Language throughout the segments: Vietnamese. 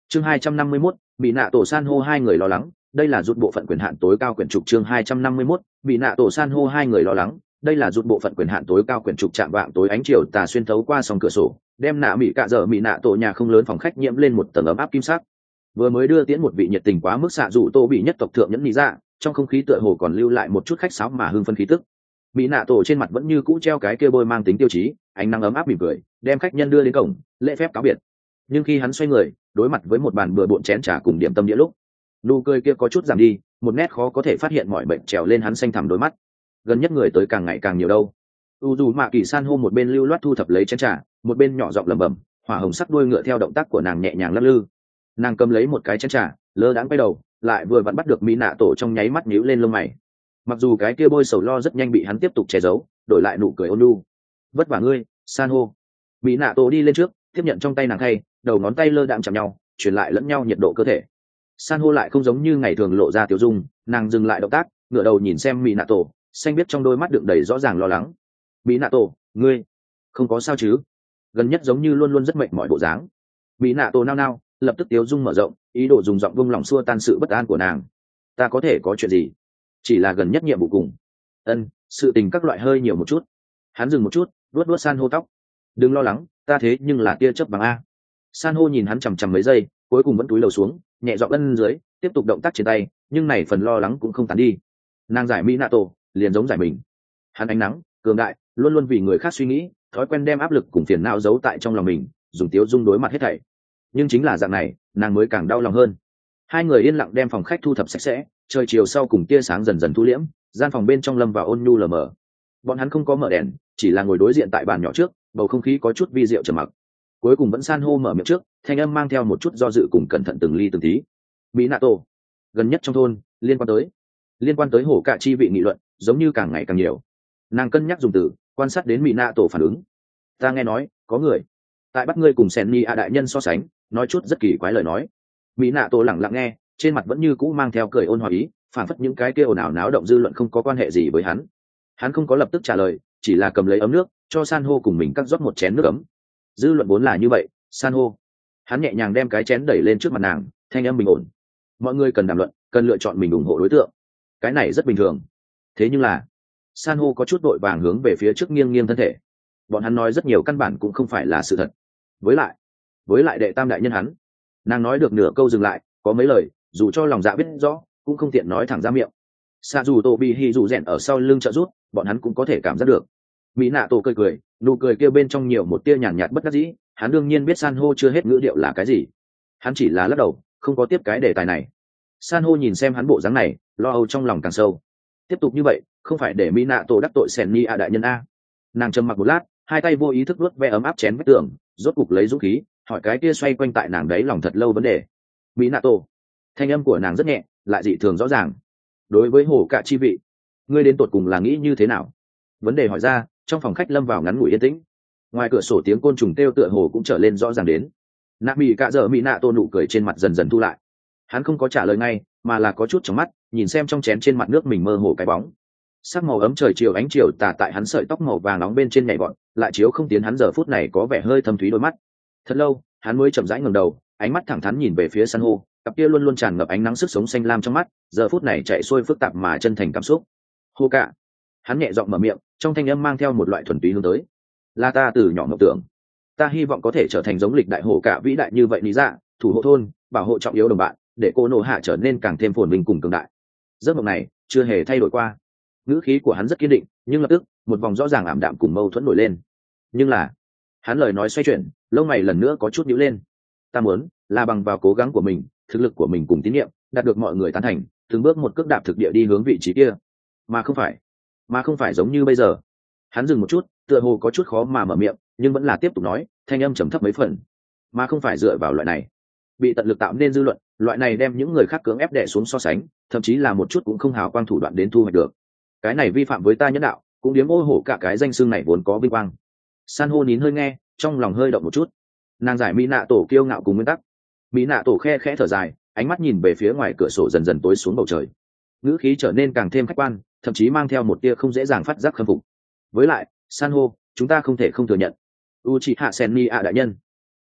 chương 251, bị nạ tổ san hô hai người lo lắng, đây là rút bộ phận quyền hạn tối cao quyển trục. chương 251, bị nạ tổ san hô hai người lo lắng, đây là rút bộ phận quyền hạn tối cao quyển trục. Chạm vạng tối ánh chiều tà xuyên thấu qua song cửa sổ, đem nạ mỹ cạ dở mỹ nạ tổ nhà không lớn phòng khách nhiễm lên một tầng ấm áp kim sắc. Vừa mới đưa tiễn một vị nhiệt tình quá mức xạ dụ tô bị nhất tộc thượng nhẫn lý ra, trong không khí tựa hồ còn lưu lại một chút khách sáo mà hưng phân khí tức. Mỹ nạ tổ trên mặt vẫn như cũ treo cái kia bôi mang tính tiêu chí, ánh nắng ấm áp mỉm cười, đem khách nhân đưa đến cổng, lễ phép cáo biệt. Nhưng khi hắn xoay người, đối mặt với một bàn bừa bộn chén trà cùng điểm tâm đĩa lúc, nụ cười kia có chút giảm đi, một nét khó có thể phát hiện mọi bệnh trèo lên hắn xanh thẳm đôi mắt. Gần nhất người tới càng ngày càng nhiều đâu. Dù mạ kỳ san hô một bên lưu loát thu thập lấy chén trà, một bên nhỏ giọng lẩm bẩm, hỏa hồng sắc đuôi ngựa theo động tác của nàng nhẹ nhàng lắc lư. Nàng cầm lấy một cái chén trà, lơ đãng quay đầu, lại vừa vặn bắt được mỹ nạ tổ trong nháy mắt nhíu lên lông mày. Mặc dù cái kia bôi sầu lo rất nhanh bị hắn tiếp tục che giấu, đổi lại nụ cười ôn nhu. Vất vả ngươi, san hô. Mỹ nạ tổ đi lên trước, tiếp nhận trong tay nàng thay, đầu ngón tay lơ đãng chạm nhau, truyền lại lẫn nhau nhiệt độ cơ thể. San hô lại không giống như ngày thường lộ ra tiểu dung, nàng dừng lại động tác, ngửa đầu nhìn xem mỹ nạ tổ, xanh biết trong đôi mắt đựng đầy rõ ràng lo lắng. Mỹ nạ tổ, ngươi không có sao chứ? Gần nhất giống như luôn luôn rất mệt mỏi bộ dáng. Mỹ nạ tổ nao nao, lập tức tiếu dung mở rộng, ý đồ dùng giọng vung lòng xua tan sự bất an của nàng. Ta có thể có chuyện gì? Chỉ là gần nhất nhiệm vụ cùng. Sự tình các loại hơi nhiều một chút. Hắn dừng một chút, vuốt vuốt san hô tóc. Đừng lo lắng, ta thế nhưng là tia chớp bằng a. San hô nhìn hắn chằm chằm mấy giây, cuối cùng vẫn cúi đầu xuống, nhẹ giọng ân dưới, tiếp tục động tác trên tay, nhưng này phần lo lắng cũng không tán đi. Nàng giải mỹ nạ tổ, liền giống giải mình. Hắn ánh nắng, cường đại, luôn luôn vì người khác suy nghĩ, thói quen đem áp lực cùng phiền não giấu tại trong lòng mình, dùng tiếu dung đối mặt hết thảy. Nhưng chính là dạng này, nàng mới càng đau lòng hơn. Hai người yên lặng đem phòng khách thu thập sạch sẽ, trời chiều sau cùng tia sáng dần dần thu liễm, gian phòng bên trong lâm vào ôn nhu lờ mờ. Bọn hắn không có mở đèn, chỉ là ngồi đối diện tại bàn nhỏ trước, bầu không khí có chút vi diệu trầm mặc. Cuối cùng vẫn san hô mở miệng trước, thanh âm mang theo một chút do dự cùng cẩn thận từng ly từng tí. Mỹ nạ tổ, gần nhất trong thôn, liên quan tới hổ cạ chi vị nghị luận, giống như càng ngày càng nhiều. Nàng cân nhắc dùng từ, quan sát đến mỹ nạ tổ phản ứng. Ta nghe nói, có người tại bắt ngươi cùng sen ni a đại nhân so sánh, nói chút rất kỳ quái lời nói. Mỹ nạ tổ lẳng lặng nghe, trên mặt vẫn như cũ mang theo cười ôn hòa ý, phản phất những cái kia ồn ào náo động dư luận không có quan hệ gì với hắn. Hắn không có lập tức trả lời, chỉ là cầm lấy ấm nước, cho san hô cùng mình cắt rót một chén nước ấm. Dư luận vốn là như vậy, san hô. Hắn nhẹ nhàng đem cái chén đẩy lên trước mặt nàng, thanh âm bình ổn. Mọi người cần đàm luận, cần lựa chọn mình ủng hộ đối tượng. Cái này rất bình thường. Thế nhưng là, san hô có chút vội vàng hướng về phía trước nghiêng nghiêng thân thể. Bọn hắn nói rất nhiều căn bản cũng không phải là sự thật. Với lại đệ tam đại nhân hắn, nàng nói được nửa câu dừng lại, có mấy lời dù cho lòng dạ biết rõ cũng không tiện nói thẳng ra miệng. Xa dù tổ bị hì dù rèn ở sau lưng trợ rút, bọn hắn cũng có thể cảm giác được. Mỹ nạ tổ cười cười, nụ cười kia bên trong nhiều một tia nhàn nhạt bất đắc dĩ. Hắn đương nhiên biết san hô chưa hết ngữ điệu là cái gì, hắn chỉ là lắc đầu, không có tiếp cái đề tài này. San hô nhìn xem hắn bộ dáng này, lo âu trong lòng càng sâu. Tiếp tục như vậy không phải để Mỹ nạ tổ đắc tội sẻn ni a đại nhân a. Nàng trầm mặc một lát, hai tay vô ý thức vuốt ve ấm áp chén vách tường, rốt cục lấy dũng khí hỏi cái kia xoay quanh tại nàng đấy lòng thật lâu vấn đề. Mỹ nạ tổ, thanh âm của nàng rất nhẹ, lại dị thường rõ ràng. Đối với hổ cạ chi vị, ngươi đến tột cùng là nghĩ như thế nào? Vấn đề hỏi ra, trong phòng khách lâm vào ngắn ngủi yên tĩnh. Ngoài cửa sổ tiếng côn trùng kêu tựa hồ cũng trở lên rõ ràng đến. Nạ mỹ cạ dở mỹ nạ tổ nụ cười trên mặt dần dần thu lại. Hắn không có trả lời ngay, mà là có chút trong mắt nhìn xem trong chén trên mặt nước mình mơ hồ cái bóng. Sắc màu ấm trời chiều ánh chiều tà tại hắn sợi tóc màu vàng nóng bên trên nhảy vọt, lại chiếu không tiến hắn giờ phút này có vẻ hơi thâm thúy đôi mắt. Thật lâu hắn mới chậm rãi ngẩng đầu, ánh mắt thẳng thắn nhìn về phía san hô, cặp kia luôn luôn tràn ngập ánh nắng sức sống xanh lam trong mắt giờ phút này chạy xuôi phức tạp mà chân thành cảm xúc. Hô cả, hắn nhẹ giọng mở miệng, trong thanh âm mang theo một loại thuần túy hướng tới. Là ta từ nhỏ mộng tưởng, ta hy vọng có thể trở thành giống lịch đại hổ cả vĩ đại như vậy lý dạ, thủ hộ thôn, bảo hộ trọng yếu đồng bạn, để cô nô hạ trở nên càng thêm phồn vinh cùng cường đại. Giấc mộng này chưa hề thay đổi qua. Ngữ khí của hắn rất kiên định, nhưng lập tức một vòng rõ ràng ảm đạm cùng mâu thuẫn nổi lên. Nhưng là hắn lời nói xoay chuyển, lông mày lần nữa có chút nhíu lên. Ta muốn là bằng vào cố gắng của mình, thực lực của mình cùng tín nhiệm, đạt được mọi người tán thành, từng bước một cước đạp thực địa đi hướng vị trí kia, mà không phải giống như bây giờ. Hắn dừng một chút, tựa hồ có chút khó mà mở miệng, nhưng vẫn là tiếp tục nói, thanh âm trầm thấp mấy phần. Mà không phải dựa vào loại này bị tận lực tạo nên dư luận, loại này đem những người khác cưỡng ép đè xuống so sánh, thậm chí là một chút cũng không hào quang thủ đoạn đến thu hoạch được. Cái này vi phạm với ta nhân đạo, cũng điếm ô hổ cả cái danh xưng này vốn có vinh quang. San hô nín hơi nghe, trong lòng hơi động một chút. Nàng giải mỹ nạ tổ kiêu ngạo cùng nguyên tắc. Mỹ nạ tổ khe khẽ thở dài, ánh mắt nhìn về phía ngoài cửa sổ dần dần tối xuống bầu trời, ngữ khí trở nên càng thêm khách quan, thậm chí mang theo một tia không dễ dàng phát giác khâm phục. Với lại san hô, chúng ta không thể không thừa nhận Uchiha Senni đại nhân,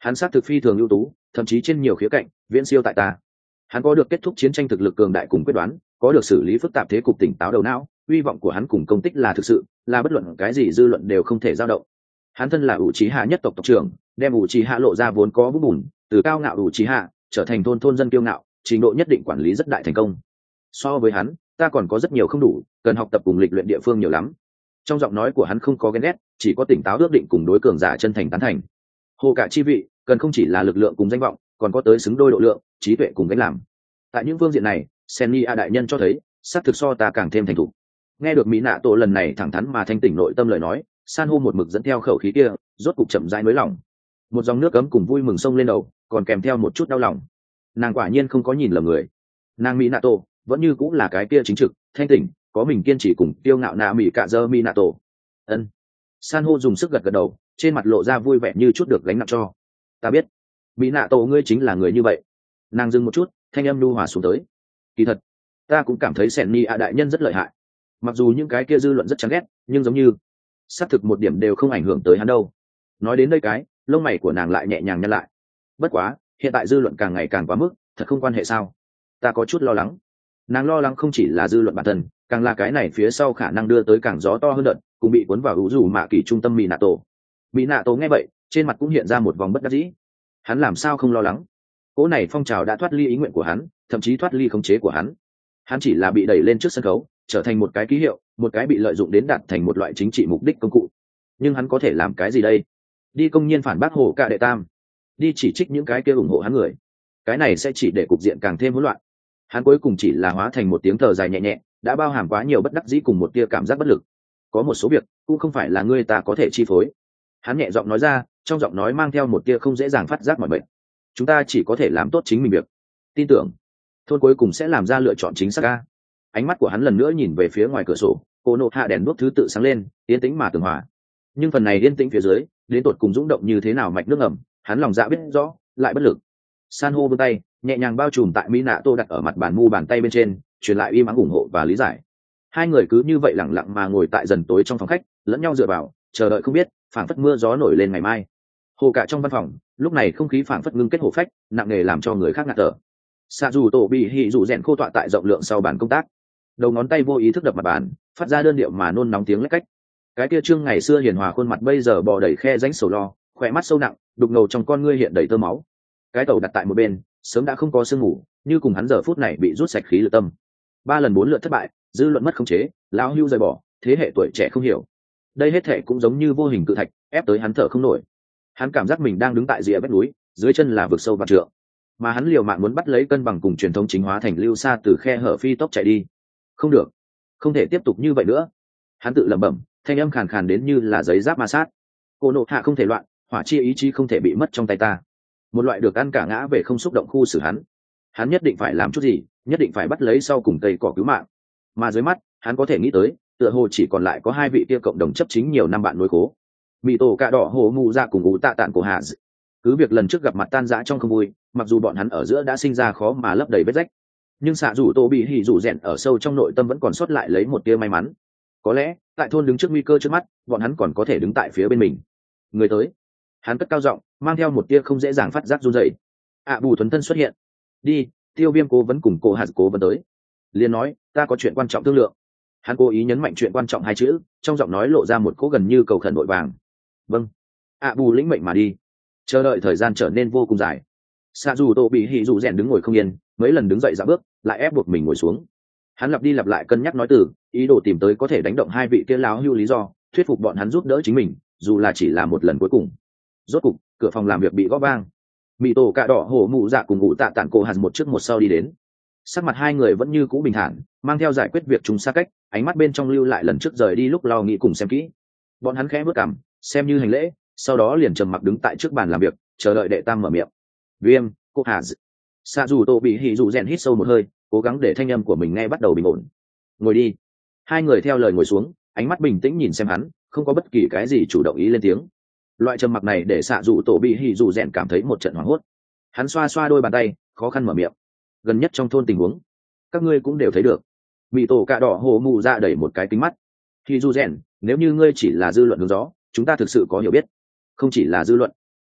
Hắn xác thực phi thường ưu tú, thậm chí trên nhiều khía cạnh viễn siêu tại ta. Hắn có được kết thúc chiến tranh thực lực cường đại cùng quyết đoán, có được xử lý phức tạp thế cục tỉnh táo đầu não, hy vọng của hắn cùng công tích là thực sự, là bất luận cái gì dư luận đều không thể dao động. Hắn thân là ủ trí hạ nhất tộc tộc trưởng, đem ủ trí hạ lộ ra vốn có vũ bùn, từ cao ngạo ủ trí hạ trở thành thôn dân kiêu ngạo, trình độ nhất định quản lý rất đại thành công. So với hắn, ta còn có rất nhiều không đủ, cần học tập cùng lịch luyện địa phương nhiều lắm. Trong giọng nói của hắn không có ghen ghét, chỉ có tỉnh táo ước định cùng đối cường giả chân thành tán thành. Hồ cả chi vị cần không chỉ là lực lượng cùng danh vọng, còn có tới xứng đôi độ lượng, trí tuệ cùng gánh làm. Tại những phương diện này, Senni a đại nhân cho thấy xác thực so ta càng thêm thành thục. Nghe được mỹ nạ tổ lần này thẳng thắn mà thanh tỉnh nội tâm lời nói, san hô một mực dẫn theo khẩu khí kia, rốt cục chậm rãi nới lòng. Một dòng nước ấm cùng vui mừng sông lên đầu, còn kèm theo một chút đau lòng. Nàng quả nhiên không có nhìn lầm người. Nàng mỹ nạ tổ vẫn như cũng là cái kia chính trực, thanh tỉnh, có mình kiên trì cùng tiêu ngạo nạ mỹ cạ dơ mỹ nạ tổ. Ân. San hô dùng sức gật gật đầu, trên mặt lộ ra vui vẻ như chút được gánh nặng cho. Ta biết, mỹ nạ tổ ngươi chính là người như vậy. Nàng dừng một chút, thanh âm nhu hòa xuống tới. Kỳ thật, ta cũng cảm thấy Senni a đại nhân rất lợi hại. Mặc dù những cái kia dư luận rất chán ghét, nhưng giống như xác thực một điểm đều không ảnh hưởng tới hắn đâu. Nói đến đây cái, lông mày của nàng lại nhẹ nhàng nhăn lại. Bất quá, hiện tại dư luận càng ngày càng quá mức, thật không quan hệ sao? Ta có chút lo lắng. Nàng lo lắng không chỉ là dư luận bản thân, càng là cái này phía sau khả năng đưa tới càng gió to hơn đợt, cũng bị cuốn vào hữu dù mạ kỳ trung tâm mỹ nạ tổ. Mỹ nạ tổ nghe vậy, trên mặt cũng hiện ra một vòng bất đắc dĩ. Hắn làm sao không lo lắng? Cỗ này phong trào đã thoát ly ý nguyện của hắn, thậm chí thoát ly khống chế của hắn. Hắn chỉ là bị đẩy lên trước sân khấu, trở thành một cái ký hiệu, một cái bị lợi dụng đến đạt thành một loại chính trị mục đích công cụ. Nhưng hắn có thể làm cái gì đây? Đi công nhiên phản bác Hồ Cạ đệ tam, đi chỉ trích những cái kia ủng hộ hắn người. Cái này sẽ chỉ để cục diện càng thêm hỗn loạn. Hắn cuối cùng chỉ là hóa thành một tiếng thở dài nhẹ nhẹ, đã bao hàm quá nhiều bất đắc dĩ cùng một tia cảm giác bất lực. Có một số việc cũng không phải là ngươi ta có thể chi phối. Hắn nhẹ giọng nói ra, trong giọng nói mang theo một tia không dễ dàng phát giác mọi bệnh. Chúng ta chỉ có thể làm tốt chính mình việc. Tin tưởng, thôn cuối cùng sẽ làm ra lựa chọn chính xác. Ca. Ánh mắt của hắn lần nữa nhìn về phía ngoài cửa sổ, cô nộ hạ đèn đuốc thứ tự sáng lên, yên tĩnh mà tường hòa. Nhưng phần này yên tĩnh phía dưới, đến tột cùng dũng động như thế nào mạch nước ngầm, hắn lòng dạ biết rõ, lại bất lực. San hô vươn tay, nhẹ nhàng bao trùm tại mỹ nạ tô đặt ở mặt bàn mu bàn tay bên trên, truyền lại im ắng ủng hộ và lý giải. Hai người cứ như vậy lặng lặng mà ngồi tại dần tối trong phòng khách, lẫn nhau dựa vào, chờ đợi không biết, phảng phất mưa gió nổi lên ngày mai. Hồ cả trong văn phòng, lúc này không khí phảng phất ngưng kết hổ phách, nặng nề làm cho người khác ngạt thở. Xạ dù tổ bị hỉ dù rèn khô tọa tại rộng lượng sau bàn công tác, đầu ngón tay vô ý thức đập mặt bàn, phát ra đơn điệu mà nôn nóng tiếng lách cách. Cái kia trương ngày xưa hiền hòa khuôn mặt bây giờ bò đầy khe rãnh sầu lo, khỏe mắt sâu nặng, đục ngầu trong con ngươi hiện đầy tơ máu. Cái tàu đặt tại một bên, sớm đã không có sương ngủ, như cùng hắn giờ phút này bị rút sạch khí lực tâm. 3 lần 4 lượt thất bại, dư luận mất khống chế, lão hưu rời bỏ, thế hệ tuổi trẻ không hiểu. Đây hết thệ cũng giống như vô hình cự thạch, ép tới hắn thở không nổi. Hắn cảm giác mình đang đứng tại rìa vách núi, dưới chân là vực sâu vạn trượng, mà hắn liều mạng muốn bắt lấy cân bằng cùng truyền thống chính hóa thành lưu xa từ khe hở phi tốc chạy đi. Không được, không thể tiếp tục như vậy nữa. Hắn tự lẩm bẩm, thanh âm khàn khàn đến như là giấy giáp ma sát. Cô nộ hạ không thể loạn, hỏa chi ý chí không thể bị mất trong tay ta. Một loại được ăn cả ngã về không xúc động khu xử hắn. Hắn nhất định phải làm chút gì, nhất định phải bắt lấy sau cùng cây cỏ cứu mạng. Mà dưới mắt, hắn có thể nghĩ tới, tựa hồ chỉ còn lại có 2 vị kia cộng đồng chấp chính nhiều năm bạn nối khố. Mị tổ cạ đỏ hồ mù ra cùng ú tạ tạn của hạ. Cứ việc lần trước gặp mặt tan rã trong không vui, mặc dù bọn hắn ở giữa đã sinh ra khó mà lấp đầy vết rách, nhưng xạ dù tô bị hỉ dù rèn ở sâu trong nội tâm vẫn còn sót lại lấy một tia may mắn. Có lẽ tại thôn đứng trước nguy cơ trước mắt, bọn hắn còn có thể đứng tại phía bên mình. Người tới. Hắn cất cao giọng, mang theo một tia không dễ dàng phát giác run rẩy. Bù thuần thân xuất hiện. Đi, Tiêu Viêm cố vấn cùng cô hạt cố vấn tới. Liên nói, ta có chuyện quan trọng thương lượng. Hắn cố ý nhấn mạnh chuyện quan trọng 2 chữ, trong giọng nói lộ ra một cỗ gần như cầu khẩn vội vàng. Vâng. Bù lĩnh mệnh mà đi. Chờ đợi thời gian trở nên vô cùng dài. Xạ dù tô bị hỉ dù rèn đứng ngồi không yên, mấy lần đứng dậy dạo bước, lại ép buộc mình ngồi xuống. Hắn lặp đi lặp lại cân nhắc nói từ, ý đồ tìm tới có thể đánh động 2 vị kia láo hưu lý do, thuyết phục bọn hắn giúp đỡ chính mình, dù là chỉ là một lần cuối cùng. Rốt cục, cửa phòng làm việc bị gõ vang. Mị tổ cạ đỏ hổ mụ dạ cùng ngụ tạ tản cổ hạt một trước một sau đi đến. Sắc mặt 2 người vẫn như cũ bình thản, mang theo giải quyết việc chúng xa cách, ánh mắt bên trong lưu lại lần trước rời đi lúc lo nghĩ cùng xem kỹ. Bọn hắn khẽ bước cằm, xem như hành lễ, sau đó liền trầm mặc đứng tại trước bàn làm việc, chờ đợi đệ tam mở miệng. Viêm, cô hà xạ dù tô bị hỉ dù rèn hít sâu một hơi, cố gắng để thanh âm của mình nghe bắt đầu bình ổn. Ngồi đi. 2 người theo lời ngồi xuống, ánh mắt bình tĩnh nhìn xem hắn, không có bất kỳ cái gì chủ động ý lên tiếng. Loại trầm mặc này để xạ dù tổ bị hỉ dù rèn cảm thấy một trận hoảng hốt. Hắn xoa xoa đôi bàn tay, khó khăn mở miệng. Gần nhất trong thôn tình huống, các ngươi cũng đều thấy được. Mị tổ cạ đỏ hồ mù ra đẩy một cái kính mắt. Hỉ dù rèn, nếu như ngươi chỉ là dư luận hướng gió, chúng ta thực sự có hiểu biết. Không chỉ là dư luận,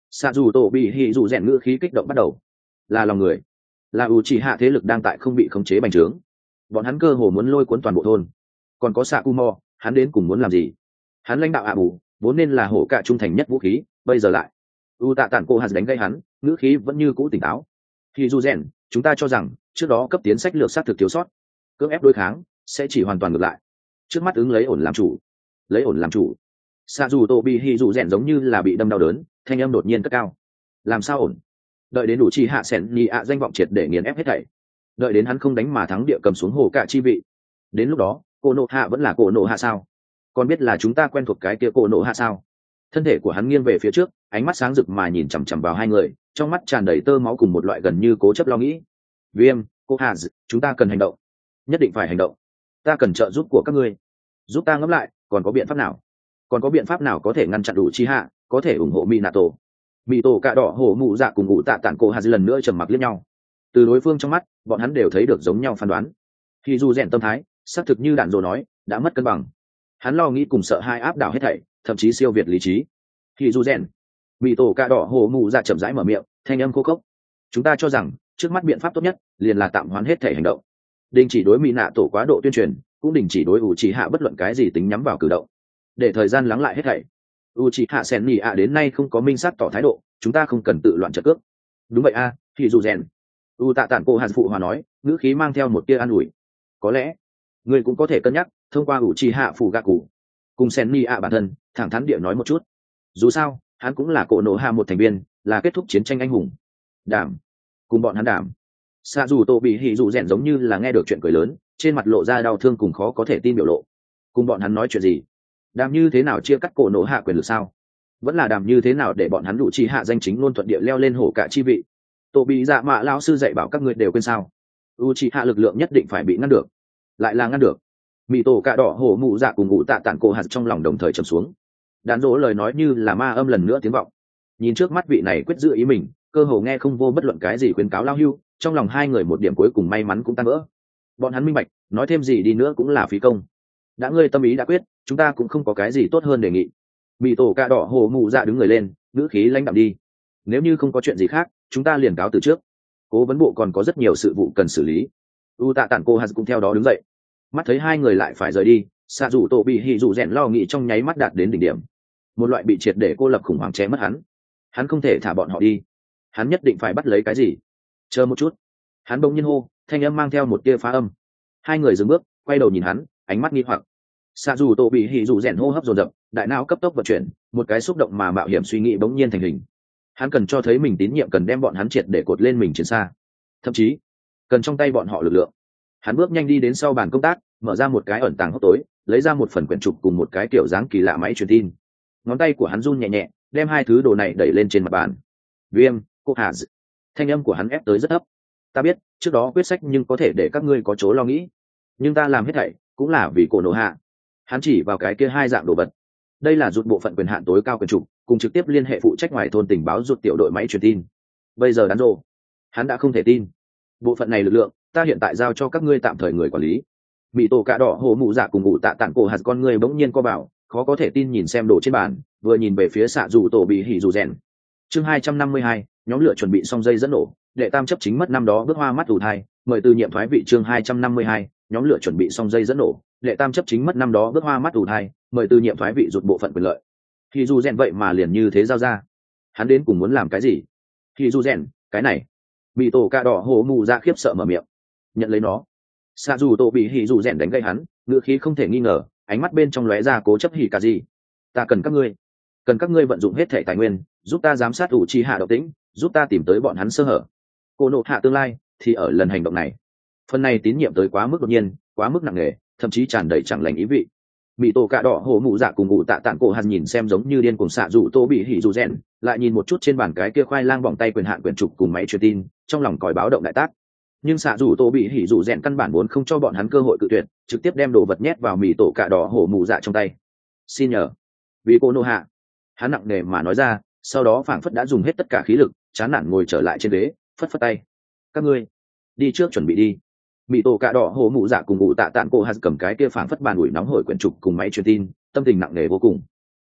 xạ dù tổ bị hỉ dù rèn ngữ khí kích động bắt đầu. Là lòng người, là ủ trì hạ thế lực đang tại không bị khống chế bành trướng. Bọn hắn cơ hồ muốn lôi cuốn toàn bộ thôn. Còn có xạ cu mò, hắn đến cùng muốn làm gì? Hắn lãnh đạo ạ bù vốn nên là hổ cả trung thành nhất vũ khí, bây giờ lại u tạ tản cô hạt đánh gây hắn, ngữ khí vẫn như cũ tỉnh táo. Thì dù rèn, chúng ta cho rằng trước đó cấp tiến sách lược xác thực thiếu sót, cưỡng ép đối kháng sẽ chỉ hoàn toàn ngược lại. Trước mắt ứng lấy ổn làm chủ, lấy ổn làm chủ. Xạ dù tổ bị hỉ dù rèn giống như là bị đâm đau đớn, thanh âm đột nhiên cất cao. Làm sao ổn? Đợi đến đủ chi hạ sẻn nhị ạ danh vọng triệt để nghiền ép hết thảy, đợi đến hắn không đánh mà thắng địa cầm xuống hồ cả chi vị, đến lúc đó cô nộ hạ vẫn là cô nộ hạ sao? Còn biết là chúng ta quen thuộc cái kia cô nộ hạ sao? Thân thể của hắn nghiêng về phía trước, ánh mắt sáng rực mà nhìn chằm chằm vào hai người, trong mắt tràn đầy tơ máu cùng một loại gần như cố chấp lo nghĩ. Viêm, cô hà, chúng ta cần hành động, nhất định phải hành động. Ta cần trợ giúp của các ngươi, giúp ta ngẫm lại, còn có biện pháp nào? Còn có biện pháp nào có thể ngăn chặn đủ chi hạ, có thể ủng hộ Minato? Mỹ tổ cạ đỏ hổ mụ dạ cùng ngụ tạ tản cô hà lần nữa trầm mặc liếc nhau. Từ đối phương trong mắt, bọn hắn đều thấy được giống nhau phán đoán. Thì dù rèn tâm thái, xác thực như đạn dồ nói, đã mất cân bằng. Hắn lo nghĩ cùng sợ hai áp đảo hết thảy, thậm chí siêu việt lý trí. Thì dù rèn, Mỹ tổ cạ đỏ hổ mụ dạ chậm rãi mở miệng, thanh âm khô khốc. Chúng ta cho rằng trước mắt biện pháp tốt nhất liền là tạm hoãn hết thảy hành động, đình chỉ đối Mỹ nạ tổ quá độ tuyên truyền, cũng đình chỉ đối ủ chỉ hạ bất luận cái gì tính nhắm vào cử động, để thời gian lắng lại hết thảy. U chỉ hạ sen nhị ạ đến nay không có minh xác tỏ thái độ, chúng ta không cần tự loạn trận cước. Đúng vậy a, thì dù rèn. U tạ tản cô hàn phụ hòa nói, ngữ khí mang theo một tia an ủi. Có lẽ người cũng có thể cân nhắc thông qua ủ chỉ hạ phủ gạ cụ cùng sen nhị ạ bản thân thẳng thắn địa nói một chút. Dù sao hắn cũng là cổ nộ hạ một thành viên, là kết thúc chiến tranh anh hùng. Đảm, cùng bọn hắn đảm. Xạ dù tổ bị hỉ dù rèn giống như là nghe được chuyện cười lớn, trên mặt lộ ra đau thương cùng khó có thể tin biểu lộ. Cùng bọn hắn nói chuyện gì? Đàm như thế nào chia cắt cổ nộ hạ quyền lực sao? Vẫn là đàm như thế nào để bọn hắn đủ chi hạ danh chính ngôn thuận địa leo lên hổ cả chi vị? Tổ bị dạ mạ lão sư dạy bảo các ngươi đều quên sao? U chi hạ lực lượng nhất định phải bị ngăn được, lại là ngăn được. Mị tổ cạ đỏ hổ mụ dạ cùng ngụ tạ tản cổ hạt trong lòng đồng thời trầm xuống. Đán dỗ lời nói như là ma âm lần nữa tiếng vọng. Nhìn trước mắt vị này quyết giữ ý mình, cơ hồ nghe không vô bất luận cái gì khuyến cáo lao hưu, trong lòng hai người một điểm cuối cùng may mắn cũng tan vỡ. Bọn hắn minh bạch, nói thêm gì đi nữa cũng là phí công. Đã ngươi tâm ý đã quyết, chúng ta cũng không có cái gì tốt hơn đề nghị. Mị tổ cạ đỏ hổ mụ dạ đứng người lên, ngữ khí lãnh đạm đi. Nếu như không có chuyện gì khác, chúng ta liền cáo từ trước. Cố vấn bộ còn có rất nhiều sự vụ cần xử lý. U tạ tản cô hạt cũng theo đó đứng dậy. Mắt thấy hai người lại phải rời đi, xạ dù tổ bị hỉ dù rèn lo nghĩ trong nháy mắt đạt đến đỉnh điểm. Một loại bị triệt để cô lập khủng hoảng che mất hắn. Hắn không thể thả bọn họ đi, hắn nhất định phải bắt lấy cái gì. Chờ một chút, hắn bỗng nhiên hô, thanh âm mang theo một tia phá âm. Hai người dừng bước, quay đầu nhìn hắn, ánh mắt nghi hoặc. Xạ dù tổ bị hỉ dù rèn hô hấp dồn dập, đại não cấp tốc vận chuyển, một cái xúc động mà mạo hiểm suy nghĩ bỗng nhiên thành hình. Hắn cần cho thấy mình tín nhiệm, cần đem bọn hắn triệt để cột lên mình chiến xa, thậm chí cần trong tay bọn họ lực lượng. Hắn bước nhanh đi đến sau bàn công tác, mở ra một cái ẩn tàng hốc tối, lấy ra một phần quyển trục cùng một cái kiểu dáng kỳ lạ máy truyền tin. Ngón tay của hắn run nhẹ nhẹ, đem hai thứ đồ này đẩy lên trên mặt bàn. Viêm, cô hà d... thanh âm của hắn ép tới rất thấp. Ta biết trước đó quyết sách nhưng có thể để các ngươi có chỗ lo nghĩ, nhưng ta làm hết thảy cũng là vì cổ nộ hạ. Hắn chỉ vào cái kia hai dạng đồ vật. Đây là rụt bộ phận quyền hạn tối cao quyền trục, cùng trực tiếp liên hệ phụ trách ngoài thôn tình báo rụt tiểu đội máy truyền tin. Bây giờ đán rồ, hắn đã không thể tin. Bộ phận này lực lượng ta hiện tại giao cho các ngươi tạm thời người quản lý. Mỹ tổ cạ đỏ hổ mụ dạ cùng ngụ tạ tản cổ hạt con người bỗng nhiên co bảo, khó có thể tin nhìn xem đồ trên bàn, vừa nhìn về phía xạ dù tổ bị hỉ dù rèn. Chương 252, nhóm lửa chuẩn bị xong dây dẫn nổ, đệ tam chấp chính mất năm đó bước hoa mắt ù thai, mời từ nhiệm thoái vị. Chương 252, nhóm lửa chuẩn bị xong dây dẫn nổ, đệ tam chấp chính mất năm đó bước hoa mắt ù thai, mời từ nhiệm thoái vị rụt bộ phận quyền lợi. Hỉ dù rèn vậy mà liền như thế giao ra, hắn đến cùng muốn làm cái gì? Hỉ dù rèn, cái này. Mỹ tổ cạ đỏ hổ mụ dạ khiếp sợ mở miệng. Nhận lấy nó. Xạ dù tổ bị hỉ dù rèn đánh gây hắn, ngữ khí không thể nghi ngờ, ánh mắt bên trong lóe ra cố chấp hỉ cả gì. Ta cần các ngươi vận dụng hết thể tài nguyên, giúp ta giám sát ủ trì hạ động tĩnh, giúp ta tìm tới bọn hắn sơ hở. Cô nộ hạ tương lai thì ở lần hành động này. Phần này tín nhiệm tới quá mức đột nhiên, quá mức nặng nề, thậm chí tràn đầy chẳng lành ý vị. Mỹ tổ cạ đỏ hổ mụ dạ cùng ngụ tạ tản cổ hạt nhìn xem giống như điên cuồng. Xạ dù tô bị hỉ dù rèn lại nhìn một chút trên bàn cái kia khoai lang vòng tay quyền hạn quyển trục cùng máy truyền tin, trong lòng còi báo động đại tác. Nhưng xạ dù tô bị hỉ dù rèn căn bản vốn không cho bọn hắn cơ hội cự tuyệt, trực tiếp đem đồ vật nhét vào Mỹ tổ cạ đỏ hổ mụ dạ trong tay. Xin nhờ, vì cô nô hạ. Hắn nặng nề mà nói ra, sau đó phảng phất đã dùng hết tất cả khí lực, chán nản ngồi trở lại trên ghế, phất phất tay. Các ngươi đi trước chuẩn bị đi. Mỹ tổ cạ đỏ hổ mụ dạ cùng ngụ tạ tản cổ hạt cầm cái kia phảng phất bàn ủi nóng hổi quyển trục cùng máy truyền tin, tâm tình nặng nề vô cùng.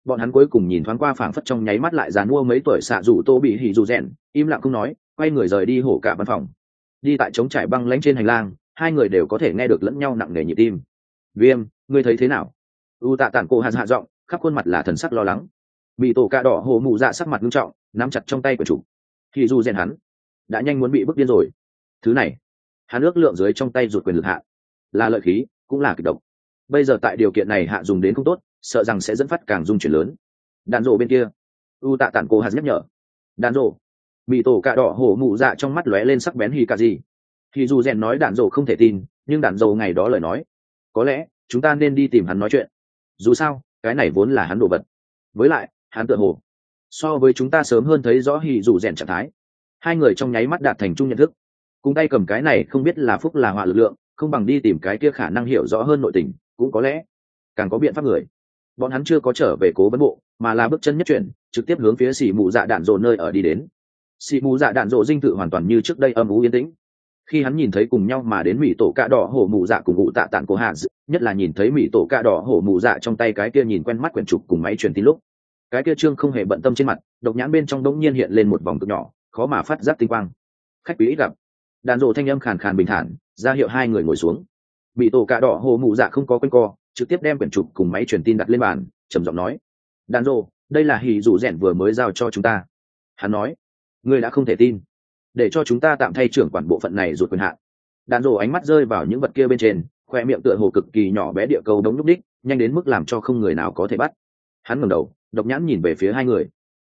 Bọn hắn cuối cùng nhìn thoáng qua phảng phất trong nháy mắt lại dàn mua mấy tuổi xạ rủ tô bị hỉ dù rèn, im lặng không nói, quay người rời đi hổ cả văn phòng. Đi tại trống trải băng lãnh trên hành lang, hai người đều có thể nghe được lẫn nhau nặng nề nhịp tim. Viêm, ngươi thấy thế nào? U tạ tản cô hạ giọng, khắp khuôn mặt là thần sắc lo lắng. Bị tổ cạ đỏ hổ mụ dạ sắc mặt nghiêm trọng, nắm chặt trong tay của chủ. Hỉ dù rèn hắn đã nhanh muốn bị bức điên rồi. Thứ này, hắn ước lượng dưới trong tay ruột quyền lực hạ, là lợi khí, cũng là kịch độc. Bây giờ tại điều kiện này hạ dùng đến không tốt, sợ rằng sẽ dẫn phát càng dung chuyển lớn. Đạn rộ bên kia, u tạ tản cô hạt nhắc nhở. Đạn rộ, bị tổ cạ đỏ hổ mụ dạ trong mắt lóe lên sắc bén hì cả gì. Thì dù rèn nói đạn rộ không thể tin, nhưng đạn rộ ngày đó lời nói, có lẽ chúng ta nên đi tìm hắn nói chuyện. Dù sao, cái này vốn là hắn đồ vật. Với lại, hắn tựa hồ so với chúng ta sớm hơn thấy rõ hì dù rèn trạng thái. Hai người trong nháy mắt đạt thành chung nhận thức. Cùng tay cầm cái này không biết là phúc là họa lực lượng, không bằng đi tìm cái kia khả năng hiểu rõ hơn nội tình, cũng có lẽ càng có biện pháp người. Bọn hắn chưa có trở về cố vấn bộ, mà là bước chân nhất chuyển, trực tiếp hướng phía xì mù dạ đạn rộ nơi ở đi đến. Xì mù dạ đạn rộ dinh thự hoàn toàn như trước đây âm u yên tĩnh. Khi hắn nhìn thấy cùng nhau mà đến mỹ tổ cạ đỏ hổ mù dạ cùng ngụ tạ tản cổ hạ, nhất là nhìn thấy mỹ tổ cạ đỏ hổ mù dạ trong tay cái kia nhìn quen mắt quyển trục cùng máy truyền tin lúc, cái kia trương không hề bận tâm trên mặt, độc nhãn bên trong đống nhiên hiện lên một vòng cực nhỏ, khó mà phát giác tinh quang. Khách quý ít gặp. Đạn rộ thanh âm khàn khàn bình thản, ra hiệu hai người ngồi xuống. Mỹ tổ cạ đỏ hổ mù dạ không có quanh co, trực tiếp đem quyển trục cùng máy truyền tin đặt lên bàn, trầm giọng nói: "Đạn rộ, đây là hỉ dù rèn vừa mới giao cho chúng ta." Hắn nói: "Ngươi đã không thể tin, để cho chúng ta tạm thay trưởng quản bộ phận này ruột quyền hạn." Đạn rộ ánh mắt rơi vào những vật kia bên trên, khoe miệng tựa hồ cực kỳ nhỏ bé địa cầu đống nhúc đích, nhanh đến mức làm cho không người nào có thể bắt. Hắn ngẩng đầu, độc nhãn nhìn về phía hai người.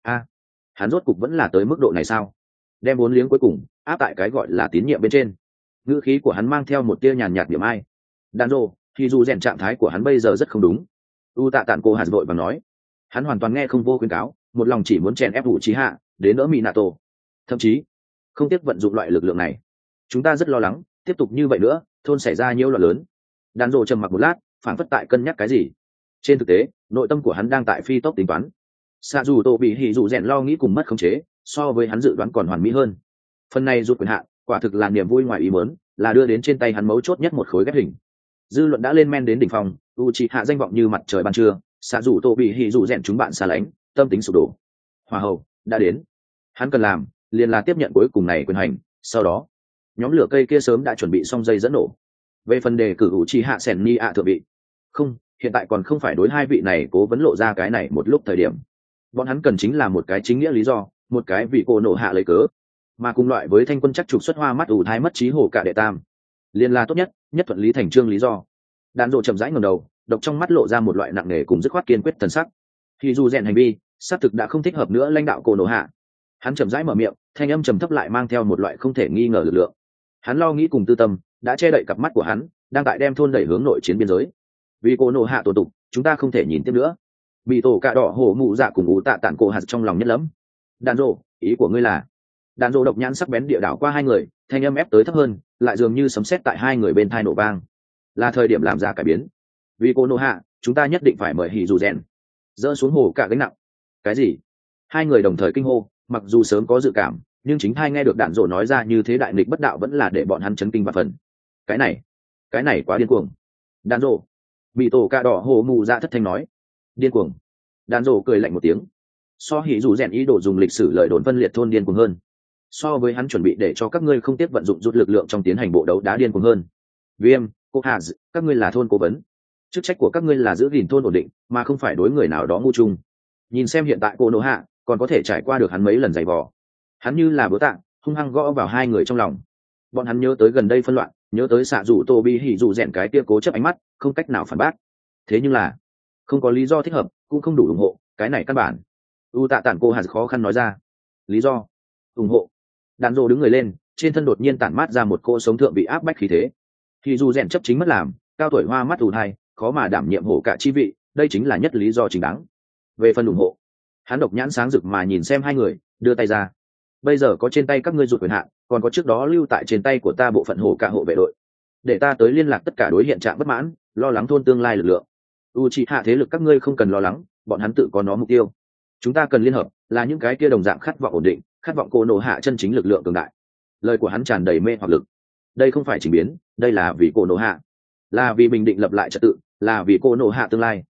Hắn rốt cục vẫn là tới mức độ này sao? Đem vốn liếng cuối cùng áp tại cái gọi là tín nhiệm bên trên. Ngữ khí của hắn mang theo một tia nhàn nhạt điểm ai. Đạn rộ, thì dù rèn trạng thái của hắn bây giờ rất không đúng. U tạ tản cô hạt vội và nói. Hắn hoàn toàn nghe không vô khuyến cáo, một lòng chỉ muốn chèn ép vũ trí hạ, đến đỡ Minato. Thậm chí không tiếc vận dụng loại lực lượng này. Chúng ta rất lo lắng, tiếp tục như vậy nữa, thôn xảy ra nhiễu loạn lớn. Đạn rộ trầm mặc một lát, phản phất tại cân nhắc cái gì. Trên thực tế, nội tâm của hắn đang tại phi tốc tính toán. Xạ dù tổ bị hỉ dù rèn lo nghĩ cùng mất khống chế, so với hắn dự đoán còn hoàn mỹ hơn. Phần này rút quyền hạn, quả thực là niềm vui ngoài ý muốn, là đưa đến trên tay hắn mấu chốt nhất một khối ghép hình. Dư luận đã lên men đến đỉnh phong, Uchiha danh vọng như mặt trời ban trưa, xạ dù tổ bị hỉ dù rèn chúng bạn xa lánh, tâm tính sụp đổ. Hòa hậu đã đến. Hắn cần làm, liền là tiếp nhận cuối cùng này quyền hành, sau đó, nhóm lửa cây kia sớm đã chuẩn bị xong dây dẫn nổ. Về phần đề cử Uchiha Senni thượng vị, không, hiện tại còn không phải đối hai vị này cố vấn lộ ra cái này một lúc thời điểm. Bọn hắn cần chính là một cái chính nghĩa lý do, một cái vì cô nổ hạ lấy cớ, mà cùng loại với thanh quân chắc trục xuất hoa mắt ủ thai mất trí hổ cả đệ tam, liền là tốt nhất, nhất thuận lý thành trương lý do. Đạn rộ chậm rãi ngẩng đầu, độc trong mắt lộ ra một loại nặng nề cùng dứt khoát kiên quyết thần sắc. Thì dù rèn hành vi, xác thực đã không thích hợp nữa lãnh đạo cô nổ hạ. Hắn chậm rãi mở miệng, thanh âm trầm thấp lại mang theo một loại không thể nghi ngờ lực lượng. Hắn lo nghĩ cùng tư tâm đã che đậy cặp mắt của hắn, đang tại đem thôn đẩy hướng nội chiến biên giới. Vì cô nổ hạ tổ tục, chúng ta không thể nhìn tiếp nữa. Bị tổ cạ đỏ hổ mụ dạ cùng ú tạ tản cổ hạt trong lòng nhất lắm. Đàn rộ, ý của ngươi là? Đàn rộ độc nhãn sắc bén địa đảo qua hai người, thanh âm ép tới thấp hơn, lại dường như sấm sét tại hai người bên thai nổ vang. Là thời điểm làm ra cải biến. Vì cô nô hạ, chúng ta nhất định phải mời hỉ dù rèn dỡ xuống hồ cả gánh nặng. Cái gì? Hai người đồng thời kinh hô, mặc dù sớm có dự cảm, nhưng chính hai nghe được đạn rộ nói ra như thế đại nghịch bất đạo vẫn là để bọn hắn chấn kinh và phần. Cái này quá điên cuồng. Đạn rộ, bị tổ cạ đỏ hổ mụ dạ thất thanh nói. Điên cuồng. Đàn rổ cười lạnh một tiếng. So hỉ dù rèn ý đồ dùng lịch sử lời đồn phân liệt thôn điên cuồng hơn. So với hắn chuẩn bị để cho các ngươi không tiếp vận dụng rút lực lượng trong tiến hành bộ đấu đá điên cuồng hơn. Viêm, cô hà, các ngươi là thôn cố vấn. Chức trách của các ngươi là giữ gìn thôn ổn định, mà không phải đối người nào đó ngu chung. Nhìn xem hiện tại cô nô hạ, còn có thể trải qua được hắn mấy lần giày vò. Hắn như là búa tạ, hung hăng gõ vào hai người trong lòng. Bọn hắn nhớ tới gần đây phân loạn, nhớ tới xạ dù tô bi hỉ dù rèn cái kia cố chấp ánh mắt, không cách nào phản bác. Thế nhưng là không có lý do thích hợp, cũng không đủ ủng hộ, cái này căn bản. U tạ tản cô hạt khó khăn nói ra. Lý do? Ủng hộ. Đàn rộ đứng người lên, trên thân đột nhiên tản mát ra một cô sống thượng bị áp bách khí thế. Thì dù rèn chấp chính mất làm, cao tuổi hoa mắt ù thai, khó mà đảm nhiệm hổ cả chi vị, đây chính là nhất lý do chính đáng. Về phần ủng hộ, hắn độc nhãn sáng rực mà nhìn xem hai người, đưa tay ra. Bây giờ có trên tay các ngươi rụt quyền hạn, còn có trước đó lưu tại trên tay của ta bộ phận hổ cả hộ vệ đội. Để ta tới liên lạc tất cả đối hiện trạng bất mãn, lo lắng thôn tương lai lực lượng. Uchiha thế lực các ngươi không cần lo lắng, bọn hắn tự có nó mục tiêu. Chúng ta cần liên hợp, là những cái kia đồng dạng khát vọng ổn định, khát vọng cô nổ hạ chân chính lực lượng cường đại. Lời của hắn tràn đầy mê hoặc lực. Đây không phải chỉnh biến, đây là vì cô nổ hạ, là vì bình định lập lại trật tự, là vì cô nổ hạ tương lai.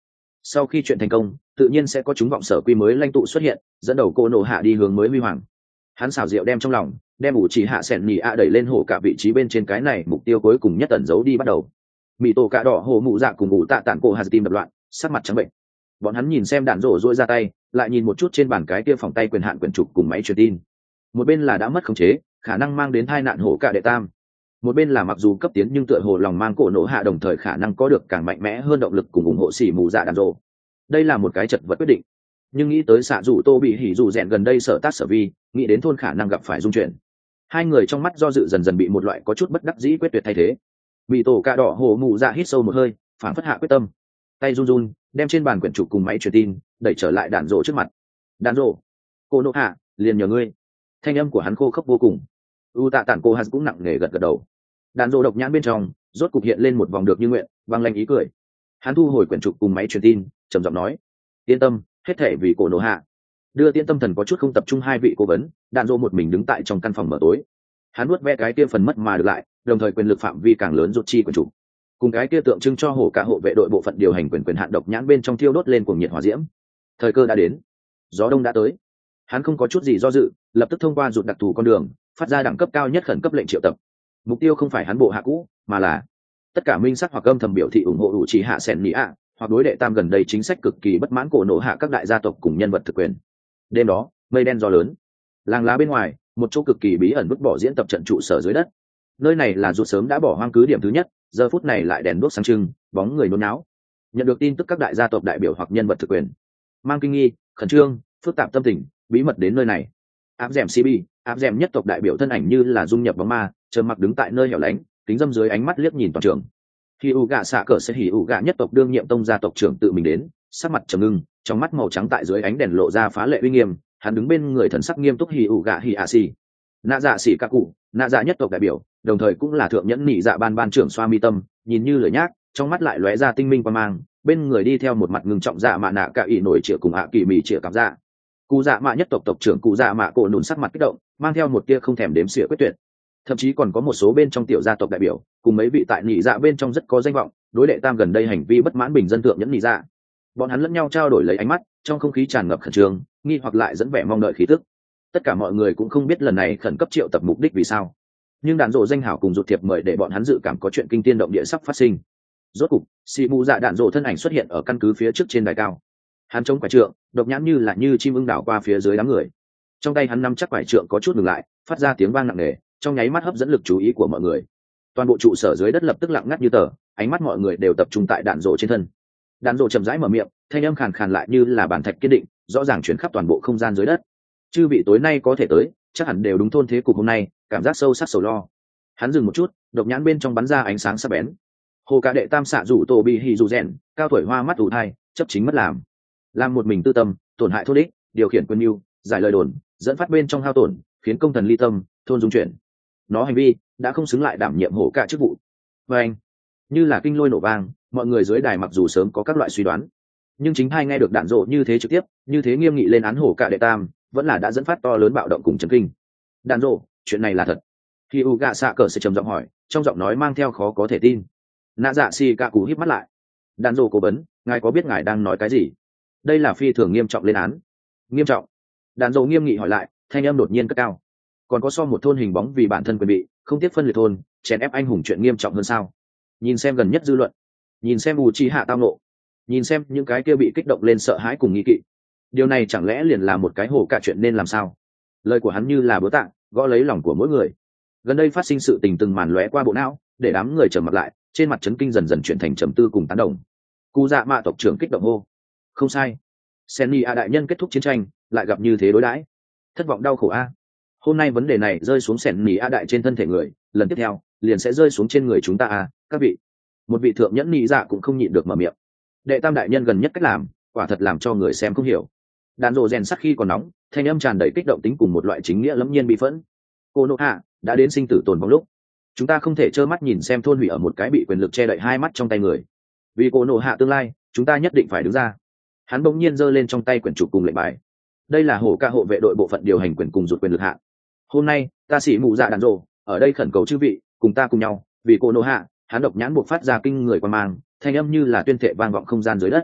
Sau khi chuyện thành công tự nhiên sẽ có chúng vọng sở quy mới lãnh tụ xuất hiện, dẫn đầu cô nổ hạ đi hướng mới huy hoàng. Hắn xảo diệu đem trong lòng đem ủ chỉ hạ sẻn nhì ạ đẩy lên hổ cả vị trí bên trên cái này mục tiêu cuối cùng nhất ẩn giấu đi bắt đầu. Mị tổ cạ đỏ hồ mụ dạ cùng ủ tạ tản cổ hạt tim đập loạn, sắc mặt trắng bệnh. Bọn hắn nhìn xem đạn rổ rỗi ra tay, lại nhìn một chút trên bàn cái kia phòng tay quyền hạn quyền trục cùng máy truyền tin. Một bên là đã mất khống chế, khả năng mang đến tai nạn hổ cả đệ tam. Một bên là mặc dù cấp tiến nhưng tựa hồ lòng mang cổ nổ hạ đồng thời khả năng có được càng mạnh mẽ hơn động lực cùng ủng hộ xỉ mù dạ đạn rổ. Đây là một cái chật vật quyết định, nhưng nghĩ tới xạ dù tô bị hỉ dù rèn gần đây sở tác sở vi, nghĩ đến thôn khả năng gặp phải dung chuyển, hai người trong mắt do dự dần dần bị một loại có chút bất đắc dĩ quyết tuyệt thay thế. Bị tổ cạ đỏ hồ mụ dạ hít sâu một hơi, phản phất hạ quyết tâm, tay run run đem trên bàn quyển trục cùng máy truyền tin đẩy trở lại đạn rổ trước mặt. Đạn rổ, cô nộ hạ liền nhờ ngươi. Thanh âm của hắn khô khốc vô cùng. U tạ tản cô hắn cũng nặng nề gật gật đầu. Đạn rổ độc nhãn bên trong rốt cục hiện lên một vòng được như nguyện băng lanh ý cười. Hắn thu hồi quyển trục cùng máy truyền tin, trầm giọng nói: yên tâm, hết thể vì cổ nổ hạ. Đưa Tiễn Tâm Thần có chút không tập trung hai vị cố vấn, đạn dô một mình đứng tại trong căn phòng mở tối. Hắn nuốt ve cái kia phần mất mà được lại, đồng thời quyền lực phạm vi càng lớn rút chi quyền chủ. Cùng cái kia tượng trưng cho hổ cả hộ vệ đội bộ phận điều hành quyền hạn độc nhãn bên trong thiêu đốt lên cuồng nhiệt hỏa diễm. Thời cơ đã đến, gió đông đã tới. Hắn không có chút gì do dự, lập tức thông qua rụt đặc thù con đường, phát ra đẳng cấp cao nhất khẩn cấp lệnh triệu tập. Mục tiêu không phải hắn bộ hạ cũ, mà là tất cả minh sắc hoặc âm thầm biểu thị ủng hộ đủ chỉ hạ sẻn mỹ ạ, hoặc đối đệ tam gần đây chính sách cực kỳ bất mãn cổ nổ hạ các đại gia tộc cùng nhân vật thực quyền. Đêm đó mây đen gió lớn, làng lá bên ngoài một chỗ cực kỳ bí ẩn vứt bỏ diễn tập trận trụ sở dưới đất. Nơi này là rụt sớm đã bỏ hoang cứ điểm thứ nhất, giờ phút này lại đèn đuốc sáng trưng, bóng người nôn náo. Nhận được tin tức các đại gia tộc đại biểu hoặc nhân vật thực quyền mang kinh nghi, khẩn trương, phức tạp tâm tình bí mật đến nơi này. Áp dẻm cb, áp dẻm nhất tộc đại biểu thân ảnh như là dung nhập bóng ma, trơ mặc đứng tại nơi hẻo lánh, kính dâm dưới ánh mắt liếc nhìn toàn trường. Khi u gạ xạ cờ sẽ hỉ u gạ nhất tộc đương nhiệm tông gia tộc trưởng tự mình đến, sắc mặt trầm ngưng, trong mắt màu trắng tại dưới ánh đèn lộ ra phá lệ uy nghiêm. Hắn đứng bên người thần sắc nghiêm túc hỉ u gạ hỉ a xì nạ dạ xỉ ca cụ, nạ dạ nhất tộc đại biểu, đồng thời cũng là thượng nhẫn nhị dạ ban trưởng xoa mi tâm, nhìn như lửa nhác, trong mắt lại lóe ra tinh minh quan mang. Bên người đi theo một mặt ngưng trọng dạ mạ nạ cả ỷ nổi triệu cùng ạ kỳ mì triệu cảm dạ. Cụ dạ mạ nhất tộc tộc trưởng cụ dạ mạ cổ nùn sắc mặt kích động, mang theo một tia không thèm đếm xỉa quyết tuyệt. Thậm chí còn có một số bên trong tiểu gia tộc đại biểu cùng mấy vị tại nhị dạ bên trong rất có danh vọng, đối đệ tam gần đây hành vi bất mãn bình dân thượng nhẫn nhị dạ. Bọn hắn lẫn nhau trao đổi lấy ánh mắt, trong không khí tràn ngập khẩn trương, nghi hoặc lại dẫn vẻ mong đợi khí tức. Tất cả mọi người cũng không biết lần này khẩn cấp triệu tập mục đích vì sao, nhưng đạn rộ danh hảo cùng rụt thiệp mời để bọn hắn dự cảm có chuyện kinh tiên động địa sắp phát sinh. Rốt cục xì mù dạ đạn rộ thân ảnh xuất hiện ở căn cứ phía trước trên đài cao. Hắn chống quải trượng, độc nhãn như là như chim ưng đảo qua phía dưới đám người. Trong tay hắn nắm chắc quải trượng có chút ngừng lại, phát ra tiếng vang nặng nề, trong nháy mắt hấp dẫn lực chú ý của mọi người. Toàn bộ trụ sở dưới đất lập tức lặng ngắt như tờ, ánh mắt mọi người đều tập trung tại đạn rộ trên thân. Đạn rộ chậm rãi mở miệng, thanh âm khàn khàn lại như là bản thạch kiên định, rõ ràng chuyển khắp toàn bộ không gian dưới đất. Chư vị tối nay có thể tới, chắc hẳn đều đúng thôn thế cục hôm nay, cảm giác sâu sắc sầu lo. Hắn dừng một chút, độc nhãn bên trong bắn ra ánh sáng sắc bén. Hồ cả đệ tam xạ rủ tổ bị hì rủ rèn, cao tuổi hoa mắt ù thai, chấp chính mất làm một mình tư tâm, tổn hại thôn đích, điều khiển quân mưu, giải lời đồn, dẫn phát bên trong hao tổn, khiến công thần ly tâm, thôn dung chuyển. Nó hành vi đã không xứng lại đảm nhiệm hổ cả chức vụ. Và anh, như là kinh lôi nổ vang, mọi người dưới đài mặc dù sớm có các loại suy đoán, nhưng chính hai nghe được đạn rộ như thế trực tiếp, như thế nghiêm nghị lên án hổ cả đệ tam, vẫn là đã dẫn phát to lớn bạo động cùng chấn kinh. Đạn rộ, chuyện này là thật? Khi u gạ xạ cờ sẽ trầm giọng hỏi, trong giọng nói mang theo khó có thể tin. Nạ dạ xì cạ cú híp mắt lại. Đạn rộ cố vấn, ngài có biết ngài đang nói cái gì? Đây là phi thường nghiêm trọng lên án. Nghiêm trọng? Đạn rộ nghiêm nghị hỏi lại, thanh âm đột nhiên cất cao. Còn có so một thôn hình bóng vì bản thân quyền bị không tiếc phân liệt thôn, chèn ép anh hùng chuyện nghiêm trọng hơn sao? Nhìn xem gần nhất dư luận, nhìn xem u chi hạ tao nộ, nhìn xem những cái kia bị kích động lên sợ hãi cùng nghi kỵ, điều này chẳng lẽ liền là một cái hổ cả chuyện nên làm sao? Lời của hắn như là búa tạ, gõ lấy lòng của mỗi người. Gần đây phát sinh sự tình từng màn lóe qua bộ não, để đám người trầm mặt lại, trên mặt chấn kinh dần dần chuyển thành trầm tư cùng tán đồng. Cụ dạ mạ tộc trưởng kích động hô: không sai, Senni a đại nhân kết thúc chiến tranh lại gặp như thế đối đãi, thất vọng đau khổ a. Hôm nay vấn đề này rơi xuống Senni a đại trên thân thể người, lần tiếp theo liền sẽ rơi xuống trên người chúng ta a, các vị. Một vị thượng nhẫn nhị dạ cũng không nhịn được mở miệng. Đệ tam đại nhân gần nhất cách làm, quả thật làm cho người xem không hiểu. Đàn rộ rèn sắc khi còn nóng, thanh âm tràn đầy kích động tính cùng một loại chính nghĩa lẫm nhiên bị phẫn. Cô nộ hạ đã đến sinh tử tồn vong lúc, chúng ta không thể trơ mắt nhìn xem thôn hủy ở một cái bị quyền lực che đậy hai mắt trong tay người. Vì cô nộ hạ tương lai, chúng ta nhất định phải đứng ra. Hắn bỗng nhiên giơ lên trong tay quyển trục cùng lệnh bài. Đây là hổ ca hộ vệ đội bộ phận điều hành quyền cùng rụt quyền lực hạ. Hôm nay ta sĩ mù dạ đàn rộ ở đây khẩn cầu chư vị cùng ta cùng nhau vì cô nộ hạ. Hắn độc nhãn buộc phát ra kinh người quan mang, thanh âm như là tuyên thệ vang vọng không gian dưới đất.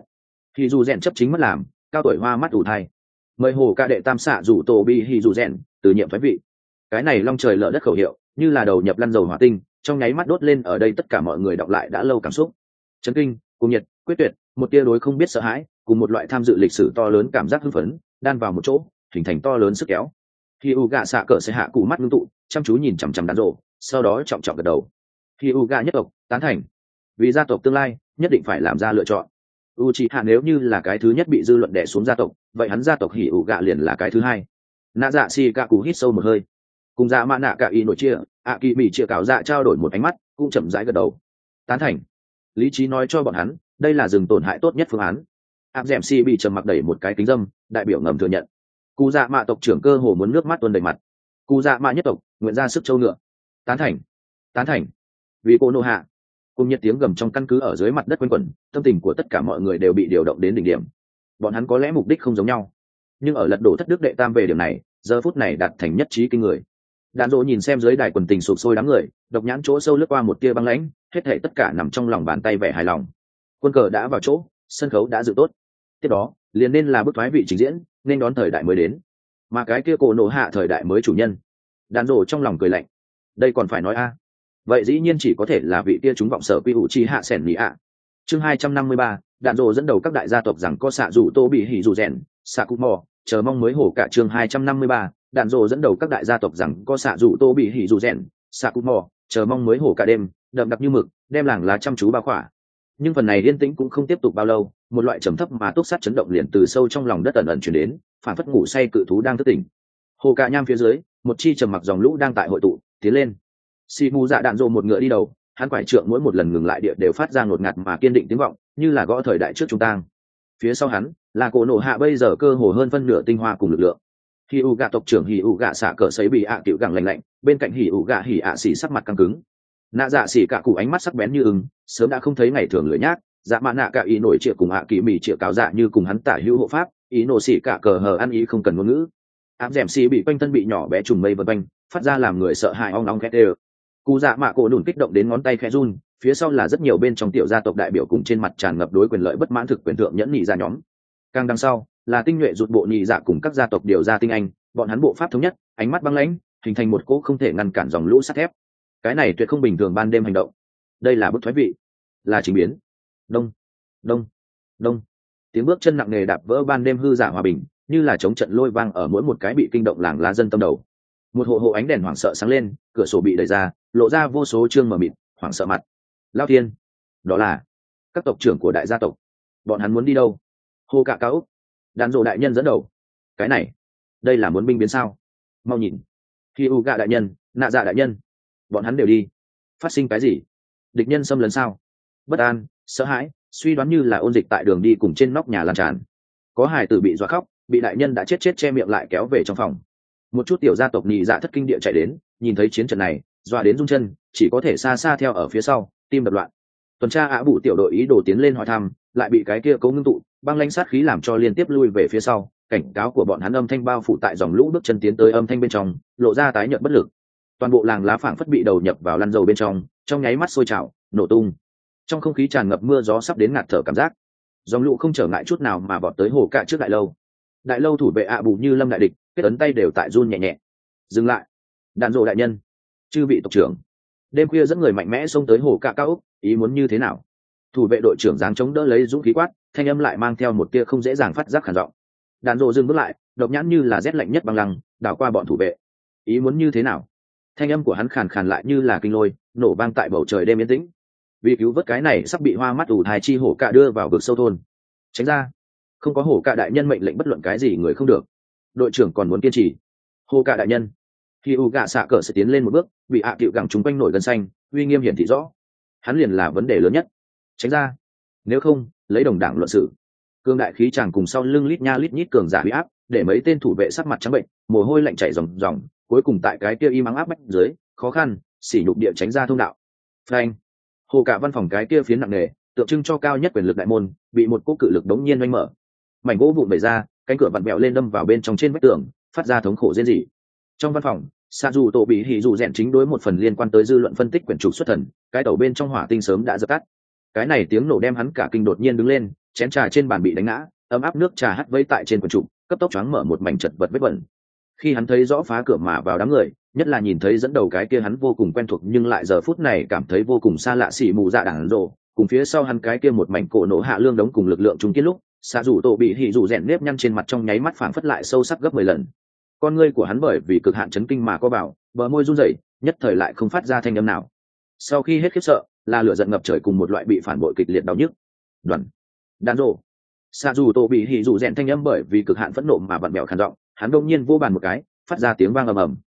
Hỉ dù rèn chấp chính mất làm, cao tuổi hoa mắt ủ thai. Mời hồ ca đệ tam xạ rủ tổ bị hỉ dù rèn từ nhiệm thoái vị. Cái này long trời lở đất khẩu hiệu như là đầu nhập lăn dầu hỏa tinh, trong nháy mắt đốt lên ở đây tất cả mọi người đọc lại đã lâu cảm xúc. Chấn kinh, cùng nhiệt, quyết tuyệt, một tia đối không biết sợ hãi, cùng một loại tham dự lịch sử to lớn cảm giác hưng phấn, đan vào một chỗ, hình thành to lớn sức kéo. Khi u gạ xạ cỡ sẽ hạ cụ mắt ngưng tụ, chăm chú nhìn chằm chằm đàn rộ, sau đó trọng trọng gật đầu. Khi u gạ nhất tộc tán thành, vì gia tộc tương lai nhất định phải làm ra lựa chọn. Uchiha nếu như là cái thứ nhất bị dư luận đè xuống gia tộc, vậy hắn gia tộc hỉ ủ gạ liền là cái thứ hai. Nạ dạ xì cả cú hít sâu một hơi, cùng dạ mạ nạ cả y nổi chia, kỳ mỉ chia cảo dạ trao đổi một ánh mắt, cũng chậm rãi gật đầu. Tán thành. Lý trí nói cho bọn hắn, đây là dừng tổn hại tốt nhất phương án. Dẻm si bị trầm mặc đẩy một cái kính dâm, đại biểu ngầm thừa nhận. Cụ dạ mạ tộc trưởng cơ hồ muốn nước mắt tuôn đầy mặt. Cụ dạ mạ nhất tộc nguyện ra sức châu ngựa. Tán thành. Tán thành. Vì cô nô hạ. Cùng nhiệt tiếng gầm trong căn cứ ở dưới mặt đất quanh quẩn, tâm tình của tất cả mọi người đều bị điều động đến đỉnh điểm. Bọn hắn có lẽ mục đích không giống nhau, nhưng ở lật đổ thất đức đệ tam về điểm này, giờ phút này đạt thành nhất trí kinh người. Đàn Dỗ nhìn xem dưới đài quần tình sụp sôi đám người, độc nhãn chỗ sâu lướt qua một tia băng lãnh, hết thảy tất cả nằm trong lòng bàn tay vẻ hài lòng. Quân cờ đã vào chỗ, sân khấu đã dự tốt. Tiếp đó, liền nên là bước thoái vị trình diễn, nên đón thời đại mới đến. Mà cái kia cổ nổ hạ thời đại mới chủ nhân. Đàn Dỗ trong lòng cười lạnh. Đây còn phải nói a? Vậy dĩ nhiên chỉ có thể là vị kia chúng vọng sở quy hữu chi hạ sẻn nhị ạ. Chương 253, Đàn Dỗ dẫn đầu các đại gia tộc rằng có xạ rủ tô bị hỉ rủ rèn, xạ cút mò, chờ mong mới hổ cả. Chương 253, Đàn Dỗ dẫn đầu các đại gia tộc rằng có xạ rủ tô bị hỉ rủ rèn, xạ cút mò, chờ mong mới hổ cả đêm, đậm đặc như mực, đem làng lá chăm chú bao khỏa. Nhưng phần này yên tĩnh cũng không tiếp tục bao lâu, một loại trầm thấp mà túc sát chấn động liền từ sâu trong lòng đất ẩn ẩn truyền đến, phản phất ngủ say cự thú đang thức tỉnh. Hồ cả nham phía dưới, một chi trầm mặc dòng lũ đang tại hội tụ, tiến lên. Xì mù dạ đạn Dỗ một ngựa đi đầu, hắn quải trượng mỗi một lần ngừng lại địa đều phát ra ngột ngạt mà kiên định tiếng vọng, như là gõ thời đại trước chúng tang. Phía sau hắn là cổ nổ hạ bây giờ cơ hồ hơn phân nửa tinh hoa cùng lực lượng. Hỉ ủ gạ tộc trưởng Hỉ ủ gạ xạ cờ sấy bị cựu gẳng lạnh lạnh, bên cạnh Hỉ ủ gạ Hỉ xỉ sắc mặt căng cứng. Nạ dạ xỉ cả cụ ánh mắt sắc bén như ưng, sớm đã không thấy ngày thường lưỡi nhác. Dạ mạ nạ cả ý nổi trịa cùng kỳ mỉ trịa cáo dạ như cùng hắn tả hữu hộ pháp, ý nổ xỉ cả cờ hờ ăn ý không cần ngôn ngữ. Dẻm xỉ bị quanh thân bị nhỏ bé trùng mây vần quanh, phát ra làm người sợ hãi ong ong ghét đều. Cụ dạ mạ cổ đùn kích động đến ngón tay khẽ run, phía sau là rất nhiều bên trong tiểu gia tộc đại biểu cùng trên mặt tràn ngập đối quyền lợi bất mãn thực quyền thượng nhẫn nhị ra nhóm. Càng đằng sau là tinh nhuệ rụt bộ nhị dạ cùng các gia tộc điều ra tinh anh, bọn hắn bộ pháp thống nhất, ánh mắt băng lãnh, hình thành một cỗ không thể ngăn cản dòng lũ sắt thép. Cái này tuyệt không bình thường ban đêm hành động. Đây là bước thoái vị, là trình biến. Đông, đông, đông. Tiếng bước chân nặng nề đạp vỡ ban đêm hư giả hòa bình, như là chống trận lôi vang ở mỗi một cái bị kinh động làng lá dân tâm đầu. Một hộ ánh đèn hoảng sợ sáng lên, cửa sổ bị đẩy ra, lộ ra vô số trương mờ mịt, hoảng sợ mặt. Lao thiên, đó là các tộc trưởng của đại gia tộc. Bọn hắn muốn đi đâu? Hô cả cao úc, Đàn Dỗ đại nhân dẫn đầu. Cái này, đây là muốn binh biến sao? Mau nhìn, khi u gạ đại nhân, nạ dạ đại nhân, bọn hắn đều đi. Phát sinh cái gì? Địch nhân xâm lấn sao? Bất an, sợ hãi, suy đoán như là ôn dịch tại đường đi cùng trên nóc nhà lan tràn. Có hài tử bị dọa khóc, bị đại nhân đã chết che miệng lại kéo về trong phòng. Một chút tiểu gia tộc nhị dạ thất kinh địa chạy đến, nhìn thấy chiến trận này, dọa đến rung chân, chỉ có thể xa xa theo ở phía sau, tim đập loạn. Tuần tra bụ tiểu đội ý đồ tiến lên hỏi thăm, lại bị cái kia cố ngưng tụ băng lãnh sát khí làm cho liên tiếp lui về phía sau. Cảnh cáo của bọn hắn âm thanh bao phủ tại dòng lũ bước chân tiến tới âm thanh bên trong, lộ ra tái nhợt bất lực. Toàn bộ làng lá phảng phất bị đầu nhập vào lăn dầu bên trong nháy mắt sôi trào, nổ tung. Trong không khí tràn ngập mưa gió sắp đến ngạt thở cảm giác. Dòng lũ không trở ngại chút nào mà vọt tới hồ cạ trước đại lâu. Đại lâu thủ vệ bù như lâm đại địch, kết ấn tay đều tại run nhẹ nhẹ. Dừng lại, Đàn Dỗ đại nhân, chư vị tộc trưởng. Đêm khuya dẫn người mạnh mẽ xông tới hồ cạ cao úc, ý muốn như thế nào? Thủ vệ đội trưởng giáng chống đỡ lấy dũng khí quát, thanh âm lại mang theo một tia không dễ dàng phát giác khản giọng. Đàn Dỗ dừng bước lại, độc nhãn như là rét lạnh nhất băng lăng, đảo qua bọn thủ vệ. Ý muốn như thế nào? Thanh âm của hắn khàn khàn lại như là kinh lôi, nổ vang tại bầu trời đêm yên tĩnh. Vì cứu vớt cái này sắp bị hoa mắt ù thai chi hổ cạ đưa vào vực sâu thôn. Tránh ra, không có hổ cạ đại nhân mệnh lệnh bất luận cái gì người không được. Đội trưởng còn muốn kiên trì. Hổ cạ đại nhân. Khi u gạ xạ cờ sẽ tiến lên một bước, bị cựu gẳng chúng quanh nổi gân xanh, uy nghiêm hiển thị rõ. Hắn liền là vấn đề lớn nhất. Tránh ra, nếu không lấy đồng đảng luận sự. Cương đại khí chàng cùng sau lưng lít nha lít nhít cường giả huy áp, để mấy tên thủ vệ sắc mặt trắng bệnh, mồ hôi lạnh chảy ròng ròng, cuối cùng tại cái kia im ắng áp bách dưới, khó khăn sỉ nhục địa tránh ra thông đạo. Phanh. Hồ cả văn phòng cái kia phiến nặng nề, tượng trưng cho cao nhất quyền lực đại môn, bị một cỗ cự lực đống nhiên oanh mở. Mảnh gỗ vụn bể ra, cánh cửa vặn vẹo lên đâm vào bên trong trên vách tường, phát ra thống khổ rên rỉ. Trong văn phòng, Sa dù tổ bị hỉ dù rèn chính đối một phần liên quan tới dư luận phân tích quyển trục xuất thần, cái tàu bên trong hỏa tinh sớm đã dập tắt. Cái này tiếng nổ đem hắn cả kinh đột nhiên đứng lên, chén trà trên bàn bị đánh ngã, ấm áp nước trà hắt vây tại trên quần trụ, cấp tốc choáng mở một mảnh chật vật vết bẩn. Khi hắn thấy rõ phá cửa mà vào đám người, nhất là nhìn thấy dẫn đầu cái kia hắn vô cùng quen thuộc nhưng lại giờ phút này cảm thấy vô cùng xa lạ xỉ mù dạ đảng rồ, cùng phía sau hắn cái kia một mảnh cổ nổ hạ lương đống cùng lực lượng trung kiên lúc, xạ rủ tổ bị hỉ rủ rèn nếp nhăn trên mặt trong nháy mắt phảng phất lại sâu sắc gấp 10 lần. Con ngươi của hắn bởi vì cực hạn chấn kinh mà co bảo, bờ môi run rẩy, nhất thời lại không phát ra thanh âm nào. Sau khi hết khiếp sợ, là lửa giận ngập trời cùng một loại bị phản bội kịch liệt đau nhức. Đoàn, đàn rồ, xạ rủ tổ bị hỉ rủ rèn thanh âm bởi vì cực hạn phẫn nộ mà vặn bẹo khàn giọng, hắn đột nhiên vô bàn một cái, phát ra tiếng vang ầm ầm.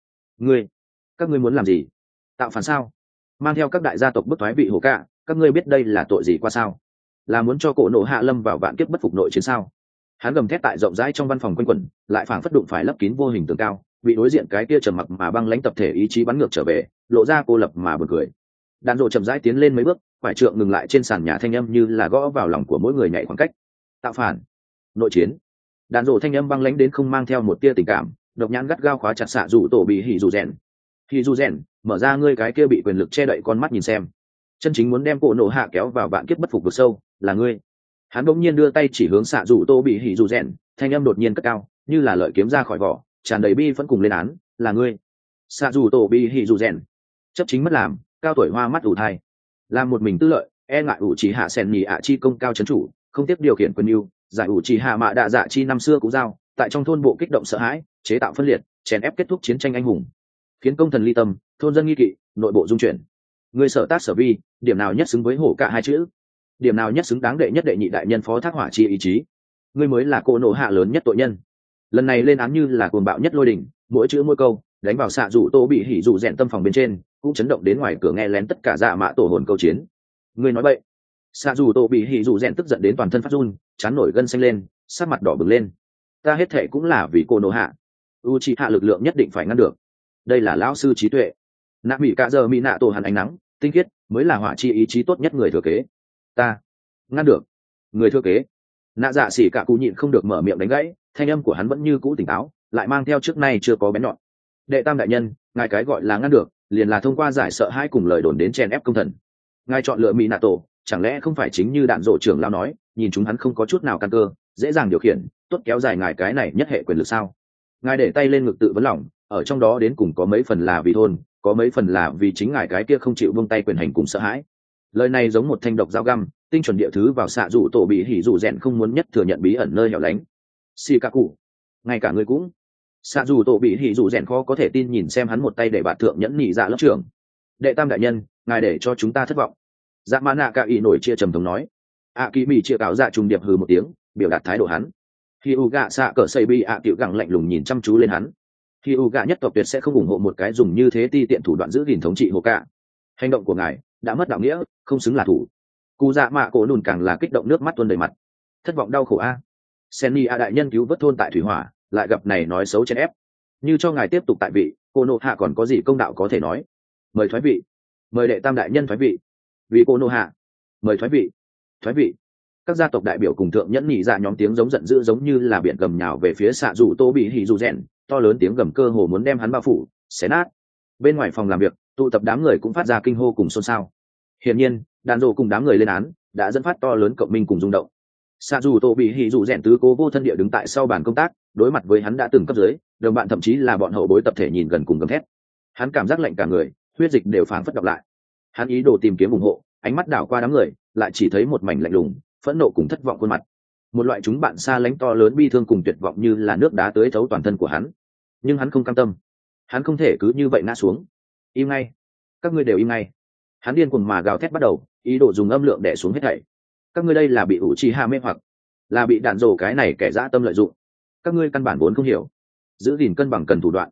Các ngươi muốn làm gì? Tạo phản sao? Mang theo các đại gia tộc bức thoái vị hổ cả, các ngươi biết đây là tội gì qua sao? Là muốn cho cổ nổ hạ lâm vào vạn kiếp bất phục nội chiến sao? Hắn gầm thét tại rộng rãi trong văn phòng quanh quẩn, lại phảng phất đụng phải lấp kín vô hình tường cao, bị đối diện cái kia trầm mặc mà băng lãnh tập thể ý chí bắn ngược trở về, lộ ra cô lập mà buồn cười. Đàn rộ chậm rãi tiến lên mấy bước, phải trượng ngừng lại trên sàn nhà, thanh âm như là gõ vào lòng của mỗi người nhảy khoảng cách. Tạo phản, nội chiến. Đàn rộ thanh âm băng lãnh đến không mang theo một tia tình cảm, độc nhãn gắt gao khóa chặt xạ rủ tổ bị hỉ rủ rèn. Hỉ rủ rèn, mở ra ngươi cái kia bị quyền lực che đậy con mắt nhìn xem. Chân chính muốn đem cổ nổ hạ kéo vào vạn kiếp bất phục vực sâu, là ngươi. Hắn bỗng nhiên đưa tay chỉ hướng xạ rủ tô bị hỉ rủ rèn, thanh âm đột nhiên cất cao, như là lợi kiếm ra khỏi vỏ, tràn đầy bi vẫn cùng lên án, là ngươi. Xạ rủ tô bị hỉ rủ rèn, chấp chính mất làm, cao tuổi hoa mắt ủ thai, làm một mình tư lợi, e ngại ủ chỉ hạ sen nhì ạ chi công cao chấn chủ, không tiếp điều khiển quân yêu, giải ủ chỉ hạ mạ đạ dạ chi năm xưa cũ giao, tại trong thôn bộ kích động sợ hãi, chế tạo phân liệt, chèn ép kết thúc chiến tranh anh hùng, khiến công thần ly tâm, thôn dân nghi kỵ, nội bộ dung chuyển. Ngươi sở tác sở vi, điểm nào nhất xứng với hổ cả hai chữ? Điểm nào nhất xứng đáng đệ nhất đệ nhị đại nhân phó thác hỏa chi ý chí? Ngươi mới là cổ nổ hạ lớn nhất tội nhân. Lần này lên án như là cuồng bạo nhất lôi đình, mỗi chữ mỗi câu đánh vào xạ rủ tô bị hỉ rủ rèn tâm phòng bên trên, cũng chấn động đến ngoài cửa nghe lén tất cả dạ mạ tổ hồn câu chiến. Ngươi nói bậy. Xạ rủ tô bị hỉ rủ rèn tức giận đến toàn thân phát run, chán nổi gân xanh lên, sắc mặt đỏ bừng lên. Ta hết thệ cũng là vì cổ nổ hạ. Uchiha lực lượng nhất định phải ngăn được. Đây là lão sư trí tuệ. Nạ mỹ cả giờ mỹ nạ tổ hàn ánh nắng tinh khiết mới là hỏa chi ý chí tốt nhất người thừa kế. Ta ngăn được người thừa kế. Nạ dạ xỉ cả cụ nhịn không được mở miệng đánh gãy, thanh âm của hắn vẫn như cũ tỉnh táo, lại mang theo trước nay chưa có bén nhọn. Đệ tam đại nhân, ngài cái gọi là ngăn được liền là thông qua giải sợ hai cùng lời đồn đến chèn ép công thần. Ngài chọn lựa mỹ nạ tổ chẳng lẽ không phải chính như đạn dộ trưởng lão nói, nhìn chúng hắn không có chút nào căn cơ, dễ dàng điều khiển, tốt kéo dài ngài cái này nhất hệ quyền lực sao? Ngài để tay lên ngực tự vấn lòng, ở trong đó đến cùng có mấy phần là vì thôn, có mấy phần là vì chính ngài cái kia không chịu buông tay quyền hành cùng sợ hãi. Lời này giống một thanh độc dao găm, tinh chuẩn địa thứ vào xạ rủ tổ bị hỉ rủ rèn không muốn nhất thừa nhận bí ẩn nơi hẻo lánh. Xì cả cụ, ngay cả người cũng. Xạ rủ tổ bị hỉ rủ rèn khó có thể tin nhìn xem hắn một tay để bạt thượng nhẫn nhị dạ lớp trưởng. Đệ tam đại nhân, ngài để cho chúng ta thất vọng. Dạ mã nạ cả ý nổi chia trầm thống nói. A kỳ mì chia cáo dạ trùng điệp hừ một tiếng, biểu đạt thái độ hắn. Khi u gạ xạ cỡ xây bi ạ tiểu gẳng lạnh lùng nhìn chăm chú lên hắn. Khi u gạ nhất tộc tuyệt sẽ không ủng hộ một cái dùng như thế ti tiện thủ đoạn giữ gìn thống trị hồ cả. Hành động của ngài đã mất đạo nghĩa, không xứng là thủ. Cụ dạ mạ cổ nùn càng là kích động nước mắt tuôn đầy mặt. Thất vọng đau khổ a. Senni a đại nhân cứu vớt thôn tại thủy hỏa, lại gặp này nói xấu chen ép. Như cho ngài tiếp tục tại vị, cô nô hạ còn có gì công đạo có thể nói? Mời thoái vị, mời đệ tam đại nhân thoái vị. Vì cô nô hạ, mời thoái vị, thoái vị. Các gia tộc đại biểu cùng thượng nhẫn nhị dạ nhóm tiếng giống giận dữ giống như là biển gầm nhào về phía xạ rủ tô bị hỉ rủ rèn, to lớn tiếng gầm cơ hồ muốn đem hắn bao phủ xé nát. Bên ngoài phòng làm việc, tụ tập đám người cũng phát ra kinh hô cùng xôn xao. Hiển nhiên, đàn rộ cùng đám người lên án đã dẫn phát to lớn cộng minh cùng rung động. Xạ rủ tô bị hỉ rủ rèn tứ cố vô thân địa đứng tại sau bàn công tác, đối mặt với hắn đã từng cấp dưới, đồng bạn thậm chí là bọn hậu bối tập thể nhìn gần cùng gầm thét. Hắn cảm giác lạnh cả người, huyết dịch đều phảng phất đọc lại. Hắn ý đồ tìm kiếm ủng hộ, ánh mắt đảo qua đám người, lại chỉ thấy một mảnh lạnh lùng, phẫn nộ cùng thất vọng khuôn mặt. Một loại chúng bạn xa lánh to lớn bi thương cùng tuyệt vọng như là nước đá tưới thấu toàn thân của hắn. Nhưng hắn không cam tâm, hắn không thể cứ như vậy ngã xuống. Im ngay, các ngươi đều im ngay. Hắn điên cuồng mà gào thét bắt đầu, ý đồ dùng âm lượng đè xuống hết thảy. Các ngươi đây là bị Uchiha mê hoặc, là bị đạn rồ cái này kẻ dã tâm lợi dụng. Các ngươi căn bản vốn không hiểu, giữ gìn cân bằng cần thủ đoạn,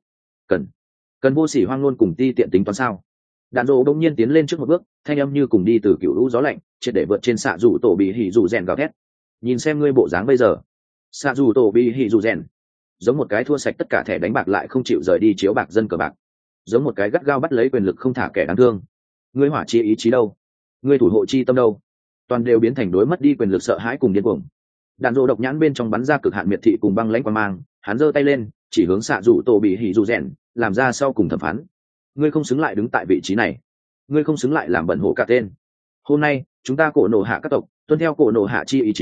cần vô sỉ hoang ngôn cùng ti tiện tính toán sao? Đạn rồ đông nhiên tiến lên trước một bước, thanh âm như cùng đi từ cựu lũ gió lạnh, triệt để vượt trên xạ rủ tổ bị hỉ rủ rèn gào thét. Nhìn xem ngươi bộ dáng bây giờ, xạ rủ tổ bị hỉ rủ rèn giống một cái thua sạch tất cả thẻ đánh bạc lại không chịu rời đi chiếu bạc dân cờ bạc, giống một cái gắt gao bắt lấy quyền lực không thả kẻ đáng thương. Ngươi hỏa chi ý chí đâu? Ngươi thủ hộ chi tâm đâu? Toàn đều biến thành đối mất đi quyền lực sợ hãi cùng điên cuồng. Đạn rồ độc nhãn bên trong bắn ra cực hạn miệt thị cùng băng lãnh quang mang, hắn giơ tay lên chỉ hướng xạ rủ tổ bị hỉ rủ rèn, làm ra sau cùng thẩm phán. Ngươi không xứng lại đứng tại vị trí này, ngươi không xứng lại làm bẩn hộ cả tên. Hôm nay chúng ta cổ nổ hạ các tộc tuân theo cổ nổ hạ chi ý chí,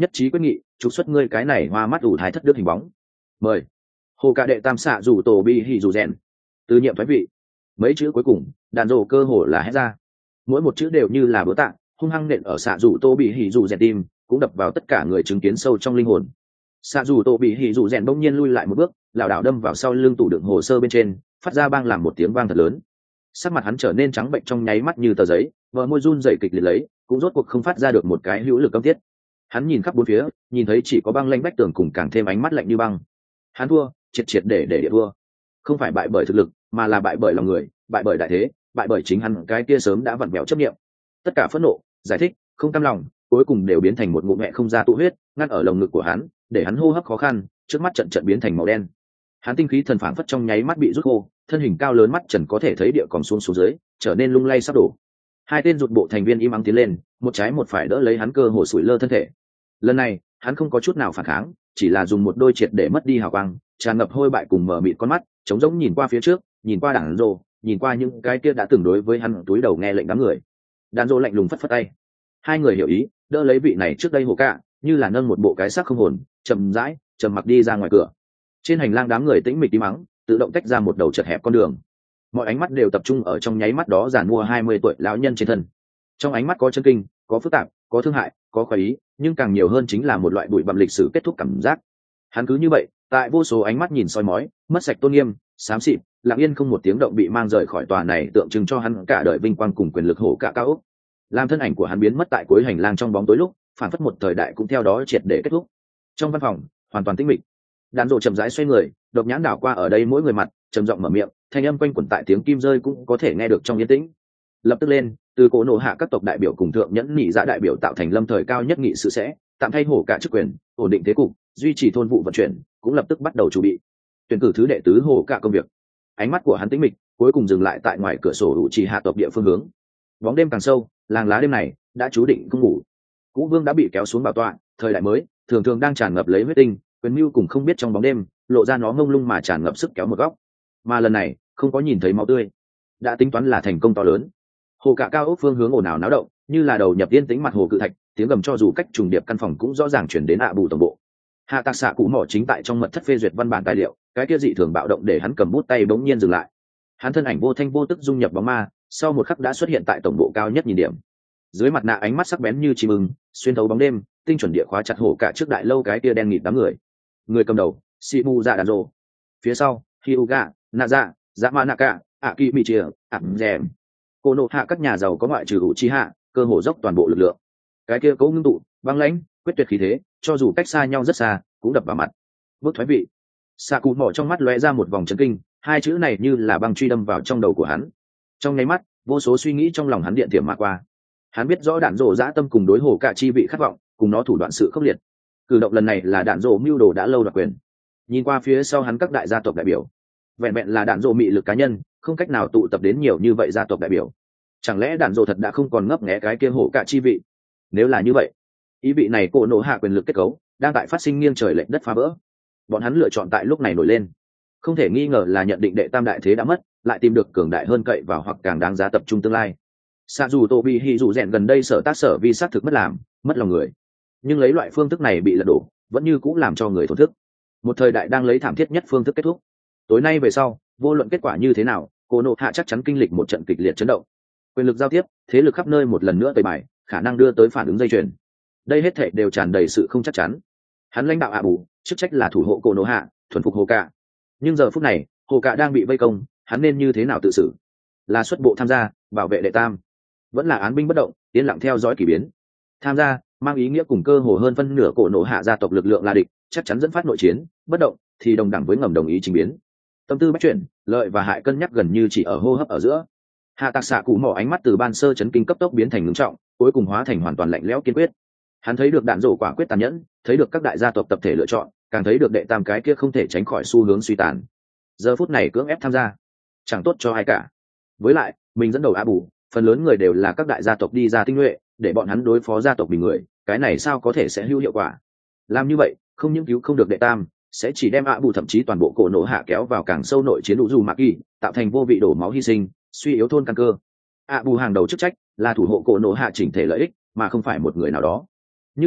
nhất trí quyết nghị trục xuất ngươi cái này hoa mắt ủ thái thất đức hình bóng. Mời. Hồ cả đệ tam xạ dù tổ bị hỉ dù rèn từ nhiệm thoái vị. Mấy chữ cuối cùng đạn rồ cơ hồ là hét ra, mỗi một chữ đều như là búa tạ hung hăng nện ở xạ dù tô bị hỉ dù rèn tim, cũng đập vào tất cả người chứng kiến sâu trong linh hồn. Xạ dù tô bị hỉ dù rèn bỗng nhiên lui lại một bước, lảo đảo đâm vào sau lưng tủ đựng hồ sơ bên trên, phát ra bang làm một tiếng vang thật lớn. Sắc mặt hắn trở nên trắng bệnh trong nháy mắt như tờ giấy, vợ môi run rẩy kịch liệt lấy, cũng rốt cuộc không phát ra được một cái hữu lực âm tiết. Hắn nhìn khắp bốn phía, nhìn thấy chỉ có băng lanh bách tường cùng càng thêm ánh mắt lạnh như băng. Hắn thua, triệt triệt để thua. Không phải bại bởi thực lực, mà là bại bởi lòng người, bại bởi đại thế, bại bởi chính hắn cái kia sớm đã vặn vẹo chấp niệm. Tất cả phẫn nộ, giải thích, không cam lòng, cuối cùng đều biến thành một ngụm mẹ không ra tụ huyết, ngăn ở lồng ngực của hắn, để hắn hô hấp khó khăn, trước mắt trận biến thành màu đen. Hắn tinh khí thần phảng phất trong nháy mắt bị rút khô, thân hình cao lớn mắt trần có thể thấy địa còn xuống dưới, trở nên lung lay sắp đổ. Hai tên rụt bộ thành viên im ắng tiến lên, một trái một phải đỡ lấy hắn cơ hồ sủi lơ thân thể. Lần này hắn không có chút nào phản kháng, chỉ là dùng một đôi triệt để mất đi hào quang, tràn ngập hôi bại cùng mở mịt con mắt, trống rỗng nhìn qua phía trước, nhìn qua đàn rồ, nhìn qua những cái kia đã từng đối với hắn túi đầu nghe lệnh đám người. Đàn rồ lạnh lùng phất phất tay, hai người hiểu ý, đỡ lấy vị này trước đây hồ cạ, như là nâng một bộ cái xác không hồn, chậm rãi trầm mặc đi ra ngoài cửa. Trên hành lang đám người tĩnh mịch im mắng, tự động tách ra một đầu chật hẹp con đường. Mọi ánh mắt đều tập trung ở trong nháy mắt đó giàn mua 20 tuổi lão nhân trên thân. Trong ánh mắt có chân kinh, có phức tạp, có thương hại, có khoái ý, nhưng càng nhiều hơn chính là một loại bụi bặm lịch sử kết thúc cảm giác. Hắn cứ như vậy, tại vô số ánh mắt nhìn soi mói, mất sạch tôn nghiêm, xám xịt, lặng yên không một tiếng động bị mang rời khỏi tòa này tượng trưng cho hắn cả đời vinh quang cùng quyền lực hổ cả cao ốc. Làm thân ảnh của hắn biến mất tại cuối hành lang trong bóng tối lúc, phản phất một thời đại cũng theo đó triệt để kết thúc. Trong văn phòng, hoàn toàn tĩnh mịch. Đàn rộ chậm rãi xoay người, độc nhãn đảo qua ở đây mỗi người mặt, trầm giọng mở miệng, thanh âm quanh quẩn tại tiếng kim rơi cũng có thể nghe được trong yên tĩnh. Lập tức lên, từ cổ nổ hạ các tộc đại biểu cùng thượng nhẫn nghị dạ đại biểu tạo thành lâm thời cao nhất nghị sự sẽ tạm thay hổ cả chức quyền, ổn định thế cục, duy trì thôn vụ vận chuyển, cũng lập tức bắt đầu chuẩn bị tuyển cử thứ đệ tứ hổ cả công việc. Ánh mắt của hắn tĩnh mịch, cuối cùng dừng lại tại ngoài cửa sổ ủ trì hạ tộc địa phương hướng. Bóng đêm càng sâu, làng lá đêm này đã chú định không ngủ. Cũ vương đã bị kéo xuống bảo tọa, thời đại mới thường thường đang tràn ngập lấy huyết tinh, quyền mưu cùng không biết trong bóng đêm lộ ra nó ngông lung mà tràn ngập sức kéo một góc. Mà lần này không có nhìn thấy máu tươi, đã tính toán là thành công to lớn. Hồ cả cao ốc phương hướng ồn ào náo động, như là đầu nhập yên tĩnh mặt hồ cự thạch, tiếng gầm cho dù cách trùng điệp căn phòng cũng rõ ràng chuyển đến bù tổng bộ. Hạ tạc xạ cụ mỏ chính tại trong mật thất phê duyệt văn bản tài liệu, cái kia dị thường bạo động để hắn cầm bút tay bỗng nhiên dừng lại. Hắn thân ảnh vô thanh vô tức dung nhập bóng ma, sau một khắc đã xuất hiện tại tổng bộ cao nhất nhìn điểm. Dưới mặt nạ ánh mắt sắc bén như chim ưng, xuyên thấu bóng đêm, tinh chuẩn địa khóa chặt hổ cả trước đại lâu cái kia đen nghịt đám người. Người cầm đầu, Shibu Dạ Đàn Rồ. Phía sau, Hyuga, Naza, Yamanaka, Akimichia, Rèm. Cô nộ hạ các nhà giàu có ngoại trừ Uchiha, cơ hồ dốc toàn bộ lực lượng. Cái kia cấu ngưng tụ, băng lãnh, quyết tuyệt khí thế, cho dù cách xa nhau rất xa, cũng đập vào mặt. Bước thoái vị. Sạ cụ mỏ trong mắt lóe ra một vòng chấn kinh, hai chữ này như là băng truy đâm vào trong đầu của hắn. Trong nháy mắt, vô số suy nghĩ trong lòng hắn điện tiềm mà qua. Hắn biết rõ Đạn Rồ dã tâm cùng đối hồ cả chi vị khát vọng, cùng nó thủ đoạn sự khốc liệt. Cử động lần này là Đạn Rồ mưu đồ đã lâu đoạt quyền. Nhìn qua phía sau hắn các đại gia tộc đại biểu, vẹn vẹn là Đạn Rồ mị lực cá nhân, không cách nào tụ tập đến nhiều như vậy gia tộc đại biểu. Chẳng lẽ Đạn Rồ thật đã không còn ngấp nghé cái kia hổ cả chi vị? Nếu là như vậy, ý vị này cổ nổ hạ quyền lực kết cấu đang tại phát sinh nghiêng trời lệch đất phá vỡ. Bọn hắn lựa chọn tại lúc này nổi lên, không thể nghi ngờ là nhận định đệ tam đại thế đã mất, lại tìm được cường đại hơn cậy vào hoặc càng đáng giá tập trung tương lai. Xạ dù tô bị hỉ dù rèn gần đây sở tác sở vi xác thực mất làm, mất lòng người, nhưng lấy loại phương thức này bị lật đổ, vẫn như cũng làm cho người thổn thức. Một thời đại đang lấy thảm thiết nhất phương thức kết thúc. Tối nay về sau, vô luận kết quả như thế nào, cổ nổ hạ chắc chắn kinh lịch một trận kịch liệt chấn động. Quyền lực giao tiếp, thế lực khắp nơi một lần nữa tẩy bài, khả năng đưa tới phản ứng dây chuyền. Đây hết thảy đều tràn đầy sự không chắc chắn. Hắn lãnh đạo bù, chức trách là thủ hộ cổ nổ hạ, thuần phục hồ cạ. Nhưng giờ phút này, hồ cạ đang bị vây công, hắn nên như thế nào tự xử? Là xuất bộ tham gia, bảo vệ đệ tam, vẫn là án binh bất động, yên lặng theo dõi kỳ biến? Tham gia mang ý nghĩa cùng cơ hồ hơn phân nửa cổ nổ hạ gia tộc lực lượng là địch, chắc chắn dẫn phát nội chiến. Bất động thì đồng đẳng với ngầm đồng ý trình biến. Tâm tư bách chuyển, lợi và hại cân nhắc gần như chỉ ở hô hấp ở giữa. Hạ tạc xạ cụ mỏ ánh mắt từ ban sơ chấn kinh cấp tốc biến thành ngưng trọng, cuối cùng hóa thành hoàn toàn lạnh lẽo kiên quyết. Hắn thấy được Đạn Rồ quả quyết tàn nhẫn, thấy được các đại gia tộc tập thể lựa chọn, càng thấy được đệ tam cái kia không thể tránh khỏi xu hướng suy tàn. Giờ phút này cưỡng ép tham gia, chẳng tốt cho ai cả. Với lại, mình dẫn đầu bù, phần lớn người đều là các đại gia tộc đi ra tinh nhuệ, để bọn hắn đối phó gia tộc bình người, cái này sao có thể sẽ hữu hiệu quả? Làm như vậy, không những cứu không được đệ tam, sẽ chỉ đem bù thậm chí toàn bộ cổ nổ hạ kéo vào càng sâu nội chiến đủ dù mạc kỳ, tạo thành vô vị đổ máu hy sinh, suy yếu thôn căn cơ. Bù hàng đầu chức trách là thủ hộ cổ nổ hạ chỉnh thể lợi ích, mà không phải một người nào đó. Như vậy,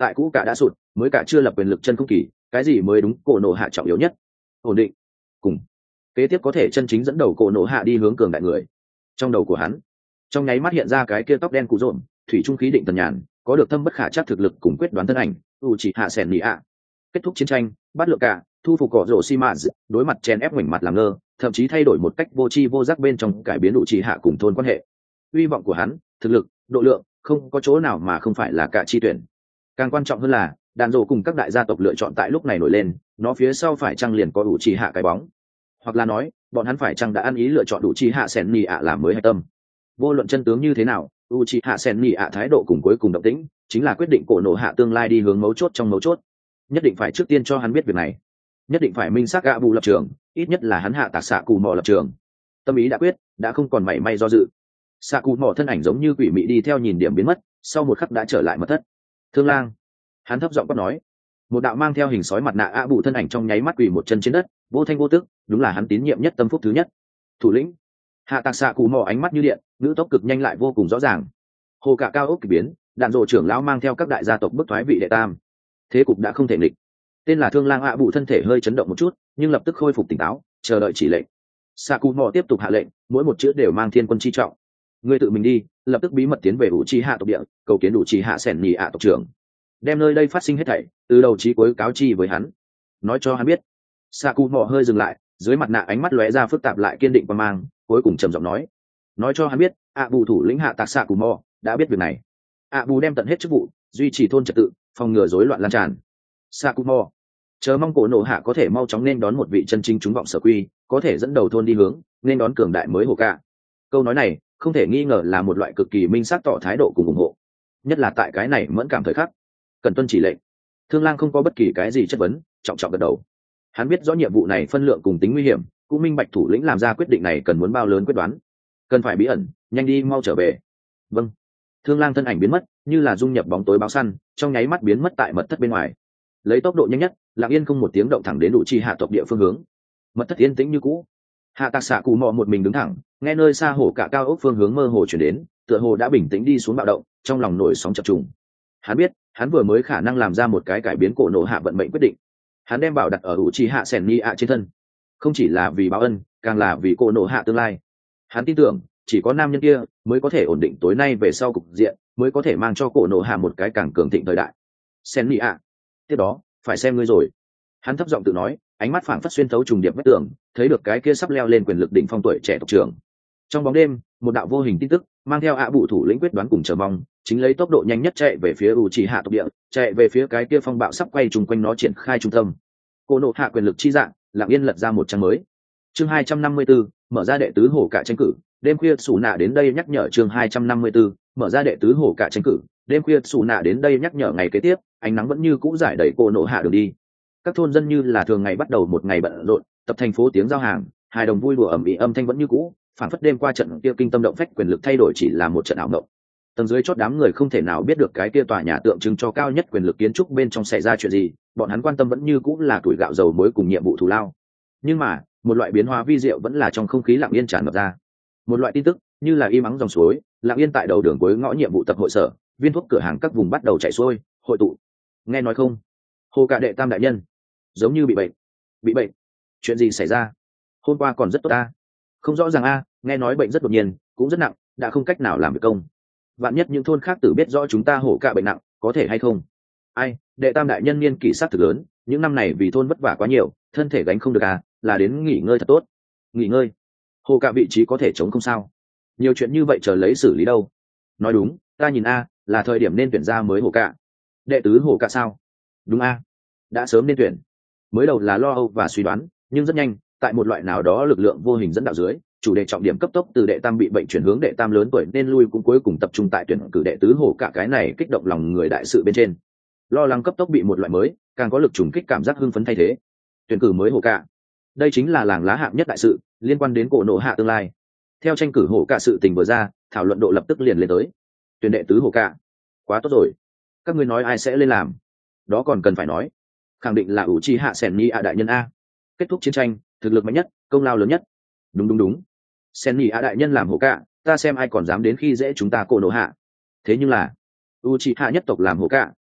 tại cũ cả đã sụt, mới cả chưa lập quyền lực chân không kỳ, cái gì mới đúng cổ nổ hạ trọng yếu nhất? Ổn định. Cùng kế tiếp có thể chân chính dẫn đầu cổ nổ hạ đi hướng cường đại người. Trong đầu của hắn trong nháy mắt hiện ra cái kia tóc đen cụ rộn, thủy trung khí định tần nhàn, có được thâm bất khả chắc thực lực cùng quyết đoán thân ảnh Uchiha Sennia. Kết thúc chiến tranh, bắt lựa cả, thu phục cỏ rổ xi mã, đối mặt chèn ép ngoảnh mặt làm ngơ, thậm chí thay đổi một cách vô tri vô giác bên trong cải biến Uchiha cùng thôn quan hệ. Hy vọng của hắn, thực lực, độ lượng, không có chỗ nào mà không phải là cả chi tuyển. Càng quan trọng hơn là đàn rổ cùng các đại gia tộc lựa chọn tại lúc này nổi lên, nó phía sau phải chăng liền có Uchiha cái bóng, hoặc là nói bọn hắn phải chăng đã ăn ý lựa chọn Uchiha Sennia làm mới hạch tâm. Vô luận chân tướng như thế nào, Uchiha Sennia thái độ cùng cuối cùng động tĩnh chính là quyết định cổ nổ hạ tương lai đi hướng mấu chốt trong mấu chốt. Nhất định phải trước tiên cho hắn biết việc này, nhất định phải minh xác gạ bù lập trường, ít nhất là hắn hạ tạc xạ cù mò lập trường. Tâm ý đã quyết, đã không còn mảy may do dự. Xạ cù mò thân ảnh giống như quỷ mị đi theo nhìn điểm biến mất, sau một khắc đã trở lại mật thất. Thương lang, hắn thấp giọng quát nói. Một đạo mang theo hình sói mặt nạ ạ bù thân ảnh trong nháy mắt quỳ một chân trên đất, vô thanh vô tức, đúng là hắn tín nhiệm nhất tâm phúc thứ nhất. Thủ lĩnh. Hạ tạc xạ cù mò ánh mắt như điện, ngữ tốc cực nhanh lại vô cùng rõ ràng. Hồ cả cao ốc kỳ biến, đạn rộ trưởng lão mang theo các đại gia tộc bức thoái vị đệ tam. Thế cục đã không thể nghịch. Tên là Thương lang ạ bù thân thể hơi chấn động một chút, nhưng lập tức khôi phục tỉnh táo, chờ đợi chỉ lệnh. Xạ cù mò tiếp tục hạ lệnh, mỗi một chữ đều mang thiên quân chi trọng. Ngươi tự mình đi, lập tức bí mật tiến về Uchiha tộc địa, cầu kiến Uchiha Sennia tộc trưởng, đem nơi đây phát sinh hết thảy từ đầu chí cuối cáo chi với hắn, nói cho hắn biết. Saku mò hơi dừng lại, dưới mặt nạ ánh mắt lóe ra phức tạp lại kiên định và mang, cuối cùng trầm giọng nói cho hắn biết ạ bù thủ lĩnh hạ tạc Saku mò đã biết việc này. ạ bù đem tận hết chức vụ, duy trì thôn trật tự, phòng ngừa rối loạn lan tràn. Saku mò chờ mong cổ nổ hạ có thể mau chóng nên đón một vị chân chính trúng vọng sở quy, có thể dẫn đầu thôn đi hướng nên đón cường đại mới hồ ca. Câu nói này không thể nghi ngờ là một loại cực kỳ minh xác tỏ thái độ cùng ủng hộ, nhất là tại cái này mẫn cảm thời khắc. Cần tuân chỉ lệnh. Thương lang không có bất kỳ cái gì chất vấn, trọng trọng gật đầu. Hắn biết rõ nhiệm vụ này phân lượng cùng tính nguy hiểm, cũng minh bạch thủ lĩnh làm ra quyết định này cần muốn bao lớn quyết đoán, cần phải bí ẩn, nhanh đi mau trở về. Vâng. Thương lang thân ảnh biến mất, như là dung nhập bóng tối báo săn, trong nháy mắt biến mất tại mật thất bên ngoài. Lấy tốc độ nhanh nhất, lặng yên không một tiếng động thẳng đến Uchiha tộc địa phương hướng. Mật thất yên tĩnh như cũ. Hạ tạc xạ cụ mò một mình đứng thẳng, nghe nơi xa hồ cả cao ốc phương hướng mơ hồ chuyển đến, tựa hồ đã bình tĩnh đi xuống bạo động, trong lòng nổi sóng chập trùng. Hắn biết hắn vừa mới khả năng làm ra một cái cải biến cổ nổ hạ vận mệnh quyết định. Hắn đem bảo đặt ở Uchiha Sennia trên thân, không chỉ là vì báo ân, càng là vì cổ nổ hạ tương lai. Hắn tin tưởng chỉ có nam nhân kia mới có thể ổn định tối nay về sau cục diện, mới có thể mang cho cổ nổ hạ một cái càng cường thịnh thời đại. Sennia, tiếp đó phải xem ngươi rồi. Hắn thấp giọng tự nói, ánh mắt phảng phất xuyên thấu trùng điệp vách tường, thấy được cái kia sắp leo lên quyền lực đỉnh phong tuổi trẻ tộc trưởng. Trong bóng đêm, một đạo vô hình tin tức mang theo ạ bụ thủ lĩnh quyết đoán cùng chờ mong, chính lấy tốc độ nhanh nhất chạy về phía Uchiha tộc địa, chạy về phía cái kia phong bạo sắp quay trùng quanh nó triển khai trung tâm. Cô nộ hạ quyền lực chi dạng, lặng yên lật ra một trang mới. Chương 254, mở ra đệ tứ hổ cả tranh cử, đêm khuya Sủ Nạ đến đây nhắc nhở. Chương 254, mở ra đệ tứ hổ cả tranh cử, đêm khuya Sủ Nạ đến đây nhắc nhở. Ngày kế tiếp, ánh nắng vẫn như cũ rải đầy cô nộ hạ đường đi. Các thôn dân như là thường ngày bắt đầu một ngày bận rộn, tập thành phố tiếng giao hàng, hài đồng vui đùa ầm ĩ, âm thanh vẫn như cũ, phản phất đêm qua trận kia kinh tâm động phách quyền lực thay đổi chỉ là một trận ảo mộng. Tầng dưới chót đám người không thể nào biết được cái kia tòa nhà tượng trưng cho cao nhất quyền lực kiến trúc bên trong xảy ra chuyện gì, bọn hắn quan tâm vẫn như cũ là tuổi gạo dầu muối cùng nhiệm vụ thù lao. Nhưng mà một loại biến hóa vi diệu vẫn là trong không khí lặng yên tràn ngập ra. Một loại tin tức như là im ắng dòng suối, lặng yên tại đầu đường cuối ngõ nhiệm vụ tập hội sở, viên thuốc cửa hàng các vùng bắt đầu chảy xuôi, hội tụ. Nghe nói không, hồ cả đệ tam đại nhân giống như bị bệnh. Bị bệnh? Chuyện gì xảy ra? Hôm qua còn rất tốt ta. Không rõ ràng a, nghe nói bệnh rất đột nhiên, cũng rất nặng, đã không cách nào làm được công. Vạn nhất những thôn khác tử biết rõ chúng ta hổ cả bệnh nặng, có thể hay không? Ai, đệ tam đại nhân niên kỷ sát thực lớn, những năm này vì thôn vất vả quá nhiều, thân thể gánh không được à, là đến nghỉ ngơi thật tốt. Nghỉ ngơi? Hồ cả vị trí có thể chống không sao? Nhiều chuyện như vậy chờ lấy xử lý đâu. Nói đúng, ta nhìn a, là thời điểm nên tuyển ra mới hổ cả. Đệ tứ hổ cả sao? Đúng a, đã sớm nên tuyển. Mới đầu là lo âu và suy đoán, nhưng rất nhanh, tại một loại nào đó lực lượng vô hình dẫn đạo dưới, chủ đề trọng điểm cấp tốc từ đệ tam bị bệnh chuyển hướng đệ tam lớn tuổi nên lui, cũng cuối cùng tập trung tại tuyển cử đệ tứ hổ cả. Cái này kích động lòng người đại sự bên trên. Lo lắng cấp tốc bị một loại mới, càng có lực trùng kích cảm giác hưng phấn thay thế. Tuyển cử mới hổ cả, đây chính là làng lá hạng nhất đại sự, liên quan đến cổ nộ hạ tương lai. Theo tranh cử hổ cả sự tình vừa ra, thảo luận độ lập tức liền lên tới. Tuyển đệ tứ hổ cả, quá tốt rồi. Các ngươi nói ai sẽ lên làm? Đó còn cần phải nói, khẳng định là Uchiha Sennia đại nhân a. Kết thúc chiến tranh, thực lực mạnh nhất, công lao lớn nhất. Đúng. Sennia đại nhân làm hổ cả, ta xem ai còn dám đến khi dễ chúng ta cổ nộ hạ. Thế nhưng là Uchiha nhất tộc làm hổ cả,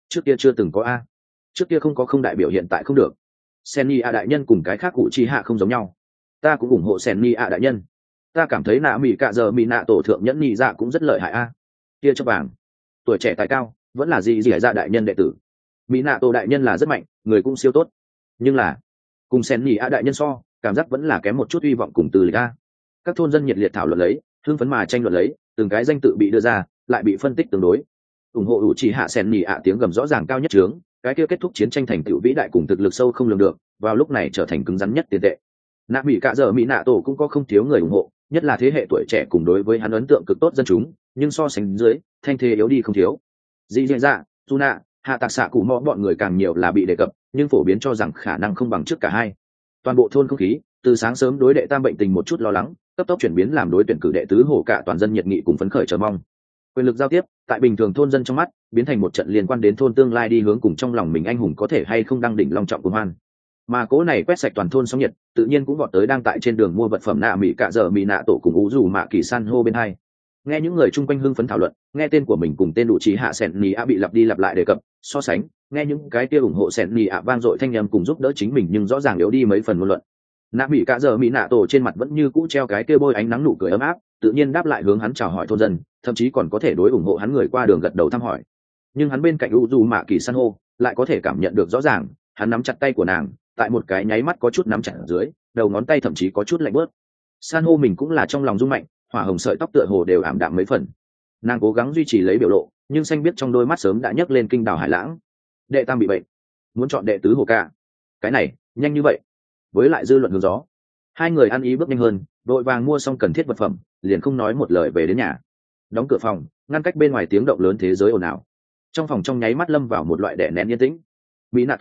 trước kia chưa từng có a. Trước kia không có không đại biểu hiện tại không được. Senni a đại nhân cùng cái khác cụ chi hạ không giống nhau. Ta cũng ủng hộ Senni a đại nhân. Ta cảm thấy nạ mỹ cạ giờ mỹ nạ tổ thượng nhẫn nhị dạ cũng rất lợi hại a. Kia cho vàng, tuổi trẻ tài cao, vẫn là gì dạ đại nhân đệ tử. Mỹ nạ tổ đại nhân là rất mạnh, người cũng siêu tốt. Nhưng là cùng Senni a đại nhân so, cảm giác vẫn là kém một chút hy vọng cùng từ lịch a. Các thôn dân nhiệt liệt thảo luận lấy, hưng phấn mà tranh luận lấy, từng cái danh tự bị đưa ra, lại bị phân tích tương đối. Ủng hộ ủ chỉ hạ Senni a tiếng gầm rõ ràng cao nhất trướng, cái kia kết thúc chiến tranh thành tựu vĩ đại cùng thực lực sâu không lường được, vào lúc này trở thành cứng rắn nhất tiền tệ. Nạ mỹ cạ giờ mỹ nạ tổ cũng có không thiếu người ủng hộ, nhất là thế hệ tuổi trẻ cùng đối với hắn ấn tượng cực tốt dân chúng, nhưng so sánh dưới thanh thế yếu đi không thiếu. Dị dạ dạ, Juna, hạ tạc xạ cụ mõ bọn người càng nhiều là bị đề cập, nhưng phổ biến cho rằng khả năng không bằng trước cả hai. Toàn bộ thôn không khí từ sáng sớm đối đệ tam bệnh tình một chút lo lắng, cấp tốc chuyển biến làm đối tuyển cử đệ tứ hổ cả toàn dân nhiệt nghị cùng phấn khởi chờ mong. Quyền lực giao tiếp tại bình thường thôn dân trong mắt biến thành một trận liên quan đến thôn tương lai đi hướng cùng trong lòng mình anh hùng có thể hay không đăng đỉnh long trọng của hoan. Mà cố này quét sạch toàn thôn sóng nhiệt tự nhiên cũng vọt tới đang tại trên đường mua vật phẩm nạ mỹ cạ dở mỹ nạ tổ cùng ú dù mạ kỳ san hô bên hai. Nghe những người chung quanh hưng phấn thảo luận, nghe tên của mình cùng tên đủ trí hạ sẹn nì a bị lặp đi lặp lại đề cập, so sánh nghe những cái kia ủng hộ sẹn nì a vang dội thanh âm cùng giúp đỡ chính mình nhưng rõ ràng yếu đi mấy phần ngôn luận. Nạ mỹ cạ dở mỹ nạ tổ trên mặt vẫn như cũ treo cái kia bôi ánh nắng nụ cười ấm áp, tự nhiên đáp lại hướng hắn chào hỏi thôn dân, thậm chí còn có thể đối ủng hộ hắn người qua đường gật đầu thăm hỏi. Nhưng hắn bên cạnh u dù mạ kỳ san hô lại có thể cảm nhận được rõ ràng, hắn nắm chặt tay của nàng, tại một cái nháy mắt có chút nắm chặt ở dưới, đầu ngón tay thậm chí có chút lạnh bớt. San hô mình cũng là trong lòng rung mạnh, hỏa hồng sợi tóc tựa hồ đều ảm đạm mấy phần. Nàng cố gắng duy trì lấy biểu lộ, nhưng xanh biết trong đôi mắt sớm đã nhấc lên kinh đảo hải lãng. Đệ tam bị bệnh, muốn chọn đệ tứ hồ ca, cái này nhanh như vậy? Với lại dư luận hướng gió, hai người ăn ý bước nhanh hơn, đội vàng mua xong cần thiết vật phẩm, liền không nói một lời về đến nhà. Đóng cửa phòng, ngăn cách bên ngoài tiếng động lớn thế giới ồn ào. Trong phòng trong nháy mắt lâm vào một loại đè nén yên tĩnh. Minato,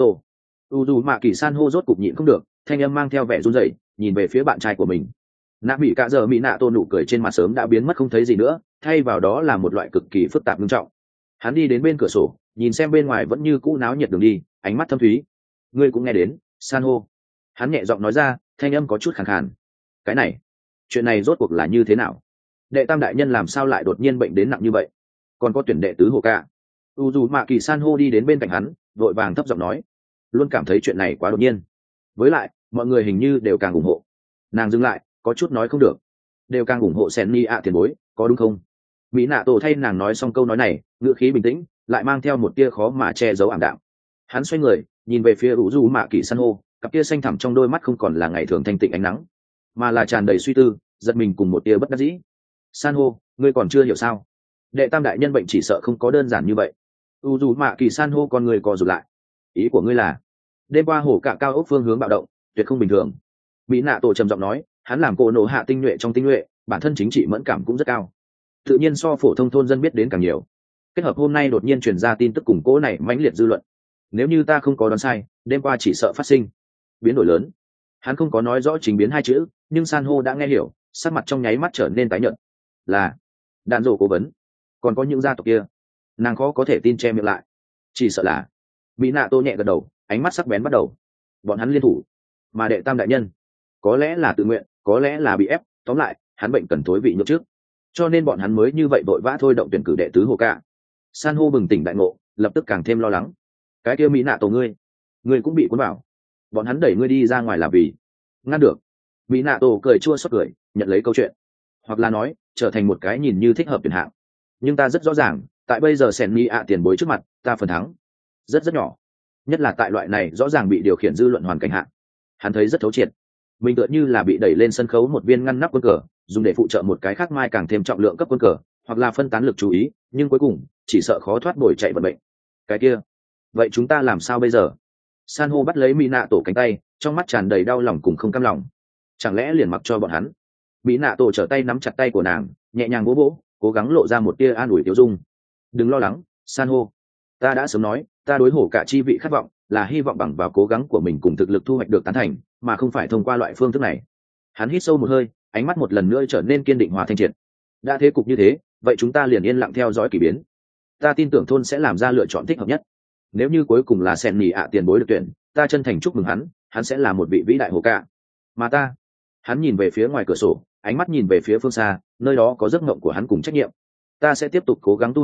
dù mạ kỳ san hô rốt cục nhịn không được, thanh âm mang theo vẻ run rẩy, nhìn về phía bạn trai của mình. Nạ mỹ cả giờ Minato nụ cười trên mặt sớm đã biến mất không thấy gì nữa, thay vào đó là một loại cực kỳ phức tạp nghiêm trọng. Hắn đi đến bên cửa sổ, nhìn xem bên ngoài vẫn như cũ náo nhiệt đường đi, ánh mắt thâm thúy. Ngươi cũng nghe đến, san hô. Hắn nhẹ giọng nói ra, thanh âm có chút khàn khàn. Cái này, chuyện này rốt cuộc là như thế nào? Đệ tam đại nhân làm sao lại đột nhiên bệnh đến nặng như vậy? Còn có tuyển đệ tứ hồ ca. Dù mạ kỳ san hô đi đến bên cạnh hắn, vội vàng thấp giọng nói, luôn cảm thấy chuyện này quá đột nhiên. Với lại mọi người hình như đều càng ủng hộ. Nàng dừng lại, có chút nói không được. Đều càng ủng hộ sen ni ạ tiền bối, có đúng không? Mỹ nạ tổ thay nàng nói xong câu nói này, ngữ khí bình tĩnh, lại mang theo một tia khó mà che giấu ảm đạm. Hắn xoay người, nhìn về phía dù mạ kỳ san hô, cặp tia xanh thẳm trong đôi mắt không còn là ngày thường thanh tịnh ánh nắng, mà là tràn đầy suy tư, giật mình cùng một tia bất đắc dĩ. San hô, ngươi còn chưa hiểu sao? Đệ tam đại nhân bệnh chỉ sợ không có đơn giản như vậy. Dù mạ kỳ san hô con người co rụt lại. Ý của ngươi là đêm qua hổ cả cao ốc phương hướng bạo động, tuyệt không bình thường. Mỹ nạ tổ trầm giọng nói, hắn làm cô nổ hạ tinh nhuệ trong tinh nhuệ, bản thân chính trị mẫn cảm cũng rất cao, tự nhiên so phổ thông thôn dân biết đến càng nhiều. Kết hợp hôm nay đột nhiên truyền ra tin tức củng cố này mãnh liệt dư luận, nếu như ta không có đoán sai, đêm qua chỉ sợ phát sinh biến đổi lớn. Hắn không có nói rõ chính biến hai chữ, nhưng san hô đã nghe hiểu, sắc mặt trong nháy mắt trở nên tái nhợt. Là đạn rổ cố vấn, còn có những gia tộc kia. Nàng khó có thể tin che miệng lại, chỉ sợ là mỹ nạ tô nhẹ gật đầu, ánh mắt sắc bén bắt đầu. Bọn hắn liên thủ, mà đệ tam đại nhân có lẽ là tự nguyện, có lẽ là bị ép, tóm lại hắn bệnh cần thối vị nhược trước, cho nên bọn hắn mới như vậy vội vã thôi động tuyển cử đệ tứ hồ ca. San hô bừng tỉnh đại ngộ, lập tức càng thêm lo lắng. Cái kia mỹ nạ tổ ngươi cũng bị cuốn vào, bọn hắn đẩy ngươi đi ra ngoài là vì ngăn được. Mỹ nạ tổ cười chua xót cười, nhận lấy câu chuyện, hoặc là nói trở thành một cái nhìn như thích hợp tuyển hạng. Nhưng ta rất rõ ràng, tại bây giờ sẻn mi ạ tiền bối trước mặt, ta phần thắng rất nhỏ, nhất là tại loại này rõ ràng bị điều khiển dư luận hoàn cảnh hạ. Hắn thấy rất thấu triệt, mình tựa như là bị đẩy lên sân khấu một viên ngăn nắp quân cờ, dùng để phụ trợ một cái khác mai càng thêm trọng lượng cấp quân cờ, hoặc là phân tán lực chú ý, nhưng cuối cùng chỉ sợ khó thoát bồi chạy vận mệnh. Cái kia, vậy chúng ta làm sao bây giờ? San hô bắt lấy mỹ nạ tổ cánh tay, trong mắt tràn đầy đau lòng cùng không cam lòng. Chẳng lẽ liền mặc cho bọn hắn? Mỹ nạ tổ trở tay nắm chặt tay của nàng, nhẹ nhàng vỗ vỗ, cố gắng lộ ra một tia an ủi tiêu dung. Đừng lo lắng, san hô, ta đã sớm nói, ta đối hổ cả chi vị khát vọng là hy vọng bằng vào cố gắng của mình cùng thực lực thu hoạch được tán thành, mà không phải thông qua loại phương thức này. Hắn hít sâu một hơi, ánh mắt một lần nữa trở nên kiên định hòa thanh triệt. Đã thế cục như thế, vậy chúng ta liền yên lặng theo dõi kỳ biến. Ta tin tưởng thôn sẽ làm ra lựa chọn thích hợp nhất. Nếu như cuối cùng là sen nỉ ạ tiền bối được tuyển, ta chân thành chúc mừng hắn sẽ là một vị vĩ đại hổ cả. Mà ta, hắn nhìn về phía ngoài cửa sổ, ánh mắt nhìn về phía phương xa, nơi đó có giấc mộng của hắn cùng trách nhiệm. Ta sẽ tiếp tục cố gắng tu hành,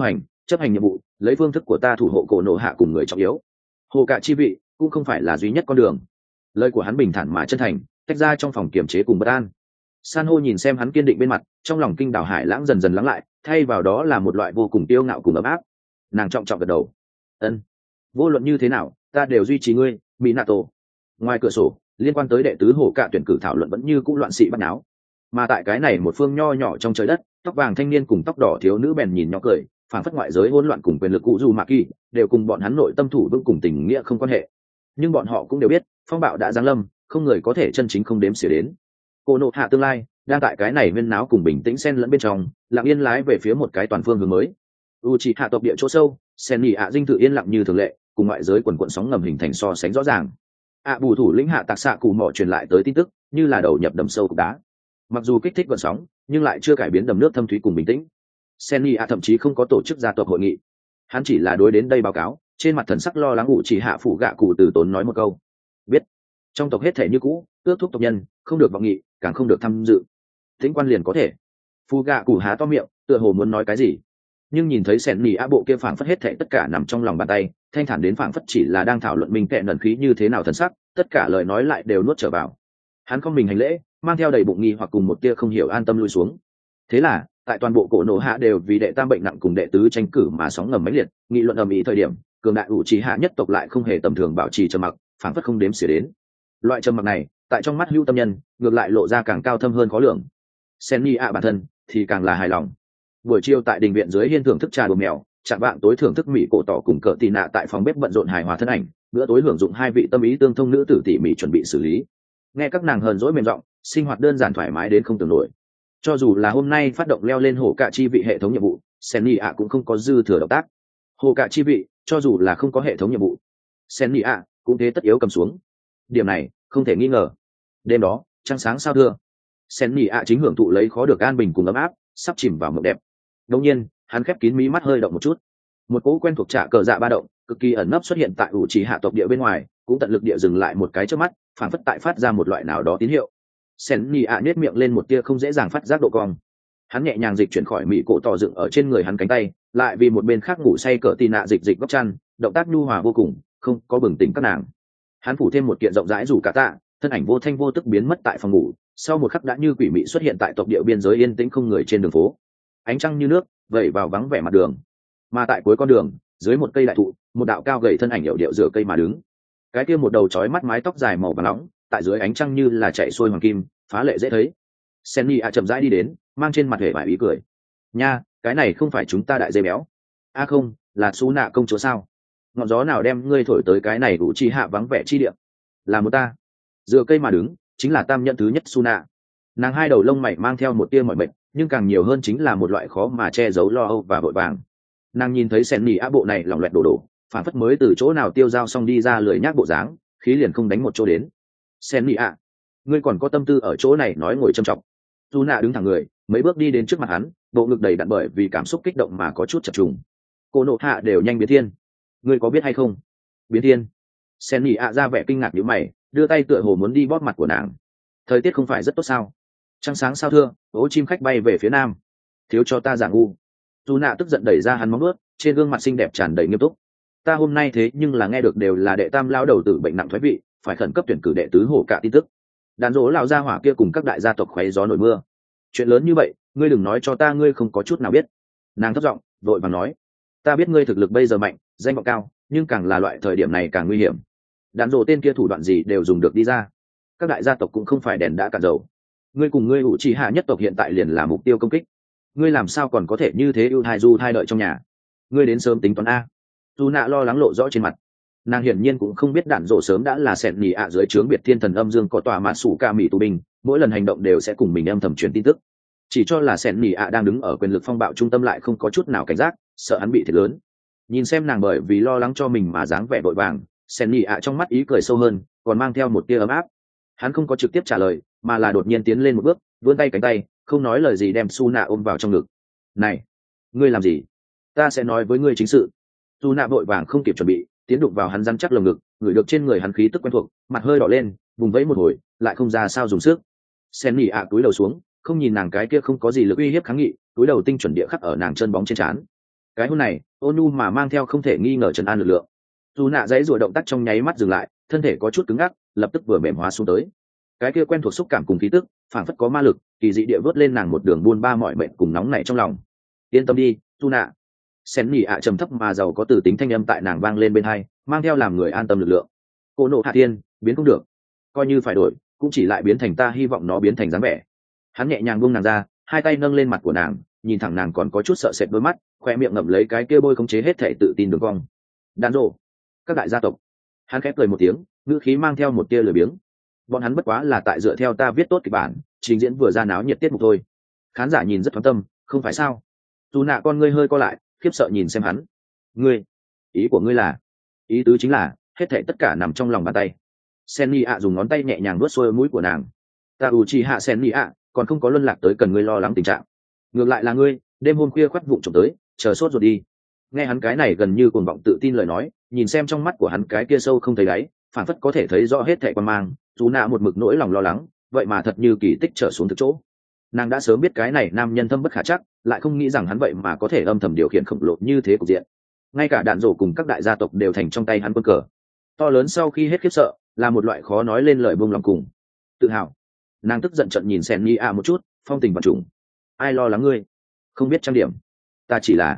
chấp hành nhiệm vụ, lấy phương thức của ta thủ hộ cổ nộ hạ cùng người trọng yếu. Hồ cả chi vị cũng không phải là duy nhất con đường. Lời của hắn bình thản mà chân thành, tách ra trong phòng kiềm chế cùng bất an. San hô nhìn xem hắn kiên định bên mặt, trong lòng kinh đảo hải lãng dần dần lắng lại, thay vào đó là một loại vô cùng tiêu ngạo cùng ấm áp. Nàng trọng trọng gật đầu. Ân, vô luận như thế nào ta đều duy trì ngươi, Minato. Ngoài cửa sổ, liên quan tới đệ tứ hổ cả tuyển cử thảo luận vẫn như cũ loạn sĩ bắt náo. Mà tại cái này một phương nho nhỏ trong trời đất, tóc vàng thanh niên cùng tóc đỏ thiếu nữ bèn nhìn nhỏ cười, phản phất ngoại giới hỗn loạn cùng quyền lực cụ dù mạ kỳ đều cùng bọn hắn nội tâm thủ vững cùng tình nghĩa không quan hệ. Nhưng bọn họ cũng đều biết, phong bạo đã giáng lâm, không người có thể chân chính không đếm xỉa đến. Cô nộ hạ tương lai đang tại cái này viên náo cùng bình tĩnh xen lẫn bên trong, lặng yên lái về phía một cái toàn phương hướng mới. Uchiha tộc địa chỗ sâu, sen nhị ạ dinh thự yên lặng như thường lệ, cùng ngoại giới quần quận sóng ngầm hình thành so sánh rõ ràng. Bù thủ lĩnh hạ tạc xạ cù mỏ truyền lại tới tin tức, như là đầu nhập đầm sâu cục đá. Mặc dù kích thích gợn sóng, nhưng lại chưa cải biến đầm nước thâm thúy cùng bình tĩnh. Sen nhị ạ thậm chí không có tổ chức gia tộc hội nghị, hắn chỉ là đối đến đây báo cáo, trên mặt thần sắc lo lắng Uchiha phụ gạ cụ từ tốn nói một câu: biết. Trong tộc hết thể như cũ, ước thúc tộc nhân không được vọng nghị, càng không được tham dự. Tĩnh quan liền có thể. Phụ gạ cụ há to miệng, tựa hồ muốn nói cái gì, nhưng nhìn thấy sẻn nỉ á bộ kia phảng phất hết thệ tất cả nằm trong lòng bàn tay, thanh thản đến phảng phất chỉ là đang thảo luận mình kệ nần khí như thế nào thần sắc, tất cả lời nói lại đều nuốt trở vào. Hắn không mình hành lễ, mang theo đầy bụng nghi hoặc cùng một tia không hiểu an tâm lui xuống. Thế là tại toàn bộ cổ nổ hạ đều vì đệ tam bệnh nặng cùng đệ tứ tranh cử mà sóng ngầm mãnh liệt, nghị luận ầm ĩ thời điểm, cường đại ủ trí hạ nhất tộc lại không hề tầm thường bảo trì trầm mặc, phảng phất không đếm xỉa đến. Loại trầm mặc này tại trong mắt hữu tâm nhân ngược lại lộ ra càng cao thâm hơn khó lường. Sen nỉ ạ bản thân thì càng là hài lòng. Buổi chiều tại đình viện dưới hiên thưởng thức trà đồ mèo, chạm vạng tối thưởng thức mỹ cổ tỏ cùng cỡ tì nạ tại phòng bếp bận rộn hài hòa thân ảnh, bữa tối hưởng dụng hai vị tâm ý tương thông nữ tử tỉ mỉ chuẩn bị xử lý. Nghe các nàng hờn dỗi mềm giọng, sinh hoạt đơn giản thoải mái đến không tưởng nổi. Cho dù là hôm nay phát động leo lên hổ cạ chi vị hệ thống nhiệm vụ, Senny ạ cũng không có dư thừa động tác. Hổ cạ chi vị, cho dù là không có hệ thống nhiệm vụ, Senny ạ cũng thế tất yếu cầm xuống. Điểm này không thể nghi ngờ. Đêm đó, trăng sáng sao thưa, Senny ạ chính hưởng thụ lấy khó được an bình cùng ấm áp, sắp chìm vào mộng đẹp. Đột nhiên, hắn khép kín mí mắt hơi động một chút. Một cỗ quen thuộc trạ cờ dạ ba động, cực kỳ ẩn nấp xuất hiện tại ủ trì hạ tộc địa bên ngoài, cũng tận lực địa dừng lại một cái trước mắt, phản phất tại phát ra một loại nào đó tín hiệu. Senny ạ nhếch miệng lên một tia không dễ dàng phát giác độ cong. Hắn nhẹ nhàng dịch chuyển khỏi mỹ cổ tỏ dựng ở trên người hắn cánh tay, lại vì một bên khác ngủ say cỡ tì nạ dịch góc chăn, động tác nhu hòa vô cùng, không có bừng tỉnh các nàng. Hắn phủ thêm một kiện rộng rãi rủ cả tạ, thân ảnh vô thanh vô tức biến mất tại phòng ngủ, sau một khắc đã như quỷ mị xuất hiện tại tộc địa biên giới yên tĩnh không người trên đường phố. Ánh trăng như nước vẩy vào vắng vẻ mặt đường, mà tại cuối con đường, dưới một cây đại thụ, một đạo cao gầy thân ảnh hiệu điệu rửa cây mà đứng. Cái kia một đầu chói mắt mái tóc dài màu vàng nóng, tại dưới ánh trăng như là chạy xuôi hoàng kim, phá lệ dễ thấy. Senny a chậm rãi đi đến, mang trên mặt vẻ vải ý cười. Nha, cái này không phải chúng ta đại dê béo? A không, là Su Nạ công chúa sao? Ngọn gió nào đem ngươi thổi tới cái này đủ chi hạ vắng vẻ chi địa? Là một ta. Dựa cây mà đứng, chính là tam nhận thứ nhất Su Nạ. Nàng hai đầu lông mày mang theo một tia mỏi mệt, nhưng càng nhiều hơn chính là một loại khó mà che giấu lo âu và vội vàng. Nàng nhìn thấy Senny a bộ này lỏng loẹt đổ đổ, phản phất mới từ chỗ nào tiêu dao xong đi ra lười nhác bộ dáng, khí liền không đánh một chỗ đến. Senny a, ngươi còn có tâm tư ở chỗ này nói ngồi trầm trọng. Su Nạ đứng thẳng người, mấy bước đi đến trước mặt hắn, bộ ngực đầy đặn bởi vì cảm xúc kích động mà có chút chập trùng. Cô nộ hạ đều nhanh biến thiên, ngươi có biết hay không? Biến thiên? Senny a ra vẻ kinh ngạc nhíu mày, đưa tay tựa hồ muốn đi bóp mặt của nàng. Thời tiết không phải rất tốt sao? Trăng sáng sao thưa, ố chim khách bay về phía nam. Thiếu cho ta giả ngu. Su Nạ tức giận đẩy ra hắn móng nuốt, trên gương mặt xinh đẹp tràn đầy nghiêm túc. Ta hôm nay thế nhưng là nghe được đều là đệ tam lão đầu tử bệnh nặng thoái vị, phải khẩn cấp tuyển cử đệ tứ hổ cả tin tức. Đàn rỗ lão gia hỏa kia cùng các đại gia tộc khoé gió nổi mưa. Chuyện lớn như vậy, ngươi đừng nói cho ta ngươi không có chút nào biết. Nàng thấp giọng, vội vàng nói, ta biết ngươi thực lực bây giờ mạnh, danh vọng cao, nhưng càng là loại thời điểm này càng nguy hiểm. Đàn rỗ tên kia thủ đoạn gì đều dùng được đi ra. Các đại gia tộc cũng không phải đèn đã cạn dầu. Ngươi cùng ngươi ủ trì hạ nhất tộc hiện tại liền là mục tiêu công kích. Ngươi làm sao còn có thể như thế ưu thai du thai đợi trong nhà? Ngươi đến sớm tính toán a. Su Nạ lo lắng lộ rõ trên mặt. Nàng hiển nhiên cũng không biết đạn rổ sớm đã là sẹn nhì ạ dưới trướng biệt thiên thần âm dương có tòa mạ sủ ca mỹ tù binh, mỗi lần hành động đều sẽ cùng mình âm thầm truyền tin tức. Chỉ cho là sẹn nhì ạ đang đứng ở quyền lực phong bạo trung tâm lại không có chút nào cảnh giác, sợ hắn bị thiệt lớn. Nhìn xem nàng bởi vì lo lắng cho mình mà dáng vẻ vội vàng, sẹn nhì ạ trong mắt ý cười sâu hơn, còn mang theo một tia ấm áp. Hắn không có trực tiếp trả lời, mà là đột nhiên tiến lên một bước, vươn tay cánh tay, không nói lời gì đem Su Nạ ôm vào trong ngực. Này, ngươi làm gì? Ta sẽ nói với ngươi chính sự. Su Nạ vội vàng không kịp chuẩn bị, tiến đụng vào hắn rắn chắc lồng ngực, ngửi được trên người hắn khí tức quen thuộc, mặt hơi đỏ lên, vùng vẫy một hồi, lại không ra sao dùng sức. Sen nhỉ ạ túi đầu xuống, không nhìn nàng cái kia không có gì lực uy hiếp kháng nghị, túi đầu tinh chuẩn địa khắc ở nàng chân bóng trên trán. Cái hôn này ôn nhu mà mang theo không thể nghi ngờ trấn an lực lượng. Dù nạ dãy rủa động tác trong nháy mắt dừng lại, thân thể có chút cứng ngắc, lập tức vừa mềm hóa xuống tới. Cái kia quen thuộc xúc cảm cùng khí tức, phảng phất có ma lực, kỳ dị địa vớt lên nàng một đường buôn ba mọi mệnh cùng nóng nảy trong lòng. Yên tâm đi, Dù nạ. Sen nhị ạ trầm thấp mà giàu có từ tính thanh âm tại nàng vang lên bên hai, mang theo làm người an tâm lực lượng. Cô nộ hạ tiên, biến không được, coi như phải đổi, cũng chỉ lại biến thành ta hy vọng nó biến thành dáng vẻ. Hắn nhẹ nhàng buông nàng ra, hai tay nâng lên mặt của nàng, nhìn thẳng nàng còn có chút sợ sệt đôi mắt, khoe miệng ngậm lấy cái kia bôi khống chế hết thể tự tin đường cong. Đàn rộ, các đại gia tộc. Hắn khép cười một tiếng, ngữ khí mang theo một tia lười biếng. Bọn hắn bất quá là tại dựa theo ta viết tốt kịch bản, trình diễn vừa ra náo nhiệt tiết mục thôi. Khán giả nhìn rất thoáng tâm, không phải sao? Dù nạ con ngươi hơi co lại, khiếp sợ nhìn xem hắn. Ngươi, ý của ngươi là? Ý tứ chính là hết thảy tất cả nằm trong lòng bàn tay. Senni ạ dùng ngón tay nhẹ nhàng vuốt xuôi mũi của nàng. Ta Uchiha Senni ạ, còn không có luân lạc tới cần ngươi lo lắng tình trạng. Ngược lại là ngươi, đêm hôm khuya khoắt vụng trộm tới, chờ sốt rồi đi. Nghe hắn cái này gần như cuồng vọng tự tin lời nói, nhìn xem trong mắt của hắn cái kia sâu không thấy đáy, phản phất có thể thấy rõ hết thảy quan mang. Dù nạ một mực nỗi lòng lo lắng, vậy mà thật như kỳ tích trở xuống thực chỗ. Nàng đã sớm biết cái này nam nhân thâm bất khả chắc, lại không nghĩ rằng hắn vậy mà có thể âm thầm điều khiển khổng lồ như thế cục diện. Ngay cả đạn rổ cùng các đại gia tộc đều thành trong tay hắn quân cờ. To lớn sau khi hết khiếp sợ, là một loại khó nói lên lời buông lòng cùng tự hào. Nàng tức giận trận nhìn Sen Nhi a một chút, phong tình vật trùng. Ai lo lắng ngươi? Không biết trang điểm. Ta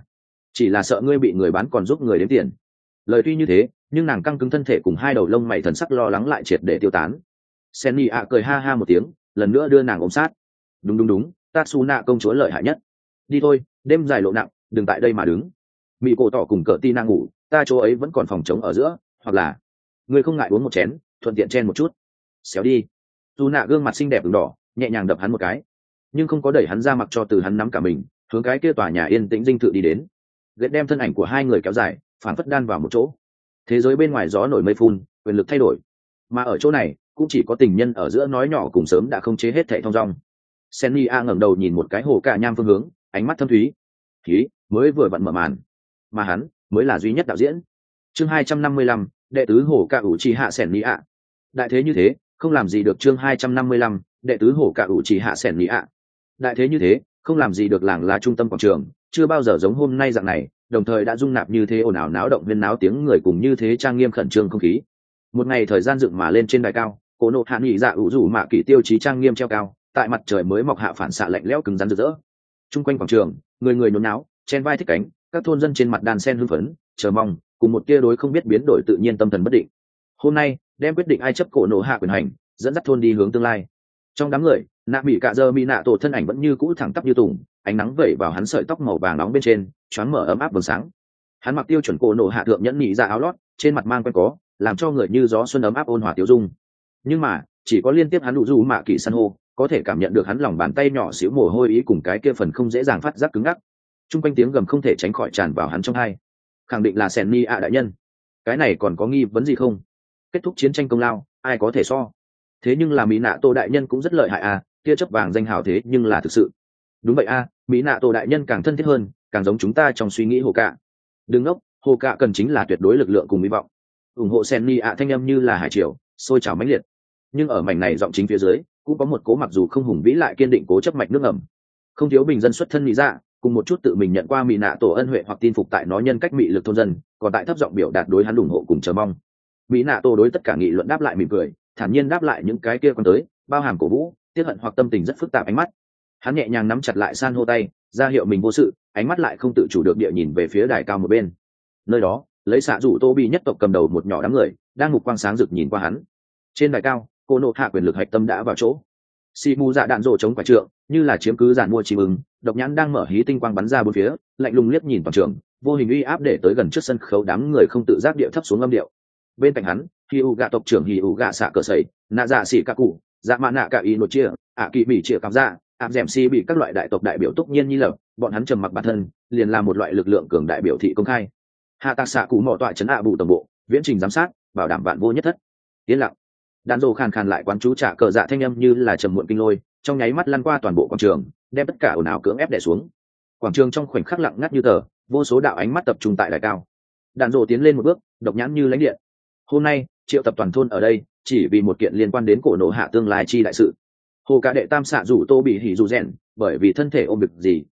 chỉ là sợ ngươi bị người bán còn giúp người đếm tiền. Lời tuy như thế, nhưng nàng căng cứng thân thể cùng hai đầu lông mày thần sắc lo lắng lại triệt để tiêu tán. Sen Nhi a cười ha ha một tiếng, lần nữa đưa nàng ôm sát. Đúng, Tatsuna công chúa lợi hại nhất. Đi thôi, đêm dài lộ nặng, đừng tại đây mà đứng. Mị cổ tỏ cùng cỡ ti nàng ngủ, ta chỗ ấy vẫn còn phòng trống ở giữa, hoặc là ngươi không ngại uống một chén, thuận tiện chen một chút. Xéo đi. Dù nạ gương mặt xinh đẹp ửng đỏ, nhẹ nhàng đập hắn một cái, nhưng không có đẩy hắn ra mặc cho từ hắn nắm cả mình, hướng cái kia tòa nhà yên tĩnh dinh thự đi đến. Ghét đem thân ảnh của hai người kéo dài, phản phất đan vào một chỗ. Thế giới bên ngoài gió nổi mây phun, quyền lực thay đổi, mà ở chỗ này cũng chỉ có tình nhân ở giữa nói nhỏ cùng sớm đã không chế hết thảy thong dong. Senny A ngẩng đầu nhìn một cái hồ cả nham phương hướng, ánh mắt thâm thúy. Khí mới vừa vặn mở màn, mà hắn mới là duy nhất đạo diễn. Chương 255, đệ tứ hổ cả ủ trì hạ Senny A. Đại thế như thế, không làm gì được. Chương 255, đệ tứ hổ cả ủ trì hạ Senny A. Đại thế như thế, không làm gì được. Làng là trung tâm quảng trường, chưa bao giờ giống hôm nay dạng này, đồng thời đã dung nạp như thế ồn ào náo động huyên náo tiếng người cùng như thế trang nghiêm khẩn trương không khí. Một ngày thời gian dựng mà lên trên đài cao, cổ nộ hạ nghị dạ ủ rủ mạ kỷ tiêu chí trang nghiêm treo cao, tại mặt trời mới mọc hạ phản xạ lạnh lẽo cứng rắn rực rỡ. Trung quanh quảng trường, người người nhốn náo, chen vai thích cánh, các thôn dân trên mặt đàn sen hưng phấn, chờ mong, cùng một tia đối không biết biến đổi tự nhiên tâm thần bất định. Hôm nay, đem quyết định ai chấp cổ nộ hạ quyền hành, dẫn dắt thôn đi hướng tương lai. Trong đám người, nạ mỹ cạ dơ mỹ nạ tổ thân ảnh vẫn như cũ thẳng tắp như tùng, ánh nắng vẩy vào hắn sợi tóc màu vàng nóng bên trên, choáng mở ấm áp vầng sáng. Hắn mặc tiêu chuẩn cổ nộ hạ thượng nhẫn nhị ra áo lót, trên mặt mang quen có, làm cho người như gió xuân ấm áp ôn hòa tiêu dung. Nhưng mà, chỉ có liên tiếp hắn đủ du mạ kỳ san hô có thể cảm nhận được hắn lòng bàn tay nhỏ xíu mồ hôi ý cùng cái kia phần không dễ dàng phát giác cứng ngắc. Trung quanh tiếng gầm không thể tránh khỏi tràn vào hắn trong tai. Khẳng định là Sen Ni A đại nhân. Cái này còn có nghi vấn gì không? Kết thúc chiến tranh công lao, ai có thể so? Thế nhưng là Mỹ Nạ Tô đại nhân cũng rất lợi hại à, kia chấp vàng danh hào thế nhưng là thực sự. Đúng vậy à, Mỹ Nạ Tô đại nhân càng thân thiết hơn, càng giống chúng ta trong suy nghĩ Hồ Cạ. Đừng ngốc, Hồ Cạ cần chính là tuyệt đối lực lượng cùng hy vọng. Ủng hộ Sen Ni A thanh âm như là hải triều, sôi trào mãnh liệt. Nhưng ở mảnh này giọng chính phía dưới, cũng có một cố mặc dù không hùng vĩ lại kiên định cố chấp mạch nước ẩm. Không thiếu bình dân xuất thân mỹ dạ, cùng một chút tự mình nhận qua Mỹ Nạ Tổ ân huệ hoặc tin phục tại nó nhân cách mị lực thôn dân, còn tại thấp giọng biểu đạt đối hắn ủng hộ cùng chờ mong. Mỹ Nạ Tổ đối tất cả nghị luận đáp lại mỉm cười, thản nhiên đáp lại những cái kia quan tới, bao hàm cổ vũ, tiếc hận hoặc tâm tình rất phức tạp ánh mắt. Hắn nhẹ nhàng nắm chặt lại san hô tay, ra hiệu mình vô sự, ánh mắt lại không tự chủ được địa nhìn về phía đài cao một bên. Nơi đó, lấy xạ rủ Tô Bị nhất tộc cầm đầu một nhỏ đám người, đang mục quang sáng rực nhìn qua hắn. Trên đài cao, cô nộ hạ quyền lực hạch tâm đã vào chỗ. Xì mù dạ đạn rổ chống quả trượng, như là chiếm cứ giàn mua chim ưng, độc nhãn đang mở hí tinh quang bắn ra bốn phía, lạnh lùng liếc nhìn toàn trường, vô hình uy áp để tới gần trước sân khấu đám người không tự giác điệu thấp xuống âm điệu. Bên cạnh hắn, hi u gạ tộc trưởng hi u gạ xạ cờ sẩy, nạ dạ xỉ ca cụ, dạ mạ nạ cả y nột chia, ạ kỳ mỹ chia cảm dạ, áp dẻm si bị các loại đại tộc đại biểu túc nhiên nhi lập, bọn hắn trầm mặc bản thân, liền là một loại lực lượng cường đại biểu thị công khai. Hạ tạc xạ cụ mỏ tọa chấn ạ bù tổng bộ, viễn trình giám sát, bảo đảm vạn vô nhất thất. Yên lặng. Đàn rồ khàn khàn lại quán chú trả cờ dạ thanh âm như là trầm muộn kinh lôi, trong nháy mắt lăn qua toàn bộ quảng trường, đem tất cả ồn ào cưỡng ép đè xuống. Quảng trường trong khoảnh khắc lặng ngắt như tờ, vô số đạo ánh mắt tập trung tại đài cao. Đàn rồ tiến lên một bước, độc nhãn như lãnh điện. Hôm nay, triệu tập toàn thôn ở đây, chỉ vì một kiện liên quan đến cổ nộ hạ tương lai chi đại sự. Hồ cả đệ tam xạ rủ Tô Bị hỉ dù rèn, bởi vì thân thể ôm việc gì,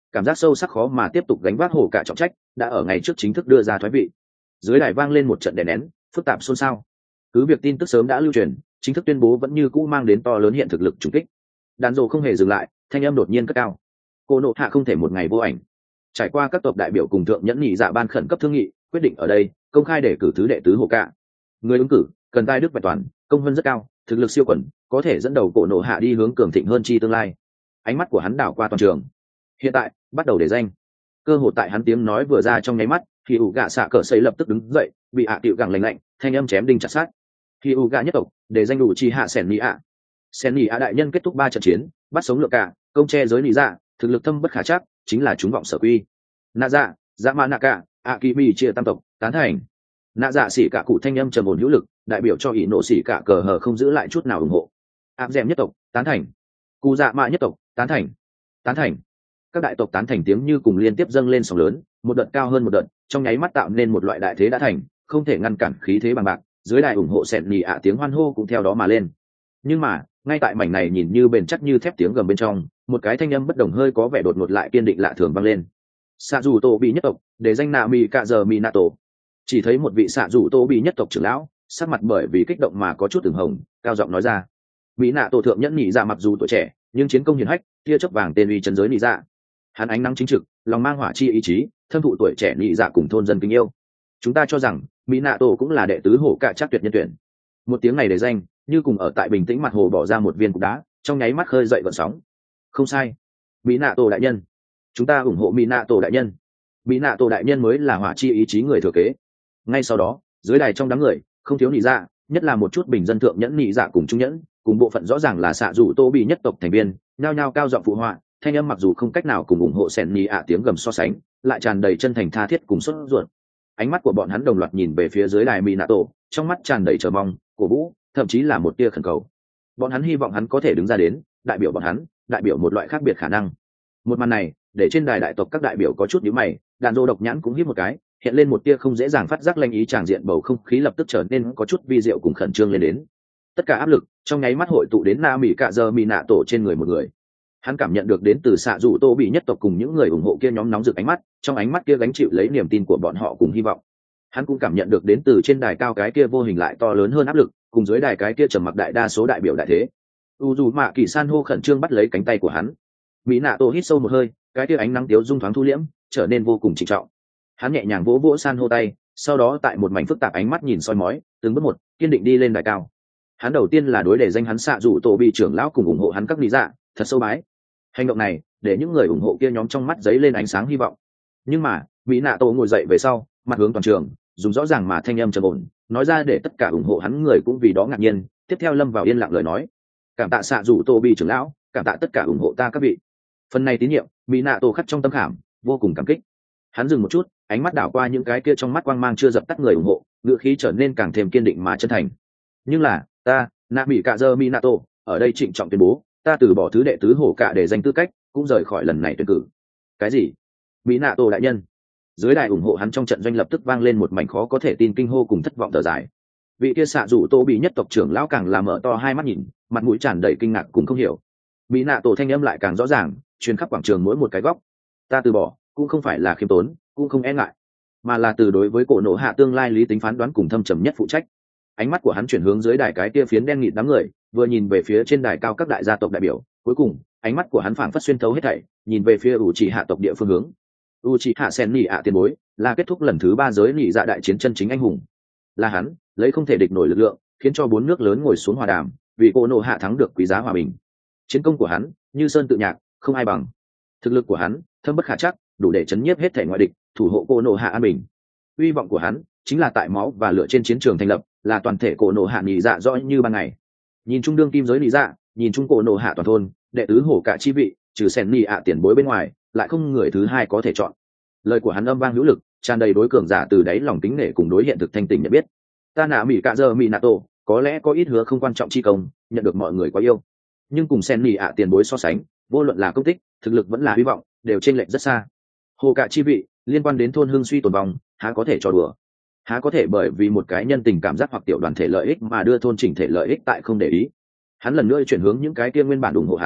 cảm giác sâu sắc khó mà tiếp tục gánh vác hổ cả trọng trách đã ở ngày trước chính thức đưa ra thoái vị. Dưới đài vang lên một trận đè nén phức tạp xôn xao. Cứ việc tin tức sớm đã lưu truyền, chính thức tuyên bố vẫn như cũ mang đến to lớn hiện thực lực trùng kích. Đàn rồ không hề dừng lại, thanh âm đột nhiên cất cao. Cô nộ hạ không thể một ngày vô ảnh. Trải qua các tộc đại biểu cùng thượng nhẫn nghị dạ ban khẩn cấp thương nghị, quyết định ở đây công khai để cử thứ đệ tứ hổ cả. Người ứng cử cần tài đức vẹn toàn, công hơn rất cao, thực lực siêu quần, có thể dẫn đầu cổ nộ hạ đi hướng cường thịnh hơn chi tương lai. Ánh mắt của hắn đảo qua toàn trường. Hiện tại bắt đầu để danh. Cơ hội tại hắn tiếng nói vừa ra trong nháy mắt, thì ủ gạ xạ cờ xây lập tức đứng dậy, bị hạ tiệu gẳng lạnh lạnh, thanh âm chém đinh chặt sát. Thì ủ gạ nhất tộc để danh đủ chi hạ sẻn nị ạ. Sẻn nị ạ đại nhân kết thúc 3 trận chiến, bắt sống lượng cả, công che giới nị dạ, thực lực thâm bất khả trắc, chính là chúng vọng sở quy. Nạ dạ, dạ mã nạ cả, ạ kỳ mi chia tam tộc, tán thành. Nạ dạ xỉ cả cụ thanh âm trầm ổn hữu lực, đại biểu cho ỷ nộ xỉ cả cờ hờ không giữ lại chút nào ủng hộ. Áp dẻm nhất tộc tán thành. Cụ dạ mạ nhất tộc tán thành. Tán thành. Các đại tộc tán thành tiếng như cùng liên tiếp dâng lên sóng lớn, một đợt cao hơn một đợt, trong nháy mắt tạo nên một loại đại thế đã thành, không thể ngăn cản khí thế bằng bạc. Dưới đài ủng hộ sẹn nhì ạ tiếng hoan hô cũng theo đó mà lên. Nhưng mà ngay tại mảnh này nhìn như bền chắc như thép tiếng gầm bên trong, một cái thanh âm bất đồng hơi có vẻ đột ngột lại kiên định lạ thường vang lên. Xạ dù tổ bị nhất tộc để danh nạ mì cạ giờ mì nạ tổ. Chỉ thấy một vị xạ dù tổ bị nhất tộc trưởng lão sắc mặt bởi vì kích động mà có chút từng hồng, cao giọng nói ra: mỹ nạ tổ thượng nhẫn nhị dạ mặc dù tuổi trẻ nhưng chiến công hiển hách, tia chớp vàng tên uy trấn giới nhị dạ. Hắn ánh nắng chính trực, lòng mang hỏa chi ý chí, thâm thụ tuổi trẻ nhị dạ cùng thôn dân kính yêu. Chúng ta cho rằng mỹ nạ tổ cũng là đệ tứ hổ cả chắc tuyệt nhân tuyển. Một tiếng này để danh như cùng ở tại bình tĩnh mặt hồ bỏ ra một viên cục đá, trong nháy mắt khơi dậy gợn sóng. Không sai, mỹ nạ tổ đại nhân, chúng ta ủng hộ mỹ nạ tổ đại nhân. Mỹ nạ tổ đại nhân mới là hỏa chi ý chí người thừa kế. Ngay sau đó dưới đài trong đám người không thiếu nhị dạ, nhất là một chút bình dân thượng nhẫn nhị dạ cùng trung nhẫn, cùng bộ phận rõ ràng là xạ dù tô bị nhất tộc thành viên, nhao nhao cao giọng phụ họa, thanh âm mặc dù không cách nào cùng ủng hộ sẻn nhị ạ tiếng gầm so sánh, lại tràn đầy chân thành tha thiết cùng sốt ruột. Ánh mắt của bọn hắn đồng loạt nhìn về phía dưới đài mỹ nạ tổ, trong mắt tràn đầy chờ mong, cổ vũ, thậm chí là một tia khẩn cầu. Bọn hắn hy vọng hắn có thể đứng ra đến đại biểu bọn hắn, đại biểu một loại khác biệt khả năng. Một màn này để trên đài đại tộc các đại biểu có chút nhíu mày, đàn rô độc nhãn cũng hít một cái, hiện lên một tia không dễ dàng phát giác lanh ý, tràng diện bầu không khí lập tức trở nên có chút vi diệu cùng khẩn trương lên đến. Tất cả áp lực trong nháy mắt hội tụ đến na mỹ cạ giờ mỹ nạ tổ trên người một người. Hắn cảm nhận được đến từ xạ dù tô bị nhất tộc cùng những người ủng hộ kia nhóm nóng rực ánh mắt, trong ánh mắt kia gánh chịu lấy niềm tin của bọn họ cùng hy vọng. Hắn cũng cảm nhận được đến từ trên đài cao cái kia vô hình lại to lớn hơn áp lực, cùng dưới đài cái kia trầm mặc đại đa số đại biểu đại thế. Dù mạ kỳ san hô khẩn trương bắt lấy cánh tay của hắn. Mỹ nạ tổ hít sâu một hơi, cái kia ánh nắng tiếu dung thoáng thu liễm, trở nên vô cùng trịnh trọng. Hắn nhẹ nhàng vỗ vỗ san hô tay, sau đó tại một mảnh phức tạp ánh mắt nhìn soi mói, từng bước một kiên định đi lên đài cao. Hắn đầu tiên là đối để danh hắn xạ dù tổ bị trưởng lão cùng ủng hộ hắn các lý dạ, thật sâu bái. Hành động này để những người ủng hộ kia nhóm trong mắt giấy lên ánh sáng hy vọng. Nhưng mà mỹ nạ tổ ngồi dậy về sau, mặt hướng toàn trường, dùng rõ ràng mà thanh âm trầm ổn nói ra để tất cả ủng hộ hắn người cũng vì đó ngạc nhiên. Tiếp theo lâm vào yên lặng lời nói: cảm tạ xạ dù tổ bị trưởng lão, cảm tạ tất cả ủng hộ ta các vị. Phần này tín nhiệm mỹ nạ tổ khắc trong tâm khảm, vô cùng cảm kích. Hắn dừng một chút, ánh mắt đảo qua những cái kia trong mắt quang mang chưa dập tắt người ủng hộ, ngữ khí trở nên càng thêm kiên định mà chân thành. Nhưng là ta nạ mỹ cạ dơ mỹ nạ tổ ở đây trịnh trọng tuyên bố, ta từ bỏ thứ đệ tứ hổ cả để danh tư cách, cũng rời khỏi lần này tuyển cử. Cái gì? Mỹ nạ tổ đại nhân? Dưới đài ủng hộ hắn trong trận doanh lập tức vang lên một mảnh khó có thể tin kinh hô cùng thất vọng thở dài. Vị kia xạ rủ tô bị nhất tộc trưởng lão càng làm mở to hai mắt nhìn, mặt mũi tràn đầy kinh ngạc cùng không hiểu. Mỹ nạ tổ thanh âm lại càng rõ ràng, truyền khắp quảng trường mỗi một cái góc. Ta từ bỏ cũng không phải là khiêm tốn, cũng không e ngại, mà là từ đối với cổ nộ hạ tương lai lý tính phán đoán cùng thâm trầm nhất phụ trách. Ánh mắt của hắn chuyển hướng dưới đài cái kia phiến đen nghịt đám người, vừa nhìn về phía trên đài cao các đại gia tộc đại biểu, cuối cùng ánh mắt của hắn phảng phất xuyên thấu hết thảy, nhìn về phía ủ trì hạ tộc địa phương hướng. ủ trì hạ sen nỉ ạ tiền bối là kết thúc lần thứ 3 giới nỉ dạ đại chiến chân chính anh hùng. Là hắn lấy không thể địch nổi lực lượng, khiến cho 4 nước lớn ngồi xuống hòa đàm, vì cổ nộ hạ thắng được quý giá hòa bình. Chiến công của hắn như sơn tự nhạc, không ai bằng. Thực lực của hắn thâm bất khả trắc, đủ để chấn nhiếp hết thể ngoại địch, thủ hộ cổ nộ hạ an bình. Hy vọng của hắn chính là tại máu và lửa trên chiến trường thành lập, là toàn thể cổ nộ hạ nỉ dạ rõ như ban ngày. Nhìn trung đương kim giới nỉ dạ, nhìn trung cổ nộ hạ toàn thôn, đệ tứ hổ cả chi vị, trừ sen nỉ ạ tiền bối bên ngoài, lại không người thứ hai có thể chọn. Lời của hắn âm vang hữu lực, tràn đầy đối cường giả từ đáy lòng kính nể cùng đối hiện thực thanh tình nhận biết. Ta nạ mỹ cạ giờ mỹ nạ tổ có lẽ có ít hứa không quan trọng chi công, nhận được mọi người quá yêu, nhưng cùng sen nỉ ạ tiền bối so sánh, vô luận là công tích, thực lực vẫn là hy vọng, đều chênh lệch rất xa. Hồ cả chi vị liên quan đến thôn hương suy tồn vong, há có thể trò đùa, há có thể bởi vì một cái nhân tình cảm giác hoặc tiểu đoàn thể lợi ích mà đưa thôn chỉnh thể lợi ích tại không để ý. Hắn lần nữa chuyển hướng những cái kia nguyên bản ủng hộ hắn,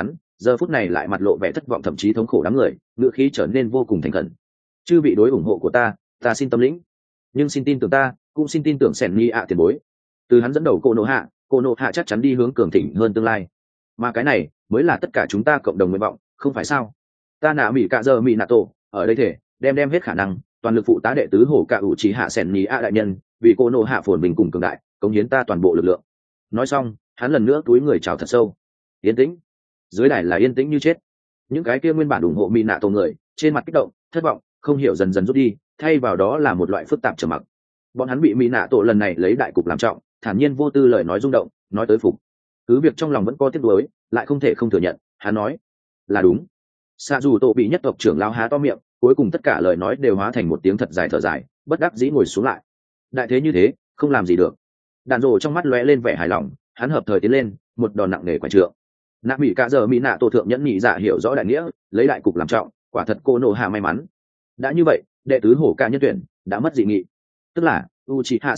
giờ phút này lại mặt lộ vẻ thất vọng thậm chí thống khổ đám người, ngữ khí trở nên vô cùng thành khẩn. Chư vị đối ủng hộ của ta xin tâm lĩnh, nhưng xin tin tưởng ta, cũng xin tin tưởng sẻn ni ạ tiền bối. Từ hắn dẫn đầu cô nộ hạ chắc chắn đi hướng cường thịnh hơn tương lai, mà cái này mới là tất cả chúng ta cộng đồng nguyện vọng, không phải sao? Ta nạ mỹ cạ giờ mỹ nạ tổ ở đây thể đem hết khả năng toàn lực phụ tá đệ tứ hổ cạ ủ trí hạ sẻn ni ạ đại nhân, vì cô nộ hạ phồn bình cùng cường đại cống hiến ta toàn bộ lực lượng. Nói xong hắn lần nữa túi người chào thật sâu. Yên tĩnh. Dưới đài là yên tĩnh như chết. Những cái kia nguyên bản ủng hộ mỹ nạ tổ người trên mặt kích động thất vọng không hiểu dần dần rút đi, thay vào đó là một loại phức tạp trầm mặc. Bọn hắn bị mỹ nạ tổ lần này lấy đại cục làm trọng, thản nhiên vô tư lời nói rung động, nói tới phục. Cứ việc trong lòng vẫn có tiếc nuối, lại không thể không thừa nhận. Hắn nói là đúng. Xạ dù tổ bị nhất tộc trưởng lao há to miệng, cuối cùng tất cả lời nói đều hóa thành một tiếng thật dài thở dài, bất đắc dĩ ngồi xuống lại. Đại thế như thế không làm gì được. Đạn rồ trong mắt lóe lên vẻ hài lòng, hắn hợp thời tiến lên, một đòn nặng nề quả trượng. Nạ mỹ cả giờ mỹ nạ tổ thượng nhẫn nhị dạ hiểu rõ đại nghĩa, lấy đại cục làm trọng, quả thật cô nộ hạ may mắn. Đã như vậy, đệ tứ hổ ca nhân tuyển đã mất dị nghị, tức là Uchiha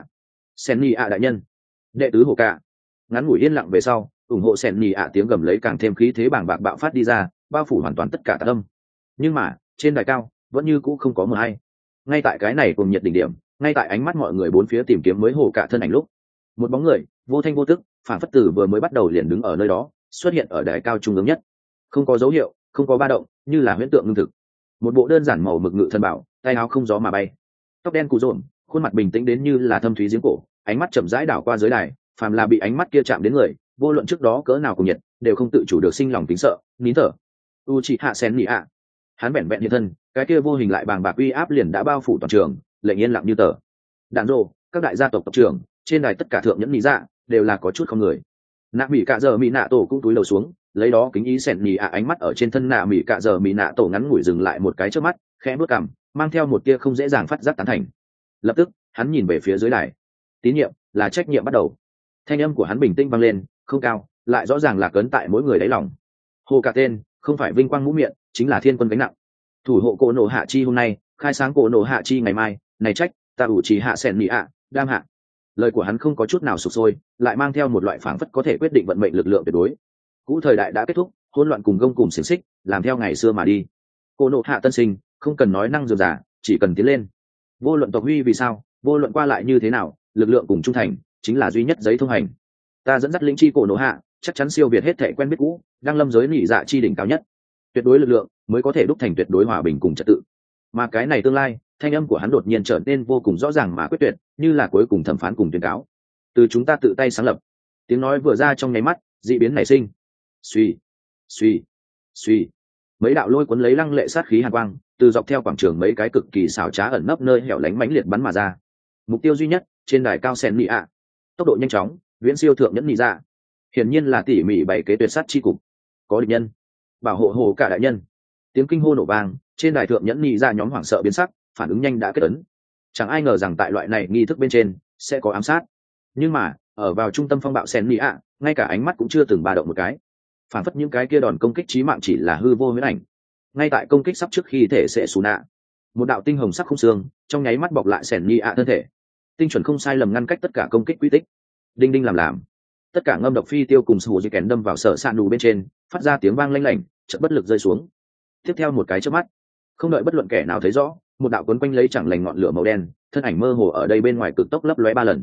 Sennia đại nhân. Đệ tứ hổ ca. Ngắn ngủi yên lặng về sau, ủng hộ Sennia tiếng gầm lấy càng thêm khí thế bàng bạc bạo phát đi ra, bao phủ hoàn toàn tất cả tâm. Nhưng mà trên đài cao vẫn như cũ không có mờ hay. Ngay tại cái này cùng nhiệt đỉnh điểm, ngay tại ánh mắt mọi người bốn phía tìm kiếm mới hổ cả thân ảnh lúc, một bóng người vô thanh vô tức, phản phất tử vừa mới bắt đầu liền đứng ở nơi đó, xuất hiện ở đài cao trung ương nhất, không có dấu hiệu, không có ba động, như là huyễn tượng ngưng thực. Một bộ đơn giản màu mực ngự thân bảo, tay áo không gió mà bay, tóc đen cụ rộn, khuôn mặt bình tĩnh đến như là thâm thúy giếng cổ, ánh mắt chậm rãi đảo qua dưới đài, phàm là bị ánh mắt kia chạm đến người, vô luận trước đó cỡ nào cùng nhiệt, đều không tự chủ được sinh lòng kính sợ, nín thở. Uchiha Sennia. Hắn bèn bèn hiện thân, cái kia vô hình lại bàng bạc uy áp liền đã bao phủ toàn trường, lệnh yên lặng như tờ. Đạn rồ, các đại gia tộc tộc trưởng, trên đài tất cả thượng nhẫn nhị dạ đều là có chút không người. Nạ mỹ cạ giờ mỹ nạ tổ cũng túi lầu xuống, lấy đó kính ý sẹn nhì ánh mắt ở trên thân nạ mỹ cạ giờ mỹ nạ tổ ngắn ngủi dừng lại một cái trước mắt, khẽ bước cằm, mang theo một tia không dễ dàng phát giác tán thành. Lập tức hắn nhìn về phía dưới đài. Tín nhiệm là trách nhiệm bắt đầu. Thanh âm của hắn bình tĩnh vang lên, không cao, lại rõ ràng là cấn tại mỗi người đáy lòng. Hồ cả tên không phải vinh quang mũ miệng, chính là thiên quân gánh nặng. Thủ hộ cổ nổ hạ chi hôm nay, khai sáng cổ nổ hạ chi ngày mai, này trách ta ủ trì hạ sẹn nhì đam hạ. Lời của hắn không có chút nào sụp sôi, lại mang theo một loại phảng phất có thể quyết định vận mệnh lực lượng tuyệt đối. Cũ thời đại đã kết thúc, hỗn loạn cùng gông cùng xiềng xích làm theo ngày xưa mà đi. Cô nộ hạ tân sinh không cần nói năng dườm giả, chỉ cần tiến lên. Vô luận tộc huy vì sao, vô luận qua lại như thế nào, lực lượng cùng trung thành chính là duy nhất giấy thông hành. Ta dẫn dắt lĩnh chi cổ nộ hạ, chắc chắn siêu việt hết thể quen biết cũ, đang lâm giới nhị dạ chi đỉnh cao nhất. Tuyệt đối lực lượng mới có thể đúc thành tuyệt đối hòa bình cùng trật tự. Mà cái này tương lai, thanh âm của hắn đột nhiên trở nên vô cùng rõ ràng mà quyết tuyệt, như là cuối cùng thẩm phán cùng tuyên cáo. Từ chúng ta tự tay sáng lập. Tiếng nói vừa ra trong nháy mắt, dị biến nảy sinh. Suy, suy, suy. Mấy đạo lôi cuốn lấy lăng lệ sát khí hàn quang, từ dọc theo quảng trường mấy cái cực kỳ xảo trá ẩn nấp nơi hẻo lánh mãnh liệt bắn mà ra. Mục tiêu duy nhất, trên đài cao sen nị ạ. Tốc độ nhanh chóng, viễn siêu thượng nhẫn nị ra. Hiển nhiên là tỉ mỉ bảy kế tuyệt sát chi cục. Có địch nhân, bảo hộ hồ cả đại nhân. Tiếng kinh hô nổ vang, trên đài thượng nhẫn nị ra nhóm hoảng sợ biến sắc, phản ứng nhanh đã kết ấn. Chẳng ai ngờ rằng tại loại này nghi thức bên trên sẽ có ám sát. Nhưng mà ở vào trung tâm phong bạo sen nị ạ, ngay cả ánh mắt cũng chưa từng ba động một cái, phản phất những cái kia đòn công kích chí mạng chỉ là hư vô huyễn ảnh. Ngay tại công kích sắp trước khi thể sẽ xù nạ, một đạo tinh hồng sắc không xương trong nháy mắt bọc lại sen nị ạ thân thể, tinh chuẩn không sai lầm ngăn cách tất cả công kích quy tích. Đinh đinh làm, tất cả ngâm độc phi tiêu cùng sù di kén đâm vào sở sạn đủ bên trên, phát ra tiếng vang lanh lảnh, chợt bất lực rơi xuống. Tiếp theo một cái chớp mắt, không đợi bất luận kẻ nào thấy rõ, một đạo cuốn quanh lấy chẳng lành ngọn lửa màu đen, thân ảnh mơ hồ ở đây bên ngoài cực tốc lấp lóe 3 lần.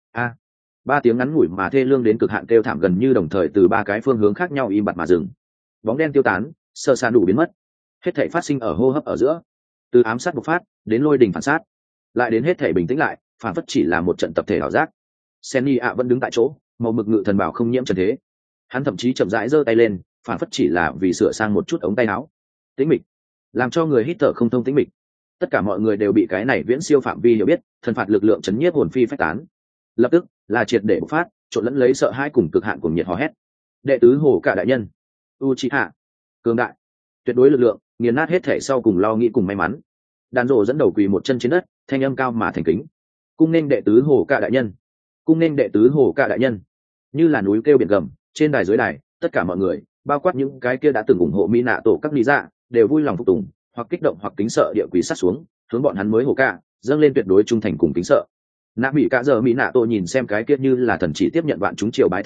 Ba tiếng ngắn ngủi mà thê lương đến cực hạn kêu thảm gần như đồng thời từ 3 cái phương hướng khác nhau im bặt mà dừng. Bóng đen tiêu tán, sơ sàn đủ biến mất. Hết thảy phát sinh ở hô hấp ở giữa, từ ám sát bộc phát đến lôi đình phản sát, lại đến hết thảy bình tĩnh lại, phản phất chỉ là một trận tập thể ảo giác. Senny ạ vẫn đứng tại chỗ, màu mực ngự thần bảo không nhiễm trần thế. Hắn thậm chí chậm rãi giơ tay lên, phản phất chỉ là vì sửa sang một chút ống tay áo. Tĩnh mịch, làm cho người hít thở không thông tĩnh mịch. Tất cả mọi người đều bị cái này viễn siêu phạm vi hiểu biết, thần phạt lực lượng chấn nhiếp hồn phi phách tán. Lập tức là triệt để bộc phát, trộn lẫn lấy sợ hãi cùng cực hạn cùng nhiệt hò hét. Đệ tứ hồ cả đại nhân, Uchiha, cường đại, tuyệt đối lực lượng, nghiền nát hết thể sau cùng lo nghĩ cùng may mắn. Đàn rồ dẫn đầu quỳ một chân trên đất, thanh âm cao mà thành kính. Cung nên đệ tứ hồ cả đại nhân, cung nên đệ tứ hồ cả đại nhân. Như là núi kêu biển gầm, trên đài dưới đài, tất cả mọi người, bao quát những cái kia đã từng ủng hộ mỹ nạ tổ các lý dạ, đều vui lòng phục tùng, hoặc kích động hoặc kính sợ địa quỳ sát xuống, hướng bọn hắn mới hồ cả, dâng lên tuyệt đối trung thành cùng kính sợ. Nạ mỹ cả giờ mỹ nạ tổ nhìn xem cái kia như là thần chỉ tiếp nhận vạn chúng triều bái thân ảnh,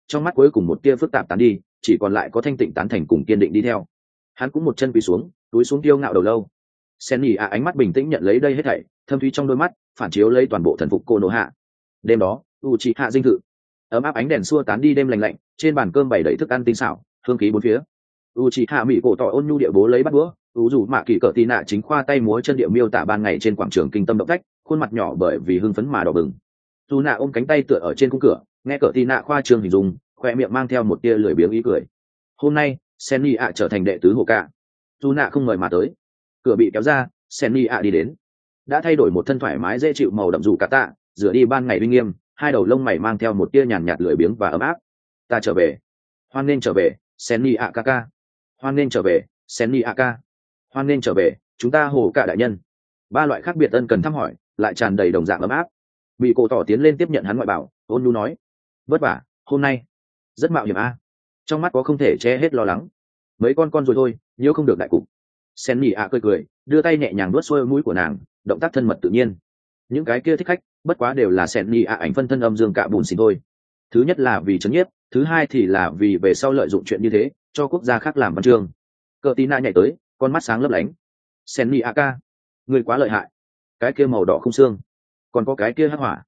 trong mắt cuối cùng một tia phức tạp tán đi, chỉ còn lại có thanh tịnh tán thành cùng kiên định đi theo. Hắn cũng một chân quỳ xuống, túi xuống tiêu ngạo đầu lâu. Sen nhì ạ ánh mắt bình tĩnh nhận lấy đây hết thảy, thâm thúy trong đôi mắt phản chiếu lấy toàn bộ thần phục cô nô hạ. Đêm đó u chị hạ dinh thự, ấm áp ánh đèn xua tán đi đêm lạnh lạnh, trên bàn cơm bày đầy thức ăn tinh xảo, hương khí bốn phía. U chị hạ mỹ cổ tỏ ôn nhu địa bố lấy bắt đũa, u dù mạ kỳ cỡ tì nạ chính khoa tay múa chân địa miêu tả ban ngày trên quảng trường kinh tâm động phách, khuôn mặt nhỏ bởi vì hưng phấn mà đỏ bừng. Dù nạ ôm cánh tay tựa ở trên khung cửa, nghe cỡ tì nạ khoa trương hình dung, khoe miệng mang theo một tia lười biếng ý cười. Hôm nay sen nhì ạ trở thành đệ tứ hồ cả. Dù nạ không mời mà tới, cửa bị kéo ra, sen nhì ạ đi đến, đã thay đổi một thân thoải mái dễ chịu màu đậm dù cả tạ, rửa đi ban ngày uy nghiêm, hai đầu lông mày mang theo một tia nhàn nhạt lười biếng và ấm áp. Ta trở về, hoan nên trở về sen nhì ạ ca ca, hoan nên trở về sen nhì ạ ca, hoan nên trở về chúng ta hồ cả đại nhân. Ba loại khác biệt ân cần thăm hỏi lại tràn đầy đồng dạng ấm áp. Bị cổ tỏ tiến lên tiếp nhận hắn ngoại bảo, ôn nhu nói, vất vả hôm nay rất mạo hiểm a. Trong mắt có không thể che hết lo lắng. Mấy con rồi thôi, nếu không được đại cục. Sen nhì ạ cười cười, đưa tay nhẹ nhàng vuốt xuôi mũi của nàng, động tác thân mật tự nhiên. Những cái kia thích khách bất quá đều là sen nhì ạ ảnh phân thân âm dương cạ bùn xỉn thôi. Thứ nhất là vì trấn nhiếp, thứ hai thì là vì về sau lợi dụng chuyện như thế cho quốc gia khác làm văn chương. Cờ tí na nhảy tới, con mắt sáng lấp lánh. Sen nhì ạ ca, người quá lợi hại. Cái kia màu đỏ không xương, còn có cái kia hắc hỏa,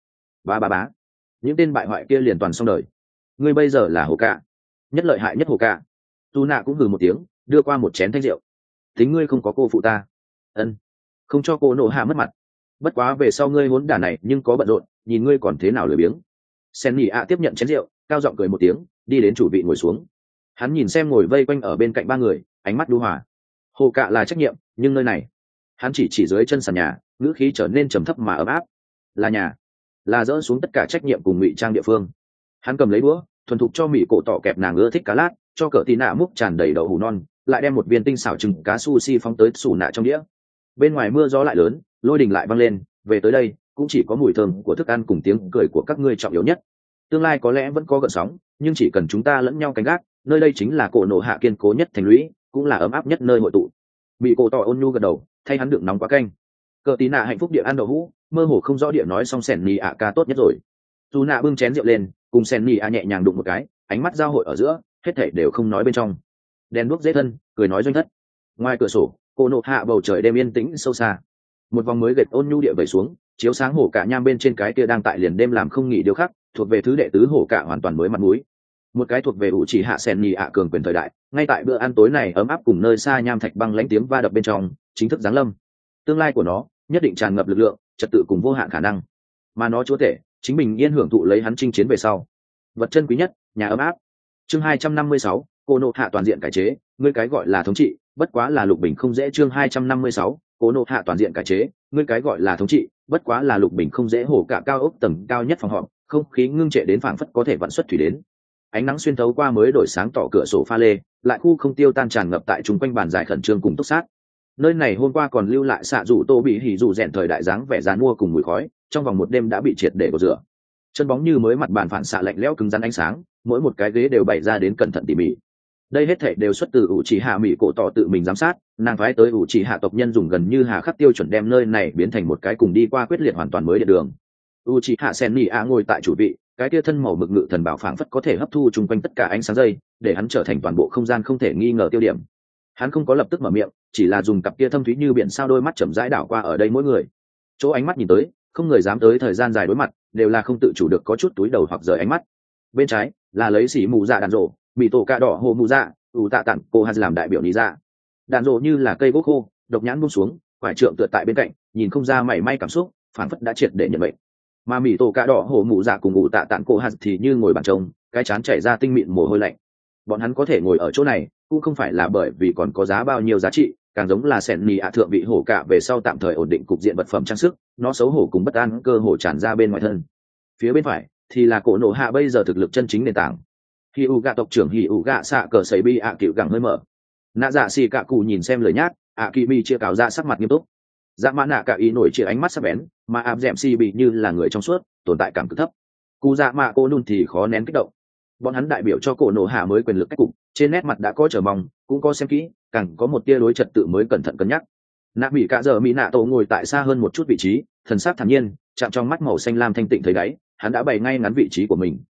bá những tên bại hoại kia liền toàn xong đời. Ngươi bây giờ là hồ cạ, nhất lợi hại nhất hồ cạ. Tu nạ cũng hừ một tiếng, đưa qua một chén thanh rượu. Tính ngươi không có cô phụ ta. Ân, không cho cô nộ hạ mất mặt. Bất quá về sau ngươi hỗn đản này nhưng có bận rộn, nhìn ngươi còn thế nào lười biếng. Sen nhì ạ tiếp nhận chén rượu, cao giọng cười một tiếng, đi đến chủ vị ngồi xuống. Hắn nhìn xem ngồi vây quanh ở bên cạnh ba người, ánh mắt đu hòa. Hồ cạ là trách nhiệm, nhưng nơi này, hắn chỉ dưới chân sàn nhà, ngữ khí trở nên trầm thấp mà ấm áp. Là nhà, là dỡ xuống tất cả trách nhiệm cùng ngụy trang địa phương. Hắn cầm lấy đũa, thuần thục cho mỹ cổ tỏ kẹp nàng ưa thích cá lát, cho cỡ tì nạ múc tràn đầy đậu hủ non, lại đem một viên tinh xảo trứng cá sushi phóng tới xù nạ trong đĩa. Bên ngoài mưa gió lại lớn, lôi đình lại văng lên, về tới đây cũng chỉ có mùi thơm của thức ăn cùng tiếng cười của các ngươi trọng yếu nhất. Tương lai có lẽ vẫn có gợn sóng, nhưng chỉ cần chúng ta lẫn nhau canh gác, nơi đây chính là cổ nổ hạ kiên cố nhất thành lũy, cũng là ấm áp nhất nơi hội tụ. Mỹ cổ tỏ ôn nhu gật đầu, thay hắn đựng nóng quá canh. Cờ tí nạ hạnh phúc địa ăn đậu hũ, mơ hồ không rõ địa nói xong sẻn nì ạ ca tốt nhất rồi. Dù nạ bưng chén rượu lên, cùng sẻn nì ạ nhẹ nhàng đụng một cái, ánh mắt giao hội ở giữa, hết thảy đều không nói bên trong. Đèn đuốc dễ thân, cười nói doanh thất. Ngoài cửa sổ, cô nộ hạ bầu trời đêm yên tĩnh sâu xa. Một vòng mới gệt ôn nhu địa vẩy xuống, chiếu sáng hổ cả nham bên trên cái kia đang tại liền đêm làm không nghỉ điều khác, thuộc về thứ đệ tứ hổ cả hoàn toàn mới mặt mũi. Một cái thuộc về ủ chỉ hạ sẻn nì ạ cường quyền thời đại, ngay tại bữa ăn tối này ấm áp cùng nơi xa nham thạch băng lãnh tiếng va đập bên trong, chính thức giáng lâm. Tương lai của nó nhất định tràn ngập lực lượng, trật tự cùng vô hạn khả năng, mà nó chúa tể chính mình yên hưởng thụ lấy hắn chinh chiến về sau. Vật chân quý nhất, nhà ấm áp. Chương 256, cô nộ hạ toàn diện cải chế, ngươi cái gọi là thống trị, bất quá là lục bình không dễ. Chương 256, cô nộ hạ toàn diện cải chế, ngươi cái gọi là thống trị, bất quá là lục bình không dễ. Hổ cả cao ốc tầng cao nhất phòng họp, không khí ngưng trệ đến phảng phất có thể vạn xuất thủy đến. Ánh nắng xuyên thấu qua mới đổi sáng tỏ cửa sổ pha lê, lại khu không tiêu tan tràn ngập tại chung quanh bàn dài khẩn trương cùng túc sát. Nơi này hôm qua còn lưu lại xạ rủ tô bị hỉ rủ rèn thời đại dáng vẻ dán mua cùng mùi khói, trong vòng một đêm đã bị triệt để cột rửa. Chân bóng như mới, mặt bàn phản xạ lạnh lẽo cứng rắn ánh sáng, mỗi một cái ghế đều bày ra đến cẩn thận tỉ mỉ. Đây hết thảy đều xuất từ ủ chỉ hạ mỹ cổ tỏ tự mình giám sát, nàng phái tới ủ chỉ hạ tộc nhân dùng gần như hà khắc tiêu chuẩn đem nơi này biến thành một cái cùng đi qua quyết liệt hoàn toàn mới địa đường. ủ chỉ hạ sen nỉ a ngồi tại chủ vị, cái kia thân màu mực ngự thần bảo phảng phất có thể hấp thu chung quanh tất cả ánh sáng dây, để hắn trở thành toàn bộ không gian không thể nghi ngờ tiêu điểm. Hắn không có lập tức mở miệng, chỉ là dùng cặp kia thâm thúy như biển sao đôi mắt chậm rãi đảo qua ở đây mỗi người. Chỗ ánh mắt nhìn tới, không người dám tới thời gian dài đối mặt, đều là không tự chủ được có chút túi đầu hoặc rời ánh mắt. Bên trái là lấy xỉ mù dạ đàn rổ, bị tổ cạ đỏ hồ mù dạ, ủ tạ tặng cô hạt làm đại biểu lý dạ. Đàn rổ như là cây gỗ khô, độc nhãn buông xuống, quải trượng tựa tại bên cạnh, nhìn không ra mảy may cảm xúc, phản phất đã triệt để nhận bệnh. Mà mỹ tổ cạ đỏ hồ mù dạ cùng ủ tạ tặng cô hạt thì như ngồi bàn trông, cái chán chảy ra tinh mịn mồ hôi lạnh. Bọn hắn có thể ngồi ở chỗ này, cũng không phải là bởi vì còn có giá bao nhiêu giá trị, càng giống là sẻn nì ạ thượng vị hổ cạ về sau tạm thời ổn định cục diện vật phẩm trang sức, nó xấu hổ cùng bất an cơ hồ tràn ra bên ngoài thân. Phía bên phải thì là cổ nổ hạ bây giờ thực lực chân chính nền tảng. Hỉ ủ gạ tộc trưởng Hỉ ủ gạ xạ cờ sấy bi ạ cựu gẳng hơi mở. Nạ dạ xì cạ cụ nhìn xem lời nhác, ạ kỳ bi chia cáo ra sắc mặt nghiêm túc. Dạ mã nạ cả ý nổi chia ánh mắt sắc bén, mà áp dẹm xì bị như là người trong suốt, tồn tại cảm cực thấp. Cụ dạ mạ cô nun thì khó nén kích động. Bọn hắn đại biểu cho cổ nổ hạ mới quyền lực cách cục, trên nét mặt đã có chờ mong, cũng có xem kỹ, càng có một tia đối trật tự mới cẩn thận cân nhắc. Nạ bị cả giờ mỹ nạ tổ ngồi tại xa hơn một chút vị trí, thần sắc thản nhiên, chạm trong mắt màu xanh lam thanh tịnh thấy đáy, hắn đã bày ngay ngắn vị trí của mình.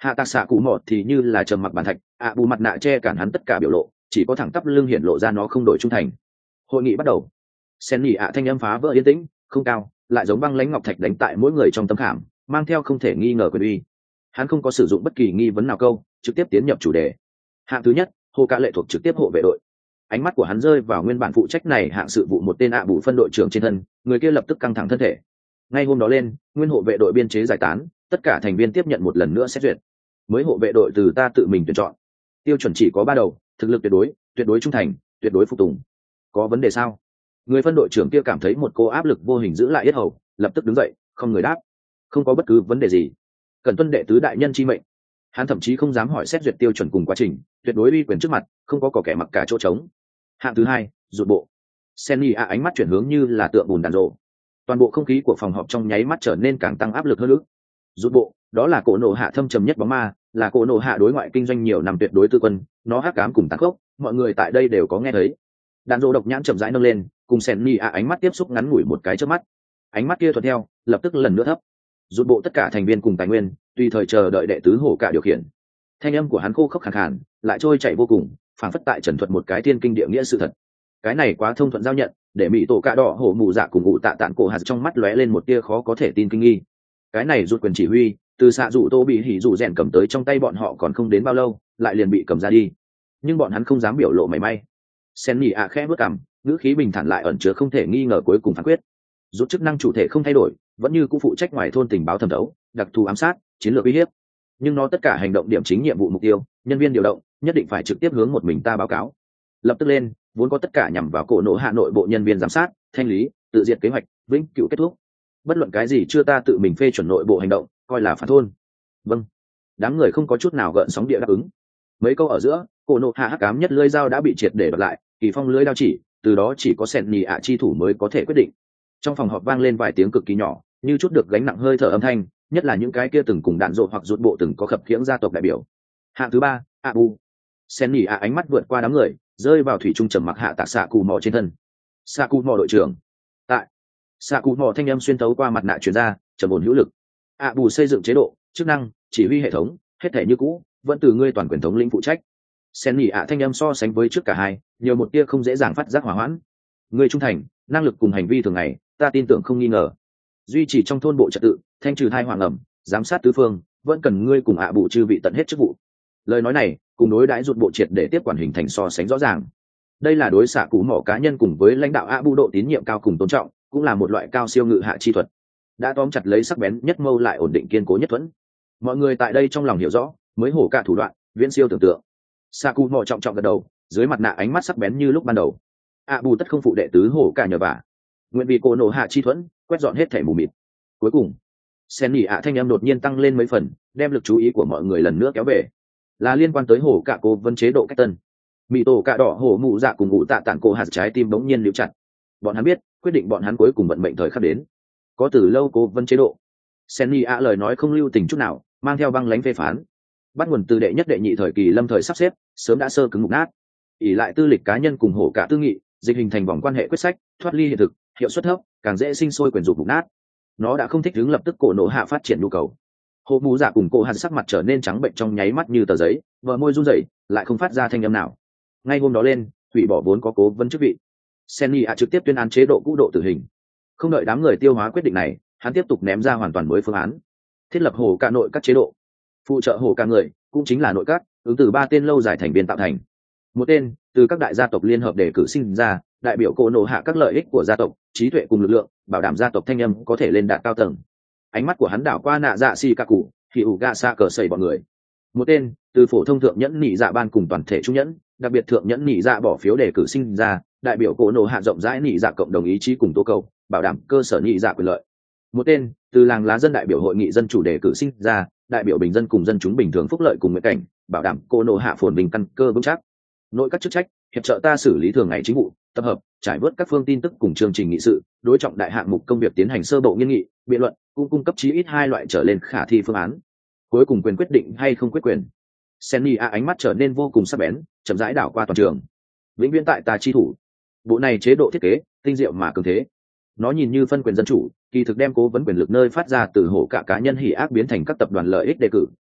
hạ tạc xạ cụ mọt thì như là trầm mặc bàn thạch, ạ bù mặt nạ che cản hắn tất cả biểu lộ, chỉ có thẳng tắp lưng hiện lộ ra nó không đổi trung thành. Hội nghị bắt đầu. Sen nhị ạ thanh âm phá vỡ yên tĩnh, không cao, lại giống băng lãnh ngọc thạch đánh tại mỗi người trong tấm khảm, mang theo không thể nghi ngờ quyền uy. Hắn không có sử dụng bất kỳ nghi vấn nào câu, trực tiếp tiến nhập chủ đề. Hạng thứ nhất, hồ cả lệ thuộc trực tiếp hộ vệ đội. Ánh mắt của hắn rơi vào nguyên bản phụ trách này hạng sự vụ một tên ạ bù phân đội trưởng trên thân, người kia lập tức căng thẳng thân thể. Ngay hôm đó lên, nguyên hộ vệ đội biên chế giải tán, tất cả thành viên tiếp nhận một lần nữa xét duyệt. Mới hộ vệ đội từ ta tự mình tuyển chọn, tiêu chuẩn chỉ có 3 đầu: thực lực tuyệt đối trung thành, tuyệt đối phục tùng. Có vấn đề sao? Người phân đội trưởng kia cảm thấy một cô áp lực vô hình giữ lại yết hầu, lập tức đứng dậy, không người đáp. Không có bất cứ vấn đề gì, cần tuân đệ tứ đại nhân chi mệnh. Hắn thậm chí không dám hỏi xét duyệt tiêu chuẩn cùng quá trình, tuyệt đối uy quyền trước mặt, không có kẻ mặc cả chỗ trống. Hạng thứ hai, rụt bộ. Senny ánh mắt chuyển hướng như là tượng bùn đàn rộ. Toàn bộ không khí của phòng họp trong nháy mắt trở nên càng tăng áp lực hơn nữa. Rụt bộ, đó là cổ nổ hạ thâm trầm nhất bóng ma, là cổ nổ hạ đối ngoại kinh doanh nhiều năm tuyệt đối tư quân, nó hắc ám cùng tàn khốc, mọi người tại đây đều có nghe thấy. Đàn rộ độc nhãn chậm rãi nâng lên, cùng Senny ánh mắt tiếp xúc ngắn ngủi một cái trước mắt. Ánh mắt kia thuận theo, lập tức lần nữa thấp. Rụt bộ tất cả thành viên cùng tài nguyên, tùy thời chờ đợi đệ tứ hổ cả điều khiển. Thanh âm của hắn khô khốc khàn khàn, lại trôi chảy vô cùng, phảng phất tại trần thuật một cái thiên kinh địa nghĩa sự thật. Cái này quá thông thuận giao nhận, để mỹ tổ cạ đỏ hổ mù dạ cùng ngụ tạ tản cổ hạt trong mắt lóe lên một tia khó có thể tin kinh nghi. Cái này rút quyền chỉ huy, từ xạ dụ tô bị hỉ dụ rèn cầm tới trong tay bọn họ còn không đến bao lâu, lại liền bị cầm ra đi. Nhưng bọn hắn không dám biểu lộ mảy may. Sen nhỉ khẽ bước cằm, ngữ khí bình thản lại ẩn chứa không thể nghi ngờ cuối cùng phán quyết. Rút chức năng chủ thể không thay đổi, vẫn như cũ phụ trách ngoài thôn tình báo thẩm thấu, đặc thù ám sát, chiến lược uy hiếp. Nhưng nó tất cả hành động điểm chính nhiệm vụ mục tiêu, nhân viên điều động, nhất định phải trực tiếp hướng một mình ta báo cáo. Lập tức lên, vốn có tất cả nhằm vào cổ nổ hạ nội bộ nhân viên giám sát, thanh lý, tự diệt kế hoạch, vĩnh cửu kết thúc. Bất luận cái gì chưa ta tự mình phê chuẩn nội bộ hành động, coi là phản thôn. Vâng. Đám người không có chút nào gợn sóng địa đáp ứng. Mấy câu ở giữa, cổ nổ hạ hắc ám nhất lưỡi dao đã bị triệt để đoạt lại, kỳ phong lưỡi đao chỉ, từ đó chỉ có sẹn nhì chi thủ mới có thể quyết định. Trong phòng họp vang lên vài tiếng cực kỳ nhỏ, như chút được gánh nặng hơi thở âm thanh, nhất là những cái kia từng cùng đạn rộ hoặc rụt bộ từng có khập khiễng gia tộc đại biểu. Hạng thứ ba, Abu. Sen nhì ánh mắt vượt qua đám người, rơi vào thủy trung trầm mặc hạ tạ xạ cù mò trên thân. Xạ cù mò đội trưởng. Tại. Xạ cù mò thanh âm xuyên thấu qua mặt nạ truyền ra, trầm ổn hữu lực. Abu xây dựng chế độ, chức năng, chỉ huy hệ thống, hết thể như cũ, vẫn từ ngươi toàn quyền thống lĩnh phụ trách. Sen nhì thanh âm so sánh với trước cả hai, nhiều một tia không dễ dàng phát giác hỏa hoãn. Ngươi trung thành, năng lực cùng hành vi thường ngày, ta tin tưởng không nghi ngờ. Duy trì trong thôn bộ trật tự, thanh trừ thai hoàng ẩm, giám sát tứ phương, vẫn cần ngươi cùng bù chư vị tận hết chức vụ. Lời nói này cùng đối đãi rụt bộ triệt để tiếp quản hình thành so sánh rõ ràng. Đây là đối xạ cú mỏ cá nhân cùng với lãnh đạo bù độ tín nhiệm cao cùng tôn trọng, cũng là một loại cao siêu ngự hạ chi thuật. Đã tóm chặt lấy sắc bén nhất mâu lại ổn định kiên cố nhất thuẫn. Mọi người tại đây trong lòng hiểu rõ, mới hổ cả thủ đoạn, viễn siêu tưởng tượng. Xạ cú mỏ trọng trọng gật đầu, dưới mặt nạ ánh mắt sắc bén như lúc ban đầu. Bù tất không phụ đệ tứ hổ cả nhờ vả. Nguyện vì cô nổ hạ chi thuẫn, quét dọn hết thể mù mịt. Cuối cùng, Sen nhỉ thanh em đột nhiên tăng lên mấy phần, đem lực chú ý của mọi người lần nữa kéo về, là liên quan tới hổ cả cố vấn chế độ cách tân. Mị tổ cạ đỏ hổ mụ dạ cùng ngụ tạ tản cổ hạt trái tim bỗng nhiên liễu chặt. Bọn hắn biết, quyết định bọn hắn cuối cùng vận mệnh thời khắc đến. Có từ lâu cố vấn chế độ. Sen nhỉ lời nói không lưu tình chút nào, mang theo băng lãnh phê phán. Bắt nguồn từ đệ nhất đệ nhị thời kỳ lâm thời sắp xếp, sớm đã sơ cứng mục nát. Ỷ lại tư lịch cá nhân cùng hổ cả tư nghị, dịch hình thành vòng quan hệ quyết sách, thoát ly hiện thực, hiệu suất thấp, càng dễ sinh sôi quyền dục mục nát. Nó đã không thích ứng lập tức cổ nổ hạ phát triển nhu cầu. Hồ mù dạ cùng cổ hạt sắc mặt trở nên trắng bệnh trong nháy mắt như tờ giấy, vợ môi run rẩy, lại không phát ra thanh âm nào. Ngay hôm đó lên, hủy bỏ vốn có cố vấn chức vị. Senny trực tiếp tuyên án chế độ cũ độ tử hình. Không đợi đám người tiêu hóa quyết định này, hắn tiếp tục ném ra hoàn toàn mới phương án, thiết lập hồ cả nội các chế độ. Phụ trợ hồ cả người cũng chính là nội các, ứng từ 3 tên lâu dài thành viên tạo thành. Một tên từ các đại gia tộc liên hợp để cử sinh ra, đại biểu cổ nổ hạ các lợi ích của gia tộc, trí tuệ cùng lực lượng, bảo đảm gia tộc thanh âm có thể lên đạt cao tầng. Ánh mắt của hắn đảo qua nạ dạ xì ca cụ, thì ủ gạ xa cờ sẩy bọn người. Một tên từ phổ thông thượng nhẫn nhị dạ ban cùng toàn thể trung nhẫn, đặc biệt thượng nhẫn nhị dạ bỏ phiếu đề cử sinh ra, đại biểu cổ nổ hạ rộng rãi nhị dạ cộng đồng ý chí cùng tố cầu, bảo đảm cơ sở nhị dạ quyền lợi. Một tên từ làng lá dân đại biểu hội nghị dân chủ đề cử sinh ra, đại biểu bình dân cùng dân chúng bình thường phúc lợi cùng nguyện cảnh, bảo đảm cổ nổ hạ phồn bình căn cơ vững chắc. Nội các chức trách hiệp trợ ta xử lý thường ngày chính vụ, tập hợp trải vớt các phương tin tức cùng chương trình nghị sự, đối trọng đại hạng mục công việc tiến hành sơ bộ nghiên nghị biện luận, cũng cung cấp chí ít 2 loại trở lên khả thi phương án. Cuối cùng quyền quyết định hay không quyết quyền. Senny ánh mắt trở nên vô cùng sắc bén, chậm rãi đảo qua toàn trường. Vĩnh viễn tại ta chi thủ. Bộ này chế độ thiết kế tinh diệu mà cường thế. Nó nhìn như phân quyền dân chủ, kỳ thực đem cố vấn quyền lực nơi phát ra từ hổ cả cá nhân hỉ ác biến thành các tập đoàn lợi ích đề cử,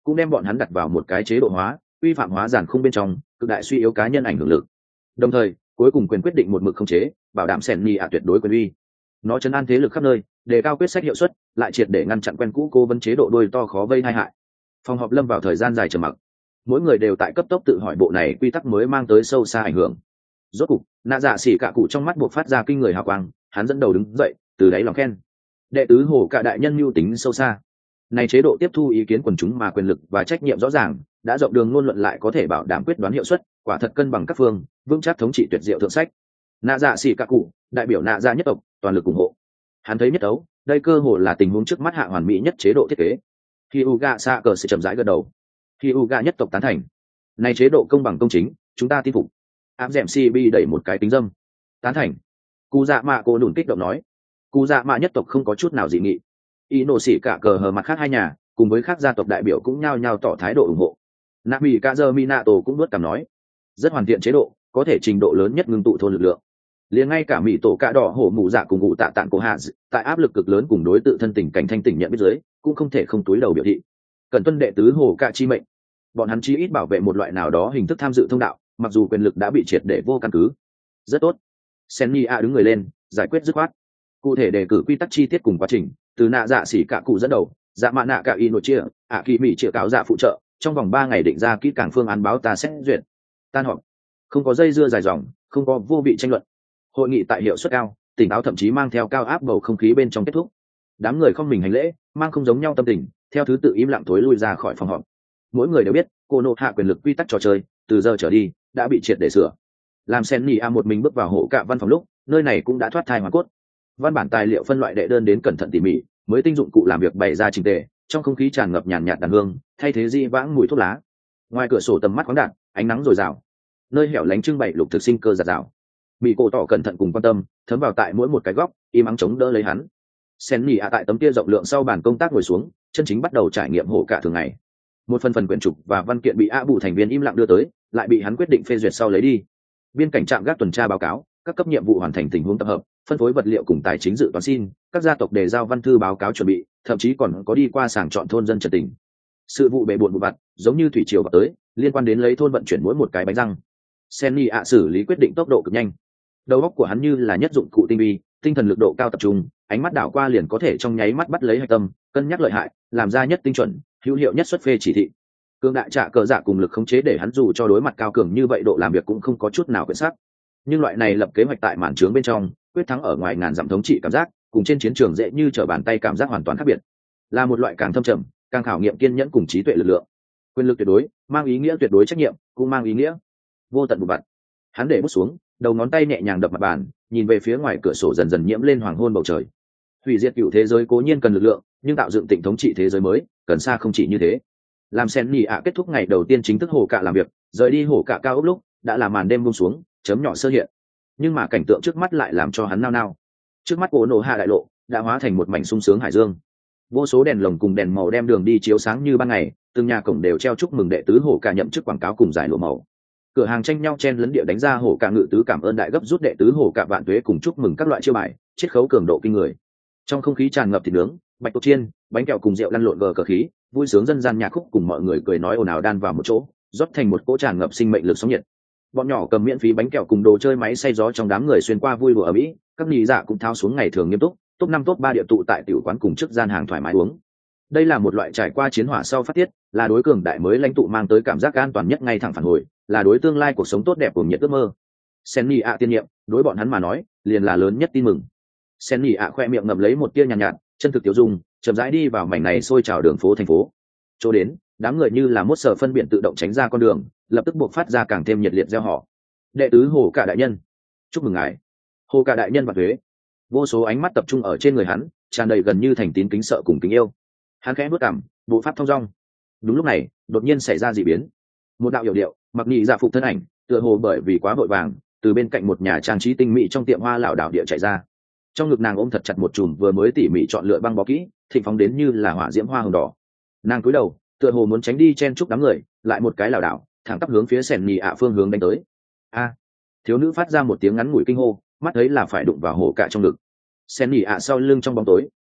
cũng đem bọn hắn đặt vào một cái chế độ hóa quy phạm hóa giản khung bên trong, cực đại suy yếu cá nhân ảnh hưởng lực. Đồng thời cuối cùng quyền quyết định một mực khống chế, bảo đảm sen nhì ạ tuyệt đối quyền uy. Nó trấn an thế lực khắp nơi, đề cao quyết sách hiệu suất, lại triệt để ngăn chặn quen cũ cố vấn chế độ đôi to khó vây hai hại. Phòng họp lâm vào thời gian dài trầm mặc, mỗi người đều tại cấp tốc tự hỏi bộ này quy tắc mới mang tới sâu xa ảnh hưởng. Rốt cục nạ dạ xỉ cả cụ trong mắt buộc phát ra kinh người hào quang, hắn dẫn đầu đứng dậy, từ đáy lòng khen: đệ tứ hồ cả đại nhân mưu tính sâu xa. Này chế độ tiếp thu ý kiến quần chúng mà quyền lực và trách nhiệm rõ ràng, đã rộng đường ngôn luận lại có thể bảo đảm quyết đoán hiệu suất, quả thật cân bằng các phương, vững chắc thống trị tuyệt diệu thượng sách. Nạ dạ xỉ cả cụ, đại biểu nạ dạ nhất tộc, toàn lực ủng hộ. Hắn thấy nhất đấu, đây cơ hội là tình huống trước mắt hạ hoàn mỹ nhất chế độ thiết kế. Hyuga xạ cờ sẽ chậm rãi gật đầu. Hyuga nhất tộc tán thành. Này chế độ công bằng công chính, chúng ta tin phục. Áp dẻm CB đẩy một cái tính dâm. Tán thành. Cú dạ mạ cô đủn kích động nói. Cú dạ mạ nhất tộc không có chút nào dị nghị. Y nổ xỉ cả cờ hờ mặt khác hai nhà, cùng với các gia tộc đại biểu cũng nhao nhao tỏ thái độ ủng hộ. Nami Kazer Minato cũng đuốt cằm nói, rất hoàn thiện chế độ, có thể trình độ lớn nhất ngưng tụ thôn lực lượng. Liền ngay cả mỹ tổ cạ đỏ hổ mù dạ cùng ngụ tạ tạng cổ hạ, tại áp lực cực lớn cùng đối tự thân tình cảnh thanh tỉnh nhận biết dưới, cũng không thể không túi đầu biểu thị. Cần tuân đệ tứ hồ cạ chi mệnh. Bọn hắn chí ít bảo vệ một loại nào đó hình thức tham dự thông đạo, mặc dù quyền lực đã bị triệt để vô căn cứ. Rất tốt. Senni A đứng người lên, giải quyết dứt khoát. Cụ thể đề cử quy tắc chi tiết cùng quá trình, từ nạ dạ xỉ cả cụ dẫn đầu, dạ mạ nạ cả y nội chia, kỳ mỹ chia cáo dạ phụ trợ, trong vòng 3 ngày định ra kỹ càng phương án báo ta xét duyệt. Tan họp. Không có dây dưa dài dòng, không có vô vị tranh luận. Hội nghị tại hiệu suất cao, tỉnh táo thậm chí mang theo cao áp bầu không khí bên trong kết thúc. Đám người không mình hành lễ, mang không giống nhau tâm tình, theo thứ tự im lặng thối lui ra khỏi phòng họp. Mỗi người đều biết, cô nộ hạ quyền lực quy tắc trò chơi, từ giờ trở đi đã bị triệt để sửa. Làm sen nhì a một mình bước vào hộ cạ văn phòng lúc, nơi này cũng đã thoát thai hoàn cốt. Văn bản tài liệu phân loại đệ đơn đến cẩn thận tỉ mỉ, mới tinh dụng cụ làm việc bày ra trình tề, trong không khí tràn ngập nhàn nhạt đàn hương, thay thế di vãng mùi thuốc lá. Ngoài cửa sổ tầm mắt khoáng đạt, ánh nắng dồi dào, nơi hẻo lánh trưng bày lục thực sinh cơ giạt rào. Bị cổ tỏ cẩn thận cùng quan tâm, thấm vào tại mỗi một cái góc, im ắng chống đỡ lấy hắn. Sen nhì a tại tấm kia rộng lượng sau bàn công tác ngồi xuống, chân chính bắt đầu trải nghiệm hộ cạ thường ngày. Một phần quyển trục và văn kiện bị a bù thành viên im lặng đưa tới, lại bị hắn quyết định phê duyệt sau lấy đi. Biên cảnh trạm gác tuần tra báo cáo, các cấp nhiệm vụ hoàn thành tình huống tập hợp, phân phối vật liệu cùng tài chính dự toán xin, các gia tộc đề giao văn thư báo cáo chuẩn bị, thậm chí còn có đi qua sàng chọn thôn dân trật tình. Sự vụ bề bộn vụ vặt, giống như thủy triều vào tới, liên quan đến lấy thôn vận chuyển mỗi một cái bánh răng. Senni ạ xử lý quyết định tốc độ cực nhanh. Đầu óc của hắn như là nhất dụng cụ tinh vi, tinh thần lực độ cao tập trung, ánh mắt đảo qua liền có thể trong nháy mắt bắt lấy hạch tâm, cân nhắc lợi hại, làm ra nhất tinh chuẩn, hữu hiệu nhất xuất phê chỉ thị. Cương đại trả cờ dạ cùng lực khống chế để hắn dù cho đối mặt cao cường như vậy độ làm việc cũng không có chút nào quyển sắc. Nhưng loại này lập kế hoạch tại màn trướng bên trong, quyết thắng ở ngoài ngàn dặm thống trị cảm giác, cùng trên chiến trường dễ như trở bàn tay cảm giác hoàn toàn khác biệt. Là một loại càng thâm trầm, càng khảo nghiệm kiên nhẫn cùng trí tuệ lực lượng. Quyền lực tuyệt đối, mang ý nghĩa tuyệt đối trách nhiệm, cũng mang ý nghĩa vô tận vụ vặt. Hắn để bút xuống, đầu ngón tay nhẹ nhàng đập mặt bàn, nhìn về phía ngoài cửa sổ dần dần nhiễm lên hoàng hôn bầu trời. Hủy diệt cựu thế giới cố nhiên cần lực lượng, nhưng tạo dựng tịnh thống trị thế giới mới, cần xa không chỉ như thế. Làm sen nhì ạ kết thúc ngày đầu tiên chính thức hổ cạ làm việc, rời đi hổ cạ cao ốc lúc đã là màn đêm buông xuống, chấm nhỏ sơ hiện. Nhưng mà cảnh tượng trước mắt lại làm cho hắn nao nao. Trước mắt cổ nổ hạ đại lộ đã hóa thành một mảnh sung sướng hải dương, vô số đèn lồng cùng đèn màu đem đường đi chiếu sáng như ban ngày, từng nhà cổng đều treo chúc mừng đệ tứ hổ cạ nhậm chức quảng cáo cùng giải lụa màu. Cửa hàng tranh nhau chen lấn địa đánh ra hổ cạ ngự tứ cảm ơn đại gấp rút đệ tứ hổ cạ vạn tuế cùng chúc mừng các loại chiêu bài, chiết khấu cường độ kinh người. Trong không khí tràn ngập thịt nướng, bạch tuộc chiên, bánh kẹo cùng rượu lăn lộn vờ cờ khí, vui sướng dân gian nhạc khúc cùng mọi người cười nói ồn ào đan vào một chỗ, rót thành một cỗ tràn ngập sinh mệnh lực sóng nhiệt. Bọn nhỏ cầm miễn phí bánh kẹo cùng đồ chơi máy xay gió trong đám người xuyên qua vui đùa ở mỹ, các nhị dạ cũng thao xuống ngày thường nghiêm túc, top 5 top 3 địa tụ tại tiểu quán cùng trước gian hàng thoải mái uống. Đây là một loại trải qua chiến hỏa sau phát tiết, là đối cường đại mới lãnh tụ mang tới cảm giác an toàn nhất ngay thẳng phản hồi, là đối tương lai cuộc sống tốt đẹp của nhiệt ước mơ. Senni ạ tiên nhiệm, đối bọn hắn mà nói, liền là lớn nhất tin mừng. Senni ạ khoe miệng ngậm lấy một tia nhàn nhạt, chân thực tiêu dung, chậm rãi đi vào mảnh này xôi trào đường phố thành phố. Chỗ đến, đám người như là mốt sở phân biển tự động tránh ra con đường, lập tức buộc phát ra càng thêm nhiệt liệt reo hò. Đệ tứ hồ cả đại nhân, chúc mừng ngài. Hồ cả đại nhân và thuế. Vô số ánh mắt tập trung ở trên người hắn, tràn đầy gần như thành tín kính sợ cùng kính yêu. Hắn khẽ bước cằm, bộ pháp thong dong. Đúng lúc này, đột nhiên xảy ra dị biến. Một đạo yểu điệu, mặc nhị dạ phục thân ảnh, tựa hồ bởi vì quá vội vàng, từ bên cạnh một nhà trang trí tinh mỹ trong tiệm hoa lảo đảo địa chạy ra. Trong ngực nàng ôm thật chặt một chùm vừa mới tỉ mỉ chọn lựa băng bó kỹ, thịnh phóng đến như là hỏa diễm hoa hồng đỏ. Nàng cúi đầu, tựa hồ muốn tránh đi chen chúc đám người, lại một cái lảo đảo, thẳng tắp hướng phía sèn nhì ạ phương hướng đánh tới. A! Thiếu nữ phát ra một tiếng ngắn ngủi kinh hô, mắt thấy là phải đụng vào hổ cả trong ngực. Sèn nhì ạ sau lưng trong bóng tối,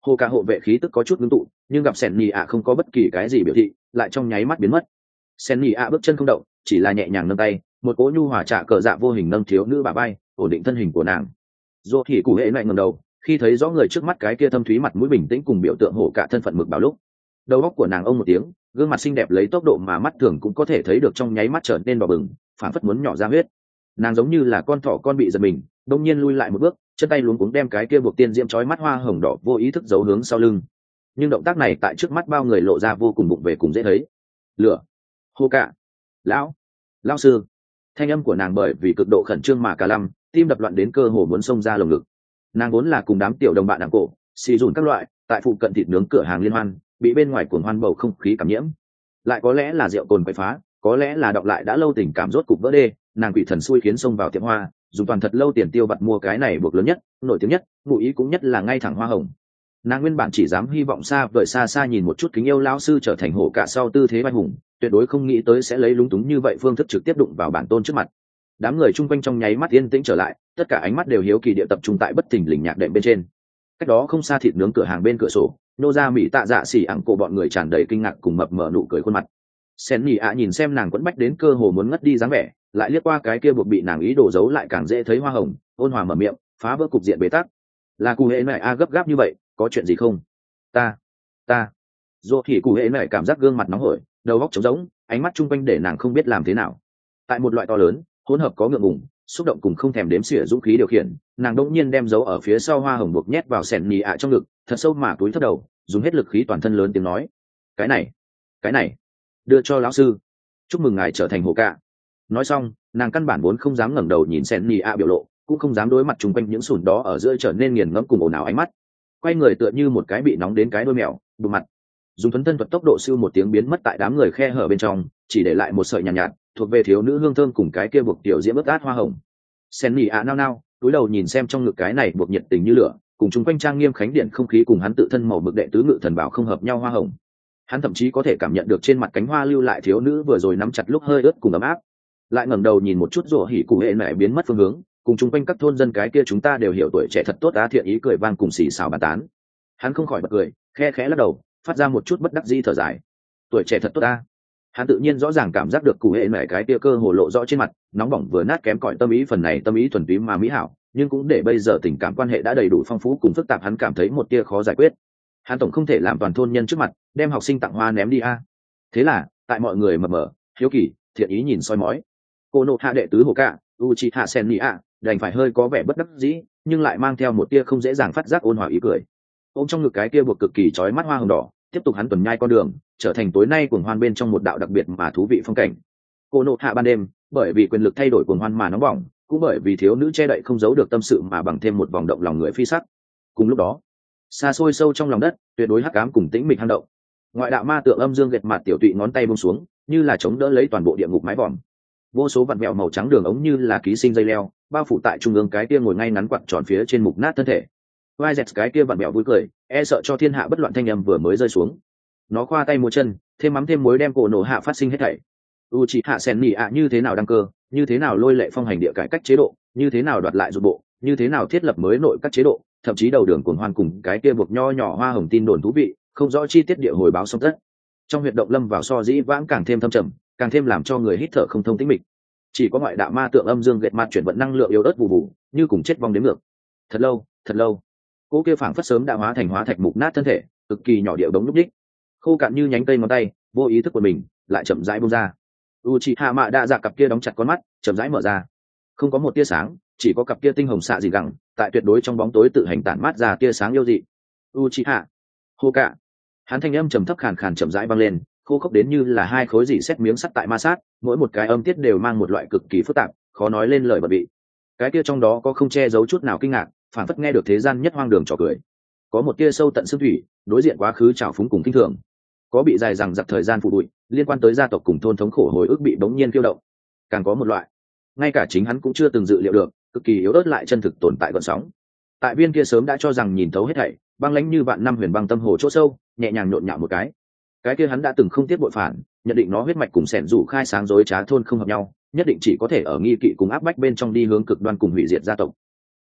Hồ cả hộ vệ khí tức có chút ngưng tụ, nhưng gặp Sen Nhi ạ không có bất kỳ cái gì biểu thị, lại trong nháy mắt biến mất. Sen Nhi ạ bước chân không động, chỉ là nhẹ nhàng nâng tay, một cỗ nhu hòa trả cờ dạ vô hình nâng thiếu nữ bả vai, ổn định thân hình của nàng. Dù thì cụ hệ lại ngẩng đầu, khi thấy rõ người trước mắt cái kia thâm thúy mặt mũi bình tĩnh cùng biểu tượng hổ cả thân phận mực bảo lúc, đầu óc của nàng ông một tiếng, gương mặt xinh đẹp lấy tốc độ mà mắt thường cũng có thể thấy được trong nháy mắt trở nên đỏ bừng, phản phất muốn nhỏ ra huyết. Nàng giống như là con thỏ con bị giật mình, đông nhiên lui lại một bước, chân tay luống cuống đem cái kia buộc tiên diễm chói mắt hoa hồng đỏ vô ý thức giấu hướng sau lưng. Nhưng động tác này tại trước mắt bao người lộ ra vô cùng bụng về cùng dễ thấy. Lửa, hô cả, lão sư. Thanh âm của nàng bởi vì cực độ khẩn trương mà cả lăm, tim đập loạn đến cơ hồ muốn xông ra lồng ngực. Nàng vốn là cùng đám tiểu đồng bạn đảng cổ xì dùn các loại tại phụ cận thịt nướng cửa hàng liên hoan, bị bên ngoài cuồng hoan bầu không khí cảm nhiễm. Lại có lẽ là rượu cồn quậy phá, có lẽ là đọc lại đã lâu tình cảm rốt cục vỡ đê, nàng quỷ thần xui khiến xông vào tiệm hoa, dùng toàn thật lâu tiền tiêu vặt mua cái này buộc lớn nhất, nổi tiếng nhất, ngụ ý cũng nhất là ngay thẳng hoa hồng. Nàng nguyên bản chỉ dám hy vọng xa vời xa xa nhìn một chút kính yêu lão sư trở thành hổ cả sau tư thế vai hùng, tuyệt đối không nghĩ tới sẽ lấy lúng túng như vậy phương thức trực tiếp đụng vào bản tôn trước mặt. Đám người chung quanh trong nháy mắt yên tĩnh trở lại, tất cả ánh mắt đều hiếu kỳ địa tập trung tại bất thình lình nhạc đệm bên trên. Cách đó không xa thịt nướng cửa hàng bên cửa sổ, nô ra mỹ tạ dạ xỉ ẳng cổ bọn người tràn đầy kinh ngạc cùng mập mờ nụ cười khuôn mặt. Sen nhì ạ nhìn xem nàng quẫn bách đến cơ hồ muốn ngất đi dáng vẻ, lại liếc qua cái kia buộc bị nàng ý đồ giấu lại càng dễ thấy hoa hồng, ôn hòa mở miệng, phá vỡ cục diện bế tắc. Là cụ hệ này a gấp gáp như vậy, có chuyện gì không? Ta dù thì cụ hệ này cảm giác gương mặt nóng hổi, đầu óc trống rỗng, ánh mắt chung quanh để nàng không biết làm thế nào. Tại một loại to lớn hỗn hợp có ngượng ngùng, xúc động cùng không thèm đếm xỉa dũng khí điều khiển, nàng đỗng nhiên đem dấu ở phía sau hoa hồng buộc nhét vào sẹn nhì ạ trong ngực, thật sâu mà túi thấp đầu, dùng hết lực khí toàn thân lớn tiếng nói, cái này đưa cho lão sư, chúc mừng ngài trở thành hổ cạ. Nói xong, nàng căn bản vốn không dám ngẩng đầu nhìn sẹn nhì ạ biểu lộ, cũng không dám đối mặt chung quanh những sùn đó ở giữa trở nên nghiền ngẫm cùng ồn ào ánh mắt, quay người tựa như một cái bị nóng đến cái đôi mèo, bụm mặt, dùng thuấn thân thuật tốc độ siêu một tiếng biến mất tại đám người khe hở bên trong, chỉ để lại một sợi nhàn nhạt, thuộc về thiếu nữ hương thơm cùng cái kia buộc tiểu diễm ướt át hoa hồng. Sen nhì ạ nao nao, cúi đầu nhìn xem trong ngực cái này buộc nhiệt tình như lửa, cùng chung quanh trang nghiêm khánh điện không khí cùng hắn tự thân màu mực đệ tứ ngự thần bảo không hợp nhau hoa hồng. Hắn thậm chí có thể cảm nhận được trên mặt cánh hoa lưu lại thiếu nữ vừa rồi nắm chặt lúc hơi ướt cùng ấm áp. Lại ngẩng đầu nhìn một chút rủa hỉ cụ hệ mẹ biến mất phương hướng, cùng chung quanh các thôn dân cái kia chúng ta đều hiểu tuổi trẻ thật tốt á thiện ý cười vang cùng xì xào bàn tán. Hắn không khỏi bật cười, khe khẽ lắc đầu, phát ra một chút bất đắc dĩ thở dài. Tuổi trẻ thật tốt ta. Hắn tự nhiên rõ ràng cảm giác được cụ hệ mẹ cái tia cơ hồ lộ rõ trên mặt, nóng bỏng vừa nát kém cỏi tâm ý, phần này tâm ý thuần túy mà mỹ hảo, nhưng cũng để bây giờ tình cảm quan hệ đã đầy đủ phong phú cùng phức tạp, hắn cảm thấy một tia khó giải quyết. Hắn tổng không thể làm toàn thôn nhân trước mặt đem học sinh tặng hoa ném đi a. Thế là tại mọi người mập mờ hiếu kỳ thiện ý nhìn soi mói, cô nộ hạ đệ tứ hồ cạ Uchiha Sennia đành phải hơi có vẻ bất đắc dĩ, nhưng lại mang theo một tia không dễ dàng phát giác ôn hòa ý cười. Ôm trong ngực cái kia buộc cực kỳ chói mắt hoa hồng đỏ, tiếp tục hắn tuần nhai con đường, trở thành tối nay cuồng hoan bên trong một đạo đặc biệt mà thú vị phong cảnh. Cô nộ hạ ban đêm, bởi vì quyền lực thay đổi cuồng hoan mà nóng bỏng, cũng bởi vì thiếu nữ che đậy không giấu được tâm sự mà bằng thêm một vòng động lòng người phi sắc. Cùng lúc đó, xa xôi sâu trong lòng đất, tuyệt đối hắc ám cùng tĩnh mịch hang động. Ngoại đạo ma tượng âm dương gệt mặt tiểu tụy ngón tay buông xuống, như là chống đỡ lấy toàn bộ địa ngục mái vòm. Vô số vặn vẹo màu trắng đường ống như là ký sinh dây leo, bao phủ tại trung ương cái kia ngồi ngay ngắn quặn tròn phía trên mục nát thân thể. Vai dẹt cái kia vặn vẹo vui cười, e sợ cho thiên hạ bất loạn thanh âm vừa mới rơi xuống. Nó khoa tay múa chân, thêm mắm thêm muối đem cổ nổ hạ phát sinh hết thảy. Uchiha Sennia như thế nào đăng cơ, như thế nào lôi lệ phong hành địa cải cách chế độ, như thế nào đoạt lại rụt bộ, như thế nào thiết lập mới nội các chế độ, thậm chí đầu đường cuồng hoan cùng cái kia buộc nho nhỏ hoa hồng tin đồn thú vị, không rõ chi tiết địa hồi báo xong tất. Trong huyệt động lâm vào so dĩ vãng càng thêm thâm trầm, càng thêm làm cho người hít thở không thông tĩnh mịch. Chỉ có ngoại đạo ma tượng âm dương gệt mặt chuyển vận năng lượng yếu ớt vụ vụ, như cùng chết vong đến ngược. Thật lâu, cô kia phảng phất sớm đã hóa thành hóa thạch mục nát thân thể, cực kỳ nhỏ điệu đống lúc đích, khô cạn như nhánh cây ngón tay, vô ý thức của mình lại chậm rãi buông ra. Uchiha Mạ Đa Dạ cặp kia đóng chặt con mắt, chậm rãi mở ra. Không có một tia sáng, chỉ có cặp kia tinh hồng xạ dị gẳng, tại tuyệt đối trong bóng tối tự hành tản mát ra tia sáng yêu dị. Uchiha, Hoka. Hắn thanh âm trầm thấp khàn khàn chậm rãi vang lên, khô khốc đến như là hai khối dị sét miếng sắt tại ma sát, mỗi một cái âm tiết đều mang một loại cực kỳ phức tạp, khó nói lên lời bật vị. Cái kia trong đó có không che giấu chút nào kinh ngạc, phản phất nghe được thế gian nhất hoang đường trò cười. Có một tia sâu tận xương thủy, đối diện quá khứ trào phúng cùng kinh thường. Có bị dài dằng dặc thời gian phụ bụi, liên quan tới gia tộc cùng thôn thống khổ hồi ức bị bỗng nhiên phiêu động. Càng có một loại, ngay cả chính hắn cũng chưa từng dự liệu được, cực kỳ yếu ớt lại chân thực tồn tại gợn sóng. Tại viên kia sớm đã cho rằng nhìn thấu hết thảy, băng lãnh như vạn năm huyền băng tâm hồ chỗ sâu, nhẹ nhàng nhộn nhạo một cái kia hắn đã từng không tiếc bội phản, nhận định nó huyết mạch cùng sẻn rủ khai sáng dối trá thôn không hợp nhau, nhất định chỉ có thể ở nghi kỵ cùng áp bách bên trong đi hướng cực đoan cùng hủy diệt gia tộc.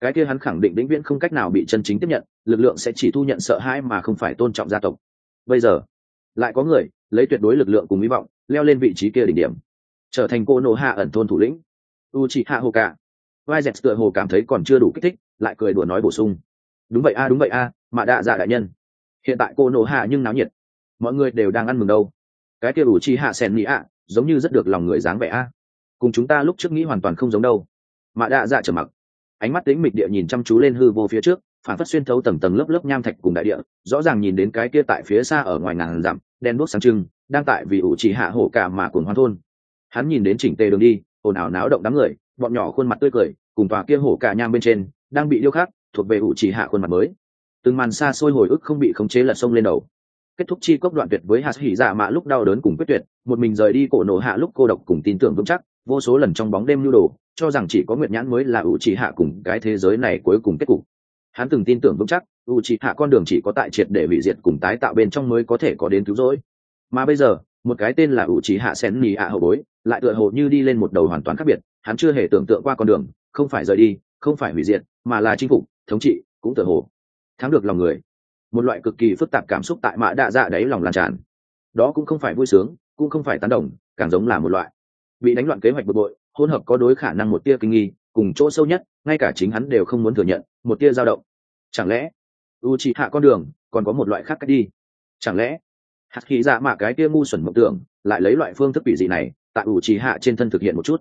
cái kia hắn khẳng định vĩnh viễn không cách nào bị chân chính tiếp nhận, lực lượng sẽ chỉ thu nhận sợ hãi mà không phải tôn trọng gia tộc. Bây giờ lại có người lấy tuyệt đối lực lượng cùng hy vọng leo lên vị trí kia đỉnh điểm, trở thành cô nô hạ ẩn thôn thủ lĩnh Uchiha Hoka. Vai dẹt tựa hồ cảm thấy còn chưa đủ kích thích, lại cười đùa nói bổ sung, đúng vậy a, Mạ Đạ Dạ đại nhân, hiện tại cô nô hạ nhưng náo nhiệt, mọi người đều đang ăn mừng đâu. Cái kia Uchiha Sen Nị ạ giống như rất được lòng người dáng vẻ a, cùng chúng ta lúc trước nghĩ hoàn toàn không giống đâu. Mạ Đạ Dạ trầm mặc, ánh mắt tĩnh mịch địa nhìn chăm chú lên hư vô phía trước, phản phất xuyên thấu tầng tầng lớp lớp nham thạch cùng đại địa, rõ ràng nhìn đến cái kia tại phía xa ở ngoài ngàn dặm đen đuốc sáng trưng đang tại vì Uchiha Hoka mà cuồng hoan thôn. Hắn nhìn đến chỉnh tề đường đi ồn ào náo động đám người, bọn nhỏ khuôn mặt tươi cười, cùng tòa kia hổ cả nham bên trên đang bị điêu khắc thuộc về Uchiha khuôn mặt mới. Từng màn xa xôi hồi ức không bị khống chế lật sông lên đầu. Kết thúc chi cốc đoạn tuyệt với hạt hỉ dạ mạ lúc đau đớn cùng quyết tuyệt, một mình rời đi cổ nổ hạ lúc cô độc cùng tin tưởng vững chắc, vô số lần trong bóng đêm lưu đồ cho rằng chỉ có Nguyệt Nhãn mới là Uchiha cùng cái thế giới này cuối cùng kết cục. Hắn từng tin tưởng vững chắc Uchiha con đường chỉ có tại triệt để hủy diệt cùng tái tạo bên trong mới có thể có đến cứu rỗi. Mà bây giờ một cái tên là Uchiha Sen Nị ạ hậu bối lại tựa hồ như đi lên một đầu hoàn toàn khác biệt. Hắn chưa hề tưởng tượng qua con đường không phải rời đi, không phải hủy diệt, mà là chinh phục, thống trị, cũng tựa hồ thắng được lòng người. Một loại cực kỳ phức tạp cảm xúc tại Mạ Đạ Dạ đáy lòng lan tràn. Đó cũng không phải vui sướng, cũng không phải tán đồng, càng giống là một loại bị đánh loạn kế hoạch bực bội, hỗn hợp có đối khả năng một tia kinh nghi, cùng chỗ sâu nhất ngay cả chính hắn đều không muốn thừa nhận một tia dao động. Chẳng lẽ Uchiha con đường còn có một loại khác cách đi? Chẳng lẽ hạt khí dạ mạ cái tia ngu xuẩn mộng tưởng lại lấy loại phương thức quỷ dị này tại Uchiha trên thân thực hiện một chút?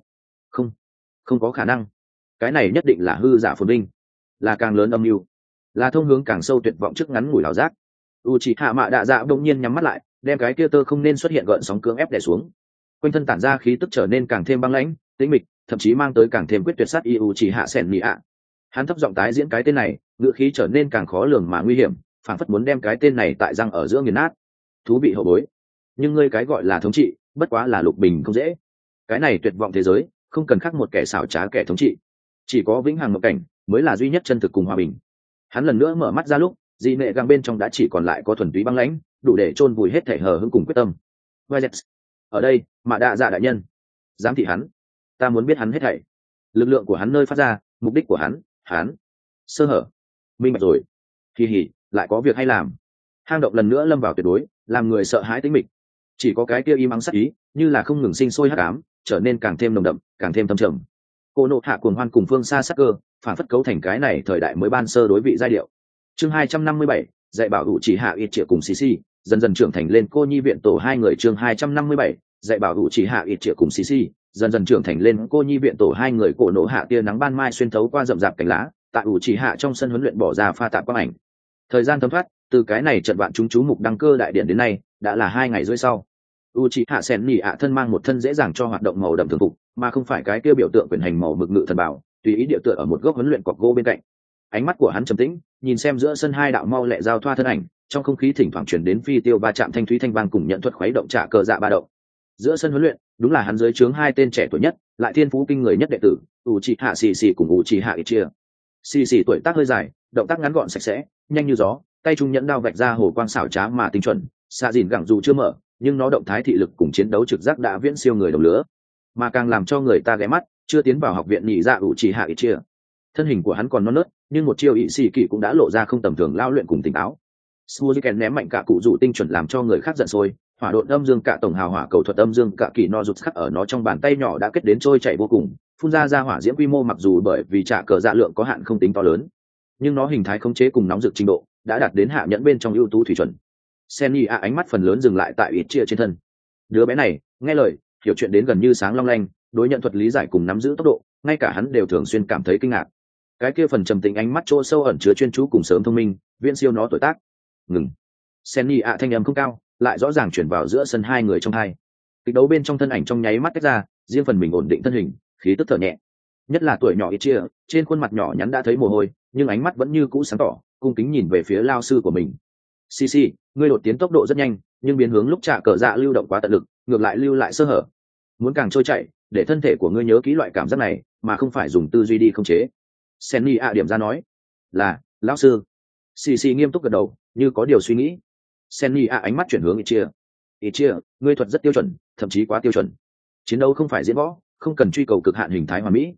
Không có khả năng. Cái này nhất định là hư giả phồn vinh, là càng lớn âm mưu, là thông hướng càng sâu tuyệt vọng trước ngắn ngủi ảo giác. Uchiha Mạ Đạ Dạ bỗng nhiên nhắm mắt lại, đem cái kia tơ không nên xuất hiện gợn sóng cưỡng ép đè xuống. Quanh thân tản ra khí tức trở nên càng thêm băng lãnh, tĩnh mịch, thậm chí mang tới càng thêm quyết tuyệt sát ý Uchiha Sen Nị ạ. Hắn thấp giọng tái diễn cái tên này, ngữ khí trở nên càng khó lường mà nguy hiểm, phảng phất muốn đem cái tên này tại răng ở giữa nghiền nát. Thú vị hậu bối, nhưng ngươi cái gọi là thống trị, bất quá là lục bình không dễ. Cái này tuyệt vọng thế giới, không cần khác một kẻ xảo trá kẻ thống trị, chỉ có vĩnh hằng mộng cảnh mới là duy nhất chân thực cùng hòa bình. Hắn lần nữa mở mắt ra lúc, dị nệ găng bên trong đã chỉ còn lại có thuần túy băng lãnh, đủ để chôn vùi hết thể hờ hững cùng quyết tâm. Violet, ở đây, Mạ Đạ Dạ đại nhân, giám thị hắn, ta muốn biết hắn hết thảy, lực lượng của hắn nơi phát ra, mục đích của hắn sơ hở, minh bạch rồi. Kỳ hỉ, lại có việc hay làm. Hang động lần nữa lâm vào tuyệt đối, làm người sợ hãi tính mịch. Chỉ có cái kia im ắng sắc ý, như là không ngừng sinh sôi hắc ám, trở nên càng thêm nồng đậm, càng thêm thâm trầm. Cô nộ hạ cuồng hoan cùng phương xa sắc cơ, phản phất cấu thành cái này thời đại mới ban sơ đối vị giai điệu. Chương 257, dạy bảo Uchiha ít triệu cùng Sisi, dần dần trưởng thành lên cô nhi viện tổ hai người. Chương 257, dạy bảo Uchiha ít triệu cùng Sisi, dần dần trưởng thành lên cô nhi viện tổ hai người. Cổ nổ hạ tia nắng ban mai xuyên thấu qua rậm rạp cánh lá, tại Uchiha trong sân huấn luyện bỏ ra pha tạp quang ảnh. Thời gian thấm thoát, từ cái này trận vạn chúng chú mục đăng cơ đại điện đến nay, đã là 2 ngày rưỡi sau. Uchiha Sen Nị ạ thân mang một thân dễ dàng cho hoạt động màu đậm thường phục, mà không phải cái kia biểu tượng quyền hành màu mực ngự thần bảo, tùy ý địa tựa ở một góc huấn luyện cọc gỗ bên cạnh. Ánh mắt của hắn trầm tĩnh, nhìn xem giữa sân hai đạo mau lẹ giao thoa thân ảnh, trong không khí thỉnh thoảng truyền đến phi tiêu ba chạm thanh thúy thanh vang cùng nhận thuật khuấy động trả cờ dạ ba động. Giữa sân huấn luyện, đúng là hắn dưới trướng hai tên trẻ tuổi nhất, lại thiên phú kinh người nhất đệ tử, Uchiha Sisi cùng Uchiha Itachi. Sisi tuổi tác hơi dài, động tác ngắn gọn sạch sẽ, nhanh như gió, tay trung nhẫn đao vạch ra hồ quang xảo trá mà tinh chuẩn, xạ dìn gẳng dù chưa mở, nhưng nó động thái thị lực cùng chiến đấu trực giác đã viễn siêu người đồng lứa, mà càng làm cho người ta ghé mắt, chưa tiến vào học viện nhị dạ Uchiha Itachi. Thân hình của hắn còn non nớt, nhưng một chiêu ỵ xì kỳ cũng đã lộ ra không tầm thường lao luyện cùng tỉnh táo. Suzuki ném mạnh cả cụ rủ tinh chuẩn làm cho người khác giận sôi, hỏa độn âm dương cả tổng hào hỏa cầu thuật âm dương cả kỳ no rụt khắc ở nó trong bàn tay nhỏ đã kết đến trôi chảy vô cùng, phun ra hỏa diễm quy mô mặc dù bởi vì trả cờ dạ lượng có hạn không tính to lớn, nhưng nó hình thái khống chế cùng nóng rực trình độ đã đạt đến hạ nhẫn bên trong ưu tú thủy chuẩn. Senny ánh mắt phần lớn dừng lại tại ít chia trên thân. Đứa bé này nghe lời, hiểu chuyện đến gần như sáng long lanh, đối nhận thuật lý giải cùng nắm giữ tốc độ, ngay cả hắn đều thường xuyên cảm thấy kinh ngạc. Cái kia phần trầm tĩnh ánh mắt chỗ sâu ẩn chứa chuyên chú cùng sớm thông minh, viễn siêu nó tuổi tác. Ngừng. Senny thanh âm không cao, lại rõ ràng chuyển vào giữa sân hai người trong hai. Kịch đấu bên trong thân ảnh trong nháy mắt tách ra, riêng phần mình ổn định thân hình, khí tức thở nhẹ. Nhất là tuổi nhỏ ít chia, trên khuôn mặt nhỏ nhắn đã thấy mồ hôi, nhưng ánh mắt vẫn như cũ sáng tỏ, cung kính nhìn về phía lao sư của mình. Sisi, ngươi đột tiến tốc độ rất nhanh, nhưng biến hướng lúc trả cờ dạ lưu động quá tận lực, ngược lại lưu lại sơ hở. Muốn càng trôi chảy, để thân thể của ngươi nhớ kỹ loại cảm giác này, mà không phải dùng tư duy đi khống chế. Senny điểm ra nói. Là, lão sư. Sisi nghiêm túc gật đầu, như có điều suy nghĩ. Senny ánh mắt chuyển hướng Ichia, ngươi thuật rất tiêu chuẩn, thậm chí quá tiêu chuẩn. Chiến đấu không phải diễn võ, không cần truy cầu cực hạn hình thái hoàn mỹ.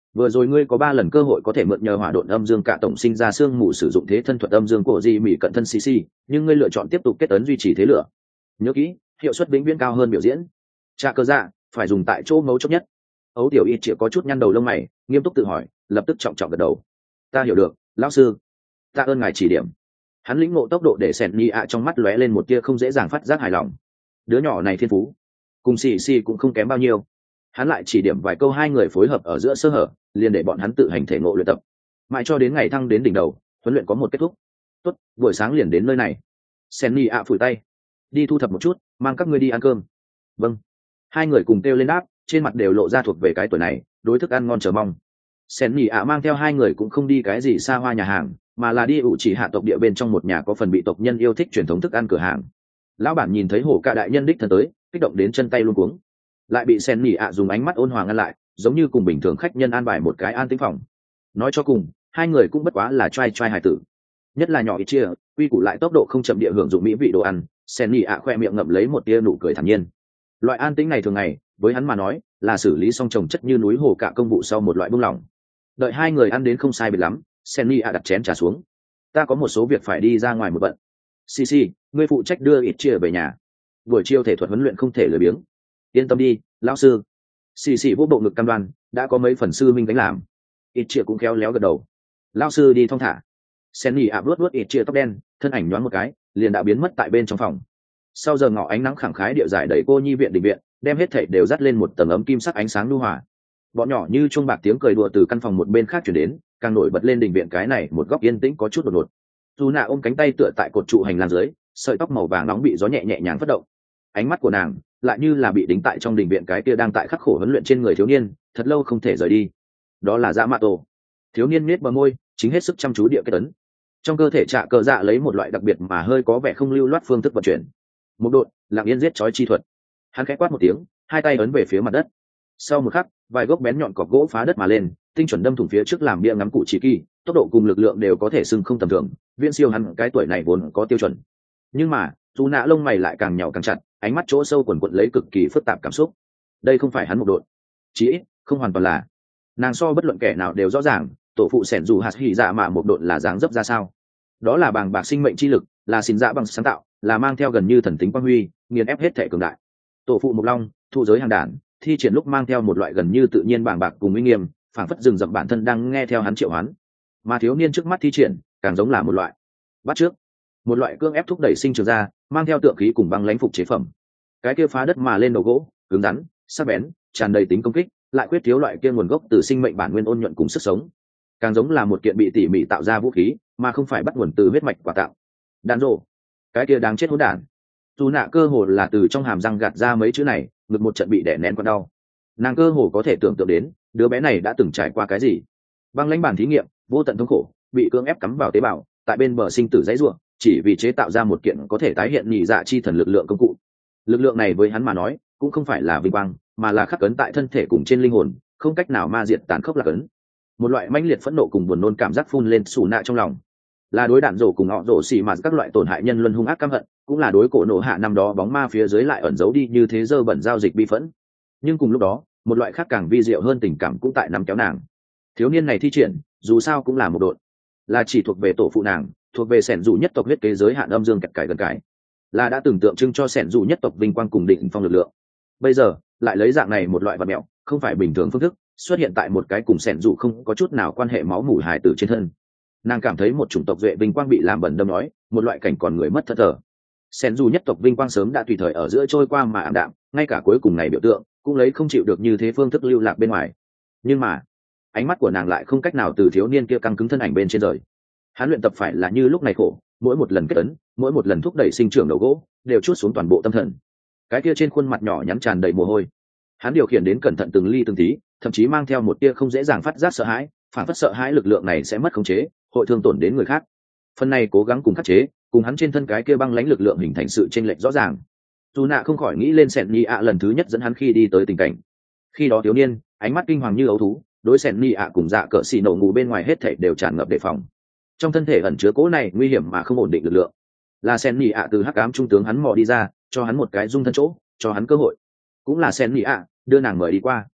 vừa rồi ngươi có 3 lần cơ hội có thể mượn nhờ hỏa độn âm dương cả tổng sinh ra xương mù sử dụng thế thân thuật âm dương của di mỹ cận thân cc, nhưng ngươi lựa chọn tiếp tục kết ấn duy trì thế lửa. Nhớ kỹ, hiệu suất vĩnh viễn cao hơn biểu diễn. Trả cơ dạ phải dùng tại chỗ mấu chốt nhất. Ấu tiểu y chỉ có chút nhăn đầu lông mày, nghiêm túc tự hỏi, lập tức trọng trọng gật đầu. Ta hiểu được, lão sư. Ta ơn ngài chỉ điểm. Hắn lĩnh ngộ tốc độ để sẹn nhị ạ trong mắt lóe lên một tia không dễ dàng phát giác hài lòng. Đứa nhỏ này thiên phú cùng xì xì cũng không kém bao nhiêu. Hắn lại chỉ điểm vài câu, hai người phối hợp ở giữa sơ hở, liền để bọn hắn tự hành thể ngộ luyện tập, mãi cho đến ngày thăng đến đỉnh đầu, huấn luyện có một kết thúc. Tốt, buổi sáng liền đến nơi này. Sen nhị ạ phủi tay, đi thu thập một chút, mang các ngươi đi ăn cơm. Vâng. Hai người cùng kêu lên đáp, trên mặt đều lộ ra thuộc về cái tuổi này đối thức ăn ngon chờ mong. Sen nhị ạ mang theo hai người cũng không đi cái gì xa hoa nhà hàng, mà là đi ủ chỉ hạ tộc địa bên trong một nhà có phần bị tộc nhân yêu thích truyền thống thức ăn cửa hàng. Lão bản nhìn thấy hổ ca đại nhân đích thân tới, kích động đến chân tay luống cuống, lại bị Sen nhị ạ dùng ánh mắt ôn hòa ngăn lại, giống như cùng bình thường khách nhân an bài một cái an tĩnh phòng. Nói cho cùng, hai người cũng bất quá là trai trai hài tử, nhất là nhỏ ít chia, quy củ lại tốc độ không chậm địa hưởng dụng mỹ vị đồ ăn. Sen nhị ạ khoe miệng ngậm lấy một tia nụ cười thản nhiên. Loại an tĩnh này thường ngày với hắn mà nói là xử lý xong trồng chất như núi hồ cả công vụ sau một loại buông lỏng. Đợi hai người ăn đến không sai biệt lắm, Sen nhị ạ đặt chén trà xuống. Ta có một số việc phải đi ra ngoài một bận. Xì, ngươi phụ trách đưa ít chia về nhà. Buổi chiều thể thuật huấn luyện không thể lười biếng. Yên tâm đi, lão sư. Xì vỗ bộ ngực cam đoan, đã có mấy phần sư minh đánh làm. Ít chia cũng khéo léo gật đầu. Lão sư đi thong thả. Sen nhị ạ vuốt ít chia tóc đen, thân ảnh nhoáng một cái, liền đã biến mất tại bên trong phòng. Sau giờ ngọ ánh nắng khẳng khái địa giải đẩy cô nhi viện đình viện, đem hết thảy đều dắt lên một tầng ấm kim sắc ánh sáng nhu hòa. Bọn nhỏ như chuông bạc tiếng cười đùa từ căn phòng một bên khác chuyển đến, càng nổi bật lên đình viện cái này một góc yên tĩnh có chút đột ngột. Dù nạ ôm cánh tay tựa tại cột trụ hành lang dưới, sợi tóc màu vàng nóng bị gió nhẹ nhẹ nhàng phất động. Ánh mắt của nàng lại như là bị đính tại trong đình viện cái kia đang tại khắc khổ huấn luyện trên người thiếu niên, thật lâu không thể rời đi. Đó là Dạ Mạ Tổ. Thiếu niên nhếch bờ môi, chính hết sức chăm chú địa kết ấn. Trong cơ thể Trạ Cờ Dạ lấy một loại đặc biệt mà hơi có vẻ không lưu loát phương thức vận chuyển. Một độn, lặng yên giết chói chi thuật. Hắn khẽ quát một tiếng, hai tay ấn về phía mặt đất. Sau một khắc, vài gốc bén nhọn cọc gỗ phá đất mà lên, tinh chuẩn đâm thủng phía trước làm bia ngắm cụ chỉ kỳ, tốc độ cùng lực lượng đều có thể xưng không tầm thường, viễn siêu hắn cái tuổi này vốn có tiêu chuẩn. Nhưng mà, dù nạ lông mày lại càng nhỏ càng chặt, ánh mắt chỗ sâu quần quật lấy cực kỳ phức tạp cảm xúc. Đây không phải hắn một độn, chí ít không hoàn toàn là. Nàng so bất luận kẻ nào đều rõ ràng, tổ phụ sẻn dù hạt hỉ dạ mà một độn là dáng dấp ra sao. Đó là bàng bạc sinh mệnh chi lực, là xin dạ bằng sáng tạo, là mang theo gần như thần tính quang huy, nghiền ép hết thể cường đại. Tổ phụ mục long, thụ giới hàng đản, thi triển lúc mang theo một loại gần như tự nhiên bàng bạc cùng uy nghiêm, phảng phất rừng rậm bản thân đang nghe theo hắn triệu hoán. Mà thiếu niên trước mắt thi triển, càng giống là một loại bắt trước, một loại cương ép thúc đẩy sinh trưởng ra, mang theo tượng khí cùng băng lãnh phục chế phẩm. Cái kia phá đất mà lên đầu gỗ, cứng rắn, sắc bén, tràn đầy tính công kích, lại quyết thiếu loại kia nguồn gốc từ sinh mệnh bản nguyên ôn nhuận cùng sức sống. Càng giống là một kiện bị tỉ mỉ tạo ra vũ khí, mà không phải bắt nguồn từ huyết mạch quả tạo. Đàn rồ, cái kia đáng chết hỗn đản. Dù nạ cơ hồ là từ trong hàm răng gạt ra mấy chữ này, ngực một trận bị đè nén còn đau. Nàng cơ hồ có thể tưởng tượng đến, đứa bé này đã từng trải qua cái gì. Băng lãnh bản thí nghiệm, vô tận thống khổ, bị cưỡng ép cắm vào tế bào, tại bên bờ sinh tử dãy rủa, chỉ vì chế tạo ra một kiện có thể tái hiện nhị dạ chi thần lực lượng công cụ. Lực lượng này với hắn mà nói, cũng không phải là vinh quang, mà là khắc ấn tại thân thể cùng trên linh hồn, không cách nào ma diệt tàn khốc là ấn. Một loại mãnh liệt phẫn nộ cùng buồn nôn cảm giác phun lên xù nạ trong lòng, là đối đạn rổ cùng họ rổ xì mà các loại tổn hại nhân luân hung ác căm hận, cũng là đối cổ nổ hạ năm đó bóng ma phía dưới lại ẩn giấu đi như thế dơ bẩn giao dịch bi phẫn. Nhưng cùng lúc đó, một loại khác càng vi diệu hơn tình cảm cũng tại nắm kéo nàng. Thiếu niên này thi triển, dù sao cũng là một đội, là chỉ thuộc về tổ phụ nàng, thuộc về sẻn dù nhất tộc huyết kế giới hạn âm dương kẹt cải gần cải, là đã từng tượng trưng cho sẻn dù nhất tộc vinh quang cùng định phong lực lượng. Bây giờ lại lấy dạng này một loại vật mẹo, không phải bình thường phương thức, xuất hiện tại một cái cùng sẻn dù không có chút nào quan hệ máu mủ hài tử trên thân. Nàng cảm thấy một chủng tộc duệ vinh quang bị làm bẩn đâm nói, một loại cảnh còn người mất thở thở. Sẻn dù nhất tộc vinh quang sớm đã tùy thời ở giữa trôi qua mà ảm đạm, ngay cả cuối cùng này biểu tượng cũng lấy không chịu được như thế phương thức lưu lạc bên ngoài. Nhưng mà ánh mắt của nàng lại không cách nào từ thiếu niên kia căng cứng thân ảnh bên trên rời. Hắn luyện tập phải là như lúc này khổ, mỗi một lần kết ấn, mỗi một lần thúc đẩy sinh trưởng đầu gỗ, đều chuốt xuống toàn bộ tâm thần. Cái kia trên khuôn mặt nhỏ nhắn tràn đầy mồ hôi. Hắn điều khiển đến cẩn thận từng ly từng tí, thậm chí mang theo một tia không dễ dàng phát giác sợ hãi, phản phất sợ hãi lực lượng này sẽ mất khống chế, hội thương tổn đến người khác. Phần này cố gắng cùng khắc chế, cùng hắn trên thân cái kia băng lãnh lực lượng hình thành sự chênh lệch rõ ràng. Dù nạ không khỏi nghĩ lên Sẹn Nhi ạ lần thứ nhất dẫn hắn khi đi tới tình cảnh. Khi đó thiếu niên, ánh mắt kinh hoàng như ấu thú, đối Sẹn Nhi ạ cùng dạ cỡ xì nổ ngủ bên ngoài hết thảy đều tràn ngập đề phòng. Trong thân thể ẩn chứa cố này nguy hiểm mà không ổn định lực lượng. Là Sẹn Nhi ạ từ hắc ám trung tướng hắn mò đi ra, cho hắn một cái dung thân chỗ, cho hắn cơ hội. Cũng là Sẹn Nhi ạ đưa nàng mời đi qua.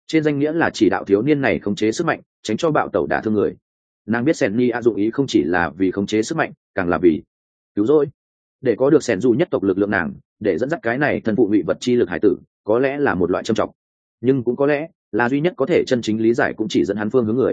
trên danh nghĩa là chỉ đạo thiếu niên này khống chế sức mạnh tránh cho bạo tẩu đả thương người. Nàng biết sẻn ni ạ dụng ý không chỉ là vì khống chế sức mạnh, càng là vì cứu rỗi. Để có được sẻn dù nhất tộc lực lượng nàng, để dẫn dắt cái này thân phụ ngụy vật chi lực hải tử, có lẽ là một loại trầm trọng, nhưng cũng có lẽ là duy nhất có thể chân chính lý giải cũng chỉ dẫn hắn phương hướng người.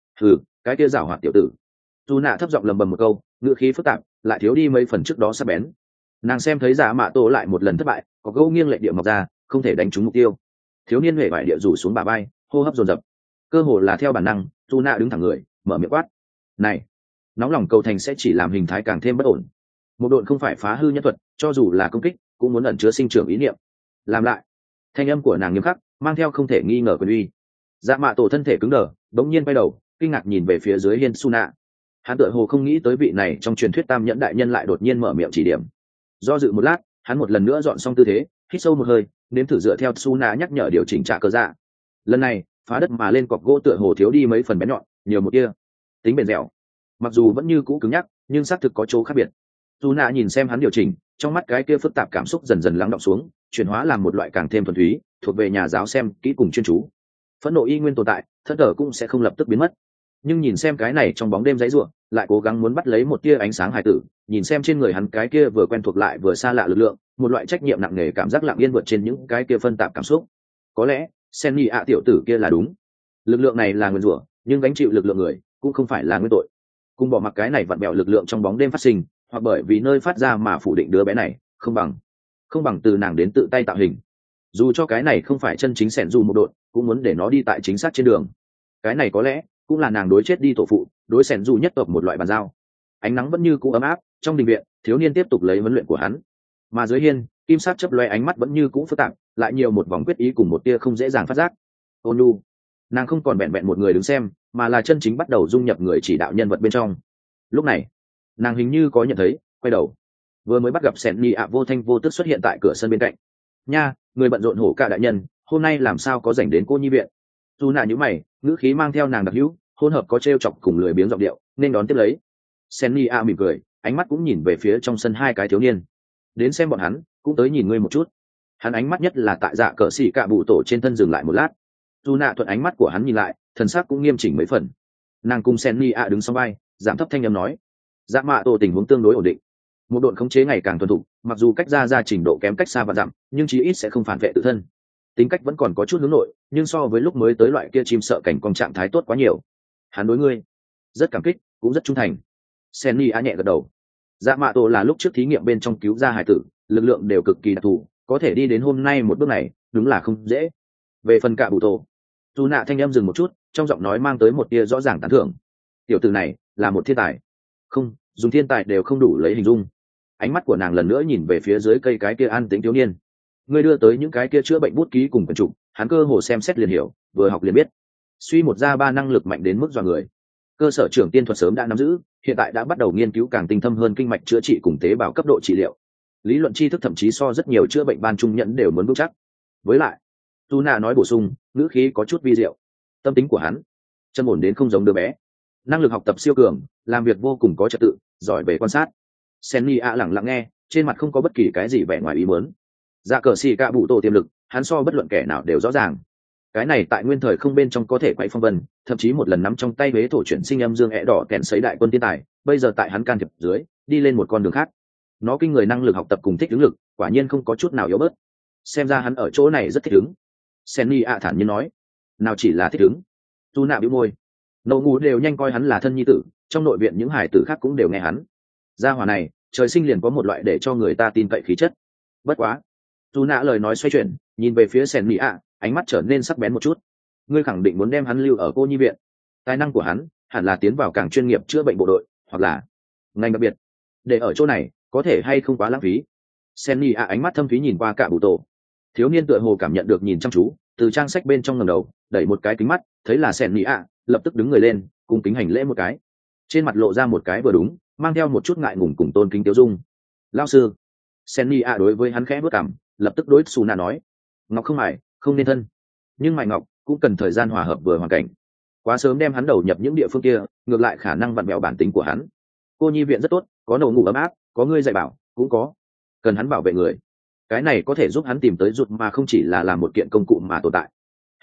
Cái kia giảo hoạt tiểu tử. Dù nạ thấp giọng lầm bầm một câu, ngữ khí phức tạp, lại thiếu đi mấy phần trước đó sắc bén. Nàng xem thấy Dạ Mạ Tổ lại một lần thất bại, có gấu nghiêng lệ địa mọc ra, không thể đánh trúng mục tiêu. Thiếu niên huệ vải địa rủ xuống bả vai, hô hấp dồn dập. Cơ hồ là theo bản năng, dù nạ đứng thẳng người, mở miệng quát: "Này, nóng lòng cầu thành sẽ chỉ làm hình thái càng thêm bất ổn. Một độn không phải phá hư nhân thuật, cho dù là công kích, cũng muốn ẩn chứa sinh trưởng ý niệm. Làm lại." Thanh âm của nàng nghiêm khắc, mang theo không thể nghi ngờ quyền uy. Dạ Mạ Tổ thân thể cứng đờ, bỗng nhiên quay đầu, kinh ngạc nhìn về phía dưới hiên Suna. Hắn tựa hồ không nghĩ tới vị này trong truyền thuyết tam nhẫn đại nhân lại đột nhiên mở miệng chỉ điểm. Do dự một lát, hắn một lần nữa dọn xong tư thế, hít sâu một hơi, nếm thử dựa theo Suna nhắc nhở điều chỉnh trả cơ dạ. Lần này, phá đất mà lên cọc gỗ tựa hồ thiếu đi mấy phần bén nhọn, nhiều một tia tính bền dẻo. Mặc dù vẫn như cũ cứng nhắc, nhưng xác thực có chỗ khác biệt. Suna nhìn xem hắn điều chỉnh, trong mắt cái kia phức tạp cảm xúc dần dần lắng đọng xuống, chuyển hóa làm một loại càng thêm thuần túy, thuộc về nhà giáo xem kỹ cùng chuyên chú. Phẫn nộ y nguyên tồn tại, thân thở cũng sẽ không lập tức biến mất, nhưng nhìn xem cái này trong bóng đêm dãy ruộng, lại cố gắng muốn bắt lấy một tia ánh sáng hài tử, nhìn xem trên người hắn cái kia vừa quen thuộc lại vừa xa lạ lực lượng, một loại trách nhiệm nặng nề cảm giác lặng yên vượt trên những cái kia phân tạp cảm xúc. Có lẽ Senny ạ tiểu tử kia là đúng, lực lượng này là nguyên rủa, nhưng gánh chịu lực lượng người cũng không phải là nguyên tội. Cùng bỏ mặc cái này vặn bẹo lực lượng trong bóng đêm phát sinh, hoặc bởi vì nơi phát ra mà phủ định đứa bé này không bằng từ nàng đến tự tay tạo hình. Dù cho cái này không phải chân chính sẻn dù một đội, cũng muốn để nó đi tại chính xác trên đường. Cái này có lẽ cũng là nàng đối chết đi tổ phụ, đối sẻn dù nhất tộc một loại bàn giao. Ánh nắng vẫn như cũ ấm áp, trong đình viện thiếu niên tiếp tục lấy huấn luyện của hắn, mà dưới hiên kim sắc chớp lóe ánh mắt vẫn như cũ phức tạp, lại nhiều một vòng quyết ý cùng một tia không dễ dàng phát giác. Ôn nhu, nàng không còn vẹn vẹn một người đứng xem, mà là chân chính bắt đầu dung nhập người chỉ đạo nhân vật bên trong. Lúc này nàng hình như có nhận thấy, quay đầu vừa mới bắt gặp sẻn ni ạ vô thanh vô tức xuất hiện tại cửa sân bên cạnh. Nha, người bận rộn hổ cả đại nhân, hôm nay làm sao có rảnh đến cô nhi viện? Dù nạ nhíu mày, ngữ khí mang theo nàng đặc hữu hỗn hợp có trêu chọc cùng lười biếng giọng điệu, nên đón tiếp lấy. Senny a mỉm cười, ánh mắt cũng nhìn về phía trong sân hai cái thiếu niên. Đến xem bọn hắn, cũng tới nhìn ngươi một chút. Hắn ánh mắt nhất là tại Dạ Cờ Xỉ Cạ Bụ Tổ trên thân dừng lại một lát. Dù nạ thuận ánh mắt của hắn nhìn lại, thần sắc cũng nghiêm chỉnh mấy phần. Nàng cùng Senny a đứng sau vai, giảm thấp thanh âm nói: Dạ Mạ Tổ tình huống tương đối ổn định, một đội khống chế ngày càng thuần thục, mặc dù cách ra trình độ kém cách xa và dặm, nhưng chí ít sẽ không phản vệ tự thân. Tính cách vẫn còn có chút hướng nội, nhưng so với lúc mới tới loại kia chim sợ cảnh con trạng thái tốt quá nhiều. Hắn đối ngươi rất cảm kích, cũng rất trung thành. Senny a nhẹ gật đầu. Dạ Mạ Tổ là lúc trước thí nghiệm bên trong cứu ra hải tử, lực lượng đều cực kỳ đặc thù, có thể đi đến hôm nay một bước này, đúng là không dễ. Về phần Cạ Bụ Tổ, dù nạ thanh âm dừng một chút, trong giọng nói mang tới một tia rõ ràng tán thưởng. Tiểu tử này là một thiên tài. Không, dùng thiên tài đều không đủ lấy hình dung. Ánh mắt của nàng lần nữa nhìn về phía dưới cây cái kia an tĩnh thiếu niên. Ngươi đưa tới những cái kia chữa bệnh bút ký cùng quần trục, hắn cơ hồ xem xét liền hiểu, vừa học liền biết. Suy một ra ba năng lực mạnh đến mức dọa người. Cơ sở trưởng tiên thuật sớm đã nắm giữ, hiện tại đã bắt đầu nghiên cứu càng tinh thâm hơn kinh mạch chữa trị cùng tế bào cấp độ trị liệu. Lý luận tri thức thậm chí so rất nhiều chữa bệnh ban trung nhẫn đều muốn vững chắc. Với lại, Tu Na nói bổ sung, ngữ khí có chút vi diệu. Tâm tính của hắn trầm ổn đến không giống đứa bé, năng lực học tập siêu cường, làm việc vô cùng có trật tự, giỏi về quan sát. Senny a lẳng lặng nghe, trên mặt không có bất kỳ cái gì vẻ ngoài ý muốn. Dạ Cờ Xỉ Cạ Bụ Tổ tiềm lực, hắn so bất luận kẻ nào đều rõ ràng. Cái này tại nguyên thời không bên trong có thể quậy phong vân, thậm chí một lần nắm trong tay huế thổ chuyển sinh âm dương ẻ đỏ kèn sấy đại quân thiên tài, bây giờ tại hắn can thiệp dưới, đi lên một con đường khác. Nó kinh người năng lực học tập cùng thích ứng lực, quả nhiên không có chút nào yếu bớt. Xem ra hắn ở chỗ này rất thích ứng. Senny a thản nhiên nói, nào chỉ là thích ứng. Tu nạ bĩu môi, nậu ngủ đều nhanh coi hắn là thân nhi tử, trong nội viện những hải tử khác cũng đều nghe hắn. Gia hỏa này trời sinh liền có một loại để cho người ta tin cậy khí chất. Bất quá, Tu nạ lời nói xoay chuyển, nhìn về phía Senny a, ánh mắt trở nên sắc bén một chút. Ngươi khẳng định muốn đem hắn lưu ở cô nhi viện? Tài năng của hắn hẳn là tiến vào càng chuyên nghiệp chữa bệnh bộ đội, hoặc là ngành đặc biệt. Để ở chỗ này có thể hay không quá lãng phí? Senny a ánh mắt thâm thúy nhìn qua Cạ Bụ Tổ. Thiếu niên tựa hồ cảm nhận được nhìn chăm chú, từ trang sách bên trong ngẩng đầu, đẩy một cái kính mắt, thấy là Senny a, lập tức đứng người lên, cùng kính hành lễ một cái. Trên mặt lộ ra một cái vừa đúng, mang theo một chút ngại ngùng cùng tôn kính tiêu dung. Lão sư. Senny a đối với hắn khẽ bước cằm, lập tức đối Suna nói, ngọc không mài, không nên thân, nhưng mài ngọc cũng cần thời gian hòa hợp vừa hoàn cảnh. Quá sớm đem hắn đầu nhập những địa phương kia, ngược lại khả năng vặn vẹo bản tính của hắn. Cô nhi viện rất tốt, có nổ ngủ ấm áp, có ngươi dạy bảo, cũng có cần hắn bảo vệ người. Cái này có thể giúp hắn tìm tới rụt mà không chỉ là làm một kiện công cụ mà tồn tại.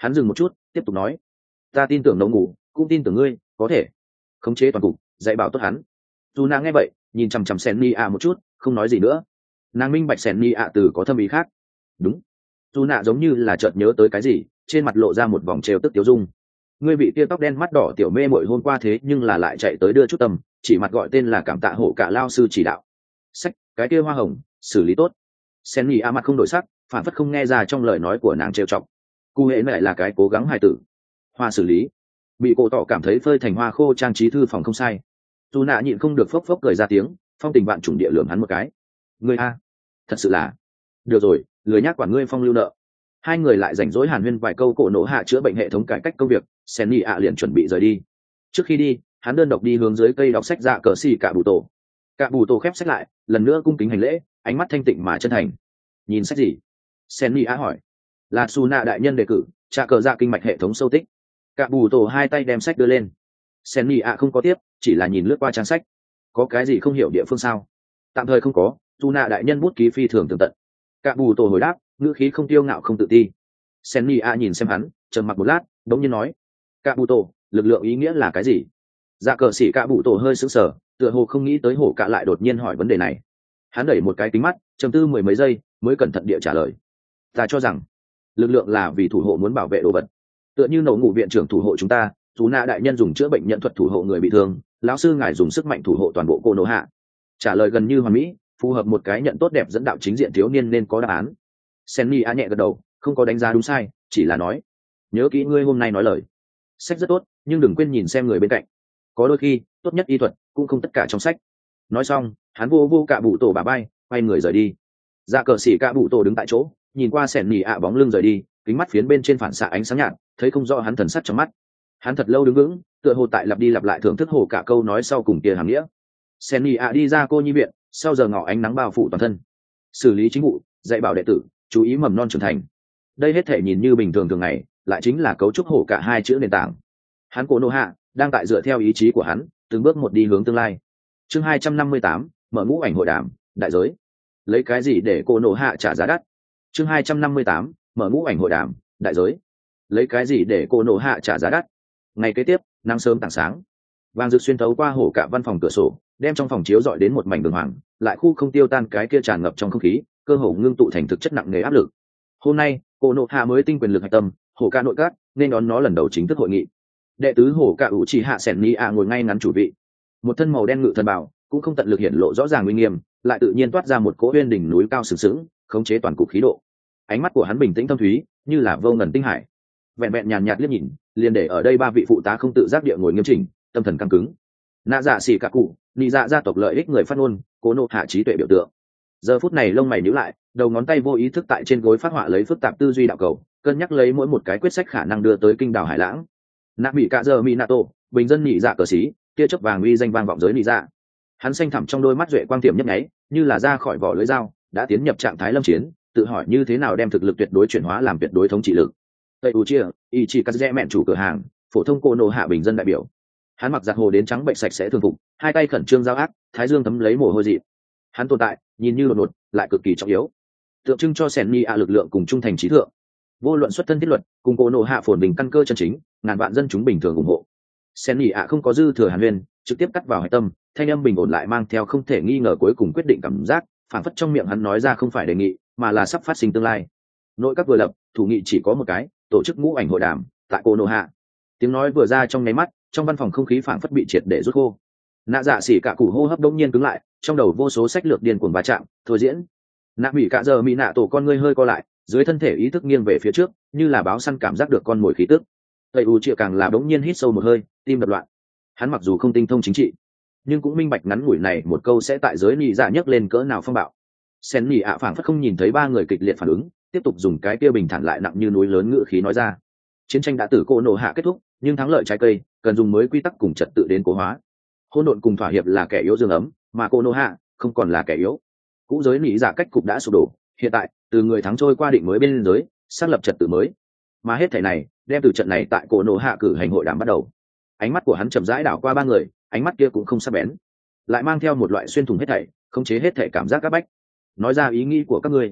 Hắn dừng một chút tiếp tục nói, ta tin tưởng nấu ngủ cũng tin tưởng ngươi có thể khống chế toàn cục, dạy bảo tốt hắn. Dù nàng nghe vậy nhìn chằm chằm sen ni ạ một chút không nói gì nữa. Nàng minh bạch sen ni ạ từ có thâm ý khác. Đúng. Dù nạ giống như là chợt nhớ tới cái gì, trên mặt lộ ra một vòng trêu tức tiêu dung. Ngươi bị tia tóc đen mắt đỏ tiểu mê mội hôm qua thế nhưng là lại chạy tới đưa chút tâm, chỉ mặt gọi tên là cảm tạ hổ cả lao sư chỉ đạo. Sách cái kia hoa hồng xử lý tốt. Sen ni ạ mặt không đổi sắc, phản phất không nghe ra trong lời nói của nàng trêu chọc. Cụ hệ lại là cái cố gắng hài tử. Hoa xử lý. Bị cổ tỏ cảm thấy phơi thành hoa khô trang trí thư phòng không sai. Dù nạ nhịn không được phốc phốc cười ra tiếng, phong tình vạn chủng địa lường hắn một cái. Ngươi a, thật sự là. Được rồi, lười nhác quản ngươi phong lưu nợ. Hai người lại rảnh rỗi hàn huyên vài câu cổ nổ hạ chữa bệnh hệ thống cải cách công việc, Senny ạ liền chuẩn bị rời đi. Trước khi đi, hắn đơn độc đi hướng dưới cây đọc sách dạ cờ xì cả bù tổ. Cả bù tổ khép sách lại, lần nữa cung kính hành lễ, ánh mắt thanh tịnh mà chân thành. Nhìn sách gì? Senny ạ hỏi. Là Su nạ đại nhân đề cử, trả cờ dạ kinh mạch hệ thống sâu tích. Cả bù tổ hai tay đem sách đưa lên. Senny ạ không có tiếp, chỉ là nhìn lướt qua trang sách. Có cái gì không hiểu địa phương sao? Tạm thời không có, Su nạ đại nhân bút ký phi thường tường tận. Cả bù tổ hồi đáp, ngữ khí không tiêu ngạo không tự ti. Senny a nhìn xem hắn, trầm mặc một lát, đống nhiên nói: "Cả bù tổ, lực lượng ý nghĩa là cái gì?" Dạ cờ sĩ cả bù tổ hơi sững sờ, tựa hồ không nghĩ tới hổ cả lại đột nhiên hỏi vấn đề này. Hắn đẩy một cái kính mắt, trầm tư mười mấy giây, mới cẩn thận địa trả lời: "Ta cho rằng, lực lượng là vì thủ hộ muốn bảo vệ đồ vật. Tựa như nổ ngủ viện trưởng thủ hộ chúng ta, chú na đại nhân dùng chữa bệnh nhận thuật thủ hộ người bị thương, lão sư ngài dùng sức mạnh thủ hộ toàn bộ cô nô hạ." Trả lời gần như hoàn mỹ, phù hợp một cái nhận tốt đẹp dẫn đạo chính diện thiếu niên nên có đáp án. Senny a nhẹ gật đầu, không có đánh giá đúng sai, chỉ là nói: "Nhớ kỹ ngươi hôm nay nói lời. Sách rất tốt, nhưng đừng quên nhìn xem người bên cạnh. Có đôi khi, tốt nhất y thuật cũng không tất cả trong sách." Nói xong, hắn vô vô cả bụ tổ bà bay, quay người rời đi. Dạ cờ xỉ cả bụ tổ đứng tại chỗ, nhìn qua Senny a bóng lưng rời đi, kính mắt phiến bên trên phản xạ ánh sáng nhạt, thấy không rõ hắn thần sắc trong mắt. Hắn thật lâu đứng vững, tựa hồ tại lặp đi lặp lại thưởng thức hồ cả câu nói sau cùng kia hàm nghĩa. Senny a đi ra cô nhi viện, sau giờ ngọ ánh nắng bao phủ toàn thân, xử lý chính vụ, dạy bảo đệ tử, chú ý mầm non trưởng thành. Đây hết thể nhìn như bình thường thường ngày, lại chính là cấu trúc hổ cả hai chữ nền tảng. Hắn cổ nô hạ đang tại dựa theo ý chí của hắn, từng bước một đi hướng tương lai. Chương 258, mở ngũ ảnh hội đàm, đại giới. Lấy cái gì để cổ nô hạ trả giá đắt? Chương 258, mở ngũ ảnh hội đàm, đại giới. Lấy cái gì để cổ nô hạ trả giá đắt? Ngày kế tiếp, nắng sớm tảng sáng, vàng rực xuyên thấu qua hổ cả văn phòng cửa sổ, đem trong phòng chiếu dọi đến một mảnh đường hoàng, lại khu không tiêu tan cái kia tràn ngập trong không khí, cơ hồ ngưng tụ thành thực chất nặng nề áp lực. Hôm nay, cổ nộ hạ mới tinh quyền lực hạch tâm, hổ ca nội các, nên đón nó lần đầu chính thức hội nghị. Đệ tứ hổ ca ủ trì hạ sẻn ni a ngồi ngay ngắn chủ vị, một thân màu đen ngự thần bảo, cũng không tận lực hiện lộ rõ ràng uy nghiêm, lại tự nhiên toát ra một cỗ uyên đỉnh núi cao sừng sững, khống chế toàn cục khí độ. Ánh mắt của hắn bình tĩnh thâm thúy, như là vô ngần tinh hải. Vẹn vẹn nhàn nhạt liếc nhìn, liền để ở đây ba vị phụ tá không tự giác địa ngồi nghiêm chỉnh, tâm thần căng cứng. Nạ dạ xỉ cả cụ, nị dạ gia tộc lợi ích người phát ngôn, cố nộ hạ trí tuệ biểu tượng. Giờ phút này lông mày nhíu lại, đầu ngón tay vô ý thức tại trên gối phát họa lấy phức tạp tư duy đạo cầu, cân nhắc lấy mỗi một cái quyết sách khả năng đưa tới kinh đảo hải lãng. Nạ bị cả giờ minato, bình dân nị dạ cờ sĩ, tia chớp vàng uy danh vang vọng giới nị dạ. Hắn xanh thẳm trong đôi mắt duệ quang tiềm nhấp nháy, như là ra khỏi vỏ lưỡi dao, đã tiến nhập trạng thái lâm chiến, tự hỏi như thế nào đem thực lực tuyệt đối chuyển hóa làm tuyệt đối thống trị lực. Tây Uchiha, Ichikaze mẹn chủ cửa hàng, phổ thông cô nô hạ bình dân đại biểu. Hắn mặc giặt hồ đến trắng bệnh sạch sẽ thường phục, hai tay khẩn trương giao ác, thái dương thấm lấy mồ hôi dị. Hắn tồn tại, nhìn như đột ngột, lại cực kỳ trọng yếu, tượng trưng cho Senny a lực lượng cùng trung thành trí thượng. Vô luận xuất thân thiết luật, cùng cô nô hạ phồn bình căn cơ chân chính, ngàn vạn dân chúng bình thường ủng hộ. Senny a không có dư thừa hàn huyên, trực tiếp cắt vào hải tâm, thanh âm bình ổn lại mang theo không thể nghi ngờ cuối cùng quyết định cảm giác, phản phất trong miệng hắn nói ra không phải đề nghị, mà là sắp phát sinh tương lai. Nội các vừa lập, thủ nghị chỉ có một cái, tổ chức ngũ ảnh hội đàm tại cô nô hạ. Tiếng nói vừa ra trong nháy mắt, trong văn phòng không khí phảng phất bị triệt để rút khô. Nạ dạ xỉ cả củ hô hấp đông nhiên cứng lại, trong đầu vô số sách lược điên cuồng va chạm thôi diễn. Nạ bị cả giờ mỹ nạ tổ con ngươi hơi co lại, dưới thân thể ý thức nghiêng về phía trước, như là báo săn cảm giác được con mồi khí tức. Tây u triệu càng là đống nhiên hít sâu một hơi, tim đập loạn. Hắn mặc dù không tinh thông chính trị, nhưng cũng minh bạch ngắn ngủi này một câu sẽ tại giới nị dạ nhấc lên cỡ nào phong bạo. Sen nị ạ phảng phất không nhìn thấy ba người kịch liệt phản ứng, tiếp tục dùng cái kia bình thản lại nặng như núi lớn ngữ khí nói ra: chiến tranh đã từ cô nổ hạ kết thúc, nhưng thắng lợi trái cây cần dùng mới quy tắc cùng trật tự đến cố hóa. Hỗn độn cùng thỏa hiệp là kẻ yếu dương ấm, mà cô nô hạ không còn là kẻ yếu. Cũ giới nỉ dạ cách cục đã sụp đổ, hiện tại từ người thắng trôi qua định mới bên giới, xác lập trật tự mới. Mà hết thảy này đem từ trận này tại cô nô hạ cử hành hội đàm bắt đầu. Ánh mắt của hắn chậm rãi đảo qua ba người, ánh mắt kia cũng không sắc bén, lại mang theo một loại xuyên thủng hết thảy, khống chế hết thảy cảm giác áp bách. Nói ra ý nghĩ của các ngươi.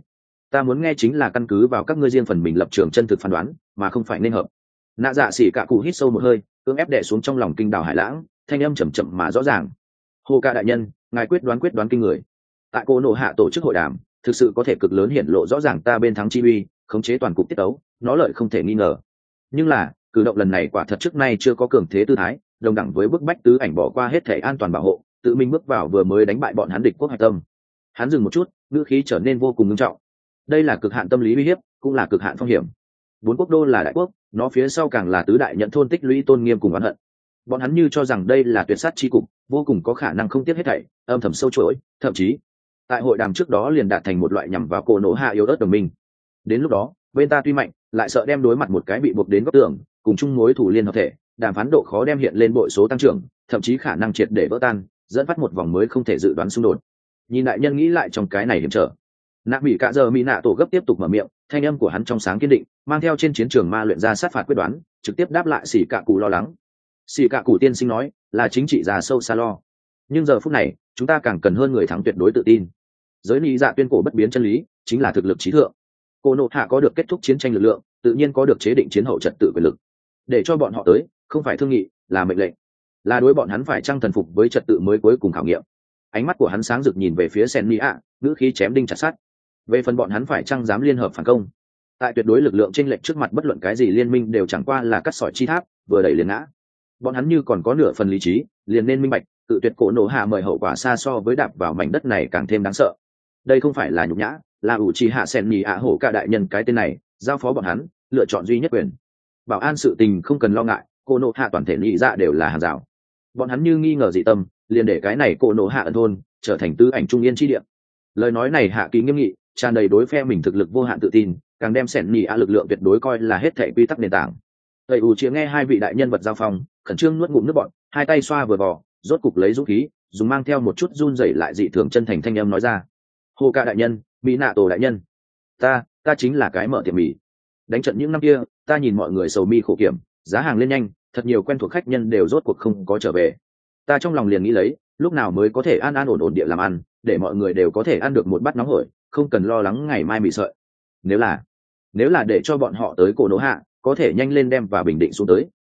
ta muốn nghe chính là căn cứ vào các ngươi riêng phần mình lập trường chân thực phán đoán mà không phải nên hợp. Nạ dạ xỉ cả cụ hít sâu một hơi, cưỡng ép đè xuống trong lòng kinh đảo hải lãng, thanh âm chậm chậm mà rõ ràng. Hồ ca đại nhân, ngài quyết đoán kinh người. Tại cô nộ hạ tổ chức hội đàm, thực sự có thể cực lớn hiển lộ rõ ràng ta bên thắng chi uy, khống chế toàn cục tiết tấu, nó lợi không thể nghi ngờ. Nhưng là cử động lần này quả thật trước nay chưa có cường thế tư thái, đồng đẳng với bức bách tứ ảnh bỏ qua hết thể an toàn bảo hộ, tự mình bước vào vừa mới đánh bại bọn hắn địch quốc hạch tâm. Hắn dừng một chút, ngữ khí trở nên vô cùng nghiêm trọng. Đây là cực hạn tâm lý uy hiếp, cũng là cực hạn phong hiểm. Bốn quốc đô là đại quốc, nó phía sau càng là tứ đại nhận thôn tích lũy tôn nghiêm cùng oán hận. Bọn hắn như cho rằng đây là tuyệt sát chi cục, vô cùng có khả năng không tiếc hết thảy, âm thầm sâu chuỗi, thậm chí tại hội đàm trước đó liền đạt thành một loại nhằm vào cổ nổ hạ yếu ớt đồng minh. Đến lúc đó, bên ta tuy mạnh, lại sợ đem đối mặt một cái bị buộc đến góc tường, cùng chung mối thủ liên hợp thể, đàm phán độ khó đem hiện lên bội số tăng trưởng, thậm chí khả năng triệt để vỡ tan, dẫn phát một vòng mới không thể dự đoán xung đột. Nhìn đại nhân nghĩ lại trong cái này hiểm trở. Nạ bị cả giờ mỹ nạ tổ gấp tiếp tục mở miệng, thanh âm của hắn trong sáng kiên định, mang theo trên chiến trường ma luyện ra sát phạt quyết đoán, trực tiếp đáp lại xỉ cả cụ lo lắng. Xỉ cả cụ tiên sinh nói, là chính trị già sâu xa lo. Nhưng giờ phút này, chúng ta càng cần hơn người thắng tuyệt đối tự tin. Giới lý dạ tuyên cổ bất biến chân lý, chính là thực lực trí thượng. Cô nộ hạ có được kết thúc chiến tranh lực lượng, tự nhiên có được chế định chiến hậu trật tự quyền lực. Để cho bọn họ tới, không phải thương nghị, là mệnh lệnh, là đối bọn hắn phải trang thần phục với trật tự mới cuối cùng khảo nghiệm. Ánh mắt của hắn sáng rực nhìn về phía Sen Mỹ ạ, ngữ khí chém đinh chặt sắt. Về phần bọn hắn phải trang dám liên hợp phản công, tại tuyệt đối lực lượng chênh lệch trước mặt bất luận cái gì liên minh đều chẳng qua là cắt sỏi chi tháp, vừa đẩy liền ngã. Bọn hắn như còn có nửa phần lý trí, liền nên minh bạch, tự tuyệt cổ nổ hạ mời hậu quả xa so với đạp vào mảnh đất này càng thêm đáng sợ. Đây không phải là nhục nhã, là ủ trì hạ Sen Mỹ ạ hổ cả đại nhân cái tên này, giao phó bọn hắn lựa chọn duy nhất quyền. Bảo an sự tình không cần lo ngại, cổ nổ hạ toàn thể lý dạ đều là hàng rào. Bọn hắn như nghi ngờ dị tâm, liền để cái này cổ nổ hạ ẩn thôn trở thành tư ảnh trung yên chi địa. Lời nói này hạ ký nghiêm nghị, tràn đầy đối phe mình thực lực vô hạn tự tin, càng đem Sen Mỹ ạ lực lượng tuyệt đối coi là hết thảy quy tắc nền tảng. Tây ủ chia nghe hai vị đại nhân vật giao phong, khẩn trương nuốt ngụm nước bọt, hai tay xoa vừa vò, rốt cục lấy dũng khí, dùng mang theo một chút run rẩy lại dị thường chân thành thanh âm nói ra: "Hồ ca đại nhân, mỹ nạ tổ đại nhân, ta chính là cái mở tiệm mì. Đánh trận những năm kia, ta nhìn mọi người sầu mi khổ kiểm, giá hàng lên nhanh, thật nhiều quen thuộc khách nhân đều rốt cuộc không có trở về. Ta trong lòng liền nghĩ lấy, lúc nào mới có thể an an ổn ổn địa làm ăn, để mọi người đều có thể ăn được một bát nóng hổi, không cần lo lắng ngày mai mì sợi. Nếu là để cho bọn họ tới cổ nổ hạ, có thể nhanh lên đem và bình định xuống tới,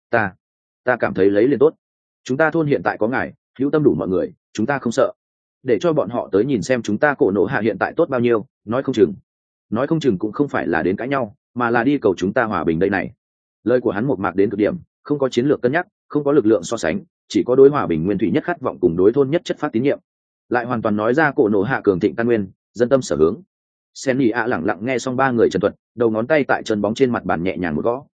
ta cảm thấy lấy liền tốt. Chúng ta thôn hiện tại có ngài, hữu tâm đủ mọi người, chúng ta không sợ. Để cho bọn họ tới nhìn xem chúng ta cổ nổ hạ hiện tại tốt bao nhiêu, nói không chừng cũng không phải là đến cãi nhau, mà là đi cầu chúng ta hòa bình đây này." Lời của hắn một mạc đến cực điểm, không có chiến lược cân nhắc, không có lực lượng so sánh, chỉ có đối hòa bình nguyên thủy nhất khát vọng cùng đối thôn nhất chất phát tín nhiệm, lại hoàn toàn nói ra cổ nổ hạ cường thịnh căn nguyên, dân tâm sở hướng. Sen Nhị ạ lẳng lặng nghe xong ba người trần thuật, đầu ngón tay tại chân bóng trên mặt bàn nhẹ nhàng một gõ.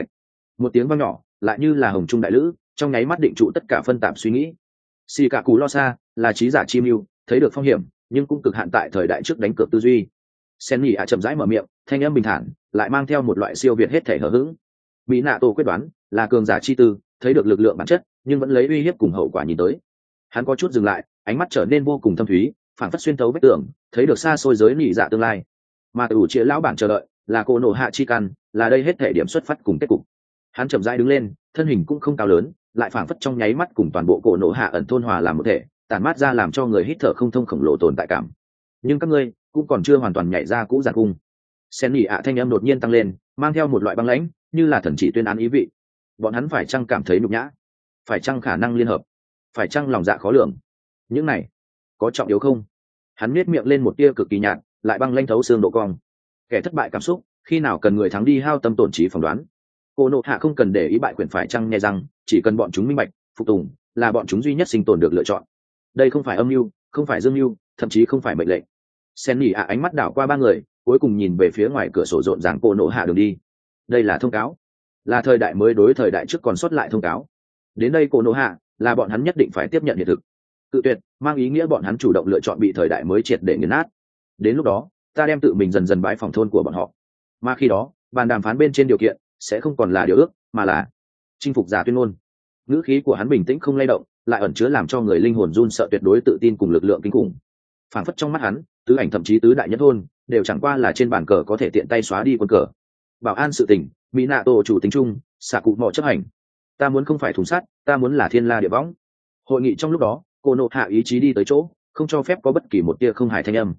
Một tiếng vang nhỏ, lại như là hồng trung đại lữ, trong nháy mắt định trụ tất cả phân tạp suy nghĩ. Xì cả cú lo xa, là trí giả chi mưu, thấy được phong hiểm, nhưng cũng cực hạn tại thời đại trước đánh cược tư duy. Sen Nhị ạ chậm rãi mở miệng, thanh âm bình thản, lại mang theo một loại siêu việt hết thể hờ hững. Mỹ nạ tổ quyết đoán, là cường giả chi tư, thấy được lực lượng bản chất, nhưng vẫn lấy uy hiếp cùng hậu quả nhìn tới. Hắn có chút dừng lại, ánh mắt trở nên vô cùng thâm thúy, phản phất xuyên thấu vết tường, thấy được xa xôi giới nhị dạ tương lai. Mà từ chia lão bản chờ đợi, là cô nổ hạ chi căn, là đây hết thể điểm xuất phát cùng kết cục. Hắn chậm rãi đứng lên, thân hình cũng không cao lớn, lại phản phất trong nháy mắt cùng toàn bộ cổ nổ hạ ẩn thôn hòa làm một thể, tản mát ra làm cho người hít thở không thông khổng lồ tồn tại cảm. Nhưng các ngươi cũng còn chưa hoàn toàn nhảy ra cũ giàn cung. Sen nhị ạ thanh âm đột nhiên tăng lên, mang theo một loại băng lãnh, như là thần chỉ tuyên án ý vị. Bọn hắn phải chăng cảm thấy nhục nhã? Phải chăng khả năng liên hợp? Phải chăng lòng dạ khó lường? Những này có trọng yếu không? Hắn nhếch miệng lên một tia cực kỳ nhạt, lại băng lãnh thấu xương độ cong. Kẻ thất bại cảm xúc, khi nào cần người thắng đi hao tâm tổn trí phỏng đoán. Cô nộ hạ không cần để ý bại quyền phải chăng nghe rằng, chỉ cần bọn chúng minh bạch, phục tùng, là bọn chúng duy nhất sinh tồn được lựa chọn. Đây không phải âm mưu, không phải dương mưu, thậm chí không phải mệnh lệnh. Sen nhỉ ạ ánh mắt đảo qua ba người, cuối cùng nhìn về phía ngoài cửa sổ rộn ràng cô nộ hạ đường đi. Đây là thông cáo, là thời đại mới đối thời đại trước còn sót lại thông cáo. Đến đây cô nộ hạ, là bọn hắn nhất định phải tiếp nhận hiện thực. Cự tuyệt mang ý nghĩa bọn hắn chủ động lựa chọn bị thời đại mới triệt để nghiền nát. Đến lúc đó, ta đem tự mình dần dần bái phòng thôn của bọn họ. Mà khi đó, bàn đàm phán bên trên điều kiện sẽ không còn là điều ước, mà là chinh phục giả tuyên ngôn. Ngữ khí của hắn bình tĩnh không lay động, lại ẩn chứa làm cho người linh hồn run sợ tuyệt đối tự tin cùng lực lượng kinh khủng. Phảng phất trong mắt hắn, tứ ảnh thậm chí tứ đại nhất thôn đều chẳng qua là trên bàn cờ có thể tiện tay xóa đi quân cờ. Bảo an sự tình, mỹ nạ tổ chủ tính chung, xạ cụ mò chấp hành. Ta muốn không phải thùng sắt, ta muốn là thiên la địa võng. Hội nghị trong lúc đó, cô nộ hạ ý chí đi tới chỗ, không cho phép có bất kỳ một tia không hài thanh âm.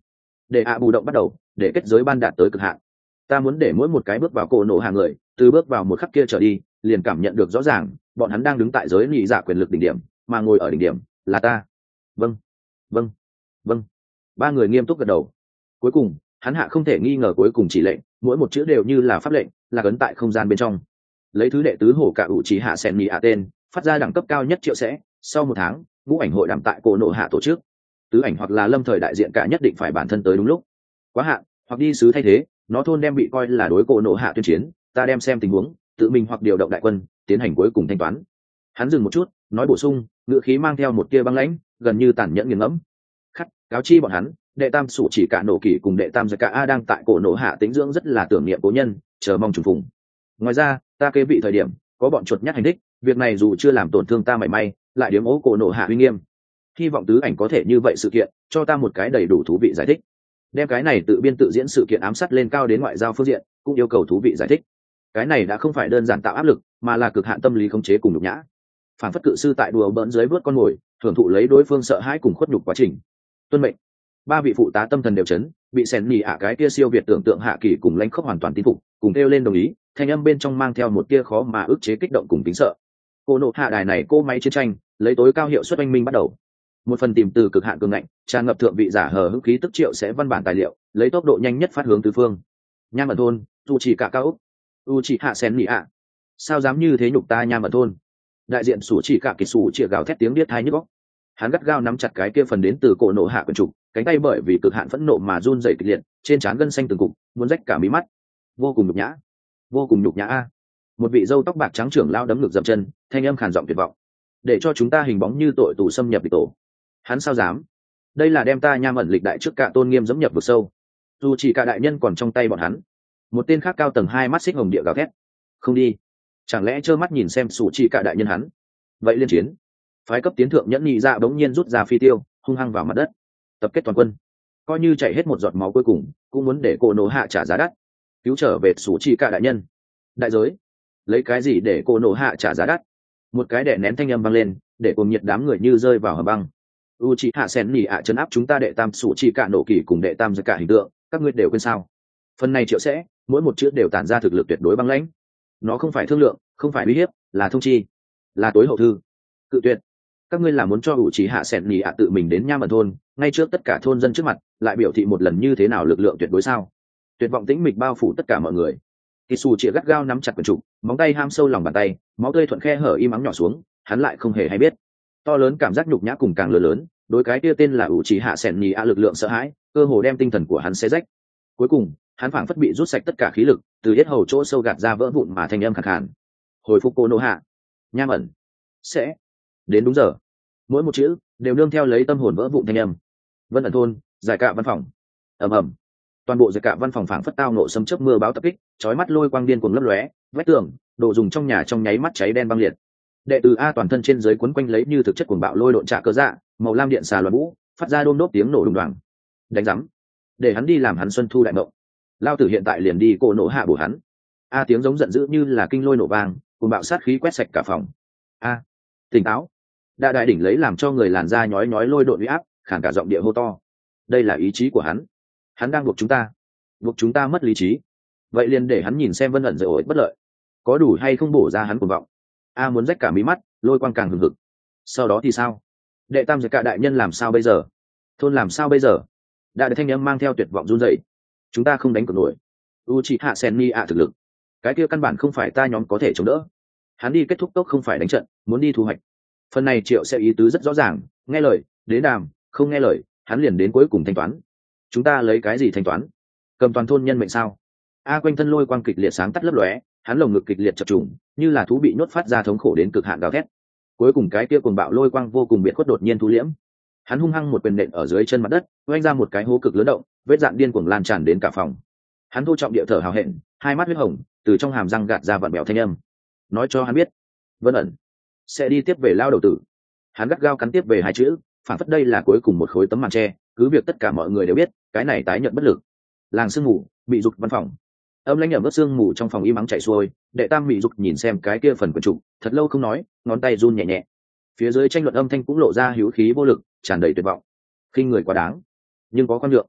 để ạ bù động bắt đầu, để kết giới ban đạt tới cực hạn. Ta muốn để mỗi một cái bước vào cổ nổ hạ người, từ bước vào một khắc kia trở đi, liền cảm nhận được rõ ràng, bọn hắn đang đứng tại giới nhị dạ quyền lực đỉnh điểm, mà ngồi ở đỉnh điểm là ta. Vâng, vâng, vâng. Ba người nghiêm túc gật đầu. Cuối cùng, hắn hạ không thể nghi ngờ cuối cùng chỉ lệnh, mỗi một chữ đều như là pháp lệnh, là ấn tại không gian bên trong. Lấy thứ đệ tứ hổ cả ủ trí hạ sen nhị ạ tên, phát ra đẳng cấp cao nhất triệu sẽ. Sau một tháng, ngũ ảnh hội đàm tại cổ nổ hạ tổ chức. Tứ ảnh hoặc là lâm thời đại diện cả nhất định phải bản thân tới đúng lúc. Quá hạn, hoặc đi sứ thay thế, nó thôn đem bị coi là đối cổ nổ hạ tuyên chiến, ta đem xem tình huống, tự mình hoặc điều động đại quân, tiến hành cuối cùng thanh toán. Hắn dừng một chút, nói bổ sung, ngữ khí mang theo một tia băng lãnh, gần như tàn nhẫn nghiền ngẫm. Khắc, cáo chi bọn hắn, đệ tam sủ chỉ cả nổ kỳ cùng đệ tam giặc cả a đang tại cổ nổ hạ tĩnh dưỡng rất là tưởng niệm cố nhân, chờ mong trùng phùng. Ngoài ra, ta kế vị thời điểm, có bọn chuột nhắt hành thích, việc này dù chưa làm tổn thương ta mảy may, lại điếm ố cổ nổ hạ uy nghiêm. Hy vọng tứ ảnh có thể như vậy sự kiện, cho ta một cái đầy đủ thú vị giải thích. Đem cái này tự biên tự diễn sự kiện ám sát lên cao đến ngoại giao phương diện, cũng yêu cầu thú vị giải thích. Cái này đã không phải đơn giản tạo áp lực, mà là cực hạn tâm lý khống chế cùng nhục nhã. Phản phất cự sư tại đùa bỡn dưới vớt con mồi, thưởng thụ lấy đối phương sợ hãi cùng khuất nhục quá trình. Tuân mệnh. Ba vị phụ tá tâm thần đều chấn, bị xèn nhì ạ cái kia siêu việt tưởng tượng hạ kỳ cùng lãnh khốc hoàn toàn tin phục, cùng kêu lên đồng ý, thanh âm bên trong mang theo một tia khó mà ức chế kích động cùng kính sợ. Cô nộ hạ đài này cô máy chiến tranh, lấy tối cao hiệu suất oanh minh bắt đầu. Một phần tìm từ cực hạn cường ngạnh, tràn ngập thượng vị giả hờ hững khí tức triệu sẽ văn bản tài liệu, lấy tốc độ nhanh nhất phát hướng tứ phương. Nham ẩn thôn, dù chỉ cả cao úc, u chỉ hạ xèn nhì ạ. Sao dám như thế nhục ta nham ẩn thôn? Đại diện sủ chỉ cả kỳ sủ chỉ gào thét tiếng điếc tai nhức óc. Hắn gắt gao nắm chặt cái kia phần đến từ cổ nổ hạ quyển trục, cánh tay bởi vì cực hạn phẫn nộ mà run rẩy kịch liệt, trên trán gân xanh từng cục, muốn rách cả mí mắt. Vô cùng nhục nhã, vô cùng nhục nhã a. Một vị râu tóc bạc trắng trưởng lao đấm ngực dậm chân, thanh âm khàn giọng tuyệt vọng. Để cho chúng ta hình bóng như tội tù xâm nhập địch tổ. Hắn sao dám? Đây là đem ta nham ẩn lịch đại trước cả tôn nghiêm dẫm nhập vực sâu. Dù chỉ cả đại nhân còn trong tay bọn hắn. Một tên khác cao tầng hai mắt xích hồng địa gào thét. Không đi. Chẳng lẽ trơ mắt nhìn xem sủ chỉ cả đại nhân hắn? Vậy liên chiến. Phái cấp tiến thượng nhẫn nhị dạ bỗng nhiên rút ra phi tiêu, hung hăng vào mặt đất. Tập kết toàn quân. Coi như chảy hết một giọt máu cuối cùng, cũng muốn để cô nổ hạ trả giá đắt. Cứu trở về sủ chỉ cả đại nhân. Đại giới. Lấy cái gì để cô nổ hạ trả giá đắt? Một cái đè nén thanh âm vang lên, để cùng nhiệt đám người như rơi vào hầm băng. Uchiha Senni ạ trấn áp chúng ta đệ tam sủ chỉ cả nổ kỳ cùng đệ tam giặc cả hình tượng, các ngươi đều quên sao? Phần này triệu sẽ, mỗi một chữ đều tản ra thực lực tuyệt đối băng lãnh. Nó không phải thương lượng, không phải uy hiếp, là thông chi, là tối hậu thư. Cự tuyệt. Các ngươi là muốn cho Uchiha Senni ạ tự mình đến Nham Ẩn thôn, ngay trước tất cả thôn dân trước mặt, lại biểu thị một lần như thế nào lực lượng tuyệt đối sao? Tuyệt vọng tĩnh mịch bao phủ tất cả mọi người. Kisu chỉ gắt gao nắm chặt quyển trục, móng tay ham sâu lòng bàn tay, máu tươi thuận khe hở im ắng nhỏ xuống, hắn lại không hề hay biết. To lớn cảm giác nhục nhã cùng càng lớn, đối cái kia tên là Uchiha Senni lực lượng sợ hãi, cơ hồ đem tinh thần của hắn xé rách. Cuối cùng, hắn phảng phất bị rút sạch tất cả khí lực, từ yết hầu chỗ sâu gạt ra vỡ vụn mà thanh âm khàn khàn. Hồi phục cô nô hạ, Nham ẩn sẽ đến đúng giờ. Mỗi một chữ đều nương theo lấy tâm hồn vỡ vụn thanh âm. Vân ẩn thôn, giải cạ văn phòng. Ầm ầm. Toàn bộ giải cạ văn phòng phảng phất tao nộ sấm chớp mưa báo tập kích, chói mắt lôi quang điên cuồng lấp lóe, vách tường, đồ dùng trong nhà trong nháy mắt cháy đen băng liệt. Đệ tử A toàn thân trên dưới quấn quanh lấy như thực chất cuồng bạo lôi độn trả cơ dạ, màu lam điện xà loạn vũ, phát ra đôm đốp tiếng nổ đùng đoàng. Đánh rắm, để hắn đi làm hắn xuân thu đại mộng. Lao tử hiện tại liền đi cô nổ hạ bổ hắn. A tiếng giống giận dữ như là kinh lôi nổ vang, cuồng bạo sát khí quét sạch cả phòng. A, tỉnh táo. Đại đỉnh lấy làm cho người làn da nhói nhói lôi độn uy áp, khản cả giọng địa hô to. Đây là ý chí của hắn đang buộc chúng ta mất lý trí. Vậy liền để hắn nhìn xem Vân ẩn rồi ổi bất lợi, có đủ hay không bổ ra hắn cuồng vọng. A muốn rách cả mí mắt, lôi quang càng hừng hực. Sau đó thì sao? Đệ tam giặc cả đại nhân làm sao bây giờ? Thôn làm sao bây giờ? Đại thanh âm mang theo tuyệt vọng run rẩy. Chúng ta không đánh cược nổi. Uchiha Senni thực lực, cái kia căn bản không phải ta nhóm có thể chống đỡ. Hắn đi kết thúc tốt không phải đánh trận, muốn đi thu hoạch. Phần này Triệu sẽ ý tứ rất rõ ràng, nghe lời, đến đàm, không nghe lời, hắn liền đến cuối cùng thanh toán. Chúng ta lấy cái gì thanh toán? Cầm toàn thôn nhân mệnh sao? A quanh thân lôi quang kịch liệt sáng tắt lấp lóe, hắn lồng ngực kịch liệt chập trùng, như là thú bị nhốt phát ra thống khổ đến cực hạn gào thét. Cuối cùng cái kia cuồng bạo lôi quang vô cùng biệt khuất đột nhiên thu liễm. Hắn hung hăng một quyền nện ở dưới chân mặt đất, oanh ra một cái hố cực lớn động, vết dạn điên cuồng lan tràn đến cả phòng. Hắn thô trọng địa thở hào hẹn, hai mắt huyết hồng, từ trong hàm răng gạt ra vặn bèo thanh âm. Nói cho hắn biết, Vân ẩn sẽ đi tiếp về lao đầu tử. Hắn gắt gao cắn tiếp về hai chữ, phản phất đây là cuối cùng một khối tấm màn tre, cứ việc tất cả mọi người đều biết, cái này tái nhận bất lực. Làng sương mù, bị dục văn phòng. Âm lãnh ẩm ướt sương mù trong phòng im ắng chảy xuôi, đệ tam bị dục nhìn xem cái kia phần quyển trục, thật lâu không nói, ngón tay run nhẹ nhẹ. Phía dưới tranh luận âm thanh cũng lộ ra hữu khí vô lực, tràn đầy tuyệt vọng. Khinh người quá đáng, nhưng có con lượng.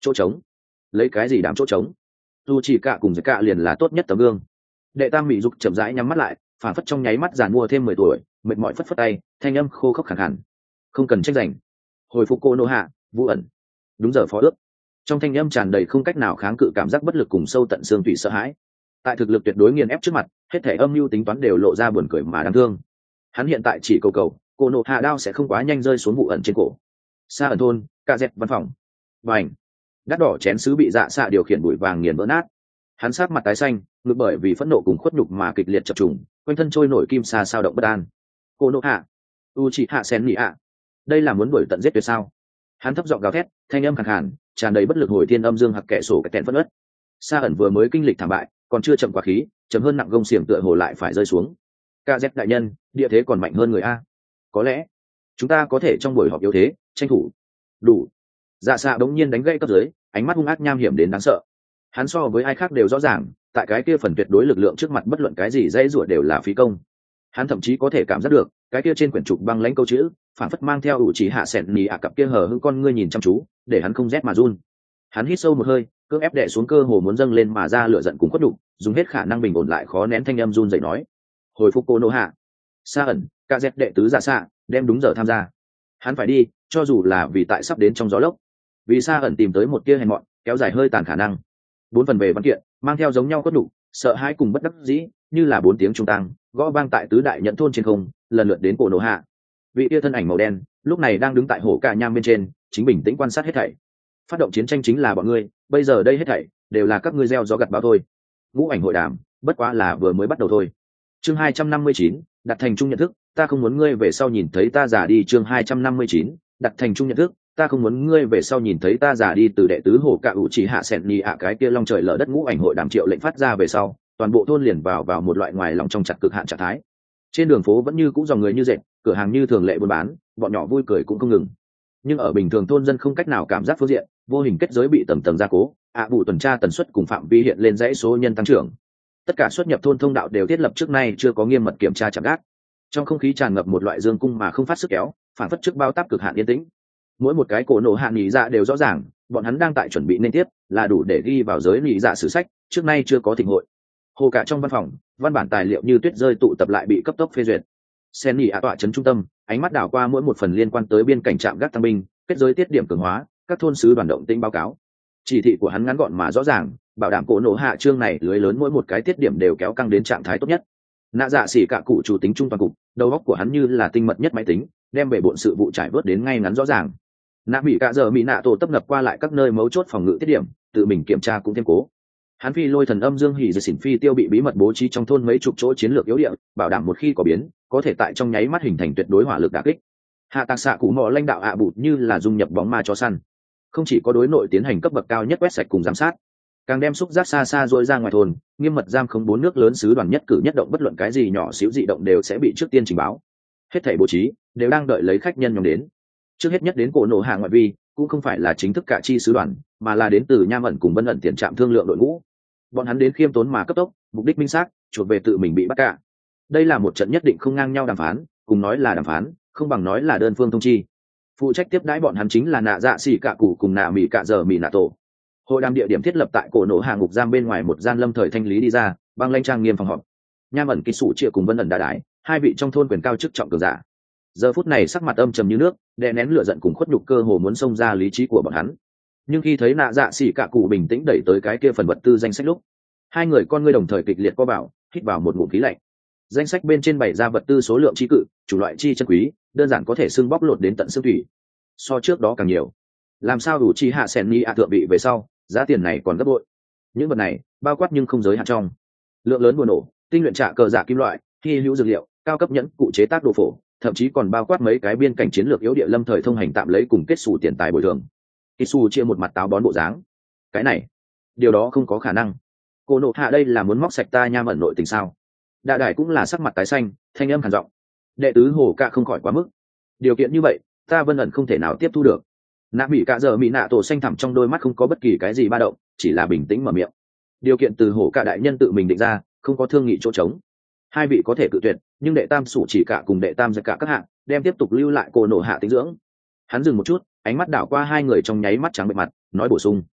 chỗ trống? Lấy cái gì đảm chỗ trống? Dù chỉ cả cùng với cả liền là tốt nhất tấm gương. Đệ tam mỹ dục chậm rãi nhắm mắt lại, phản phất trong nháy mắt giàn mua thêm 10 tuổi, mệt mỏi phất phất tay, thanh âm khô khốc khàn khàn. Không cần trách giành. Hồi phục cô nô hạ, Vũ ẩn. Đúng giờ phó ước. Trong thanh âm tràn đầy không cách nào kháng cự cảm giác bất lực cùng sâu tận xương tủy sợ hãi. Tại thực lực tuyệt đối nghiền ép trước mặt, hết thể âm mưu tính toán đều lộ ra buồn cười mà đáng thương. Hắn hiện tại chỉ cầu cầu, cô nô hạ đao sẽ không quá nhanh rơi xuống Vũ ẩn trên cổ. Xa ẩn thôn, ca dẹt văn phòng. Bành. Đắt đỏ chén sứ bị dạ xạ điều khiển bụi vàng nghiền vỡ nát. Hắn sát mặt tái xanh, ngực bởi vì phẫn nộ cùng khuất nhục mà kịch liệt chập trùng, quanh thân trôi nổi kim sa sao động bất an. Cô nô hạ, u chị hạ sen nhị ạ, đây là muốn đuổi tận giết tuyệt sao? Hắn thấp giọng gào thét, thanh âm khàn khàn, tràn đầy bất lực hồi thiên âm dương hặc kẻ sổ cái tẹn phất ớt. Sa ẩn vừa mới kinh lịch thảm bại, còn chưa chậm quá khí, chấm hơn nặng gông xiềng tựa hồ lại phải rơi xuống. Ca dép đại nhân, địa thế còn mạnh hơn người a. Có lẽ chúng ta có thể trong buổi họp yếu thế tranh thủ. Đủ. Dạ xạ đống nhiên đánh gãy cấp dưới, ánh mắt hung ác nham hiểm đến đáng sợ. Hắn so với ai khác đều rõ ràng, tại cái kia phần tuyệt đối lực lượng trước mặt bất luận cái gì dễ rủa đều là phí công. Hắn thậm chí có thể cảm giác được cái kia trên quyển trục băng lãnh câu chữ phản phất mang theo ủ chỉ hạ sẹn nhì ạ cặp kia hờ hững con ngươi nhìn chăm chú, để hắn không rét mà run. Hắn hít sâu một hơi, cưỡng ép đè xuống cơ hồ muốn dâng lên mà ra lửa giận cùng khuất đục, dùng hết khả năng bình ổn lại khó nén thanh âm run dậy nói: hồi phục cô nô hạ, Sa ẩn, ca dép đệ tứ giả xạ đem đúng giờ tham gia. Hắn phải đi, cho dù là vì tại sắp đến trong gió lốc, vì Sa ẩn tìm tới một tia hèn mọn kéo dài hơi tàn khả năng. 4 phần về văn kiện mang theo giống nhau khuất đục, sợ hãi cùng bất đắc dĩ, như là 4 tiếng trung tăng gõ vang tại tứ đại nhận thôn trên không, lần lượt đến cổ nổ hạ. Vị tia thân ảnh màu đen lúc này đang đứng tại hổ cạ nham bên trên, chính bình tĩnh quan sát hết thảy. Phát động chiến tranh chính là bọn ngươi, bây giờ đây hết thảy đều là các ngươi gieo gió gặt bão thôi. Ngũ ảnh hội đàm bất quá là vừa mới bắt đầu thôi. Chương 259, đặt thành chung nhận thức, ta không muốn ngươi về sau nhìn thấy ta già đi. Chương 259, đặt thành chung nhận thức, ta không muốn ngươi về sau nhìn thấy ta già đi. Từ đệ tứ hồ cạ ủ chỉ hạ sẹn nhì ạ cái kia long trời lở đất ngũ ảnh hội đàm triệu lệnh phát ra về sau, toàn bộ thôn liền vào một loại ngoài lòng trong chặt cực hạn trạng thái. Trên đường phố vẫn như cũng dòng người như dệt, cửa hàng như thường lệ buôn bán, bọn nhỏ vui cười cũng không ngừng. Nhưng ở bình thường thôn dân không cách nào cảm giác phương diện, vô hình kết giới bị tầng tầng gia cố, vụ tuần tra tần suất cùng phạm vi hiện lên dãy số nhân tăng trưởng. Tất cả xuất nhập thôn thông đạo đều thiết lập trước nay chưa có nghiêm mật kiểm tra chạm gác. Trong không khí tràn ngập một loại dương cung mà không phát sức kéo, phản phất trước bao táp cực hạn yên tĩnh. Mỗi một cái cổ nổ hạ nhị dạ đều rõ ràng, bọn hắn đang tại chuẩn bị nên tiếp, là đủ để ghi vào giới nhị dạ sử sách, trước nay chưa có thịnh hội. Hồ cả trong văn phòng, văn bản tài liệu như tuyết rơi tụ tập lại bị cấp tốc phê duyệt. Sen nhị ạ tọa trấn trung tâm, ánh mắt đảo qua mỗi một phần liên quan tới biên cảnh trạm gác tăng binh, kết giới tiết điểm cường hóa, các thôn sứ đoàn động tĩnh báo cáo. Chỉ thị của hắn ngắn gọn mà rõ ràng, bảo đảm cổ nổ hạ chương này lưới lớn mỗi một cái tiết điểm đều kéo căng đến trạng thái tốt nhất. Nạ dạ xỉ cả cụ chủ tính trung toàn cục, đầu óc của hắn như là tinh mật nhất máy tính, đem về bộn sự vụ trải vớt đến ngay ngắn rõ ràng. Nạ bị cả giờ mỹ nạ tổ tấp nập qua lại các nơi mấu chốt phòng ngự tiết điểm, tự mình kiểm tra cũng thêm cố. Hắn phi lôi thần âm dương hỉ dệt xỉn phi tiêu bị bí mật bố trí trong thôn mấy chục chỗ chiến lược yếu địa, bảo đảm một khi có biến, có thể tại trong nháy mắt hình thành tuyệt đối hỏa lực đả kích. Hạ tạc xạ cụ mò lãnh đạo ạ bụt như là dung nhập bóng ma cho săn, không chỉ có đối nội tiến hành cấp bậc cao nhất quét sạch cùng giám sát, càng đem xúc giác xa xa dội ra ngoài thôn, nghiêm mật giam không 4 nước lớn sứ đoàn nhất cử nhất động bất luận cái gì nhỏ xíu dị động đều sẽ bị trước tiên trình báo. Hết thảy bố trí đều đang đợi lấy khách nhân nhóm đến. Trước hết nhất đến cổ nổ hạ ngoại vi, cũng không phải là chính thức cả chi sứ đoàn, mà là đến từ Nham ẩn cùng Vân ẩn tiền trạm thương lượng đội ngũ. Bọn hắn đến khiêm tốn mà cấp tốc, mục đích minh xác, chuột về tự mình bị bắt cả. Đây là một trận nhất định không ngang nhau đàm phán, cùng nói là đàm phán, không bằng nói là đơn phương thông chi. Phụ trách tiếp đãi bọn hắn chính là nạ dạ xỉ cả cụ cùng nạ mỹ cả giờ mỹ nạ tổ. Hội đàm địa điểm thiết lập tại cổ nổ hạ ngục giam bên ngoài một gian lâm thời thanh lý đi ra, băng lanh trang nghiêm phòng họp. Nham ẩn ký sủ chia cùng Vân ẩn đã đái, hai vị trong thôn quyền cao chức trọng cường giả. Giờ phút này sắc mặt âm trầm như nước, đè nén lửa giận cùng khuất nhục cơ hồ muốn xông ra lý trí của bọn hắn. Nhưng khi thấy nạ dạ xỉ cả cụ bình tĩnh đẩy tới cái kia phần vật tư danh sách lúc, hai người con ngươi đồng thời kịch liệt co bảo, hít vào một ngụm khí lạnh. Danh sách bên trên bày ra vật tư số lượng chi cự, chủ loại chi chân quý, đơn giản có thể xưng bóc lột đến tận xương thủy. So trước đó càng nhiều. Làm sao đủ chi hạ sen ni ạ thượng vị về sau, giá tiền này còn gấp bội. Những vật này bao quát nhưng không giới hạn trong. Lượng lớn bùa nổ, tinh luyện trạ cờ giả kim loại, hy hữu dược liệu, cao cấp nhẫn cụ chế tác đồ phổ, thậm chí còn bao quát mấy cái biên cảnh chiến lược yếu địa lâm thời thông hành tạm lấy cùng kết xù tiền tài bồi thường. Isu chia một mặt táo bón bộ dáng. Cái này, điều đó không có khả năng. Cô nộ hạ đây là muốn móc sạch ta Nham ẩn nội tình sao? Đạ đài cũng là sắc mặt tái xanh, thanh âm khàn giọng. Đệ tứ hồ cạ không khỏi quá mức. Điều kiện như vậy, ta Vân ẩn không thể nào tiếp thu được. Nạ mỹ cạ giờ mỹ nạ tổ xanh thẳm trong đôi mắt không có bất kỳ cái gì ba động, chỉ là bình tĩnh mở miệng. Điều kiện từ hổ cạ đại nhân tự mình định ra, không có thương nghị chỗ trống. Hai vị có thể cự tuyệt, nhưng đệ tam sủ chỉ cả cùng đệ tam giật cả các hạng đem tiếp tục lưu lại cổ nổ hạ tính dưỡng. Hắn dừng một chút, ánh mắt đảo qua hai người trong nháy mắt trắng bệ mặt, nói bổ sung: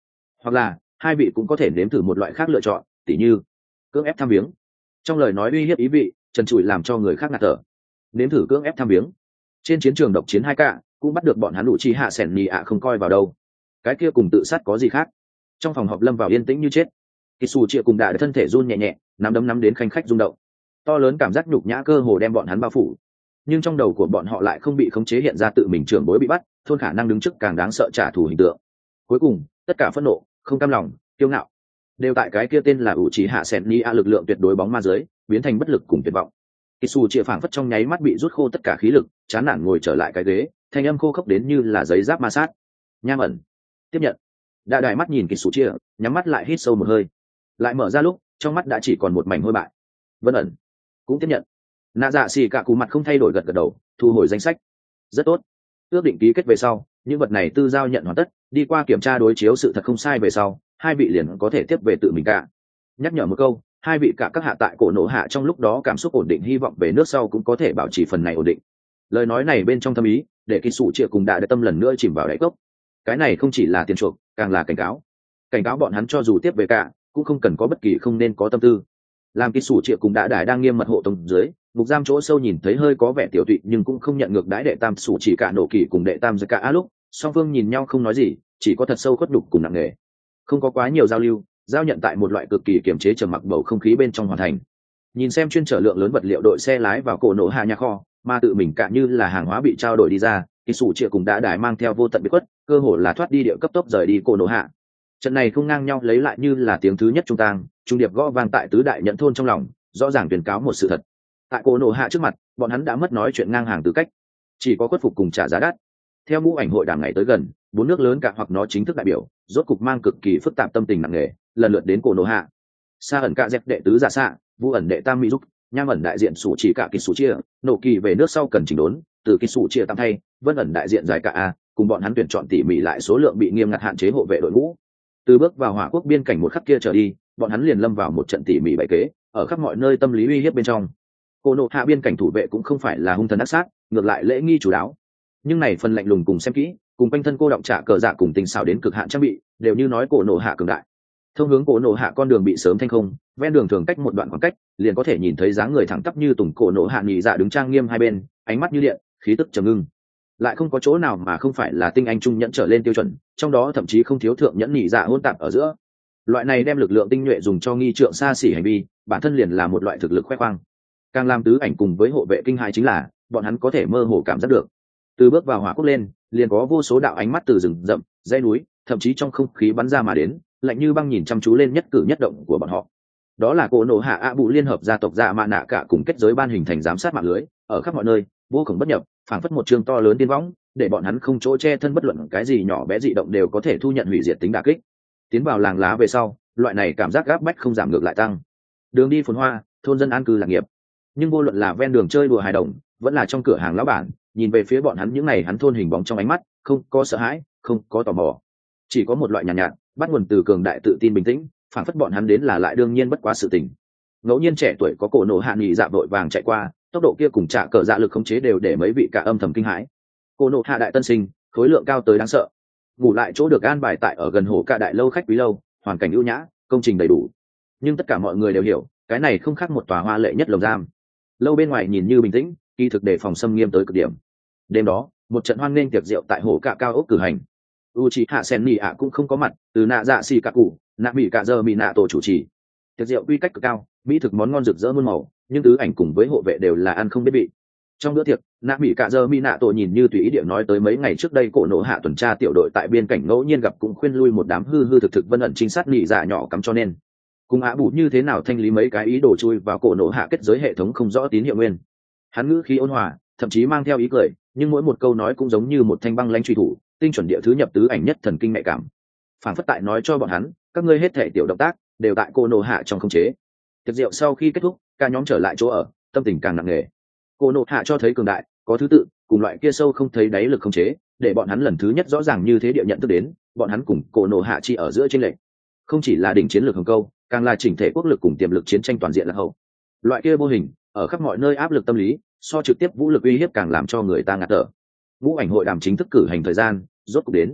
hoặc là hai vị cũng có thể nếm thử một loại khác lựa chọn, tỉ như cưỡng ép tham viếng. Trong lời nói uy hiếp ý vị trần trụi làm cho người khác ngạt thở. Nếm thử cưỡng ép tham viếng. Trên chiến trường độc chiến hai cả cũng bắt được bọn hắn đủ chi hạ sẻn nhì ạ không coi vào đâu, cái kia cùng tự sát có gì khác. Trong phòng họp lâm vào yên tĩnh như chết. Kỳ Sủ Chĩa cùng đại thân thể run nhẹ nhẹ, nắm đấm nắm đến khanh khách rung động, to lớn cảm giác nhục nhã cơ hồ đem bọn hắn bao phủ. Nhưng trong đầu của bọn họ lại không bị khống chế hiện ra tự mình trưởng bối bị bắt, thôn khả năng đứng trước càng đáng sợ trả thù hình tượng. Cuối cùng tất cả phẫn nộ, không cam lòng, kiêu ngạo đều tại cái kia tên là ủ trí hạ sẹn ni a lực lượng tuyệt đối bóng ma dưới biến thành bất lực cùng tuyệt vọng. Kỳ Sủ Chĩa phảng phất trong nháy mắt bị rút khô tất cả khí lực, chán nản ngồi trở lại cái ghế, thanh âm khô khốc đến như là giấy giáp ma sát. Nham ẩn tiếp nhận. Đại đại mắt nhìn Kỳ Sủ Chĩa, nhắm mắt lại hít sâu một hơi, lại mở ra lúc trong mắt đã chỉ còn một mảnh hôi bại. Vân ẩn cũng tiếp nhận. Nạ dạ xì cả cú mặt không thay đổi gật gật đầu, thu hồi danh sách. Rất tốt. Ước định ký kết về sau, những vật này tư giao nhận hoàn tất, đi qua kiểm tra đối chiếu sự thật không sai về sau, hai vị liền có thể tiếp về tự mình cả. Nhắc nhở một câu, hai vị cả các hạ tại cổ nổ hạ trong lúc đó cảm xúc ổn định, hy vọng về nước sau cũng có thể bảo trì phần này ổn định. Lời nói này bên trong thâm ý, để Kỳ Sủ Chĩa cùng đại tâm lần nữa chìm vào đáy cốc. Cái này không chỉ là tiền chuộc, càng là cảnh cáo. Cảnh cáo bọn hắn cho dù tiếp về cả, cũng không cần có bất kỳ không nên có tâm tư. Làm Kỳ Sủ Chĩa cùng đại đang nghiêm mật hộ tông dưới, ngục giam chỗ sâu nhìn thấy hơi có vẻ tiểu tụy nhưng cũng không nhận ngược đãi đệ tam Sủ Chỉ cả nổ kỳ cùng đệ tam Cả lúc song phương nhìn nhau không nói gì, chỉ có thật sâu khuất đục cùng nặng nề. Không có quá nhiều giao lưu, giao nhận tại một loại cực kỳ kiềm chế trầm mặc bầu không khí bên trong hoàn thành. Nhìn xem chuyên chở lượng lớn vật liệu đội xe lái vào cổ nổ hạ nhà kho, mà tự mình cả như là hàng hóa bị trao đổi đi ra, Kỳ Sủ Chĩa cùng đã đài mang theo vô tận biệt khuất, cơ hồ là thoát đi địa cấp tốc rời đi cổ nổ hạ. Trận này không ngang nhau lấy lại như là tiếng thứ nhất trung tang, trung điệp gõ vang tại tứ đại nhận thôn trong lòng, rõ ràng tuyên cáo một sự thật. Tại cổ nổ hạ trước mặt, bọn hắn đã mất nói chuyện ngang hàng tư cách, chỉ có khuất phục cùng trả giá đắt. Theo ngũ ảnh hội đàm ngày tới gần, bốn nước lớn cả hoặc nó chính thức đại biểu, rốt cục mang cực kỳ phức tạp tâm tình nặng nề, lần lượt đến cổ nổ hạ. Sa ẩn cả dẹp đệ tứ giả xạ, Vu ẩn đệ tam mỹ giúp, Nham ẩn đại diện Sủ Chỉ cả Kỳ Sủ Chĩa, nổ kỳ về nước sau cần chỉnh đốn, từ Kỳ Sủ Chĩa tạm thay, Vân ẩn đại diện giải cả a, cùng bọn hắn tuyển chọn tỉ mỉ lại số lượng bị nghiêm ngặt hạn chế hộ vệ đội ngũ. Từ bước vào hỏa quốc biên cảnh một khắc kia trở đi, bọn hắn liền lâm vào một trận tỉ mỉ bày kế, ở khắp mọi nơi tâm lý uy hiếp bên trong. Cổ nổ hạ biên cảnh thủ vệ cũng không phải là hung thần ác sát, ngược lại lễ nghi chủ đáo. Nhưng này phần lạnh lùng cùng xem kỹ, cùng quanh thân cô động trả cờ dạ cùng tình xảo đến cực hạn trang bị, đều như nói cổ nổ hạ cường đại. Thông hướng cổ nổ hạ con đường bị sớm thanh không, ven đường thường cách một đoạn khoảng cách, liền có thể nhìn thấy dáng người thẳng tắp như tùng cổ nổ hạ nhị dạ đứng trang nghiêm hai bên, ánh mắt như điện, khí tức trầm ngưng. Lại không có chỗ nào mà không phải là tinh anh trung nhẫn trở lên tiêu chuẩn, trong đó thậm chí không thiếu thượng nhẫn nhị dạ hỗn tạp ở giữa. Loại này đem lực lượng tinh nhuệ dùng cho nghi trượng xa xỉ hành vi, bản thân liền là một loại thực lực khoe khoang. Càng làm tứ ảnh cùng với hộ vệ kinh hãi chính là, bọn hắn có thể mơ hồ cảm giác được. Từ bước vào hỏa quốc lên, liền có vô số đạo ánh mắt từ rừng rậm, dãy núi, thậm chí trong không khí bắn ra mà đến, lạnh như băng nhìn chăm chú lên nhất cử nhất động của bọn họ. Đó là cổ nổ hạ ạ bụ liên hợp gia tộc dạ mạ nạ cả cùng kết giới ban hình thành giám sát mạng lưới, ở khắp mọi nơi, vô cùng bất nhập, phảng phất một trường to lớn tiên võng, để bọn hắn không chỗ che thân, bất luận cái gì nhỏ bé dị động đều có thể thu nhận hủy diệt tính đả kích. Tiến vào làng lá về sau, loại này cảm giác gáp bách không giảm ngược lại tăng. Đường đi phồn hoa, thôn dân an cư lạc nghiệp, nhưng vô luận là ven đường chơi đùa hài đồng, vẫn là trong cửa hàng lão bản, nhìn về phía bọn hắn những ngày hắn thôn hình bóng trong ánh mắt, không có sợ hãi, không có tò mò, chỉ có một loại nhàn nhạt, bắt nguồn từ cường đại tự tin bình tĩnh, phản phất bọn hắn đến là lại đương nhiên bất quá sự tình. Ngẫu nhiên trẻ tuổi có cổ nổ hạ nghỉ dạ vội vàng chạy qua, tốc độ kia cùng trả cờ dạ lực khống chế đều để mấy vị cả âm thầm kinh hãi. Cổ nổ hạ đại tân sinh, khối lượng cao tới đáng sợ, ngủ lại chỗ được an bài tại ở gần hồ cả đại lâu khách quý lâu, hoàn cảnh ưu nhã, công trình đầy đủ. Nhưng tất cả mọi người đều hiểu, cái này không khác một tòa hoa lệ nhất lồng giam. Lâu bên ngoài nhìn như bình tĩnh, kỳ thực đề phòng xâm nghiêm tới cực điểm. Đêm đó, một trận hoan nghênh tiệc rượu tại hồ cả cao ốc cử hành. Uchiha Senni cũng không có mặt, từ nạ dạ xì cả cụ, nạ mỹ cả giờ mỹ nạ tổ chủ trì. Tiệc rượu quy cách cực cao, mỹ thực món ngon rực rỡ muôn màu, nhưng tứ ảnh cùng với hộ vệ đều là ăn không biết vị. Trong bữa tiệc, nạ mỹ cả giờ mỹ nạ tổ nhìn như tùy ý địa nói tới mấy ngày trước đây cổ nổ hạ tuần tra tiểu đội tại biên cảnh ngẫu nhiên gặp cũng khuyên lui một đám hư hư thực thực vân ẩn trinh sát nhị dạ nhỏ cắm cho nên cùng ạ bụ như thế nào thanh lý mấy cái ý đồ chui vào cổ nổ hạ kết giới hệ thống không rõ tín hiệu nguyên. Hắn ngữ khí ôn hòa, thậm chí mang theo ý cười, nhưng mỗi một câu nói cũng giống như một thanh băng lãnh truy thủ, tinh chuẩn địa thứ nhập tứ ảnh nhất thần kinh nhạy cảm. Phản phất tại nói cho bọn hắn, các ngươi hết thể tiểu động tác đều tại cổ nổ hạ trong khống chế. Tiệc rượu sau khi kết thúc, cả nhóm trở lại chỗ ở, tâm tình càng nặng nề. Cổ nổ hạ cho thấy cường đại, có thứ tự, cùng loại kia sâu không thấy đáy lực khống chế, để bọn hắn lần thứ nhất rõ ràng như thế địa nhận thức đến, bọn hắn cùng cổ nổ hạ chỉ ở giữa chênh lệch. Không chỉ là đỉnh chiến lược hồng câu, càng là chỉnh thể quốc lực cùng tiềm lực chiến tranh toàn diện là hậu. Loại kia vô hình, ở khắp mọi nơi áp lực tâm lý, so trực tiếp vũ lực uy hiếp càng làm cho người ta ngạt thở. Ngũ ảnh hội đàm chính thức cử hành thời gian rốt cục đến.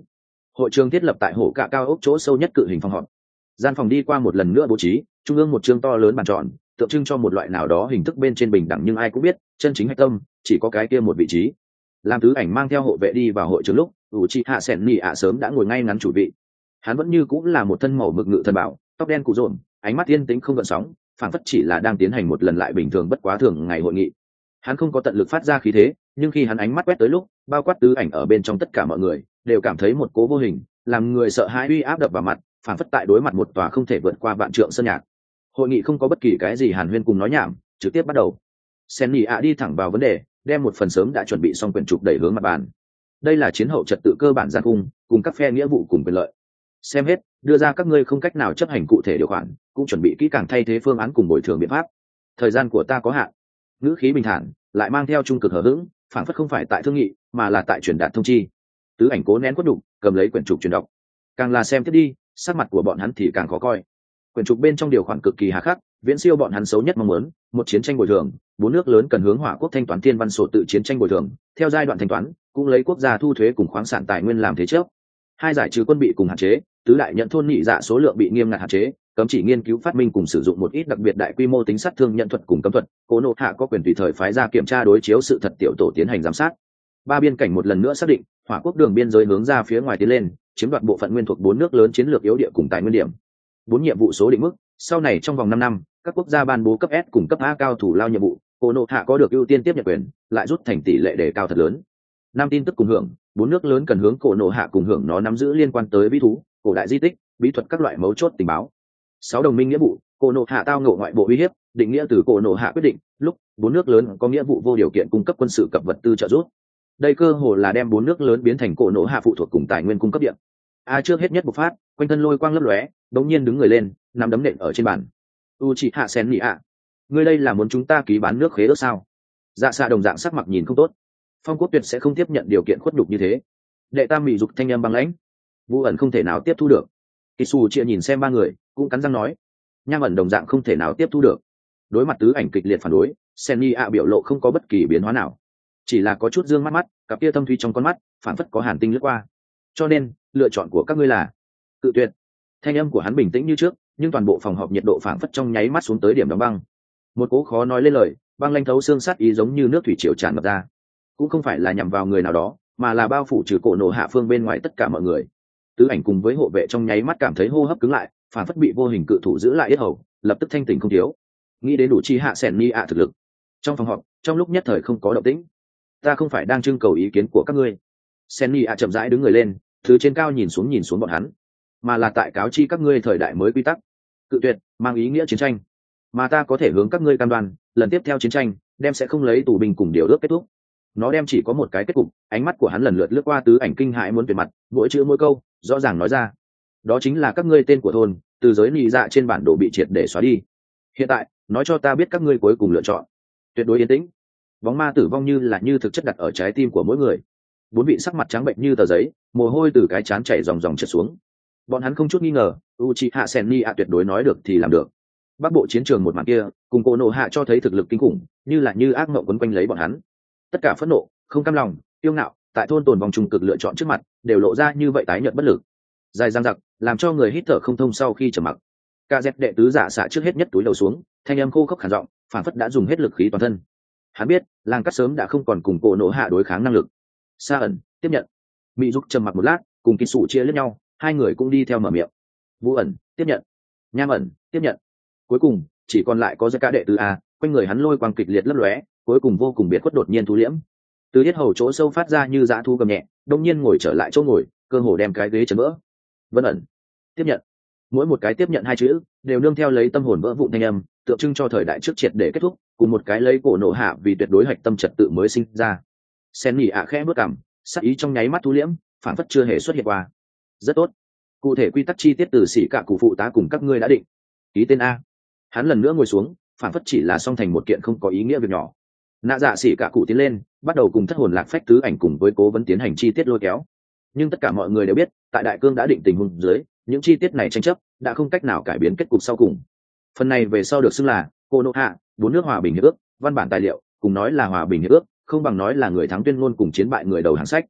Hội trường thiết lập tại hổ cạ cao ốc chỗ sâu nhất cự hình phòng họp. Gian phòng đi qua một lần nữa bố trí, trung ương một chương to lớn bàn tròn, tượng trưng cho một loại nào đó hình thức bên trên bình đẳng, nhưng ai cũng biết chân chính hạch tâm chỉ có cái kia một vị trí. Làm tứ ảnh mang theo hộ vệ đi vào hội trường lúc, Uchiha Senni sớm đã ngồi ngay ngắn chủ vị. Hắn vẫn như cũng là một thân màu mực ngự thần bảo, tóc đen cụ rộn, ánh mắt yên tĩnh không gợn sóng, phảng phất chỉ là đang tiến hành một lần lại bình thường bất quá thường ngày hội nghị. Hắn không có tận lực phát ra khí thế, nhưng khi hắn ánh mắt quét tới lúc, bao quát tứ ảnh ở bên trong tất cả mọi người đều cảm thấy một cố vô hình, làm người sợ hãi uy áp đập vào mặt, phảng phất tại đối mặt một tòa không thể vượt qua vạn trượng sơn nhạc. Hội nghị không có bất kỳ cái gì hàn huyên cùng nói nhảm, trực tiếp bắt đầu. Senni đi thẳng vào vấn đề, đem một phần sớm đã chuẩn bị xong quyển trục đẩy hướng mặt bàn. Đây là chiến hậu trật tự cơ bản gian cung, cùng các phe nghĩa vụ cùng quyền lợi. Xem hết, đưa ra các ngươi không cách nào chấp hành cụ thể điều khoản, cũng chuẩn bị kỹ càng thay thế phương án cùng bồi thường biện pháp. Thời gian của ta có hạn. Ngữ khí bình thản, lại mang theo trung cực hờ hững, phảng phất không phải tại thương nghị, mà là tại truyền đạt thông chi. Tứ ảnh cố nén quất đục, cầm lấy quyển trục truyền đọc. Càng là xem tiếp đi, sắc mặt của bọn hắn thì càng khó coi. Quyển trục bên trong điều khoản cực kỳ hà khắc, viễn siêu bọn hắn xấu nhất mong muốn. Một chiến tranh bồi thường, 4 nước lớn cần hướng Hỏa quốc thanh toán thiên văn sổ tự chiến tranh bồi thường, theo giai đoạn thanh toán, cũng lấy quốc gia thu thuế cùng khoáng sản tài nguyên làm thế trước. 2 giải trừ quân bị cùng hạn chế, tứ đại nhận thôn nhị dạ số lượng bị nghiêm ngặt hạn chế, cấm chỉ nghiên cứu phát minh cùng sử dụng một ít đặc biệt đại quy mô tính sát thương nhận thuật cùng cấm thuật. Cố Nộ Hạ có quyền tùy thời phái ra kiểm tra đối chiếu sự thật tiểu tổ tiến hành giám sát. 3 biên cảnh một lần nữa xác định, Hỏa quốc đường biên giới hướng ra phía ngoài tiến lên, chiếm đoạt bộ phận nguyên thuộc 4 nước lớn chiến lược yếu địa cùng tài nguyên điểm. 4 nhiệm vụ số định mức, sau này trong vòng 5 năm, các quốc gia ban bố cấp S cùng cấp A cao thủ lao nhiệm vụ, Cố Nộ Hạ có được ưu tiên tiếp nhận quyền, lại rút thành tỷ lệ đề cao thật lớn. 5 tin tức cùng hưởng, 4 nước lớn cần hướng Cố Nộ Hạ cùng hưởng nó nắm giữ liên quan tới bí thú, cổ đại di tích, bí thuật các loại mấu chốt tình báo. 6 đồng minh nghĩa vụ, Cố Nộ Hạ tao ngộ ngoại bộ uy hiếp, định nghĩa từ Cố Nộ Hạ quyết định, lúc 4 nước lớn có nghĩa vụ vô điều kiện cung cấp quân sự cập vật tư trợ giúp. Đây cơ hồ là đem 4 nước lớn biến thành Cố Nộ Hạ phụ thuộc cùng tài nguyên cung cấp điện. Trước hết nhất bộc phát, quanh thân lôi quang lấp lóe, đống nhiên đứng người lên, nắm đấm nện ở trên bàn. Uchiha Senni, ngươi đây là muốn chúng ta ký bán nước khế ước sao? Dạ xạ đồng dạng sắc mặt nhìn không tốt. Phong quốc tuyệt sẽ không tiếp nhận điều kiện khuất nhục như thế. Đệ tam mỹ dục thanh em băng lãnh, Vũ ẩn không thể nào tiếp thu được. Kisu chia nhìn xem 3 người, cũng cắn răng nói, Nham ẩn đồng dạng không thể nào tiếp thu được. Đối mặt tứ ảnh kịch liệt phản đối, Senni biểu lộ không có bất kỳ biến hóa nào, chỉ là có chút dương mắt mắt, cặp kia thâm thúy trong con mắt phản phất có hàn tinh lướt qua. Cho nên lựa chọn của các ngươi là cự tuyệt. Thanh âm của hắn bình tĩnh như trước, nhưng toàn bộ phòng họp nhiệt độ phản phất trong nháy mắt xuống tới điểm đóng băng. Một cố khó nói lên lời, băng lanh thấu xương sát ý giống như nước thủy triều tràn ngập ra, cũng không phải là nhằm vào người nào đó, mà là bao phủ trừ Cố Nộ Hạ phương bên ngoài tất cả mọi người. Tứ ảnh cùng với hộ vệ trong nháy mắt cảm thấy hô hấp cứng lại, phản phất bị vô hình cự thủ giữ lại yết hầu, lập tức thanh tỉnh không thiếu. Nghĩ đến đủ chi hạ Senni thực lực. Trong phòng họp, trong lúc nhất thời không có động tĩnh. Ta không phải đang trưng cầu ý kiến của các ngươi. Senni chậm rãi đứng người lên, từ trên cao nhìn xuống bọn hắn, mà là tại cáo chi các ngươi thời đại mới quy tắc. Cự tuyệt mang ý nghĩa chiến tranh, mà ta có thể hướng các ngươi cam đoan, lần tiếp theo chiến tranh đem sẽ không lấy tù binh cùng điều ước kết thúc. Nó đem chỉ có một cái kết cục. Ánh mắt của hắn lần lượt lướt qua tứ ảnh kinh hãi muốn tuyệt mặt, mỗi chữ mỗi câu rõ ràng nói ra, đó chính là các ngươi tên của thôn từ giới nị dạ trên bản đồ bị triệt để xóa đi. Hiện tại nói cho ta biết các ngươi cuối cùng lựa chọn. Tuyệt đối yên tĩnh. Bóng ma tử vong như thực chất đặt ở trái tim của mỗi người. 4 vị sắc mặt trắng bệnh như tờ giấy, mồ hôi từ cái trán chảy ròng ròng trượt xuống. Bọn hắn không chút nghi ngờ, Uchiha Senni tuyệt đối nói được thì làm được. Bắc bộ chiến trường một màn kia, cùng Cố Nộ Hạ cho thấy thực lực kinh khủng, như ác mộng quấn quanh lấy bọn hắn. Tất cả phẫn nộ, không cam lòng, kiêu ngạo, tại thôn tồn vòng trùng cực lựa chọn trước mặt, đều lộ ra như vậy tái nhợt bất lực. Dài dằng dặc, làm cho người hít thở không thông sau khi trầm mặc. Ca dẹp đệ tứ giả xạ trước hết nhất túi đầu xuống, thanh âm khô khốc khản giọng, phản phất đã dùng hết lực khí toàn thân. Hắn biết, Lang Cắt sớm đã không còn cùng Cố Nộ Hạ đối kháng năng lực. Sa ẩn tiếp nhận. Mỹ Dục trầm mặc một lát, cùng Kỳ Sủ chia lẫn nhau, 2 người cũng đi theo mở miệng. Vũ ẩn tiếp nhận. Nham ẩn tiếp nhận. Cuối cùng chỉ còn lại có Cả đệ tứ quanh người hắn lôi quang kịch liệt lấp lóe, cuối cùng vô cùng biệt khuất đột nhiên thu liễm. Từ yết hầu chỗ sâu phát ra như dã thu gầm nhẹ, đông nhiên ngồi trở lại chỗ ngồi, cơ hồ đem cái ghế chấn vỡ. Vân ẩn tiếp nhận. Mỗi một cái tiếp nhận 2 chữ đều nương theo lấy tâm hồn vỡ vụn thanh âm, tượng trưng cho thời đại trước triệt để kết thúc, cùng một cái lấy Cố Nộ Hạ vì tuyệt đối hạch tâm trật tự mới sinh ra. Senni khẽ bước cằm, sắc ý trong nháy mắt thu liễm, phản phất chưa hề xuất hiện qua. Rất tốt. Cụ thể quy tắc chi tiết từ sĩ cả cụ phụ tá cùng các ngươi đã định. Ký tên A. Hắn lần nữa ngồi xuống, phản phất chỉ là song thành một kiện không có ý nghĩa việc nhỏ. Nạ dạ sĩ cả cụ tiến lên, bắt đầu cùng thất hồn lạc phách tứ ảnh cùng với cố vấn tiến hành chi tiết lôi kéo. Nhưng tất cả mọi người đều biết, tại đại cương đã định tình huống dưới, những chi tiết này tranh chấp đã không cách nào cải biến kết cục sau cùng. Phần này về sau được xưng là Cố Nộ Hạ 4 nước hòa bình hiệp ước, văn bản tài liệu cùng nói là hòa bình hiệp ước, không bằng nói là người thắng tuyên ngôn cùng chiến bại người đầu hàng sách.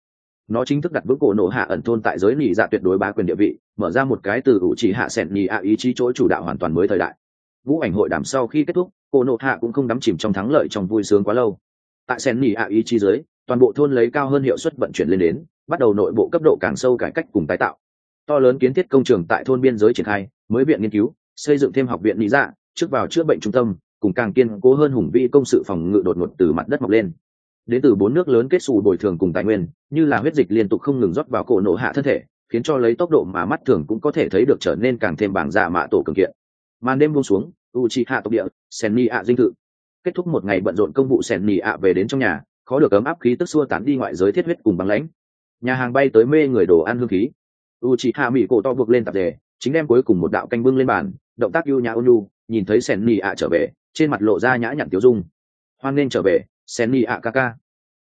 nó chính thức đặt vững cổ nộ hạ ẩn thôn tại giới nỉ dạ tuyệt đối bá quyền địa vị, mở ra một cái từ ủ trì hạ sẹn nỉ ạ ý chí chỗ chủ đạo hoàn toàn mới thời đại. Vũ ảnh hội đàm sau khi kết thúc, cổ nộ hạ cũng không đắm chìm trong thắng lợi trong vui sướng quá lâu. Tại sẹn nỉ ạ ý chí dưới, toàn bộ thôn lấy cao hơn hiệu suất vận chuyển lên đến, bắt đầu nội bộ cấp độ càng sâu cải cách cùng tái tạo. To lớn kiến thiết công trường tại thôn biên giới triển khai, mới viện nghiên cứu, xây dựng thêm học viện nỉ dạ, trước vào chữa bệnh trung tâm, cùng càng kiên cố hơn hùng vĩ công sự phòng ngự đột ngột từ mặt đất mọc lên. Đến từ 4 nước lớn kết xù bồi thường cùng tài nguyên, như là huyết dịch liên tục không ngừng rót vào cổ nộ hạ thân thể, khiến cho lấy tốc độ mà mắt thường cũng có thể thấy được trở nên càng thêm bảng dạ mạ tổ cường kiện. Màn đêm buông xuống, Uchiha tộc địa, Senni dinh thự. Kết thúc một ngày bận rộn công vụ, Senni về đến trong nhà, khó được ấm áp khí tức xua tán đi ngoại giới thiết huyết cùng băng lãnh. Nhà hàng bay tới mê người đồ ăn hương khí. Uchiha mỹ cổ to buộc lên tạp dề, chính đem cuối cùng một đạo canh bưng lên bàn, động tác ưu nhã ôn nhu, nhìn thấy Senni trở về, trên mặt lộ ra nhã nhặn tiêu dung. Hoan nên trở về, Senni kaka.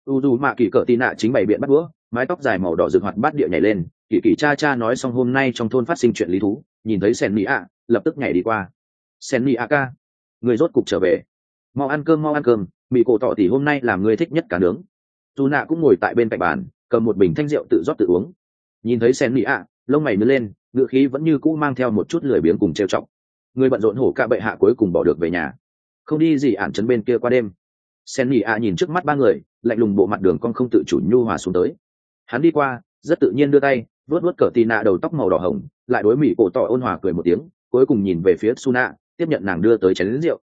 Mạ kỳ cỡ tì nạ chính bày biện bắt đũa, mái tóc dài màu đỏ rực hoạt bát địa nhảy lên. Kỳ kỳ cha cha nói xong hôm nay trong thôn phát sinh chuyện lý thú, nhìn thấy Senni lập tức nhảy đi qua. Senni ca, người rốt cục trở về, mau ăn cơm. Mỹ cổ tỏ tỉ hôm nay làm người thích nhất cả nướng. Dù nạ cũng ngồi tại bên cạnh bàn, cầm một bình thanh rượu tự rót tự uống. Nhìn thấy Senni lông mày nhướng lên, ngựa khí vẫn như cũ mang theo một chút lười biếng cùng trêu chọc. Người bận rộn hổ cả bệ hạ cuối cùng bỏ được về nhà, không đi gì ản trấn bên kia qua đêm. Senni nhìn trước mắt ba người, lạnh lùng bộ mặt đường cong không tự chủ nhu hòa xuống tới. Hắn đi qua, rất tự nhiên đưa tay vuốt cỡ tì nạ đầu tóc màu đỏ hồng, lại đối Mỹ cổ tỏ ôn hòa cười một tiếng, cuối cùng nhìn về phía Suna, tiếp nhận nàng đưa tới chén lính rượu.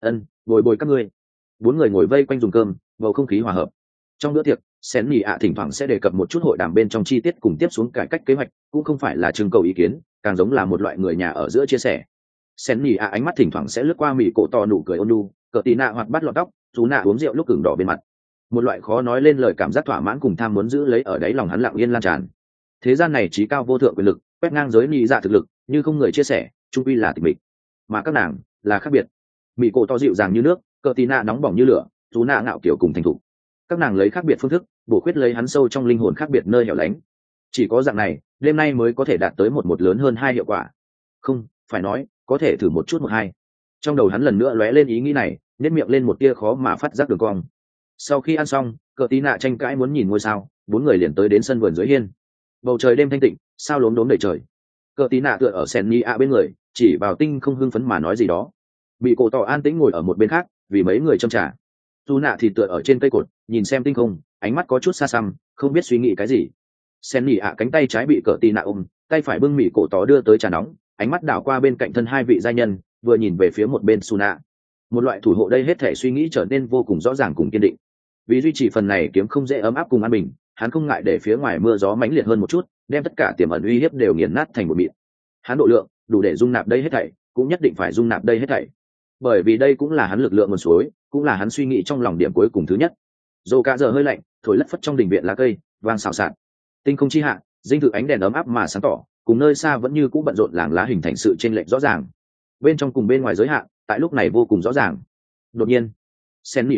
Bồi các ngươi. 4 người ngồi vây quanh dùng cơm, bầu không khí hòa hợp. Trong bữa tiệc, Senni thỉnh thoảng sẽ đề cập một chút hội đàm bên trong chi tiết cùng tiếp xuống cải cách kế hoạch, cũng không phải là trưng cầu ý kiến, càng giống là một loại người nhà ở giữa chia sẻ. Senni ánh mắt thỉnh thoảng sẽ lướt qua Mỹ cổ tỏ nụ cười ôn nhu, cỡ tì nạ hoặc bắt lọt tóc, chú nạ uống rượu lúc ửng đỏ bên mặt. Một loại khó nói lên lời cảm giác thỏa mãn cùng tham muốn giữ lấy ở đáy lòng hắn lặng yên lan tràn. Thế gian này trí cao vô thượng quyền lực, quét ngang giới nị dạ thực lực, như không người chia sẻ, chung quy là tịch mịch. Mà các nàng là khác biệt. Mỹ cổ to dịu dàng như nước, cỡ tì nạ nóng bỏng như lửa, chú nạ ngạo kiểu cùng thành thục. Các nàng lấy khác biệt phương thức, bổ khuyết lấy hắn sâu trong linh hồn khác biệt nơi hẻo lánh. Chỉ có dạng này, đêm nay mới có thể đạt tới một lớn hơn 2 hiệu quả. Không, phải nói, có thể thử một chút 1-2. Trong đầu hắn lần nữa lóe lên ý nghĩ này, nhếch miệng lên một tia khó mà phát giác đường cong. Sau khi ăn xong, cờ tí nạ tranh cãi muốn nhìn ngôi sao, 4 người liền tới đến sân vườn dưới hiên. Bầu trời đêm thanh tịnh, sao lốm đốm đầy trời. Cờ tí nạ tựa ở Senni bên người, chỉ vào tinh không hưng phấn mà nói gì đó. Bị cổ tỏ an tĩnh ngồi ở một bên khác, vì mấy người châm trà. Tu nạ thì tựa ở trên cây cột, nhìn xem tinh không, ánh mắt có chút xa xăm, không biết suy nghĩ cái gì. Senni cánh tay trái bị cờ tí nạ ôm, tay phải bưng mì cổ tỏ đưa tới trà nóng, ánh mắt đảo qua bên cạnh thân 2 vị giai nhân, vừa nhìn về phía một bên Suna. Một loại thủ hộ đây hết thể suy nghĩ trở nên vô cùng rõ ràng cùng kiên định. Vì duy trì phần này kiếm không dễ ấm áp cùng an bình, hắn không ngại để phía ngoài mưa gió mãnh liệt hơn một chút, đem tất cả tiềm ẩn uy hiếp đều nghiền nát thành một mịn. Hắn độ lượng đủ để dung nạp đây hết thảy, cũng nhất định phải dung nạp đây hết thảy, bởi vì đây cũng là hắn lực lượng nguồn suối, cũng là hắn suy nghĩ trong lòng điểm cuối cùng thứ nhất. Dầu cả giờ hơi lạnh, thổi lất phất trong đình viện lá cây, vang xào xạc. Tinh không chi hạ, dinh thự ánh đèn ấm áp mà sáng tỏ, cùng nơi xa vẫn như cũ bận rộn làng lá hình thành sự chênh lệch rõ ràng. Bên trong cùng bên ngoài giới hạn, tại lúc này vô cùng rõ ràng. Đột nhiên, Senni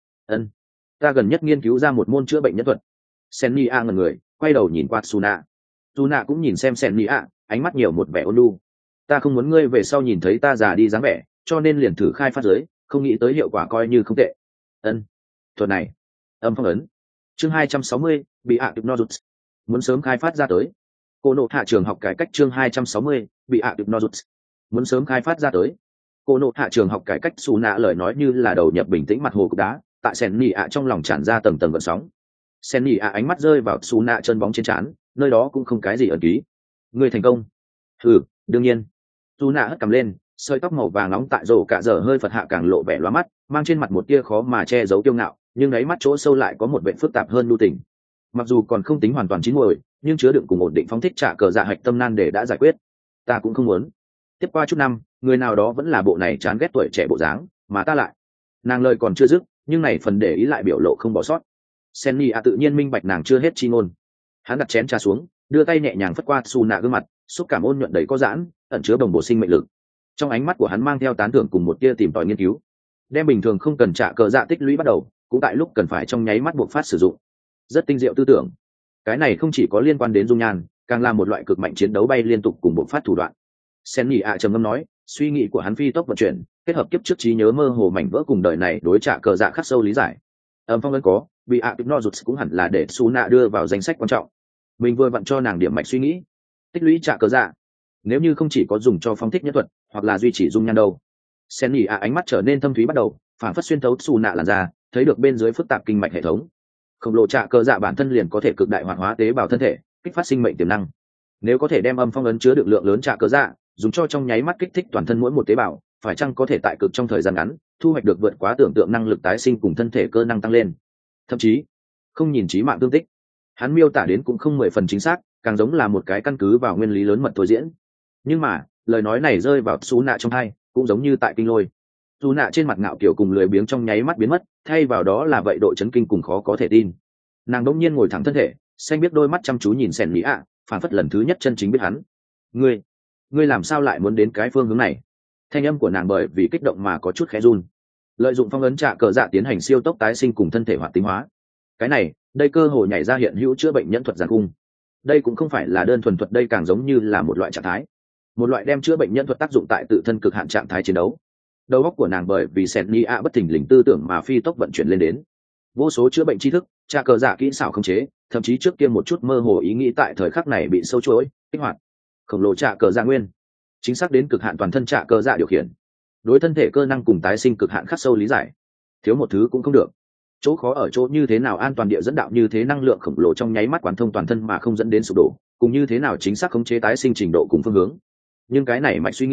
ta gần nhất nghiên cứu ra một môn chữa bệnh nhân thuật. Senni ngẩn người, quay đầu nhìn qua Suna. Suna cũng nhìn xem Senni ánh mắt nhiều một vẻ ôn nhu. Ta không muốn ngươi về sau nhìn thấy ta già đi dáng vẻ, cho nên liền thử khai phát giới, không nghĩ tới hiệu quả coi như không tệ. Thuật này, âm phong ấn. Chương 260, bị Hypnosis. Muốn sớm khai phát ra tới. Cô nộ hạ trường học cải cách chương 260, bị Hypnosis. Muốn sớm khai phát ra tới. Cô nộ hạ trường học cải cách Suna lời nói như là đầu nhập bình tĩnh mặt hồ cục đá, tại Senni trong lòng tràn ra tầng tầng gợn sóng. Senni ánh mắt rơi vào Suna chân bóng trên trán, nơi đó cũng không cái gì ẩn ký. Người thành công. Đương nhiên. Suna hất cằm lên, sợi tóc màu vàng nóng tại rổ cả giờ hơi phật hạ càng lộ vẻ lóa mắt, mang trên mặt một tia khó mà che giấu kiêu ngạo, nhưng đáy mắt chỗ sâu lại có một vẻ phức tạp hơn nhu tình. Mặc dù còn không tính hoàn toàn chín muồi, nhưng chứa đựng cùng ổn định phóng thích trả cờ dạ hạch tâm nan để đã giải quyết. Ta cũng không muốn. Tiếp qua chút năm, người nào đó vẫn là bộ này chán ghét tuổi trẻ bộ dáng, mà ta lại. Nàng lời còn chưa dứt, nhưng này phần để ý lại biểu lộ không bỏ sót. Senni tự nhiên minh bạch nàng chưa hết chi ngôn. Hắn đặt chén trà xuống, đưa tay nhẹ nhàng phất qua Suna gương mặt, xúc cảm ôn nhuận đầy có giãn, ẩn chứa bồng bột sinh mệnh lực. Trong ánh mắt của hắn mang theo tán thưởng cùng một tia tìm tòi nghiên cứu. Đem bình thường không cần trả cờ dạ tích lũy bắt đầu, cũng tại lúc cần phải trong nháy mắt buộc phát sử dụng. Rất tinh diệu tư tưởng. Cái này không chỉ có liên quan đến dung nhan, càng là một loại cực mạnh chiến đấu bay liên tục cùng buộc phát thủ đoạn. Senni trầm ngâm nói, suy nghĩ của hắn phi tốc vận chuyển, kết hợp kiếp trước trí nhớ mơ hồ mảnh vỡ cùng đời này đối trả cờ dạ khắc sâu lý giải. Âm phong ấn có, bị Hypnosis cũng hẳn là để Suna đưa vào danh sách quan trọng. mình vừa vặn cho nàng điểm mạch suy nghĩ. Tích lũy trả cờ dạ, nếu như không chỉ có dùng cho phóng thích nhất thuật hoặc là duy trì dung nhan đâu. Sen nhỉ ánh mắt trở nên thâm thúy bắt đầu, phản phất xuyên thấu xù nạ làn da, thấy được bên dưới phức tạp kinh mạch hệ thống. Khổng lồ trả cờ dạ bản thân liền có thể cực đại hoạt hóa tế bào thân thể, kích phát sinh mệnh tiềm năng. Nếu có thể đem âm phong ấn chứa được lượng lớn trả cờ dạ, dùng cho trong nháy mắt kích thích toàn thân mỗi một tế bào, phải chăng có thể tại cực trong thời gian ngắn thu hoạch được vượt quá tưởng tượng năng lực tái sinh cùng thân thể cơ năng tăng lên. Thậm chí không nhìn chí mạng tương tích, hắn miêu tả đến cũng không 10% chính xác, càng giống là một cái căn cứ vào nguyên lý lớn mật thôi diễn. Nhưng mà lời nói này rơi vào xú nạ trong tai, cũng giống như tại kinh lôi. Xú nạ trên mặt ngạo kiểu cùng lười biếng trong nháy mắt biến mất, thay vào đó là vậy độ chấn kinh cùng khó có thể tin. Nàng đỗng nhiên ngồi thẳng thân thể, xanh biết đôi mắt chăm chú nhìn Sen Mỹ ạ, phản phất lần thứ nhất chân chính biết hắn. Ngươi làm sao lại muốn đến cái phương hướng này? Thanh âm của nàng bởi vì kích động mà có chút khẽ run. Lợi dụng phong ấn trạ cờ dạ tiến hành siêu tốc tái sinh cùng thân thể hoạt tính hóa. Cái này, đây cơ hội nhảy ra hiện hữu chữa bệnh nhẫn thuật giàn cung. Đây cũng không phải là đơn thuần thuật, đây càng giống như là một loại trạng thái, một loại đem chữa bệnh nhẫn thuật tác dụng tại tự thân cực hạn trạng thái chiến đấu. Đầu óc của nàng bởi vì Sen Ni A bất thình lình tư tưởng mà phi tốc vận chuyển lên đến. Vô số chữa bệnh tri thức, trà cờ dạ kỹ xảo khống chế, thậm chí trước kia một chút mơ hồ ý nghĩ tại thời khắc này bị sâu chuỗi, kích hoạt. Khổng lồ trà cờ dạ nguyên, chính xác đến cực hạn toàn thân trà cờ dạ điều khiển. Đối thân thể cơ năng cùng tái sinh cực hạn khắc sâu lý giải. Thiếu một thứ cũng không được. Chỗ khó ở chỗ như thế nào an toàn địa dẫn đạo, như thế năng lượng khổng lồ trong nháy mắt quán thông toàn thân mà không dẫn đến sụp đổ, cùng như thế nào chính xác khống chế tái sinh trình độ cùng phương hướng. Nhưng cái này mạch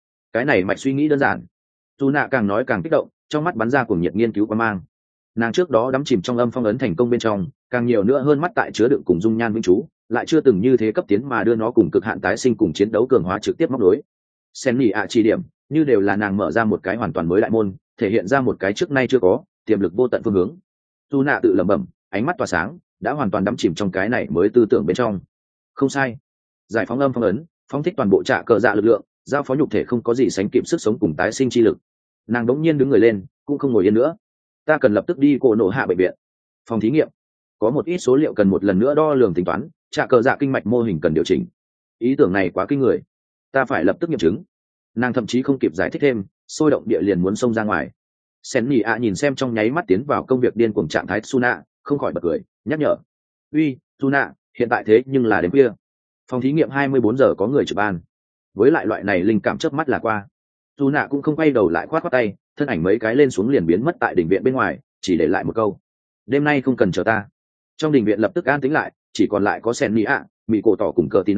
suy nghĩ đơn giản. Dù nạ càng nói càng kích động, trong mắt bắn ra cuồng nhiệt nghiên cứu quan mang. Nàng trước đó đắm chìm trong âm phong ấn thành công bên trong, càng nhiều nữa hơn mắt tại chứa đựng cùng dung nhan vĩnh chú, lại chưa từng như thế cấp tiến mà đưa nó cùng cực hạn tái sinh cùng chiến đấu cường hóa trực tiếp móc đối. Sen nhỉ ạ chỉ điểm, như đều là nàng mở ra một cái hoàn toàn mới đại môn, thể hiện ra một cái trước nay chưa có tiềm lực vô tận phương hướng. Dù nạ tự lẩm bẩm, ánh mắt tỏa sáng, đã hoàn toàn đắm chìm trong cái này mới tư tưởng bên trong. Không sai, giải phóng âm phong ấn, phóng thích toàn bộ trạ cờ dạ lực lượng, giao phó nhục thể không có gì sánh kịp sức sống cùng tái sinh chi lực. Nàng đống nhiên đứng người lên, cũng không ngồi yên nữa. Ta cần lập tức đi cổ nổ hạ bệnh viện, phòng thí nghiệm, có một ít số liệu cần một lần nữa đo lường tính toán, trạ cờ dạ kinh mạch mô hình cần điều chỉnh. Ý tưởng này quá kinh người, ta phải lập tức nghiệm chứng. Nàng thậm chí không kịp giải thích thêm, sôi động địa liền muốn xông ra ngoài. Sen nhỉ ạ nhìn xem trong nháy mắt tiến vào công việc điên cuồng trạng thái Suna, không khỏi bật cười, nhắc nhở: uy Suna, hiện tại thế nhưng là đêm khuya, phòng thí nghiệm 24 giờ có người trực ban. Với lại loại này linh cảm chớp mắt là qua. Suna cũng không quay đầu lại, khoát khoát tay, thân ảnh mấy cái lên xuống liền biến mất tại đình viện bên ngoài, chỉ để lại một câu: đêm nay không cần chờ ta. Trong đình viện lập tức an tĩnh lại, chỉ còn lại có Sen nhỉ ạ, Mị Cổ Tỏ cùng Cờ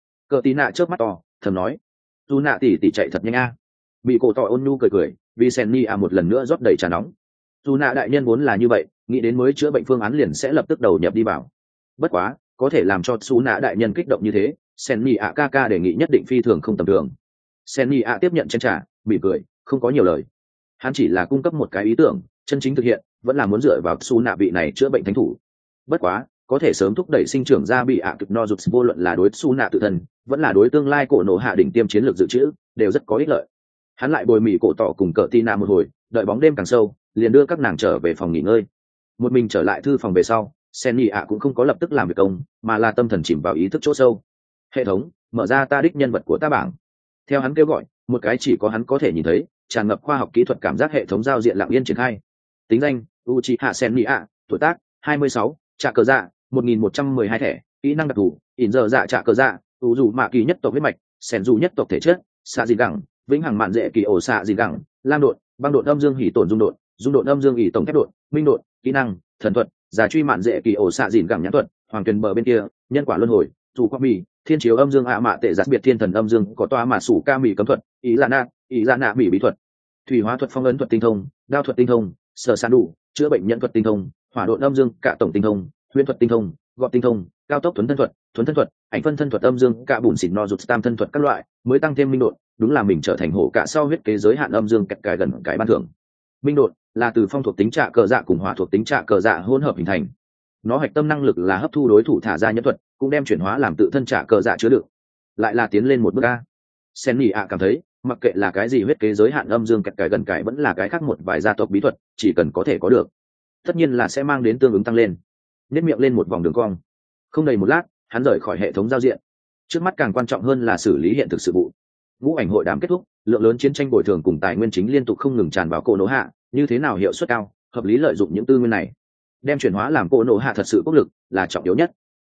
Tí Nạ chớp mắt to, thầm nói: Suna tỉ chạy thật nhanh a. Mị Cổ Tỏ ôn nhu cười cười, vì Sen nhỉ ạ một lần nữa rót đầy trà nóng. Suna đại nhân vốn là như vậy, nghĩ đến mới chữa bệnh phương án liền sẽ lập tức đầu nhập đi vào. Bất quá, có thể làm cho Suna đại nhân kích động như thế, Sen nhỉ ạ ca ca đề nghị nhất định phi thường không tầm thường. Sen nhỉ ạ tiếp nhận chén trà, mỉm cười, không có nhiều lời. Hắn chỉ là cung cấp một cái ý tưởng, chân chính thực hiện vẫn là muốn dựa vào Suna vị này chữa bệnh thánh thủ. Bất quá, có thể sớm thúc đẩy sinh trưởng ra bị ạ cực no dục, vô luận là đối Suna tự thân, vẫn là đối tương lai cổ nổ hạ đỉnh tiêm chiến lược dự trữ, đều rất có ích lợi. Hắn lại bồi Mị Cổ Tỏ cùng Cờ Tí Nạ một hồi, đợi bóng đêm càng sâu, liền đưa các nàng trở về phòng nghỉ ngơi. Một mình trở lại thư phòng về sau, Sen nhỉ ạ cũng không có lập tức làm việc công, mà là tâm thần chìm vào ý thức chỗ sâu. Hệ thống, mở ra ta đích nhân vật của ta bảng. Theo hắn kêu gọi, một cái chỉ có hắn có thể nhìn thấy, tràn ngập khoa học kỹ thuật cảm giác hệ thống giao diện lặng yên triển khai. Tính danh: Uchiha Sen nhỉ ạ, tuổi tác: 26, trạ cờ dạ 1112 thẻ, kỹ năng đặc thù: ỉn giờ dạ trạ cờ dạ, u dù mạ kỳ nhất tộc huyết mạch, sen dù nhất tộc thể chất, xạ dị gẳng, vĩnh hằng mạn dễ kỳ ổ xạ dị gẳng, lam đột, băng đột âm dương hỉ tổn dung đột âm dương ỉ tổng thép đột, minh đột, kỹ năng thần thuật: giả truy mạn dễ kỳ ổ xạ dìn gẳng nhãn thuật, hoàng tuyền bờ bên kia, nhân quả luân hồi, dù quang mì, thiên chiếu âm dương ạ mạ tệ giặc biệt thiên thần âm dương có toa mà sủ ca mì cấm thuật, ý dạ nạ mì bí thuật, thủy hóa thuật, phong ấn thuật tinh thông, đao thuật tinh thông, sở sản đủ, chữa bệnh nhân thuật tinh thông, hỏa độn âm dương cả tổng tinh thông, huyễn thuật tinh thông, gọt tinh thông, cao tốc thuấn thân thuật, ảnh phân thân thuật âm dương cả bùn xịt no rụt tam thân thuật các loại, mới tăng thêm minh đột, đúng là mình trở thành hổ cả sau huyết kế giới hạn âm dương kẹt cài gần cái ban thưởng. Minh đột là từ phong thuộc tính trạ cờ dạ cùng hỏa thuộc tính trạ cờ dạ hỗn hợp hình thành. Nó hạch tâm năng lực là hấp thu đối thủ thả ra nhân thuật, cũng đem chuyển hóa làm tự thân trạ cờ dạ chứa đựng. Lại là tiến lên một bước a. Sen nhỉ ạ cảm thấy, mặc kệ là cái gì huyết kế giới hạn âm dương kẹt cài gần cái vẫn là cái khác một vài gia tộc bí thuật, chỉ cần có thể có được, tất nhiên là sẽ mang đến tương ứng tăng lên. Nhếch miệng lên một vòng đường cong. Không đầy một lát, hắn rời khỏi hệ thống giao diện. Trước mắt càng quan trọng hơn là xử lý hiện thực sự vụ. Ngũ ảnh hội đàm kết thúc, lượng lớn chiến tranh bồi thường cùng tài nguyên chính liên tục không ngừng tràn vào cổ nổ hạ, như thế nào hiệu suất cao, hợp lý lợi dụng những tư nguyên này, đem chuyển hóa làm cổ nổ hạ thật sự quốc lực là trọng yếu nhất.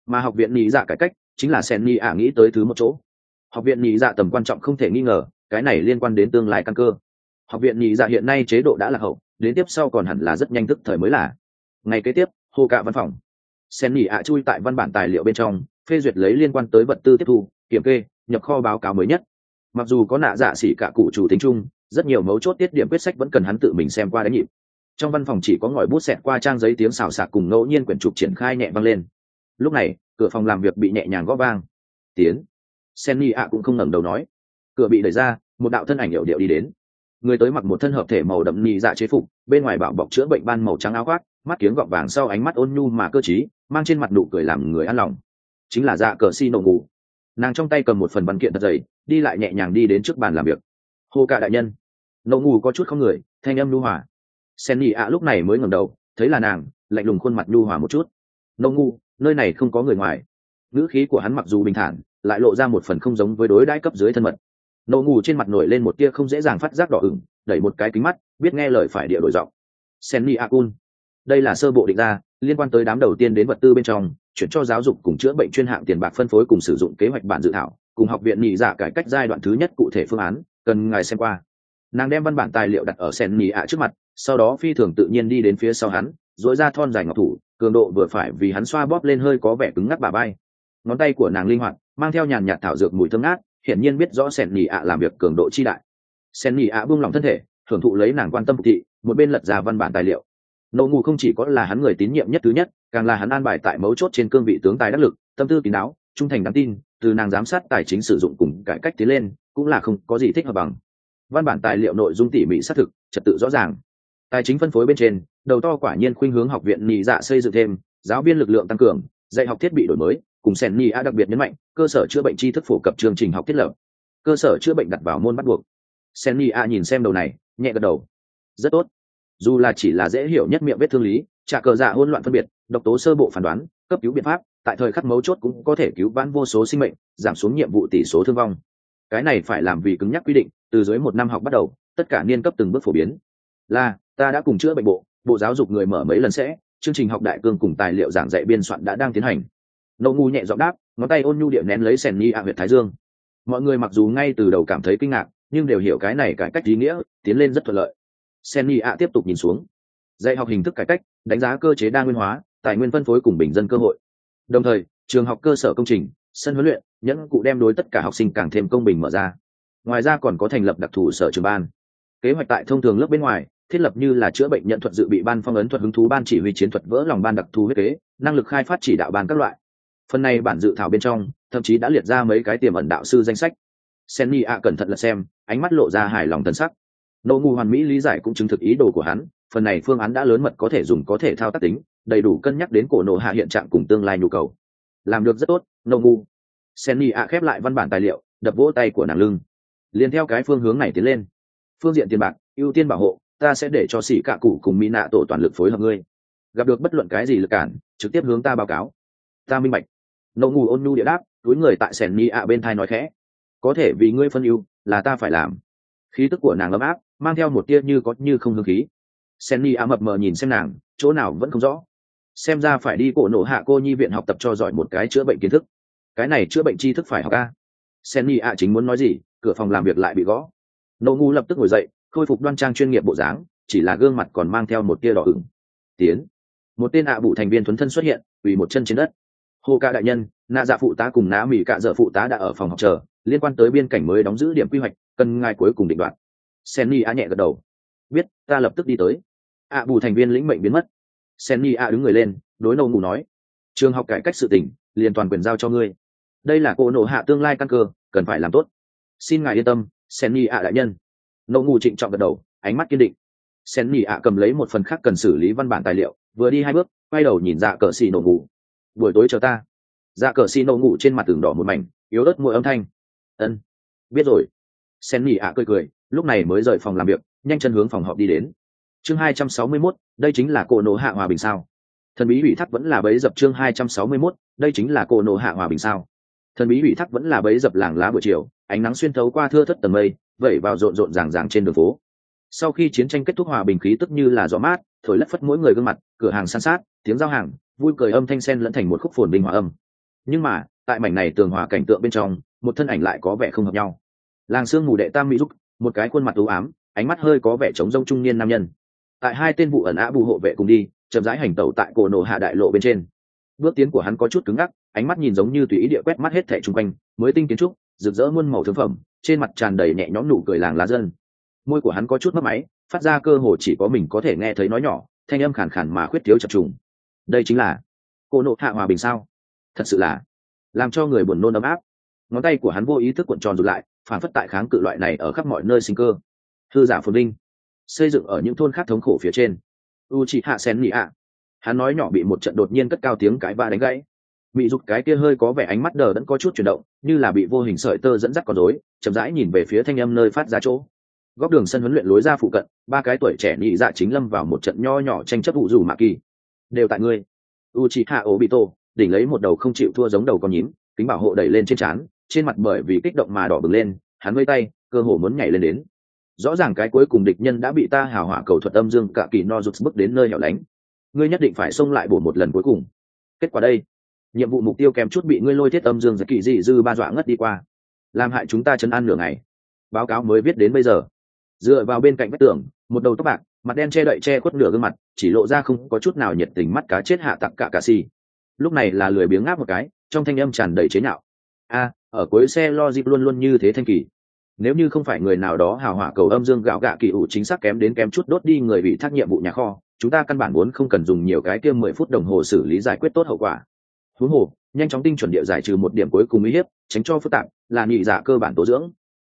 mà học viện nhị dạ cải cách chính là sen nhị ạ nghĩ tới thứ một chỗ. Học viện nhị dạ tầm quan trọng không thể nghi ngờ, cái này liên quan đến tương lai căn cơ. Học viện nhị dạ hiện nay chế độ đã lạc hậu, đến tiếp sau còn hẳn là rất nhanh tức thời mới là. Ngày kế tiếp, hồ cạ văn phòng, sen nhị ạ chui tại văn bản tài liệu bên trong, phê duyệt lấy liên quan tới vật tư tiếp thu, kiểm kê, nhập kho báo cáo mới nhất. Mặc dù có nạ dạ xỉ cả cụ chủ tính chung, rất nhiều mấu chốt tiết điểm quyết sách vẫn cần hắn tự mình xem qua đánh nhịp. Trong văn phòng chỉ có ngòi bút xẹt qua trang giấy tiếng xào xạc cùng ngẫu nhiên quyển trục triển khai nhẹ vang lên. Lúc này cửa phòng làm việc bị nhẹ nhàng gõ vang. Tiến. Senny ạ cũng không ngẩng đầu nói. Cửa bị đẩy ra, một đạo thân ảnh hiệu điệu đi đến. Người tới mặc một thân hợp thể màu đậm nhị dạ chế phục, bên ngoài bảo bọc chữa bệnh ban màu trắng áo khoác, mắt kiếng gọng vàng sau ánh mắt ôn nhu mà cơ trí, mang trên mặt nụ cười làm người an lòng. Chính là Dạ Cờ Si Nổ Ngủ. Nàng trong tay cầm một phần văn kiện thật dày, đi lại nhẹ nhàng đi đến trước bàn làm việc. Hồ Cạ đại nhân. Nổ Ngủ có chút không người, thanh âm nhu hòa. Senny ạ lúc này mới ngẩng đầu, thấy là nàng, lạnh lùng khuôn mặt nhu hòa một chút. Nổ Ngủ, nơi này không có người ngoài. Ngữ khí của hắn mặc dù bình thản, lại lộ ra một phần không giống với đối đãi cấp dưới thân mật. Nổ Ngủ trên mặt nổi lên một tia không dễ dàng phát giác đỏ ửng, đẩy một cái kính mắt, biết nghe lời phải địa đổi giọng. Senny ạ cun, đây là sơ bộ định ra, liên quan tới đám đầu tiên đến vật tư bên trong, chuyển cho giáo dục cùng chữa bệnh chuyên hạng tiền bạc phân phối cùng sử dụng kế hoạch bản dự thảo, cùng học viện nhị dạ cải cách giai đoạn thứ nhất cụ thể phương án, cần ngài xem qua. Nàng đem văn bản tài liệu đặt ở Senny ạ trước mặt, sau đó phi thường tự nhiên đi đến phía sau hắn, duỗi ra thon dài ngọc thủ, cường độ vừa phải vì hắn xoa bóp lên hơi có vẻ cứng ngắc bả vai. Ngón tay của nàng linh hoạt, mang theo nhàn nhạt thảo dược mùi thơm ngát, hiển nhiên biết rõ Senny ạ làm việc cường độ chi đại. Senny ạ buông lỏng thân thể, thưởng thụ lấy nàng quan tâm phục thị, một bên lật ra văn bản tài liệu. Nổ Ngủ không chỉ có là hắn người tín nhiệm nhất thứ nhất, càng là hắn an bài tại mấu chốt trên cương vị tướng tài đắc lực, tâm tư kín đáo, trung thành đáng tin, từ nàng giám sát tài chính sử dụng cùng cải cách tiến lên, cũng là không có gì thích hợp bằng. Văn bản tài liệu nội dung tỉ mỉ xác thực, trật tự rõ ràng. Tài chính phân phối bên trên, đầu to quả nhiên khuynh hướng học viện nhị dạ xây dựng thêm, giáo viên lực lượng tăng cường, dạy học thiết bị đổi mới, cùng Senny a đặc biệt nhấn mạnh, cơ sở chữa bệnh tri thức phổ cập chương trình học thiết lập, cơ sở chữa bệnh đặt vào môn bắt buộc. Senny a nhìn xem đầu này, nhẹ gật đầu. Rất tốt. Dù là chỉ là dễ hiểu nhất miệng vết thương lý, trả cờ dạ hỗn loạn phân biệt, độc tố sơ bộ phán đoán, cấp cứu biện pháp, tại thời khắc mấu chốt cũng có thể cứu vãn vô số sinh mệnh, giảm xuống nhiệm vụ tỷ số thương vong. Cái này phải làm vì cứng nhắc quy định, từ dưới một năm học bắt đầu, tất cả niên cấp từng bước phổ biến. Ta đã cùng chữa bệnh bộ giáo dục người mở mấy lần sẽ, chương trình học đại cương cùng tài liệu giảng dạy biên soạn đã đang tiến hành. Nổ Ngủ nhẹ giọng đáp, ngón tay ôn nhu địa nén lấy Senny ạ huyệt thái dương. Mọi người mặc dù ngay từ đầu cảm thấy kinh ngạc, nhưng đều hiểu cái này cải cách ý nghĩa, tiến lên rất thuận lợi. Senny ạ tiếp tục nhìn xuống, dạy học hình thức cải cách, đánh giá cơ chế đa nguyên hóa, tài nguyên phân phối cùng bình dân cơ hội. Đồng thời, trường học cơ sở công trình, sân huấn luyện, nhẫn cụ đem đối tất cả học sinh càng thêm công bình mở ra. Ngoài ra còn có thành lập đặc thù sở trường ban. Kế hoạch tại thông thường lớp bên ngoài, thiết lập như là chữa bệnh nhận thuật dự bị ban, phong ấn thuật hứng thú ban, chỉ huy chiến thuật vỡ lòng ban, đặc thù huyết kế, năng lực khai phát chỉ đạo ban các loại. Phần này bản dự thảo bên trong, thậm chí đã liệt ra mấy cái tiềm ẩn đạo sư danh sách. Senny a cẩn thận lật xem, ánh mắt lộ ra hài lòng thần sắc. Nổ Ngủ hoàn mỹ lý giải cũng chứng thực ý đồ của hắn, phần này phương án đã lớn mật có thể dùng, có thể thao tác tính, đầy đủ cân nhắc đến cổ nổ hạ hiện trạng cùng tương lai nhu cầu. Làm được rất tốt, Nổ Ngủ. Senny a khép lại văn bản tài liệu, đập vỗ tay của nàng lưng. Liền theo cái phương hướng này tiến lên. Phương diện tiền bạc, ưu tiên bảo hộ, ta sẽ để cho sĩ cạ cụ cùng mỹ nạ tổ toàn lực phối hợp ngươi. Gặp được bất luận cái gì lực cản, trực tiếp hướng ta báo cáo. Ta minh bạch. Nổ Ngủ ôn nhu địa đáp, túi người tại Senny a bên thai nói khẽ, có thể vì ngươi phân ưu, là ta phải làm. Khí tức của nàng ấm áp, mang theo một tia như có như không hương khí. Senny a mập mờ nhìn xem nàng, chỗ nào vẫn không rõ. Xem ra phải đi cổ nổ hạ cô nhi viện học tập cho giỏi một cái chữa bệnh kiến thức. Cái này chữa bệnh tri thức phải học a. Senny a chính muốn nói gì, cửa phòng làm việc lại bị gõ. Nổ Ngủ lập tức ngồi dậy, khôi phục đoan trang chuyên nghiệp bộ dáng, chỉ là gương mặt còn mang theo một tia đỏ ửng. Tiến. Một tên ạ bụ thành viên thuấn thân xuất hiện, quỳ một chân trên đất. Hồ Cạ đại nhân, nạ dạ phụ tá cùng nã mỉ cạ dở phụ tá đã ở phòng học chờ, liên quan tới biên cảnh mới đóng giữ điểm quy hoạch, cần ngài cuối cùng định đoạt. Senny a nhẹ gật đầu. Biết, ta lập tức đi tới. ạ bù thành viên lĩnh mệnh biến mất. Senny a đứng người lên, đối Nổ Ngủ nói, trường học cải cách sự tình, liền toàn quyền giao cho ngươi. Đây là cổ nổ hạ tương lai căn cơ, cần phải làm tốt. Xin ngài yên tâm, Senny a đại nhân. Nổ Ngủ trịnh trọng gật đầu, ánh mắt kiên định. Senny a cầm lấy một phần khác cần xử lý văn bản tài liệu, vừa đi hai bước, quay đầu nhìn Dạ Cờ Xỉ Nổ Ngủ. Buổi tối chờ ta. Dạ Cờ Xỉ Nổ Ngủ trên mặt tường đỏ một mảnh, yếu ớt môi âm thanh. Ân, biết rồi. Senny a cười cười, lúc này mới rời phòng làm việc, nhanh chân hướng phòng họp đi đến. Chương 261, đây chính là cổ nổ hạ hòa bình sao? Thần bí ủy thác vẫn là bẫy dập. Chương 261, đây chính là cổ nổ hạ hòa bình sao? Thần bí ủy thác vẫn là bẫy dập. Làng lá buổi chiều, ánh nắng xuyên thấu qua thưa thớt tầng mây, vẩy vào rộn rộn ràng ràng trên đường phố. Sau khi chiến tranh kết thúc, hòa bình khí tức như là gió mát, thổi lất phất mỗi người gương mặt, cửa hàng san sát, tiếng giao hàng, vui cười âm thanh sen lẫn thành một khúc phồn bình hòa âm. Nhưng mà tại mảnh này tường hòa cảnh tượng bên trong, một thân ảnh lại có vẻ không hợp nhau. Làng sương mù đệ tam mỹ giúp, một cái khuôn mặt u ám, ánh mắt hơi có vẻ trống rông trung niên nam nhân. Tại hai tên vụ ẩn á bù hộ vệ cùng đi chậm rãi hành tẩu tại cổ nổ hạ đại lộ bên trên. Bước tiến của hắn có chút cứng ngắc, ánh mắt nhìn giống như tùy ý địa quét mắt hết thảy xung quanh, mới tinh kiến trúc rực rỡ muôn màu thương phẩm, trên mặt tràn đầy nhẹ nhõm nụ cười làng lá dân. Môi của hắn có chút mấp máy, phát ra cơ hồ chỉ có mình có thể nghe thấy nói nhỏ, thanh âm khàn khàn mà khuyết thiếu chập trùng. Đây chính là cổ nổ hạ hòa bình sao? Thật sự là làm cho người buồn nôn ấm áp. Ngón tay của hắn vô ý thức cuộn tròn rụt lại, phản phất tại kháng cự loại này ở khắp mọi nơi sinh cơ. Hư giả phồn linh xây dựng ở những thôn khác thống khổ phía trên. Uchiha Sen hắn nói nhỏ bị một trận đột nhiên cất cao tiếng cãi vã đánh gãy. Mị dục cái kia hơi có vẻ ánh mắt đờ đẫn có chút chuyển động, như là bị vô hình sợi tơ dẫn dắt con rối, chậm rãi nhìn về phía thanh âm nơi phát ra chỗ. Góc đường sân huấn luyện lối ra phụ cận, ba cái tuổi trẻ nhị dạ chính lâm vào một trận nho nhỏ tranh chấp vụ rủ mạ kỳ. Đều tại ngươi. Uchiha Obito đỉnh lấy một đầu không chịu thua giống đầu con nhím, kính bảo hộ đẩy lên trên trán, trên mặt bởi vì kích động mà đỏ bừng lên, hắn vẫy tay, cơ hồ muốn nhảy lên đến. Rõ ràng cái cuối cùng địch nhân đã bị ta hào hỏa cầu thuật âm dương cả kỳ no rụt bước đến nơi hẻo lánh. Ngươi nhất định phải xông lại bổ một lần cuối cùng. Kết quả đây, nhiệm vụ mục tiêu kèm chút bị ngươi lôi thiết âm dương giật kỳ dị dư ba dọa ngất đi qua, làm hại chúng ta chấn an nửa ngày. Báo cáo mới viết đến bây giờ. Dựa vào bên cạnh vách tường, một đầu tóc bạc, mặt đen che đậy che khuất nửa gương mặt, chỉ lộ ra không có chút nào nhiệt tình mắt cá chết hạ tặng cả cà xì. Lúc này là lười biếng ngáp một cái, trong thanh âm tràn đầy chế nhạo. Ở cuối xe logic luôn luôn như thế thanh kỳ. Nếu như không phải người nào đó hào hỏa cầu âm dương gạo gạ kỳ ủ chính xác kém đến kém chút đốt đi người bị thác nhiệm vụ nhà kho, chúng ta căn bản muốn không cần dùng nhiều cái kia 10 phút đồng hồ xử lý giải quyết tốt hậu quả. Huống hồ, nhanh chóng tinh chuẩn địa giải trừ một điểm cuối cùng uy hiếp, tránh cho phức tạp, là nhị dạ cơ bản tố dưỡng.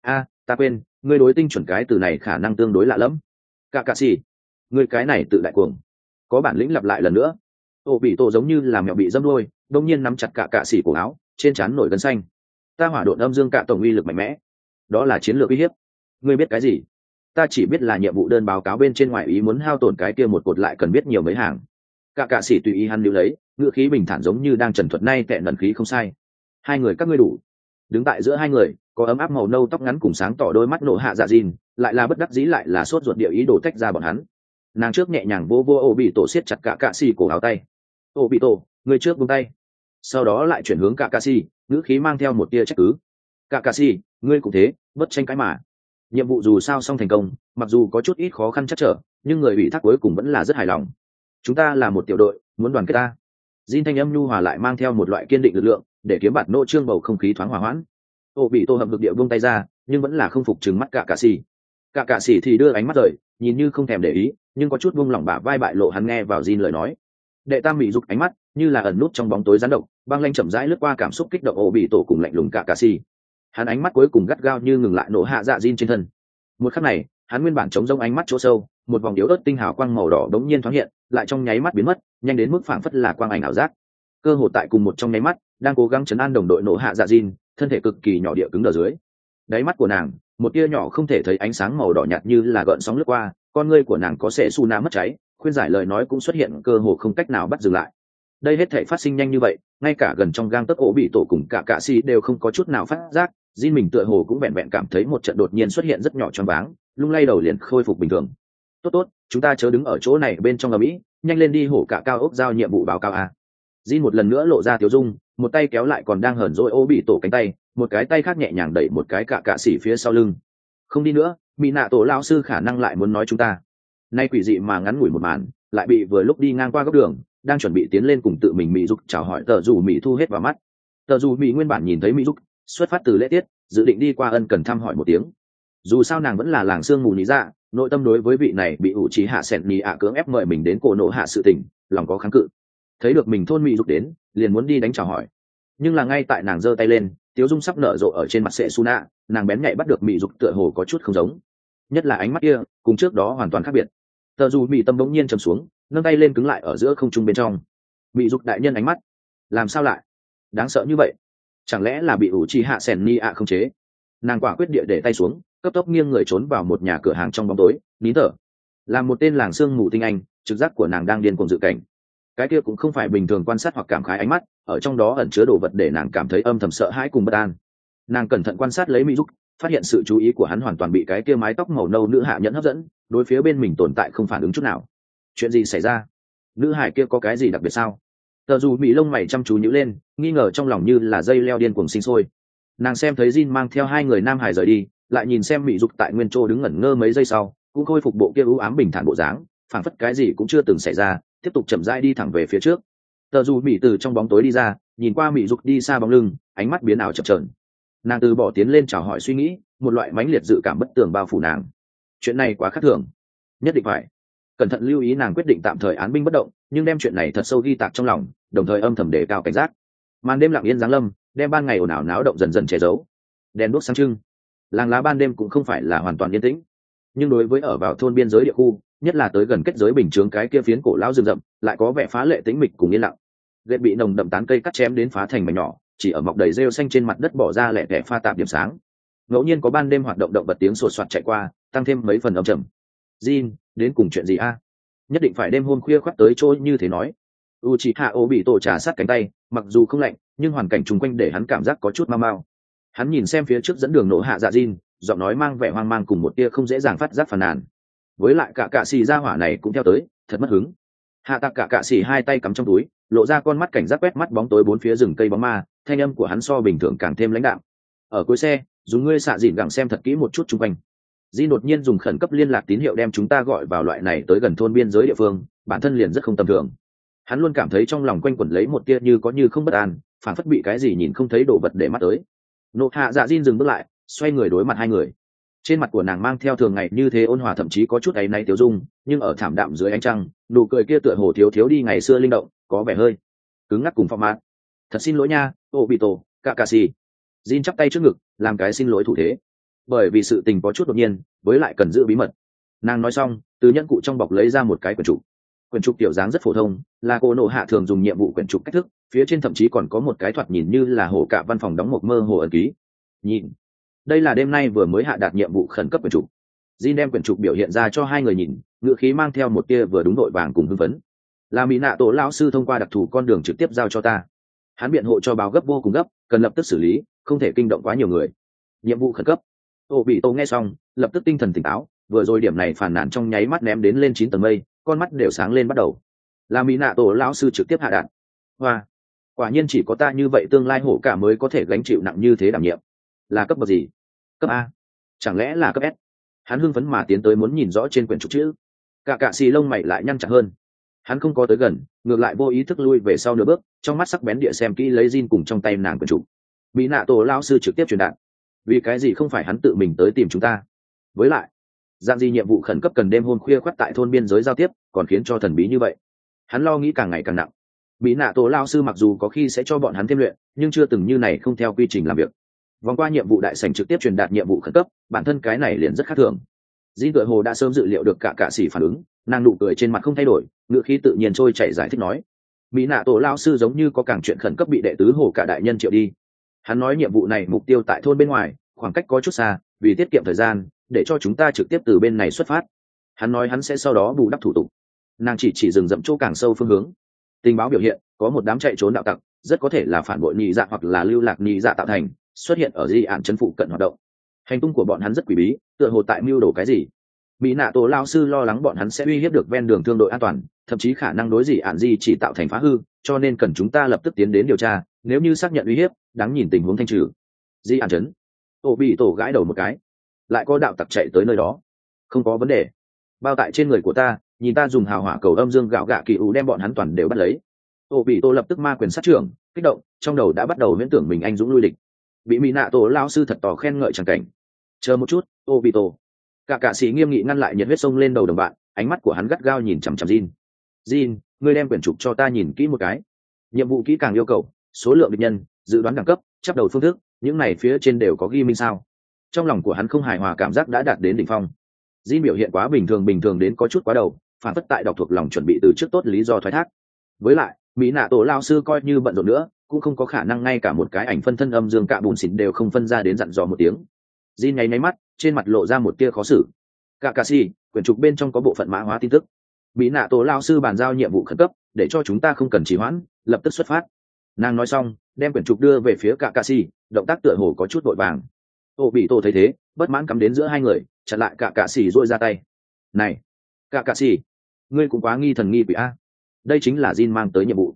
Ta quên, ngươi đối tinh chuẩn cái từ này khả năng tương đối lạ lẫm. Cả cà xì, ngươi cái này tự đại cuồng. Có bản lĩnh lặp lại lần nữa. Ô bị tổ giống như là mèo bị dâm đuôi, đột nhiên nắm chặt cả cà xì cổ áo, trên trán nổi gân xanh. Ta hỏa độn âm dương cả tổng uy lực mạnh mẽ. Đó là chiến lược uy hiếp. Ngươi biết cái gì? Ta chỉ biết là nhiệm vụ đơn báo cáo bên trên ngoại ý muốn hao tổn cái kia một cột lại cần biết nhiều mấy hàng. Cả cạ sĩ tùy ý hắn níu lấy, ngữ khí bình thản giống như đang trần thuật nay tệ nần khí không sai. Hai người các ngươi đủ. Đứng tại giữa hai người, có ấm áp màu nâu tóc ngắn cùng sáng tỏ đôi mắt nộ hạ dạ dìn, lại là bất đắc dĩ lại là sốt ruột địa ý đồ tách ra bọn hắn. Nàng trước nhẹ nhàng vô ô bị tổ siết chặt cả cạ sĩ cổ áo tay. Ô bị tổ, người trước buông tay. Sau đó lại chuyển hướng cả cạ sĩ, ngữ khí mang theo một tia trách cứ. Cả cạ sĩ, ngươi cũng thế, bất tranh cãi mà. Nhiệm vụ dù sao xong thành công, mặc dù có chút ít khó khăn chắc trở, nhưng người ủy thác cuối cùng vẫn là rất hài lòng. Chúng ta là một tiểu đội, muốn đoàn kết ta. Jin thanh âm nhu hòa lại mang theo một loại kiên định lực lượng, để kiếm bạt nô trương bầu không khí thoáng hòa hoãn. Ô bị tô hậm lực địa buông tay ra, nhưng vẫn là không phục trừng mắt cả cạ xì. Cả cạ xì thì đưa ánh mắt rời, nhìn như không thèm để ý, nhưng có chút buông lỏng bả vai bại lộ hắn nghe vào Jin lời nói. Đệ tam bị dục ánh mắt, như là ẩn nút trong bóng tối gián độc, băng lanh chậm rãi lướt qua cảm xúc kích động ô bị tổ cùng lạnh lùng cả cạ xì. Hắn ánh mắt cuối cùng gắt gao như ngừng lại nổ hạ dạ Jin trên thân. Một khắc này, hắn nguyên bản chống rông ánh mắt chỗ sâu, một vòng yếu ớt tinh hào quang màu đỏ đống nhiên thoáng hiện, lại trong nháy mắt biến mất, nhanh đến mức phảng phất là quang ảnh ảo giác. Cơ hồ tại cùng một trong nháy mắt, đang cố gắng trấn an đồng đội nổ hạ dạ Jin, thân thể cực kỳ nhỏ địa cứng đờ dưới. Đáy mắt của nàng, một tia nhỏ không thể thấy ánh sáng màu đỏ nhạt như là gợn sóng lướt qua, con ngươi của nàng có sẽ su na mất cháy, khuyên giải lời nói cũng xuất hiện cơ hồ không cách nào bắt dừng lại. Đây hết thảy phát sinh nhanh như vậy, ngay cả gần trong gang tấc ổ bị tổ cùng cả cạ si đều không có chút nào phát giác. Jin mình tựa hồ cũng vẹn vẹn cảm thấy một trận đột nhiên xuất hiện rất nhỏ choáng váng, lung lay đầu liền khôi phục bình thường. Tốt, chúng ta chớ đứng ở chỗ này bên trong ầm ĩ, nhanh lên đi hổ cả cao ốc giao nhiệm vụ báo cáo a. Jin một lần nữa lộ ra tiểu dung, một tay kéo lại còn đang hờn dỗi ô bị tổ cánh tay, một cái tay khác nhẹ nhàng đẩy một cái cả cạ xỉ phía sau lưng. Không đi nữa, mỹ nạ tổ lão sư khả năng lại muốn nói chúng ta. Nay quỷ dị mà ngắn ngủi một màn, lại bị vừa lúc đi ngang qua góc đường, đang chuẩn bị tiến lên cùng tự mình mỹ dục chào hỏi tờ dù mỹ thu hết vào mắt. Tờ dù mỹ nguyên bản nhìn thấy mỹ dục xuất phát từ lễ tiết, dự định đi qua ân cần thăm hỏi một tiếng. Dù sao nàng vẫn là làng xương mù lý dạ, nội tâm đối với vị này bị ủ trí hạ sẹn nhì ạ cưỡng ép mời mình đến cổ nộ hạ sự tình, lòng có kháng cự. Thấy được mình thôn mỹ dục đến, liền muốn đi đánh chào hỏi. Nhưng là ngay tại nàng giơ tay lên, tiếu dung sắp nở rộ ở trên mặt sệ Suna, nàng bén nhạy bắt được mỹ dục tựa hồ có chút không giống. Nhất là ánh mắt kia, cùng trước đó hoàn toàn khác biệt. Tờ dù mỹ tâm bỗng nhiên trầm xuống, nâng tay lên cứng lại ở giữa không trung bên trong. Mỹ dục đại nhân ánh mắt, làm sao lại đáng sợ như vậy? Chẳng lẽ là bị ủ trì hạ sèn ni ạ không chế? Nàng quả quyết địa để tay xuống, cấp tốc nghiêng người trốn vào một nhà cửa hàng trong bóng tối, nín thở. Là một tên làng sương mù tinh anh, trực giác của nàng đang điên cuồng dự cảnh. Cái kia cũng không phải bình thường quan sát hoặc cảm khái ánh mắt, ở trong đó ẩn chứa đồ vật để nàng cảm thấy âm thầm sợ hãi cùng bất an. Nàng cẩn thận quan sát lấy mỹ dục, phát hiện sự chú ý của hắn hoàn toàn bị cái kia mái tóc màu nâu nữ hạ nhẫn hấp dẫn, đối phía bên mình tồn tại không phản ứng chút nào. Chuyện gì xảy ra? Nữ hải kia có cái gì đặc biệt sao? Tờ dù bị lông mày chăm chú nhíu lên, nghi ngờ trong lòng như là dây leo điên cuồng sinh sôi. Nàng xem thấy Jin mang theo hai người nam hải rời đi, lại nhìn xem Mị Dục tại nguyên chỗ đứng ngẩn ngơ mấy giây sau, cũng khôi phục bộ kia u ám bình thản bộ dáng, phảng phất cái gì cũng chưa từng xảy ra, tiếp tục chậm rãi đi thẳng về phía trước. Tờ dù Mị từ trong bóng tối đi ra, nhìn qua Mị Dục đi xa bóng lưng, ánh mắt biến ảo chập chờn. Nàng từ bỏ tiến lên chào hỏi suy nghĩ, một loại mãnh liệt dự cảm bất tường bao phủ nàng. Chuyện này quá khác thường, nhất định phải cẩn thận lưu ý. Nàng quyết định tạm thời án binh bất động, nhưng đem chuyện này thật sâu ghi tạc trong lòng, đồng thời âm thầm đề cao cảnh giác. Màn đêm lặng yên giáng lâm, đem ban ngày ồn ào náo động dần dần che giấu. Đèn đuốc sáng trưng, làng lá ban đêm cũng không phải là hoàn toàn yên tĩnh, nhưng đối với ở vào thôn biên giới địa khu, nhất là tới gần kết giới bình chướng cái kia phiến cổ lão rừng rậm, lại có vẻ phá lệ tĩnh mịch cùng yên lặng. Ghét bị nồng đậm tán cây cắt chém đến phá thành mảnh nhỏ, chỉ ở mọc đầy rêu xanh trên mặt đất bỏ ra lẻ tẻ pha tạp điểm sáng. Ngẫu nhiên có ban đêm hoạt động động vật tiếng sột soạt chạy qua, tăng thêm mấy phần âm trầm. Jin, đến cùng chuyện gì a? Nhất định phải đêm hôm khuya khoắt tới trôi như thế nói. Uchiha Obito trà sát cánh tay, mặc dù không lạnh, nhưng hoàn cảnh chung quanh để hắn cảm giác có chút mau mau. Hắn nhìn xem phía trước dẫn đường nổ hạ dạ Jin, giọng nói mang vẻ hoang mang cùng một tia không dễ dàng phát giác phàn nàn. Với lại cả cạ xì ra hỏa này cũng theo tới, thật mất hứng. Hạ tạc cả cạ xì hai tay cắm trong túi, lộ ra con mắt cảnh giác quét mắt bóng tối bốn phía rừng cây bóng ma, thanh âm của hắn so bình thường càng thêm lãnh đạm. Ở cuối xe, dùng ngươi xạ dịn gẳng xem thật kỹ một chút chung quanh. Jin đột nhiên dùng khẩn cấp liên lạc tín hiệu đem chúng ta gọi vào loại này tới gần thôn biên giới địa phương, bản thân liền rất không tầm thường. Hắn luôn cảm thấy trong lòng quanh quẩn lấy một tia như có như không bất an, phản phất bị cái gì nhìn không thấy đồ vật để mắt tới. Nộ hạ dạ Jin dừng bước lại, xoay người đối mặt hai người. Trên mặt của nàng mang theo thường ngày như thế ôn hòa, thậm chí có chút áy náy tiêu dung, nhưng ở thảm đạm dưới ánh trăng, nụ cười kia tựa hồ thiếu thiếu đi ngày xưa linh động, có vẻ hơi cứng ngắc cùng phong mát. Thật xin lỗi nha, Obito, Kakashi. Jin chắp tay trước ngực, làm cái xin lỗi thủ thế. Bởi vì sự tình có chút đột nhiên, với lại cần giữ bí mật. Nàng nói xong, từ nhẫn cụ trong bọc lấy ra một cái quyển trục. Quyển trục tiểu dáng rất phổ thông, là cô nộ hạ thường dùng nhiệm vụ quyển trục cách thức, phía trên thậm chí còn có một cái thoạt nhìn như là hổ cạ văn phòng đóng một mơ hồ ẩn ký. Nhìn, đây là đêm nay vừa mới hạ đạt nhiệm vụ khẩn cấp quyển trục. Jin đem quyển trục biểu hiện ra cho hai người nhìn, ngữ khí mang theo một tia vừa đúng đội vàng cùng hưng phấn. Là mỹ nạ tổ lão sư thông qua đặc thù con đường trực tiếp giao cho ta. Hắn biện hộ cho báo gấp vô cùng gấp, cần lập tức xử lý, không thể kinh động quá nhiều người. Nhiệm vụ khẩn cấp. Obito nghe xong, lập tức tinh thần tỉnh táo, vừa rồi điểm này phản nàn trong nháy mắt ném đến lên 9 tầng mây, con mắt đều sáng lên bắt đầu. Là mỹ nạ tổ lão sư trực tiếp hạ đạn. Hoa, quả nhiên chỉ có ta như vậy tương lai hổ cả mới có thể gánh chịu nặng như thế đảm nhiệm. Là cấp bậc gì? Cấp A? Chẳng lẽ là cấp S? Hắn hưng phấn mà tiến tới muốn nhìn rõ trên quyển trục chữ. Cả cạ xì lông mày lại nhăn chặt hơn. Hắn không có tới gần, ngược lại vô ý thức lui về sau nửa bước, trong mắt sắc bén địa xem kỹ lấy Jin cùng trong tay nàng quyển trục. Mỹ nạ tổ lão sư trực tiếp truyền đạt. Vì cái gì không phải hắn tự mình tới tìm chúng ta? Với lại, dạng gì nhiệm vụ khẩn cấp cần đêm hôm khuya khoắt tại thôn biên giới giao tiếp, còn khiến cho thần bí như vậy? Hắn lo nghĩ càng ngày càng nặng. Mỹ nạ tổ lão sư mặc dù có khi sẽ cho bọn hắn thêm luyện, nhưng chưa từng như này không theo quy trình làm việc. Vòng qua nhiệm vụ đại sảnh trực tiếp truyền đạt nhiệm vụ khẩn cấp, bản thân cái này liền rất khác thường. Jin tựa hồ đã sớm dự liệu được cả cạ sĩ phản ứng, nàng nụ cười trên mặt không thay đổi, ngữ khí tự nhiên trôi chảy giải thích nói. Mỹ nạ tổ lão sư giống như có càng chuyện khẩn cấp bị đệ tứ hồ cả đại nhân triệu đi. Hắn nói nhiệm vụ này mục tiêu tại thôn bên ngoài, khoảng cách có chút xa, vì tiết kiệm thời gian, để cho chúng ta trực tiếp từ bên này xuất phát. Hắn nói hắn sẽ sau đó bù đắp thủ tục. Nàng chỉ dừng dậm chỗ càng sâu phương hướng. Tình báo biểu hiện, có một đám chạy trốn đạo tặc, rất có thể là phản bội nhị dạ hoặc là lưu lạc nhị dạ tạo thành, xuất hiện ở di ạn trấn phụ cận hoạt động. Hành tung của bọn hắn rất quỷ bí, tựa hồ tại mưu đồ cái gì. Mỹ nạ tổ lao sư lo lắng bọn hắn sẽ uy hiếp được ven đường thương đội an toàn, thậm chí khả năng đối dị ạn di chỉ tạo thành phá hư, cho nên cần chúng ta lập tức tiến đến điều tra, nếu như xác nhận uy hiếp, đáng nhìn tình huống thanh trừ. Di ạn trấn. Tổ bị tổ gãi đầu một cái, lại có đạo tặc chạy tới nơi đó. Không có vấn đề. Bao tại trên người của ta, nhìn ta dùng hào hỏa cầu âm dương gạo gạ kỳ ủ đem bọn hắn toàn đều bắt lấy. Tổ bị tổ lập tức ma quyền sát trưởng, kích động, trong đầu đã bắt đầu huyễn tưởng mình anh dũng lui địch. Bị mỹ nạ tổ lao sư thật tỏ khen ngợi chẳng cảnh. Chờ một chút, Obito. Cả cạ sĩ nghiêm nghị ngăn lại nhiệt huyết sông lên đầu đồng bạn, ánh mắt của hắn gắt gao nhìn chằm chằm Jin. Jin, ngươi đem quyển trục cho ta nhìn kỹ một cái. Nhiệm vụ kỹ càng yêu cầu, số lượng địch nhân, dự đoán đẳng cấp, chấp đầu phương thức, những này phía trên đều có ghi minh sao? Trong lòng của hắn không hài hòa cảm giác đã đạt đến đỉnh phong. Jin biểu hiện quá bình thường đến có chút quá đầu, phản phất tại đọc thuộc lòng chuẩn bị từ trước tốt lý do thoái thác. Với lại, mỹ nạ tổ lao sư coi như bận rộn nữa, cũng không có khả năng ngay cả một cái ảnh phân thân âm dương cạ bùn xịn đều không phân ra đến dặn dò một tiếng. Jin nháy mắt, trên mặt lộ ra một tia khó xử. Kakashi, quyển trục bên trong có bộ phận mã hóa tin tức. Mỹ nạ tổ lao sư bàn giao nhiệm vụ khẩn cấp, để cho chúng ta không cần trì hoãn, lập tức xuất phát. Nàng nói xong, đem quyển trục đưa về phía Kakashi, động tác tựa hồ có chút vội vàng. Obito thấy thế, bất mãn cắm đến giữa hai người, chặn lại Kakashi duỗi ra tay. Này, Kakashi, ngươi cũng quá nghi thần nghi quỷ a. Đây chính là Jin mang tới nhiệm vụ.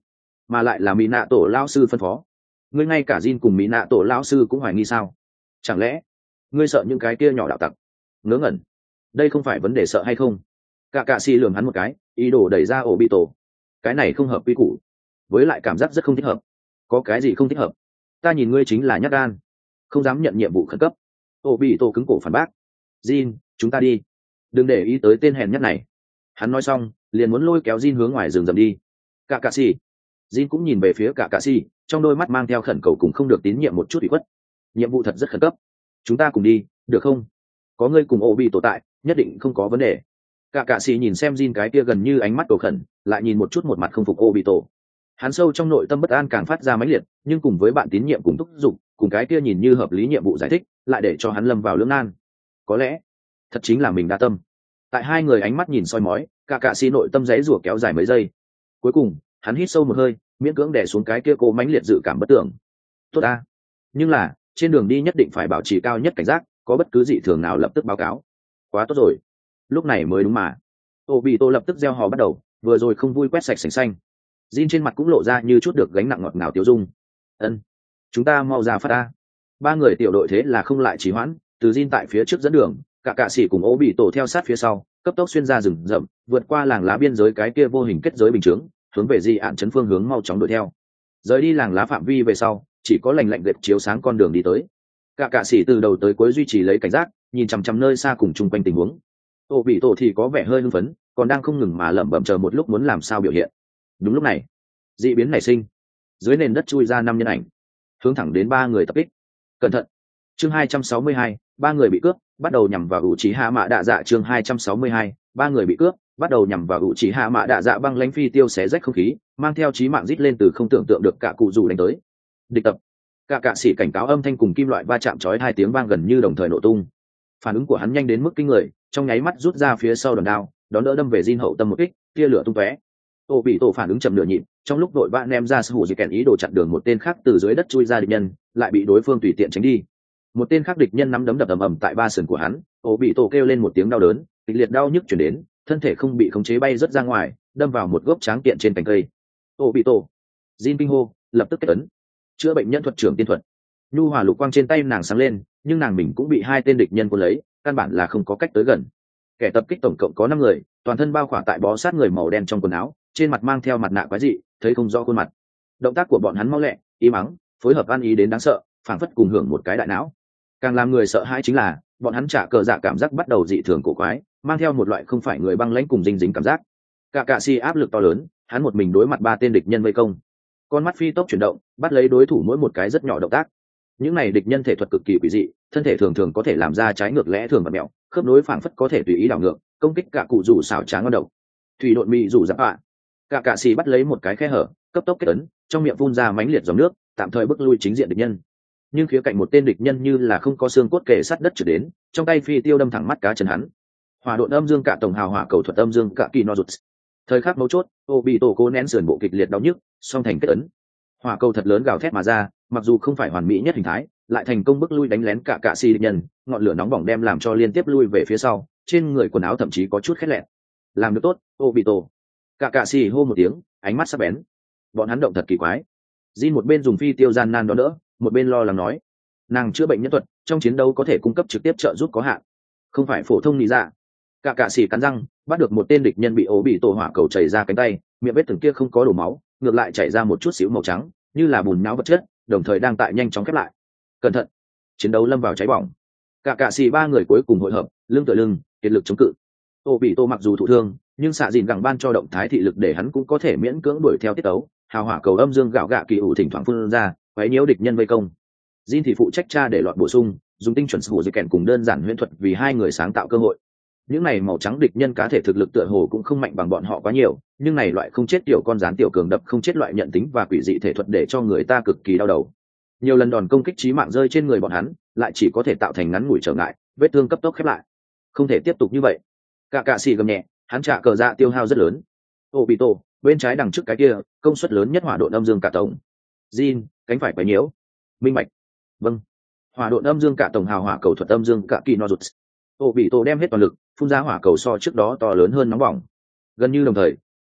mà lại là mỹ nạ tổ lao sư phân phó. Ngươi ngay cả Jin cùng mỹ nạ tổ lao sư cũng hoài nghi sao? Chẳng lẽ ngươi sợ những cái kia nhỏ đạo tặc? Ngớ ngẩn, đây không phải vấn đề sợ hay không. Cả cạ xì lườm hắn một cái, ý đồ đẩy ra ổ bị tổ. Cái này không hợp quy củ, với lại cảm giác rất không thích hợp. Có cái gì không thích hợp? Ta nhìn ngươi chính là nhát gan, không dám nhận nhiệm vụ khẩn cấp. Ổ bị tổ cứng cổ phản bác. Jin, chúng ta đi, đừng để ý tới tên hèn nhất này. Hắn nói xong liền muốn lôi kéo Jin hướng ngoài rừng rậm đi. Cả cạ xì. Jin cũng nhìn về phía cả cạ xì, trong đôi mắt mang theo khẩn cầu cùng không được tín nhiệm một chút ủy khuất. Nhiệm vụ thật rất khẩn cấp, chúng ta cùng đi được không? Có ngươi cùng ổ bị tổ tại, nhất định không có vấn đề. Cả cạ xì nhìn xem Jin cái kia gần như ánh mắt cầu khẩn, lại nhìn một chút một mặt không phục ổ bị tổ. Hắn sâu trong nội tâm bất an càng phát ra mãnh liệt, nhưng cùng với bạn tín nhiệm cùng thúc giục, cùng cái kia nhìn như hợp lý nhiệm vụ giải thích, lại để cho hắn lâm vào lưỡng nan. Có lẽ thật chính là mình đa tâm. Tại hai người ánh mắt nhìn soi mói, cả cạ xì nội tâm giấy rủa kéo dài mấy giây. Cuối cùng hắn hít sâu một hơi, miễn cưỡng đè xuống cái kia cô mãnh liệt dự cảm bất tưởng. Tốt ta, nhưng là trên đường đi nhất định phải bảo trì cao nhất cảnh giác, có bất cứ dị thường nào lập tức báo cáo. Quá tốt rồi, lúc này mới đúng mà. Ô bị tô lập tức gieo hò bắt đầu, vừa rồi không vui quét sạch sành xanh. Jin trên mặt cũng lộ ra như chút được gánh nặng ngọt ngào tiêu dung. Ân, chúng ta mau ra phát ta. Ba người tiểu đội thế là không lại trì hoãn, từ Jin tại phía trước dẫn đường, cả cạ sĩ cùng Ô bị tổ theo sát phía sau, cấp tốc xuyên ra rừng rậm, vượt qua làng lá biên giới cái kia vô hình kết giới bình chướng, hướng về di ạn chấn phương hướng mau chóng đuổi theo. Rời đi làng lá phạm vi về sau, chỉ có lành lạnh gật chiếu sáng con đường đi tới. Cả cạ sĩ từ đầu tới cuối duy trì lấy cảnh giác, nhìn chằm chằm nơi xa cùng chung quanh tình huống. Ô bị tổ thì có vẻ hơi hưng phấn, còn đang không ngừng mà lẩm bẩm chờ một lúc muốn làm sao biểu hiện. Đúng lúc này, dị biến nảy sinh, dưới nền đất chui ra 5 nhân ảnh, hướng thẳng đến 3 người tập kích. Cẩn thận. Chương 262, 3 người bị cướp, bắt đầu nhằm vào ủ trí hạ mạ đạ dạ. Chương 262, 3 người bị cướp, bắt đầu nhằm vào ủ trí hạ mạ đạ dạ. Băng lãnh phi tiêu xé rách không khí, mang theo chí mạng rít lên từ không tưởng tượng được cả cụ rủ đánh tới. Địch tập. Cả cạ sĩ cảnh cáo âm thanh cùng kim loại va chạm chói 2 tiếng vang gần như đồng thời nổ tung. Phản ứng của hắn nhanh đến mức kinh người, trong nháy mắt rút ra phía sau đòn đao, đón đỡ đâm về Jin hậu tâm một kích, tia lửa tung tóe. Ô bị tổ phản ứng chậm nửa nhịp, trong lúc đội vã ném ra sư hủ dị kèn ý đồ chặn đường một tên khác từ dưới đất chui ra địch nhân, lại bị đối phương tùy tiện tránh đi. Một tên khác địch nhân nắm đấm đập ầm ầm tại ba sườn của hắn, ô bị tổ kêu lên một tiếng đau đớn, kịch liệt đau nhức chuyển đến, thân thể không bị khống chế bay rớt ra ngoài, đâm vào một gốc tráng kiện trên cành cây. Ô bị tổ, Jin kinh hô, lập tức kết ấn, chữa bệnh nhân thuật trưởng tiên thuật. Nhu hòa lục quang trên tay nàng sáng lên, nhưng nàng mình cũng bị hai tên địch nhân cuốn lấy, căn bản là không có cách tới gần. Kẻ tập kích tổng cộng có 5 người, toàn thân bao khỏa tại bó sát người màu đen trong quần áo, trên mặt mang theo mặt nạ quái dị, thấy không rõ khuôn mặt. Động tác của bọn hắn mau lẹ, im ắng, phối hợp ăn ý đến đáng sợ, phảng phất cùng hưởng một cái đại não. Càng làm người sợ hãi chính là, bọn hắn trả cờ dạ cảm giác bắt đầu dị thường cổ quái, mang theo một loại không phải người băng lãnh cùng dinh dính cảm giác. Cả cạ si áp lực to lớn, hắn một mình đối mặt 3 tên địch nhân vây công. Con mắt phi tốc chuyển động, bắt lấy đối thủ mỗi một cái rất nhỏ động tác. Những này địch nhân thể thuật cực kỳ quỷ dị, thân thể thường thường có thể làm ra trái ngược lẽ thường và mẹo, khớp nối phảng phất có thể tùy ý đảo ngược, công kích cả cụ rủ xảo trá ngon độc. Thủy độn mị rủ giáp ạ. Cả cạ xì bắt lấy một cái khe hở, cấp tốc kết ấn, trong miệng phun ra mãnh liệt dòng nước, tạm thời bức lui chính diện địch nhân. Nhưng khía cạnh một tên địch nhân như là không có xương cốt kề sát đất trở đến, trong tay phi tiêu đâm thẳng mắt cá chân hắn. Hỏa độn âm dương cả tổng hào hỏa cầu thuật âm dương cả kỳ no rụt. Thời khắc mấu chốt, ô bị tổ cố nén sườn bộ kịch liệt đau nhức, song thành kết ấn. Hỏa cầu thật lớn gào thét mà ra, mặc dù không phải hoàn mỹ nhất hình thái, lại thành công bức lui đánh lén cả cạ xì địch nhân, ngọn lửa nóng bỏng đem làm cho liên tiếp lui về phía sau, trên người quần áo thậm chí có chút khét lẹt. Làm được tốt, ô bị tổ. Cả cạ xì hô một tiếng, ánh mắt sắc bén. Bọn hắn động thật kỳ quái. Jin một bên dùng phi tiêu gian nan đó đỡ, một bên lo lắng nói, nàng chữa bệnh nhân thuật, trong chiến đấu có thể cung cấp trực tiếp trợ giúp có hạn, không phải phổ thông lý dạ. Cả cạ xì cắn răng, bắt được một tên địch nhân bị ố bị tổ hỏa cầu chảy ra cánh tay, miệng vết thương kia không có đổ máu, ngược lại chảy ra một chút xíu màu trắng, như là bùn nhão vật chất, đồng thời đang tại nhanh chóng khép lại. Cẩn thận, chiến đấu lâm vào cháy bỏng. Cả cạ xì 3 người cuối cùng hội hợp, lưng tựa lưng, kiệt lực chống cự. Ô bị tô mặc dù thụ thương, nhưng xạ dìn gẳng ban cho động thái thị lực để hắn cũng có thể miễn cưỡng đuổi theo tiết tấu. Hào hỏa cầu âm dương gạo gạ kỳ ủ thỉnh thoảng phun ra, quấy nhiễu địch nhân vây công. Jin thì phụ trách tra để loạn bổ sung, dùng tinh chuẩn sử dụng kèn cùng đơn giản huyễn thuật vì hai người sáng tạo cơ hội. Những này màu trắng địch nhân cá thể thực lực tựa hồ cũng không mạnh bằng bọn họ quá nhiều, nhưng này loại không chết tiểu con rán tiểu cường đập không chết loại nhận tính và quỷ dị thể thuật để cho người ta cực kỳ đau đầu. Nhiều lần đòn công kích chí mạng rơi trên người bọn hắn, lại chỉ có thể tạo thành ngắn ngủi trở ngại, vết thương cấp tốc khép lại. Không thể tiếp tục như vậy. Cả cạ xì gầm nhẹ, hắn trả cờ dạ tiêu hao rất lớn. Obito, bên trái đằng trước cái kia, công suất lớn nhất hỏa độn âm dương cả tổng. Jin, cánh phải quấy nhiễu. Minh bạch. Vâng. Hỏa độn âm dương cả tổng hào hỏa cầu thuật âm dương cả kỳ no rụt. Obito đem hết toàn lực, phun ra hỏa cầu so trước đó to lớn hơn nóng bỏng. Gần như đồng thời,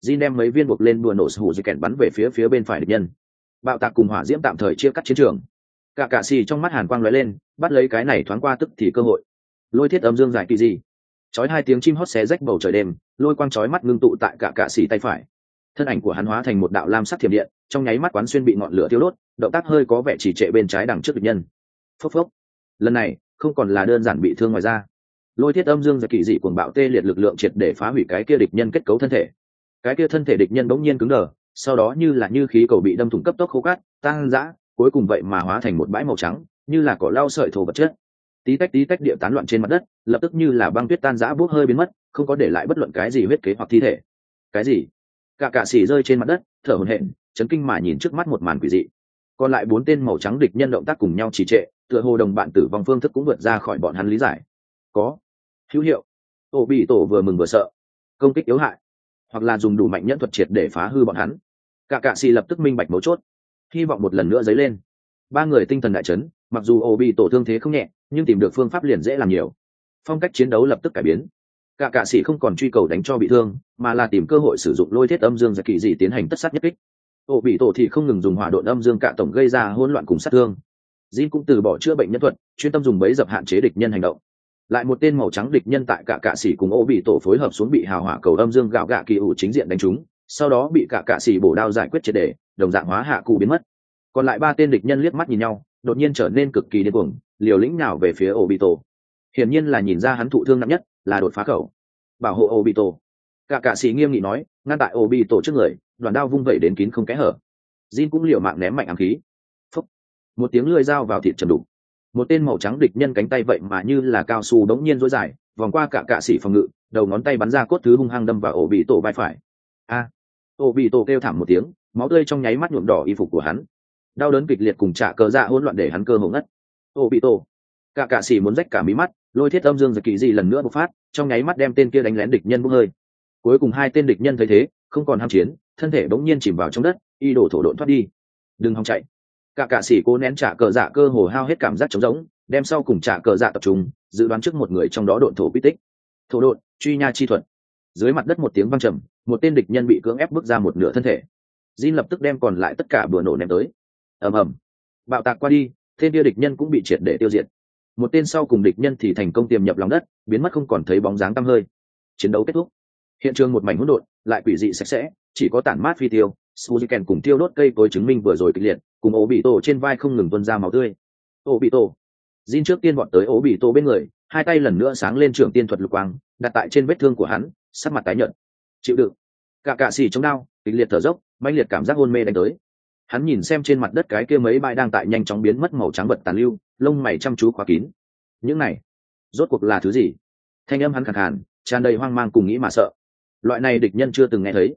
Jin đem mấy viên buộc lên đùa nổ hủ dây kèn bắn về phía bên phải địch nhân. Bạo tạc cùng hỏa diễm tạm thời chia cắt chiến trường. Cả cạ xì trong mắt hàn quang lóe lên, bắt lấy cái này thoáng qua tức thì cơ hội. Lôi thiết âm dương giải kỳ gì? Chói hai tiếng chim hót xé rách bầu trời đêm, lôi quang chói mắt ngưng tụ tại cả cạ xì tay phải. Thân ảnh của hắn hóa thành một đạo lam sắc thiểm điện, trong nháy mắt quán xuyên bị ngọn lửa thiêu đốt, động tác hơi có vẻ trì trệ bên trái đằng trước địch nhân. Phốc phốc. Lần này, không còn là đơn giản bị thương ngoài ra. Lôi thiết âm dương giải kỳ dị cuồng bạo tê liệt lực lượng triệt để phá hủy cái kia địch nhân kết cấu thân thể. Cái kia thân thể địch nhân bỗng nhiên cứng đờ, sau đó như là như khí cầu bị đâm thủng cấp tốc khô cát, tăng dã, cuối cùng vậy mà hóa thành một bãi màu trắng, như là cỏ lau sợi thổ vật chất. Tí tách địa tán loạn trên mặt đất, lập tức như là băng tuyết tan rã bốc hơi biến mất, không có để lại bất luận cái gì huyết kế hoặc thi thể. Cái gì? Cả cạ xỉ rơi trên mặt đất, thở hổn hển, chấn kinh mà nhìn trước mắt một màn quỷ dị. Còn lại 4 tên màu trắng địch nhân động tác cùng nhau trì trệ, tựa hồ đồng bạn tử vong phương thức cũng vượt ra khỏi bọn hắn lý giải. Có hữu hiệu. Tổ bị tổ vừa mừng vừa sợ. Công kích yếu hại, hoặc là dùng đủ mạnh nhẫn thuật triệt để phá hư bọn hắn. Cả cạ xỉ lập tức minh bạch mấu chốt, hy vọng một lần nữa dấy lên. 3 người tinh thần đại chấn, mặc dù ổ bị tổ thương thế không nhẹ, nhưng tìm được phương pháp liền dễ làm nhiều. Phong cách chiến đấu lập tức cải biến. Cả cạ sĩ không còn truy cầu đánh cho bị thương, mà là tìm cơ hội sử dụng lôi thiết âm dương giải kỳ dị tiến hành tất sát nhất kích. Ổ bị tổ thì không ngừng dùng hỏa độn âm dương cạ tổng gây ra hỗn loạn cùng sát thương. Jin cũng từ bỏ chữa bệnh nhân thuật, chuyên tâm dùng bẫy dập hạn chế địch nhân hành động. Lại một tên màu trắng địch nhân tại cả cạ sĩ cùng ổ bị tổ phối hợp xuống bị hào hỏa cầu âm dương gạo gạ kỳ ủ chính diện đánh trúng, sau đó bị cả cạ sĩ bổ đao giải quyết triệt để, đồng dạng hóa hạ cụ biến mất. Còn lại 3 tên địch nhân liếc mắt nhìn nhau, đột nhiên trở nên cực kỳ điên cuồng, liều lĩnh nào về phía Obito. Hiển nhiên là nhìn ra hắn thụ thương nặng nhất, là đột phá khẩu. Bảo hộ Obito. Cả cạ sĩ nghiêm nghị nói, ngăn tại Obito trước người, đoàn đao vung vẩy đến kín không kẽ hở. Jin cũng liều mạng ném mạnh ám khí. Phúc. Một tiếng lưỡi dao vào thịt trầm đục. Một tên màu trắng địch nhân cánh tay vậy mà như là cao su đống nhiên rối dài, vòng qua cả cạ sĩ phòng ngự, đầu ngón tay bắn ra cốt thứ hung hăng đâm vào Obito vai phải. A. Obito kêu thảm một tiếng, máu tươi trong nháy mắt nhuộm đỏ y phục của hắn. Đau đớn kịch liệt cùng trả cờ dạ hỗn loạn để hắn cơ hồ ngất. Obito. Cả cạ sĩ muốn rách cả mí mắt, lôi thiết âm dương giải kỳ dị lần nữa bộc phát, trong nháy mắt đem tên kia đánh lén địch nhân bốc hơi. Cuối cùng 2 tên địch nhân thấy thế, không còn ham chiến, thân thể bỗng nhiên chìm vào trong đất, y đổ thổ độn thoát đi. Đừng hòng chạy. Cả cạ sĩ cố nén trả cờ dạ cơ hồ hao hết cảm giác trống rỗng, đem sau cùng trả cờ dạ tập trung, dự đoán trước một người trong đó độn thổ quy tích. Thổ độn, truy nha chi thuật. Dưới mặt đất một tiếng vang trầm, một tên địch nhân bị cưỡng ép bước ra một nửa thân thể. Jin lập tức đem còn lại tất cả bừa nổ ném tới. Ầm ầm. Bạo tạc qua đi, tên kia địch nhân cũng bị triệt để tiêu diệt. Một tên sau cùng địch nhân thì thành công tiềm nhập lòng đất, biến mất không còn thấy bóng dáng tăm hơi. Chiến đấu kết thúc. Hiện trường một mảnh hỗn độn, lại quỷ dị sạch sẽ, chỉ có tản mát phi tiêu, Suzuken cùng tiêu đốt cây cối chứng minh vừa rồi kịch liệt, cùng Obito trên vai không ngừng tuôn ra máu tươi. Obito. Jin trước tiên vọt tới Obito bên người, 2 tay lần nữa sáng lên trường tiên thuật lục quang, đặt tại trên vết thương của hắn, sắc mặt tái nhợt. Chịu đựng. Cả cạ xì chống đau, kịch liệt thở dốc, mãnh liệt cảm giác hôn mê đánh tới. Hắn nhìn xem trên mặt đất cái kia mấy bãi đang tại nhanh chóng biến mất màu trắng vật tàn lưu, lông mày chăm chú khóa kín. Những này, rốt cuộc là thứ gì? Thanh âm hắn khàn khàn, tràn đầy hoang mang cùng nghĩ mà sợ. Loại này địch nhân chưa từng nghe thấy.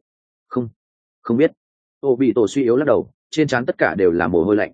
Không biết. Obito suy yếu lắc đầu, trên trán tất cả đều là mồ hôi lạnh.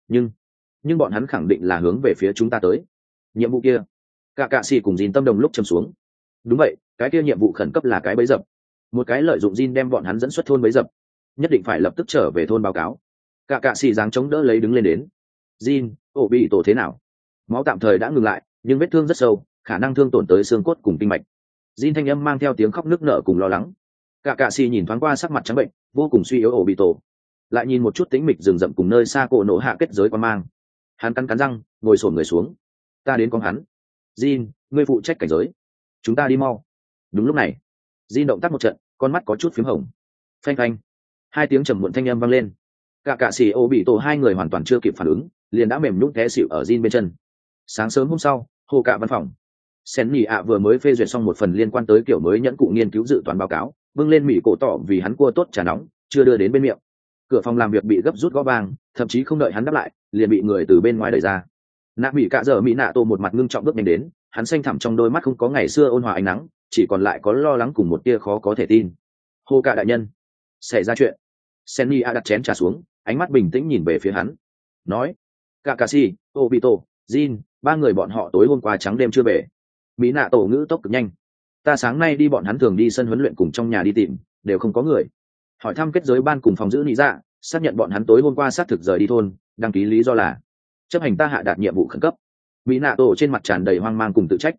Nhưng bọn hắn khẳng định là hướng về phía chúng ta tới. Nhiệm vụ kia. Cả cạ sĩ cùng Jin tâm đồng lúc châm xuống. Đúng vậy, cái kia nhiệm vụ khẩn cấp là cái bẫy dập. Một cái lợi dụng Jin đem bọn hắn dẫn xuất thôn bẫy dập, nhất định phải lập tức trở về thôn báo cáo. Cả cạ sĩ dáng chống đỡ lấy đứng lên đến. Jin, Obito thế nào? Máu tạm thời đã ngừng lại, nhưng vết thương rất sâu, khả năng thương tổn tới xương cốt cùng kinh mạch. Jin thanh âm mang theo tiếng khóc nức nở cùng lo lắng. Cả cạ sĩ nhìn thoáng qua sắc mặt trắng bệnh, vô cùng suy yếu Obito, lại nhìn một chút tĩnh mịch rừng rậm cùng nơi xa cổ nổ hạ kết giới quan mang. Hắn cắn răng, ngồi xổm người xuống. Ta đến con hắn. Jin, ngươi phụ trách cảnh giới. Chúng ta đi mau. Đúng lúc này, Jin động tác một trận, con mắt có chút phím hồng. Phanh phanh. 2 tiếng trầm muộn thanh âm vang lên. Cả cạ sĩ Obito 2 người hoàn toàn chưa kịp phản ứng, liền đã mềm nhũn té xỉu ở Jin bên chân. Sáng sớm hôm sau, hồ cạ văn phòng. Sen nhị ạ vừa mới phê duyệt xong một phần liên quan tới kiểu mới nhẫn cụ nghiên cứu dự toán báo cáo, bưng lên mỹ cổ tỏ vì hắn cua tốt trà nóng, chưa đưa đến bên miệng. Cửa phòng làm việc bị gấp rút gõ vang, thậm chí không đợi hắn đáp lại, liền bị người từ bên ngoài đẩy ra. Nạ mỹ cạ dở mỹ nạ tô một mặt ngưng trọng bước nhanh đến, hắn xanh thẳm trong đôi mắt không có ngày xưa ôn hòa ánh nắng, chỉ còn lại có lo lắng cùng một tia khó có thể tin. Hồ cạ đại nhân, xảy ra chuyện. Sen nhị ạ đặt chén trà xuống, ánh mắt bình tĩnh nhìn về phía hắn, nói: Kakashi, Obito, Jin, 3 người bọn họ tối hôm qua trắng đêm chưa về. Mỹ nạ tổ ngữ tốc cực nhanh. Ta sáng nay đi bọn hắn thường đi sân huấn luyện cùng trong nhà đi tìm, đều không có người. Hỏi thăm kết giới ban cùng phòng giữ nị dạ, xác nhận bọn hắn tối hôm qua xác thực rời đi thôn, đăng ký lý do là chấp hành ta hạ đạt nhiệm vụ khẩn cấp. Mỹ nạ tổ trên mặt tràn đầy hoang mang cùng tự trách.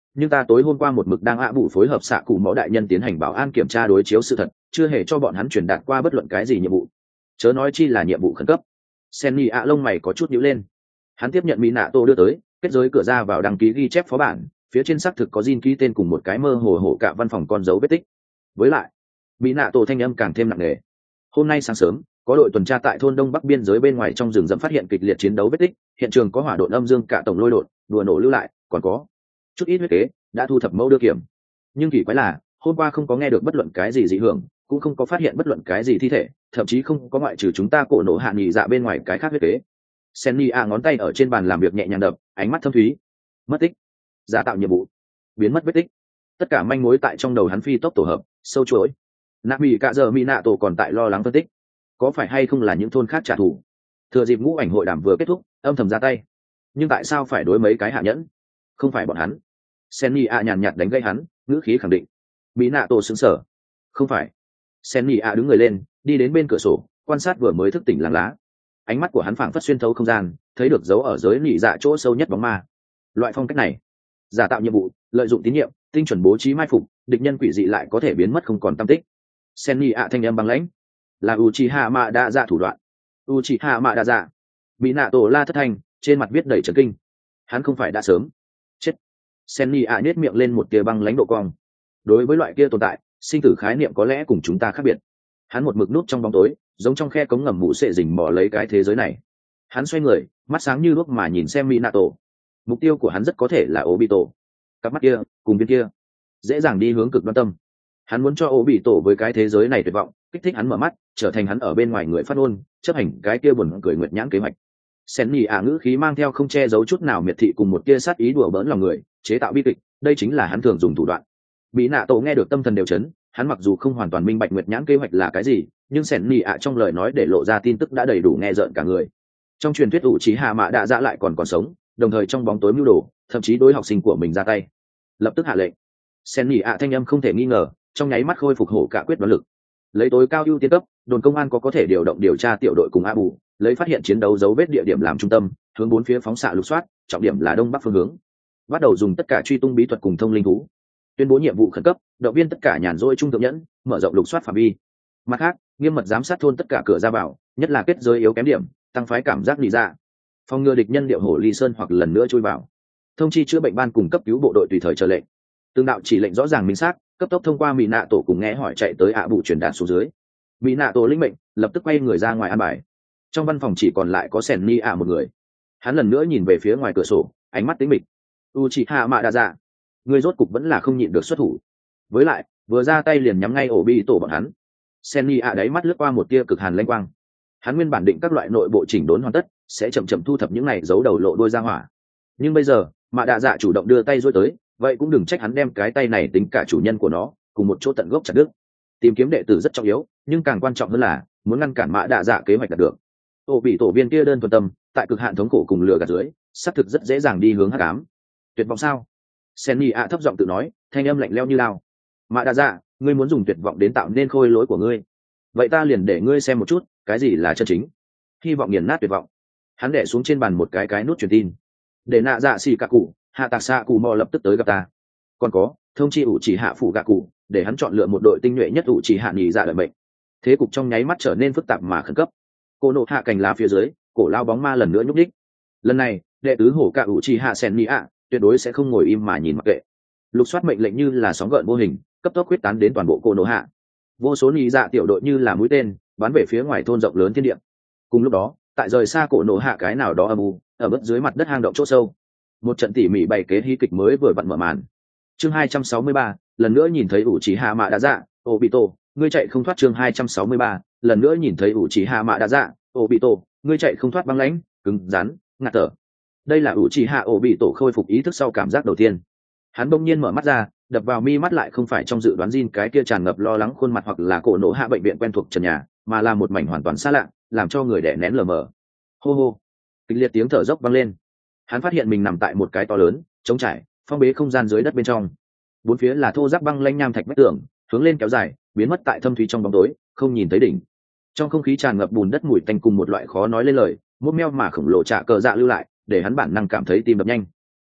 nhưng ta tối hôm qua một mực đang ạ bụ phối hợp xạ cụ mõ đại nhân tiến hành bảo an kiểm tra đối chiếu sự thật, chưa hề cho bọn hắn truyền đạt qua bất luận cái gì nhiệm vụ, chớ nói chi là nhiệm vụ khẩn cấp. Senni ạ lông mày có chút nhíu lên. Hắn tiếp nhận mỹ nạ tô đưa tới kết giới cửa ra vào đăng ký ghi chép phó bản, phía trên xác thực có Jin ký tên cùng một cái mơ hồ hổ cả văn phòng con dấu vết tích. Với lại mỹ nạ tô thanh âm càng thêm nặng nề. Hôm nay sáng sớm có đội tuần tra tại thôn đông bắc biên giới bên ngoài trong rừng rậm phát hiện kịch liệt chiến đấu vết tích, hiện trường có hỏa độn âm dương cả tổng lôi độn đùa nổ lưu lại, còn có chút ít huyết kế đã thu thập mẫu đưa kiểm. Nhưng kỳ quái là hôm qua không có nghe được bất luận cái gì dị hưởng, cũng không có phát hiện bất luận cái gì thi thể, thậm chí không có ngoại trừ chúng ta cổ nổ hạ nghỉ dạ bên ngoài cái khác huyết kế. Senni a ngón tay ở trên bàn làm việc nhẹ nhàng đập, ánh mắt thâm thúy. Mất tích, giả tạo nhiệm vụ, biến mất vết tích, tất cả manh mối tại trong đầu hắn phi tốc tổ hợp sâu chuỗi. Nạ mỹ cả giờ mỹ nạ tổ còn tại lo lắng phân tích, có phải hay không là những thôn khác trả thù. Thừa dịp ngũ ảnh hội đàm vừa kết thúc âm thầm ra tay, nhưng tại sao phải đối mấy cái hạ nhẫn, không phải bọn hắn. Senni a nhàn nhạt đánh gây hắn, ngữ khí khẳng định. Mỹ nạ tổ sững sờ. Không phải. Senni a đứng người lên đi đến bên cửa sổ quan sát vừa mới thức tỉnh làng lá. Ánh mắt của hắn phảng phất xuyên thấu không gian, thấy được dấu ở giới nỉ dạ chỗ sâu nhất bóng ma. Loại phong cách này, giả tạo nhiệm vụ, lợi dụng tín nhiệm, tinh chuẩn bố trí mai phục, địch nhân quỷ dị lại có thể biến mất không còn tăm tích. Senni a thanh âm băng lãnh, là Uchiha Mạ Đa Dạ thủ đoạn. Uchiha Mạ Đa Dạ. Mỹ nạ tổ la thất thanh, trên mặt viết đầy trấn kinh. Hắn không phải đã sớm chết. Senni a nhếch miệng lên một tia băng lãnh độ cong. Đối với loại kia tồn tại, sinh tử khái niệm có lẽ cùng chúng ta khác biệt. Hắn một mực núp trong bóng tối, giống trong khe cống ngầm mụ sệ rình mò lấy cái thế giới này. Hắn xoay người, mắt sáng như đuốc mà nhìn xem Minato. Mục tiêu của hắn rất có thể là Obito. Cặp mắt kia cùng viên kia dễ dàng đi hướng cực đoan tâm. Hắn muốn cho Obito với cái thế giới này tuyệt vọng, kích thích hắn mở mắt, trở thành hắn ở bên ngoài người phát ngôn, chấp hành cái kia buồn cười nguyệt nhãn kế hoạch. Senni a ngữ khí mang theo không che giấu chút nào miệt thị cùng một tia sát ý đùa bỡn lòng người, chế tạo bi kịch, đây chính là hắn thường dùng thủ đoạn. Minato nghe được tâm thần đều chấn, hắn mặc dù không hoàn toàn minh bạch nguyệt nhãn kế hoạch là cái gì, nhưng Senni a trong lời nói để lộ ra tin tức đã đầy đủ nghe rợn cả người. Trong truyền thuyết Uchiha Mạ Đa Dạ lại còn sống, đồng thời trong bóng tối mưu đồ, thậm chí đối học sinh của mình ra tay. Lập tức hạ lệnh. Senni a thanh âm không thể nghi ngờ, trong nháy mắt khôi phục hổ cả quyết đoán lực. Lấy tối cao ưu tiên cấp, đồn công an có thể điều động điều tra tiểu đội cùng A Bù, lấy phát hiện chiến đấu dấu vết địa điểm làm trung tâm, hướng bốn phía phóng xạ lục soát, trọng điểm là đông bắc phương hướng. Bắt đầu dùng tất cả truy tung bí thuật cùng thông linh thú. Tuyên bố nhiệm vụ khẩn cấp, động viên tất cả nhàn rỗi trung thượng nhẫn, mở rộng lục soát phạm vi. Mặt khác, nghiêm mật giám sát thôn tất cả cửa ra vào, nhất là kết giới yếu kém điểm, tăng phái cảm giác lý ra. Phòng ngừa địch nhân điệu hổ ly sơn hoặc lần nữa chui vào. Thông chi chữa bệnh ban cùng cấp cứu bộ đội tùy thời chờ lệnh. Từng đạo chỉ lệnh rõ ràng minh xác, cấp tốc thông qua Mỹ nạ tổ cùng nghe hỏi chạy tới ạ bụ truyền đạt xuống dưới. Mỹ nạ tổ linh mệnh, lập tức quay người ra ngoài an bài. Trong văn phòng chỉ còn lại có Senni a một người. Hắn lần nữa nhìn về phía ngoài cửa sổ, ánh mắt tĩnh mịch. Uchiha Mạ Đa Dạ, người rốt cục vẫn là không nhịn được xuất thủ. Với lại vừa ra tay liền nhắm ngay ổ bi tổ bọn hắn. Senni a đáy mắt lướt qua một tia cực hàn lanh quang. Hắn nguyên bản định các loại nội bộ chỉnh đốn hoàn tất, sẽ chậm chậm thu thập những này giấu đầu lộ đôi ra hỏa. Nhưng bây giờ Mạ Đa Dạ chủ động đưa tay dối tới, vậy cũng đừng trách hắn đem cái tay này tính cả chủ nhân của nó cùng một chỗ tận gốc chặt đứt. Tìm kiếm đệ tử rất trọng yếu, nhưng càng quan trọng hơn là muốn ngăn cản Mạ Đa Dạ kế hoạch đạt được. Ổ bị tổ viên kia đơn thuần tâm, tại cực hạn thống khổ cùng lừa gạt dưới, xác thực rất dễ dàng đi hướng hắc ám. Tuyệt vọng sao? Senni a thấp giọng tự nói, thanh âm lạnh lẽo như lao. Mạ Đa Dạ, ngươi muốn dùng tuyệt vọng đến tạo nên khôi lỗi của ngươi, vậy ta liền để ngươi xem một chút cái gì là chân chính. Hy vọng nghiền nát tuyệt vọng. Hắn để xuống trên bàn một cái nút truyền tin. Để nạ dạ xì cả cụ, hạ tạc xạ cụ mò lập tức tới gặp ta. Còn có, thông chi ủ chỉ hạ phủ gạ cụ, để hắn chọn lựa một đội tinh nhuệ nhất ủ chỉ hạ nghỉ dạ đợi mệnh. Thế cục trong nháy mắt trở nên phức tạp mà khẩn cấp. Cô nộ hạ cành lá phía dưới, cổ lao bóng ma lần nữa nhúc đích. Lần này đệ tứ hổ cả ủ chỉ hạ sen mỹ ạ tuyệt đối sẽ không ngồi im mà nhìn mặc kệ. Lục soát mệnh lệnh như là sóng gợn vô hình, cấp tốc quyết tán đến toàn bộ cô nộ hạ. Vô số nghỉ dạ tiểu đội như là mũi tên bắn về phía ngoài thôn rộng lớn thiên địa. Cùng lúc đó, tại rời xa cổ nộ hạ cái nào đó âm u, ở bất dưới mặt đất hang động chỗ sâu, một trận tỉ mỉ bày kế hí kịch mới vừa vặn mở màn. Chương 263, lần nữa nhìn thấy ủ chỉ hạ Mạ Đa Dạ, Obito, ngươi chạy không thoát. Chương 263, lần nữa nhìn thấy ủ chỉ hạ Mạ Đa Dạ, Obito, ngươi chạy không thoát. Băng lãnh, cứng rắn, ngạt thở. Đây là ủ chỉ hạ Obito khôi phục ý thức sau cảm giác đầu tiên. Hắn bỗng nhiên mở mắt ra, đập vào mi mắt lại không phải trong dự đoán Jin cái kia tràn ngập lo lắng khuôn mặt hoặc là cổ nổ hạ bệnh viện quen thuộc trần nhà, mà là một mảnh hoàn toàn xa lạ, làm cho người đẻ nén lờ mờ. Hô hô, kịch liệt tiếng thở dốc vang lên. Hắn phát hiện mình nằm tại một cái to lớn, trống trải, phong bế không gian dưới đất bên trong. Bốn phía là thô ráp băng lanh nham thạch vách tường, hướng lên kéo dài, biến mất tại thâm thúy trong bóng tối, không nhìn thấy đỉnh. Trong không khí tràn ngập bùn đất mùi tanh cùng một loại khó nói lên lời, mốt meo mà khổng lồ trạ cờ dạ lưu lại, để hắn bản năng cảm thấy tim đập nhanh.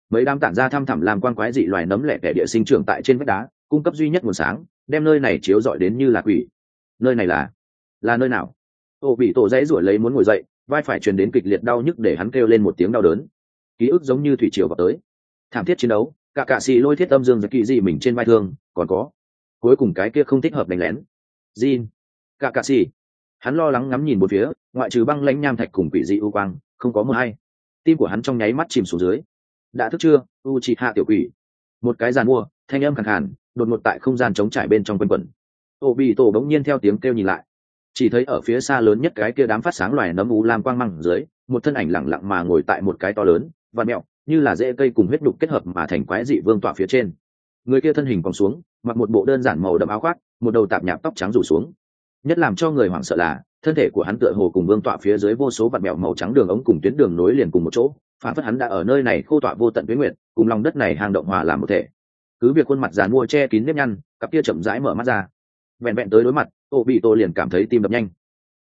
mấy đám tản ra thăm thẳm làm quan quái dị loài nấm lẻ tẻ địa sinh trưởng tại trên vách đá, cung cấp duy nhất nguồn sáng, đem nơi này chiếu rọi đến như là quỷ. Nơi này là nơi nào? Ô bị tổ dãy ruổi lấy muốn ngồi dậy, vai phải truyền đến kịch liệt đau nhức để hắn kêu lên một tiếng đau đớn. Ký ức giống như thủy triều vào tới. Thảm thiết chiến đấu, cả cạ xì lôi thiết âm dương giật kỳ gì mình trên vai thương, còn có cuối cùng cái kia không thích hợp đánh lén. Jin, cả cạ xì. Hắn lo lắng ngắm nhìn bốn phía, ngoại trừ băng lãnh nham thạch cùng quỷ dị u quang, không có một ai. Tim của hắn trong nháy mắt chìm xuống dưới. Đã thức chưa, Uchiha tiểu quỷ? Một cái giàn mua, thanh âm khàn khàn, đột ngột tại không gian trống trải bên trong quanh quẩn. Obito bỗng nhiên theo tiếng kêu nhìn lại, chỉ thấy ở phía xa lớn nhất cái kia đám phát sáng loài nấm u lam quang măng dưới, một thân ảnh lặng lặng mà ngồi tại một cái to lớn và mẹo như là rễ cây cùng huyết đục kết hợp mà thành quái dị vương tọa phía trên. Người kia thân hình còng xuống, mặc một bộ đơn giản màu đậm áo khoác, một đầu tạp nhạp tóc trắng rủ xuống. Nhất làm cho người hoảng sợ là thân thể của hắn tựa hồ cùng vương tọa phía dưới vô số vạt mẹo màu trắng đường ống cùng tuyến đường nối liền cùng một chỗ, phản phất hắn đã ở nơi này khô tọa vô tận tuyến nguyện, cùng lòng đất này hang động hòa làm một thể. Cứ việc khuôn mặt giàn mua che kín nếp nhăn, cặp kia chậm rãi mở mắt ra, vẹn vẹn tới đối mặt, Obito liền cảm thấy tim đập nhanh.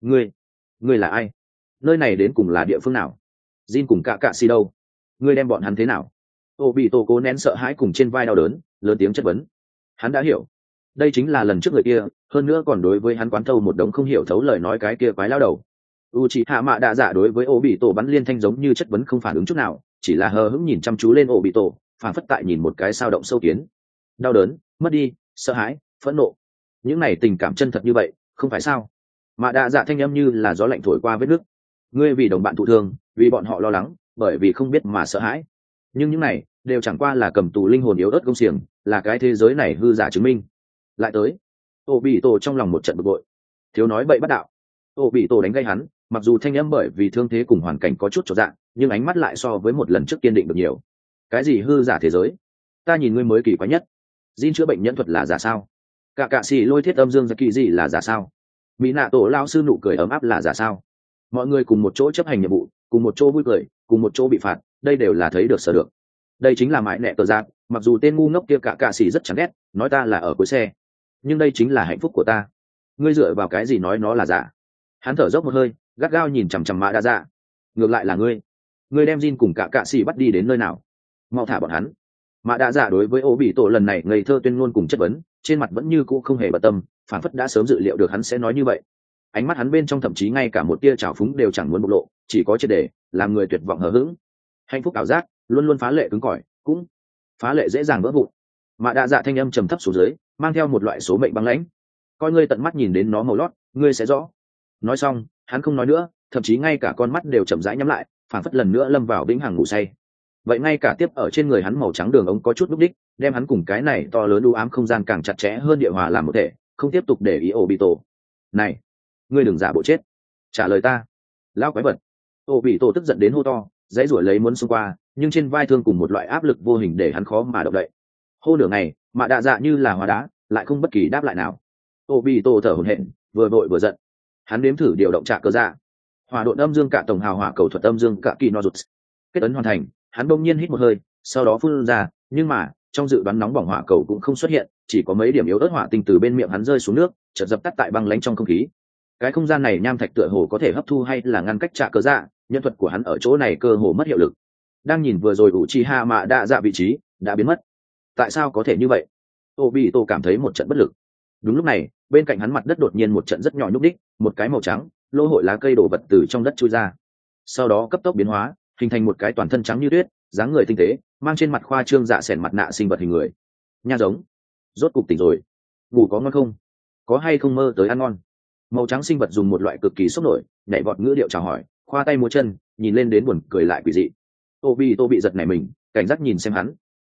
Ngươi là ai? Nơi này đến cùng là địa phương nào? Jin cùng cả cạ xì đâu? Ngươi đem bọn hắn thế nào? Obito cố nén sợ hãi cùng trên vai đau đớn, lớn tiếng chất vấn. Hắn đã hiểu, đây chính là lần trước người kia, hơn nữa còn đối với hắn quán thâu một đống không hiểu thấu lời nói cái kia quái lao đầu. Uchiha Mạ Đạ Dạ đối với Obito bắn liên thanh giống như chất vấn không phản ứng chút nào, chỉ là hờ hững nhìn chăm chú lên Obito, phản phất tại nhìn một cái sao động sâu kiến. Đau đớn, mất đi, sợ hãi, phẫn nộ, những này tình cảm chân thật như vậy, không phải sao? Mạ Đạ Dạ thanh âm như là gió lạnh thổi qua vết nứt. Ngươi vì đồng bạn thụ thương, vì bọn họ lo lắng, bởi vì không biết mà sợ hãi. Nhưng những này đều chẳng qua là cầm tù linh hồn yếu ớt công xiềng, là cái thế giới này hư giả chứng minh. Lại tới, Obito trong lòng một trận bực bội. Thiếu nói bậy bắt đạo. Obito đánh gây hắn, mặc dù thanh âm bởi vì thương thế cùng hoàn cảnh có chút chột dạ, nhưng ánh mắt lại so với một lần trước kiên định được nhiều. Cái gì hư giả thế giới? Ta nhìn ngươi mới kỳ quái nhất. Jin chữa bệnh nhân thuật là giả sao? Cả cạ xì lôi thiết âm dương giật kỳ gì là giả sao? Mỹ nạ tổ lao sư nụ cười ấm áp là giả sao? Mọi người cùng một chỗ chấp hành nhiệm vụ, cùng một chỗ vui cười, cùng một chỗ bị phạt, đây đều là thấy được sở được. Đây chính là mãi nẹ tờ giác, mặc dù tên ngu ngốc kia cả cạ xì rất chán ghét, nói ta là ở cuối xe, nhưng đây chính là hạnh phúc của ta. Ngươi dựa vào cái gì nói nó là giả? Hắn thở dốc một hơi, gắt gao nhìn chằm chằm Mạ Đạ Dạ. Ngược lại là ngươi đem Jin cùng cả cạ xì bắt đi đến nơi nào? Mau thả bọn hắn. Mạ Đạ Dạ đối với Obito lần này ngây thơ tuyên ngôn cùng chất vấn, trên mặt vẫn như cũ không hề bận tâm, phản phất đã sớm dự liệu được hắn sẽ nói như vậy. Ánh mắt hắn bên trong thậm chí ngay cả một tia trào phúng đều chẳng muốn bộc lộ, chỉ có triệt để làm người tuyệt vọng hờ hững. Hạnh phúc ảo giác luôn luôn phá lệ cứng cỏi, cũng phá lệ dễ dàng vỡ vụn. Mạ Đạ Dạ thanh âm trầm thấp xuống dưới, mang theo một loại số mệnh băng lãnh. Coi ngươi tận mắt nhìn đến nó màu lót, ngươi sẽ rõ. Nói xong, hắn không nói nữa, thậm chí ngay cả con mắt đều chậm rãi nhắm lại, phản phất lần nữa lâm vào vĩnh hằng ngủ say. Vậy ngay cả tiếp ở trên người hắn màu trắng đường ống có chút núc đích, đem hắn cùng cái này to lớn u ám không gian càng chặt chẽ hơn địa hòa làm một thể, không tiếp tục để ý Obito. Này, ngươi đừng giả bộ chết, trả lời ta. Lão quái vật. Obito tức giận đến hô to, dãy rủa lấy muốn xông qua, nhưng trên vai thương cùng một loại áp lực vô hình để hắn khó mà động đậy. Hô nửa ngày, Mạ Đạ Dạ như là hóa đá, lại không bất kỳ đáp lại nào. Obito thở hổn hển, vừa vội vừa giận. Hắn nếm thử điều động trạ cơ dạ, hỏa độn âm dương cả tổng hào hỏa cầu thuật âm dương cả kỳ no rụt. Kết ấn hoàn thành, hắn bỗng nhiên hít một hơi, sau đó phun ra, nhưng mà trong dự đoán nóng bỏng hỏa cầu cũng không xuất hiện, chỉ có mấy điểm yếu ớt hỏa tinh từ bên miệng hắn rơi xuống nước, chợt dập tắt tại băng lãnh trong không khí. Cái không gian này nham thạch tựa hồ có thể hấp thu hay là ngăn cách trạ cơ dạ, nhân thuật của hắn ở chỗ này cơ hồ mất hiệu lực. Đang nhìn vừa rồi Uchiha Mạ Đạ Dạ vị trí đã biến mất. Tại sao có thể như vậy? Obito cảm thấy một trận bất lực. Đúng lúc này, bên cạnh hắn mặt đất đột nhiên một trận rất nhỏ nhúc đích, một cái màu trắng, lô hội lá cây đổ vật từ trong đất chui ra. Sau đó cấp tốc biến hóa, hình thành một cái toàn thân trắng như tuyết, dáng người tinh tế, mang trên mặt khoa trương dạ sẻn mặt nạ sinh vật hình người. Nha giống, rốt cục tỉnh rồi. Ngủ có ngon không? Có hay không mơ tới ăn ngon? Màu trắng sinh vật dùng một loại cực kỳ sốc nổi, nhảy vọt ngữ điệu chào hỏi, khoa tay múa chân, nhìn lên đến buồn cười lại quỷ dị. Obito bị giật nảy mình, cảnh giác nhìn xem hắn.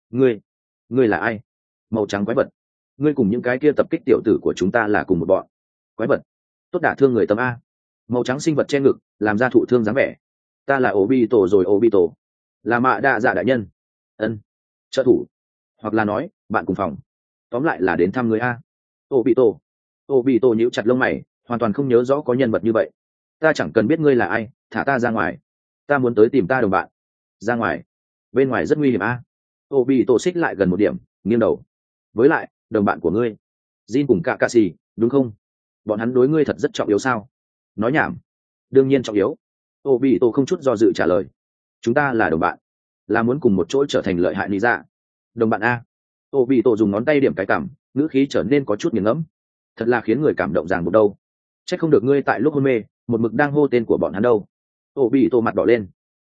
Ngươi là ai? Màu trắng quái vật. Ngươi cùng những cái kia tập kích tiểu tử của chúng ta là cùng một bọn. Quái vật, tốt đả thương người tâm a. Màu trắng sinh vật che ngực, làm ra thụ thương dáng vẻ. Ta là Obito rồi Obito, là Mạ Đạ Dạ đại nhân. Ân, trợ thủ, hoặc là nói bạn cùng phòng, tóm lại là đến thăm người a. Obito nhíu chặt lông mày, hoàn toàn không nhớ rõ có nhân vật như vậy. Ta chẳng cần biết ngươi là ai, thả ta ra ngoài, ta muốn tới tìm ta đồng bạn. Ra ngoài? Bên ngoài rất nguy hiểm a. Obito xích lại gần một điểm, nghiêng đầu. Với lại đồng bạn của ngươi, Jin cùng Kakashi, đúng không? Bọn hắn đối ngươi thật rất trọng yếu sao? Nói nhảm, đương nhiên trọng yếu. Obito không chút do dự trả lời. Chúng ta là đồng bạn. là muốn cùng một chỗ trở thành lợi hại lý dạ. Đồng bạn a. Ô bị tổ dùng ngón tay điểm cái cảm, ngữ khí trở nên có chút nghiền ngẫm. Thật là khiến người cảm động ràng buộc đâu. Chắc không được ngươi tại lúc hôn mê một mực đang hô tên của bọn hắn đâu. Ô bị tổ mặt đỏ lên.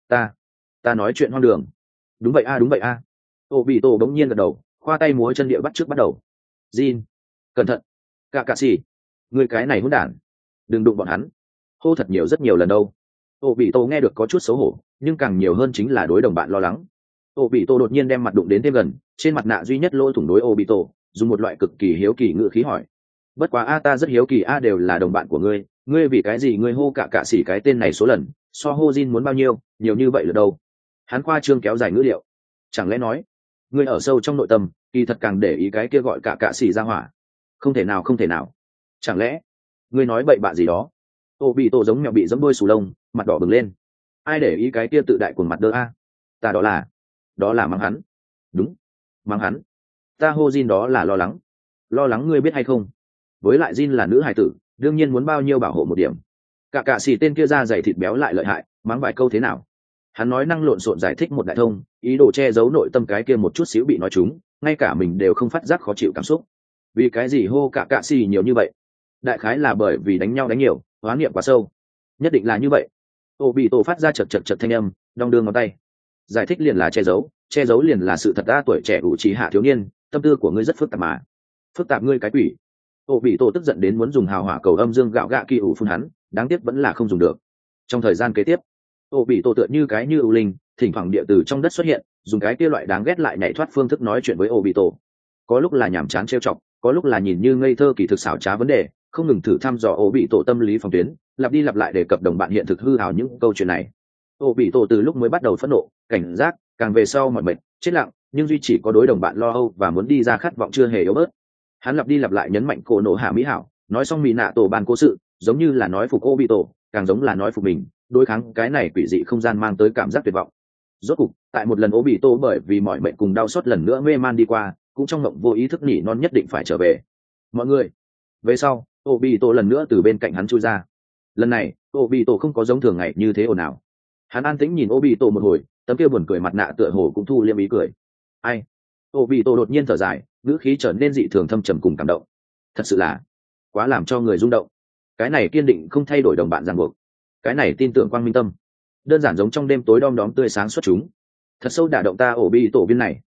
Ta nói chuyện hoang đường. Đúng vậy a. Ô bị tổ bỗng nhiên gật đầu, khoa tay múa chân địa bắt trước bắt đầu. Jin, cẩn thận. Cả xì, ngươi cái này hỗn đản, đừng đụng bọn hắn. Hô thật nhiều rất nhiều lần đâu. Ô bị tổ nghe được có chút xấu hổ, nhưng càng nhiều hơn chính là đối đồng bạn lo lắng. Ô bị tổ đột nhiên đem mặt đụng đến thêm gần, trên mặt nạ duy nhất lỗ thủng đối ô bị tổ, dùng một loại cực kỳ hiếu kỳ ngữ khí hỏi. Bất quá a, ta rất hiếu kỳ a, đều là đồng bạn của ngươi vì cái gì ngươi hô cả xỉ cái tên này số lần so hô Jin muốn bao nhiêu nhiều như vậy được đâu. Hắn khoa trương kéo dài ngữ liệu. Chẳng lẽ nói ngươi ở sâu trong nội tâm kỳ thật càng để ý cái kia gọi cả xỉ ra hỏa? Không thể nào. Chẳng lẽ ngươi nói bậy bạ gì đó? Ô bị tổ giống mèo bị dẫm đuôi sù lông, mặt đỏ bừng lên. Ai để ý cái kia tự đại của mặt đơ a? Ta đó là mắng hắn. Đúng, mắng hắn. Ta hô Jin đó là lo lắng ngươi biết hay không, với lại Jin là nữ hài tử, đương nhiên muốn bao nhiêu bảo hộ một điểm. Cả xỉ tên kia ra dày thịt béo lại lợi hại, mắng vài câu thế nào? Hắn nói năng lộn xộn giải thích một đại thông, ý đồ che giấu nội tâm cái kia một chút xíu bị nói trúng, ngay cả mình đều không phát giác khó chịu cảm xúc. Vì cái gì hô cả xỉ nhiều như vậy? Đại khái là bởi vì đánh nhau đánh nhiều, hóa niệm quá sâu. Nhất định là như vậy. Ô bị tổ phát ra chật thanh âm, đong đưa ngón tay. Giải thích liền là che giấu liền là sự thật. Ta tuổi trẻ ủ trí hạ thiếu niên, tâm tư của ngươi rất phức tạp mà. Phức tạp ngươi cái quỷ. Ô bị tổ tức giận đến muốn dùng hào hỏa cầu âm dương gạo gạ kỳ ủ phun hắn, đáng tiếc vẫn là không dùng được. Trong thời gian kế tiếp, ô bị tổ tựa như cái như ưu linh, thỉnh thoảng địa từ trong đất xuất hiện, dùng cái kia loại đáng ghét lại nhảy thoát phương thức nói chuyện với ô bị tổ. Có lúc là nhảm chán trêu chọc, có lúc là nhìn như ngây thơ kỳ thực xảo trá vấn đề, không ngừng thử thăm dò ô bị tổ tâm lý phòng tuyến, lặp đi lặp lại đề cập đồng bạn hiện thực hư hào những câu chuyện này. Ô bị tổ từ lúc mới bắt đầu phẫn nộ, cảnh giác, càng về sau mỏi mệt, chết lặng, nhưng duy chỉ có đối đồng bạn lo âu và muốn đi ra khát vọng chưa hề yếu bớt. Hắn lặp đi lặp lại nhấn mạnh cổ nổ hạ mỹ hảo, nói xong mỹ nạ tổ bàn cố sự, giống như là nói phục ô bị tổ, càng giống là nói phục mình, đối kháng cái này quỷ dị không gian mang tới cảm giác tuyệt vọng. Rốt cục, tại một lần ô bị tổ bởi vì mỏi mệt cùng đau xót lần nữa mê man đi qua, cũng trong mộng vô ý thức nỉ non nhất định phải trở về. Mọi người, về sau, ô bị tổ lần nữa từ bên cạnh hắn chui ra. Lần này, ô bị tổ không có giống thường ngày như thế ồn ào. Hắn an tĩnh nhìn ô bị tổ một hồi, tấm kia buồn cười mặt nạ tựa hồ cũng thu liêm ý cười. Ai? Ô bị tổ đột nhiên thở dài, ngữ khí trở nên dị thường thâm trầm cùng cảm động. Thật sự là quá làm cho người rung động. Cái này kiên định không thay đổi đồng bạn ràng buộc, cái này tin tưởng quang minh tâm, đơn giản giống trong đêm tối đom đóm tươi sáng xuất chúng, thật sâu đả động ta. Ổ bị tổ viên này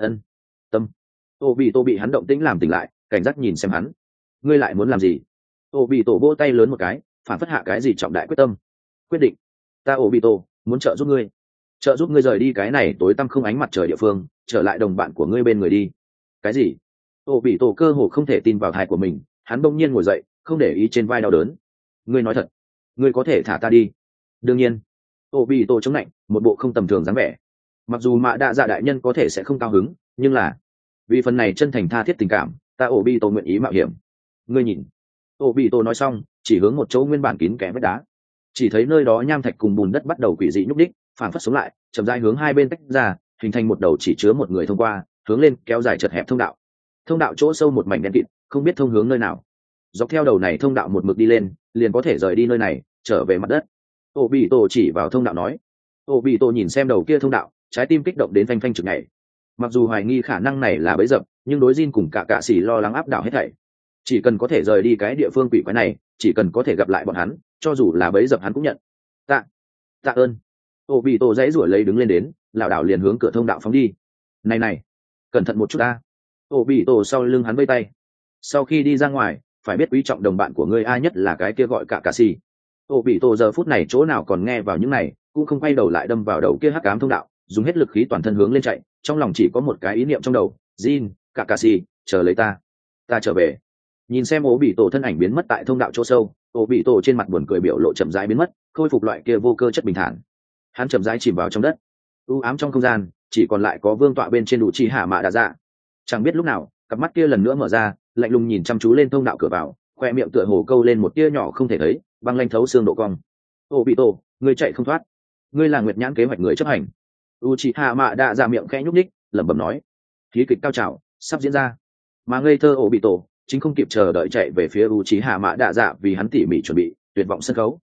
tâm. Ô bị tổ bị hắn động tĩnh làm tỉnh lại, cảnh giác nhìn xem hắn. Ngươi lại muốn làm gì? Ô bị tổ vỗ tay lớn một cái, phản phất hạ cái gì trọng đại quyết tâm. Quyết định. Ta Ô bị tổ muốn trợ giúp ngươi rời đi cái này tối tăm không ánh mặt trời địa phương, trở lại đồng bạn của ngươi bên người đi. Cái gì? Ô bị tổ cơ hồ không thể tin vào thai của mình, hắn bỗng nhiên ngồi dậy, không để ý trên vai đau đớn. Ngươi nói thật? Ngươi có thể thả ta đi? Đương nhiên. Ô bị tổ chống lạnh, một bộ không tầm thường dáng vẻ. Mặc dù mạ đạ dạ đại nhân có thể sẽ không cao hứng, nhưng là vì phần này chân thành tha thiết tình cảm, ta Ô bị tổ nguyện ý mạo hiểm. Ngươi nhìn. Ô bị tổ nói xong, chỉ hướng một chỗ nguyên bản kín kẽ vách đá. Chỉ thấy nơi đó nham thạch cùng bùn đất bắt đầu quỷ dị nhúc đích, phản phất sống lại, chậm rãi hướng hai bên tách ra, hình thành một đầu chỉ chứa một người thông qua, hướng lên kéo dài chật hẹp thông đạo. Thông đạo chỗ sâu một mảnh đen kịt, không biết thông hướng nơi nào. Dọc theo đầu này thông đạo một mực đi lên, liền có thể rời đi nơi này, trở về mặt đất. Ô bị tổ chỉ vào thông đạo nói. Ô bị tổ nhìn xem đầu kia thông đạo, trái tim kích động đến phanh phanh chực nhảy. Mặc dù hoài nghi khả năng này là bẫy dập, nhưng đối Jin cùng cả xỉ lo lắng áp đảo hết thảy. Chỉ cần có thể rời đi cái địa phương quỷ quái này, chỉ cần có thể gặp lại bọn hắn, cho dù là bẫy dập hắn cũng nhận. Tạ ơn. Ô bị tổ dãy rủa lấy đứng lên đến, lảo đảo liền hướng cửa thông đạo phóng đi. Này, cẩn thận một chút ta. Ô bị tổ sau lưng hắn vây tay. Sau khi đi ra ngoài, phải biết quý trọng đồng bạn của ngươi, ai nhất là cái kia gọi cả xỉ. Ô bị tổ giờ phút này chỗ nào còn nghe vào những này, cũng không quay đầu lại đâm vào đầu kia hắc ám thông đạo, dùng hết lực khí toàn thân hướng lên chạy, trong lòng chỉ có một cái ý niệm trong đầu. Jin, cả xỉ, chờ lấy ta trở về. Nhìn xem Ô bị tổ thân ảnh biến mất tại thông đạo chỗ sâu, Ô bị tổ trên mặt buồn cười biểu lộ chậm rãi biến mất, khôi phục loại kia vô cơ chất bình thản. Hắn chậm rãi chìm vào trong đất. U ám trong không gian, chỉ còn lại có vương tọa bên trên đủ chỉ hạ mạ đạ dạ. Chẳng biết lúc nào, cặp mắt kia lần nữa mở ra, lạnh lùng nhìn chăm chú lên thông đạo cửa vào, khoe miệng tựa hồ câu lên một tia nhỏ không thể thấy, băng lanh thấu xương độ cong. Ô bị tổ, ngươi chạy không thoát. Ngươi là nguyệt nhãn kế hoạch người chấp hành. Uchiha Mạ Đạ Dạ miệng khẽ nhúc nhích, lẩm bẩm nói. Khí kịch cao trào sắp diễn ra, mà ngây thơ Ô bị tổ chính không kịp chờ đợi chạy về phía Uchiha Mạ Đạ Dạ, vì hắn tỉ mỉ chuẩn bị tuyệt vọng sân khấu.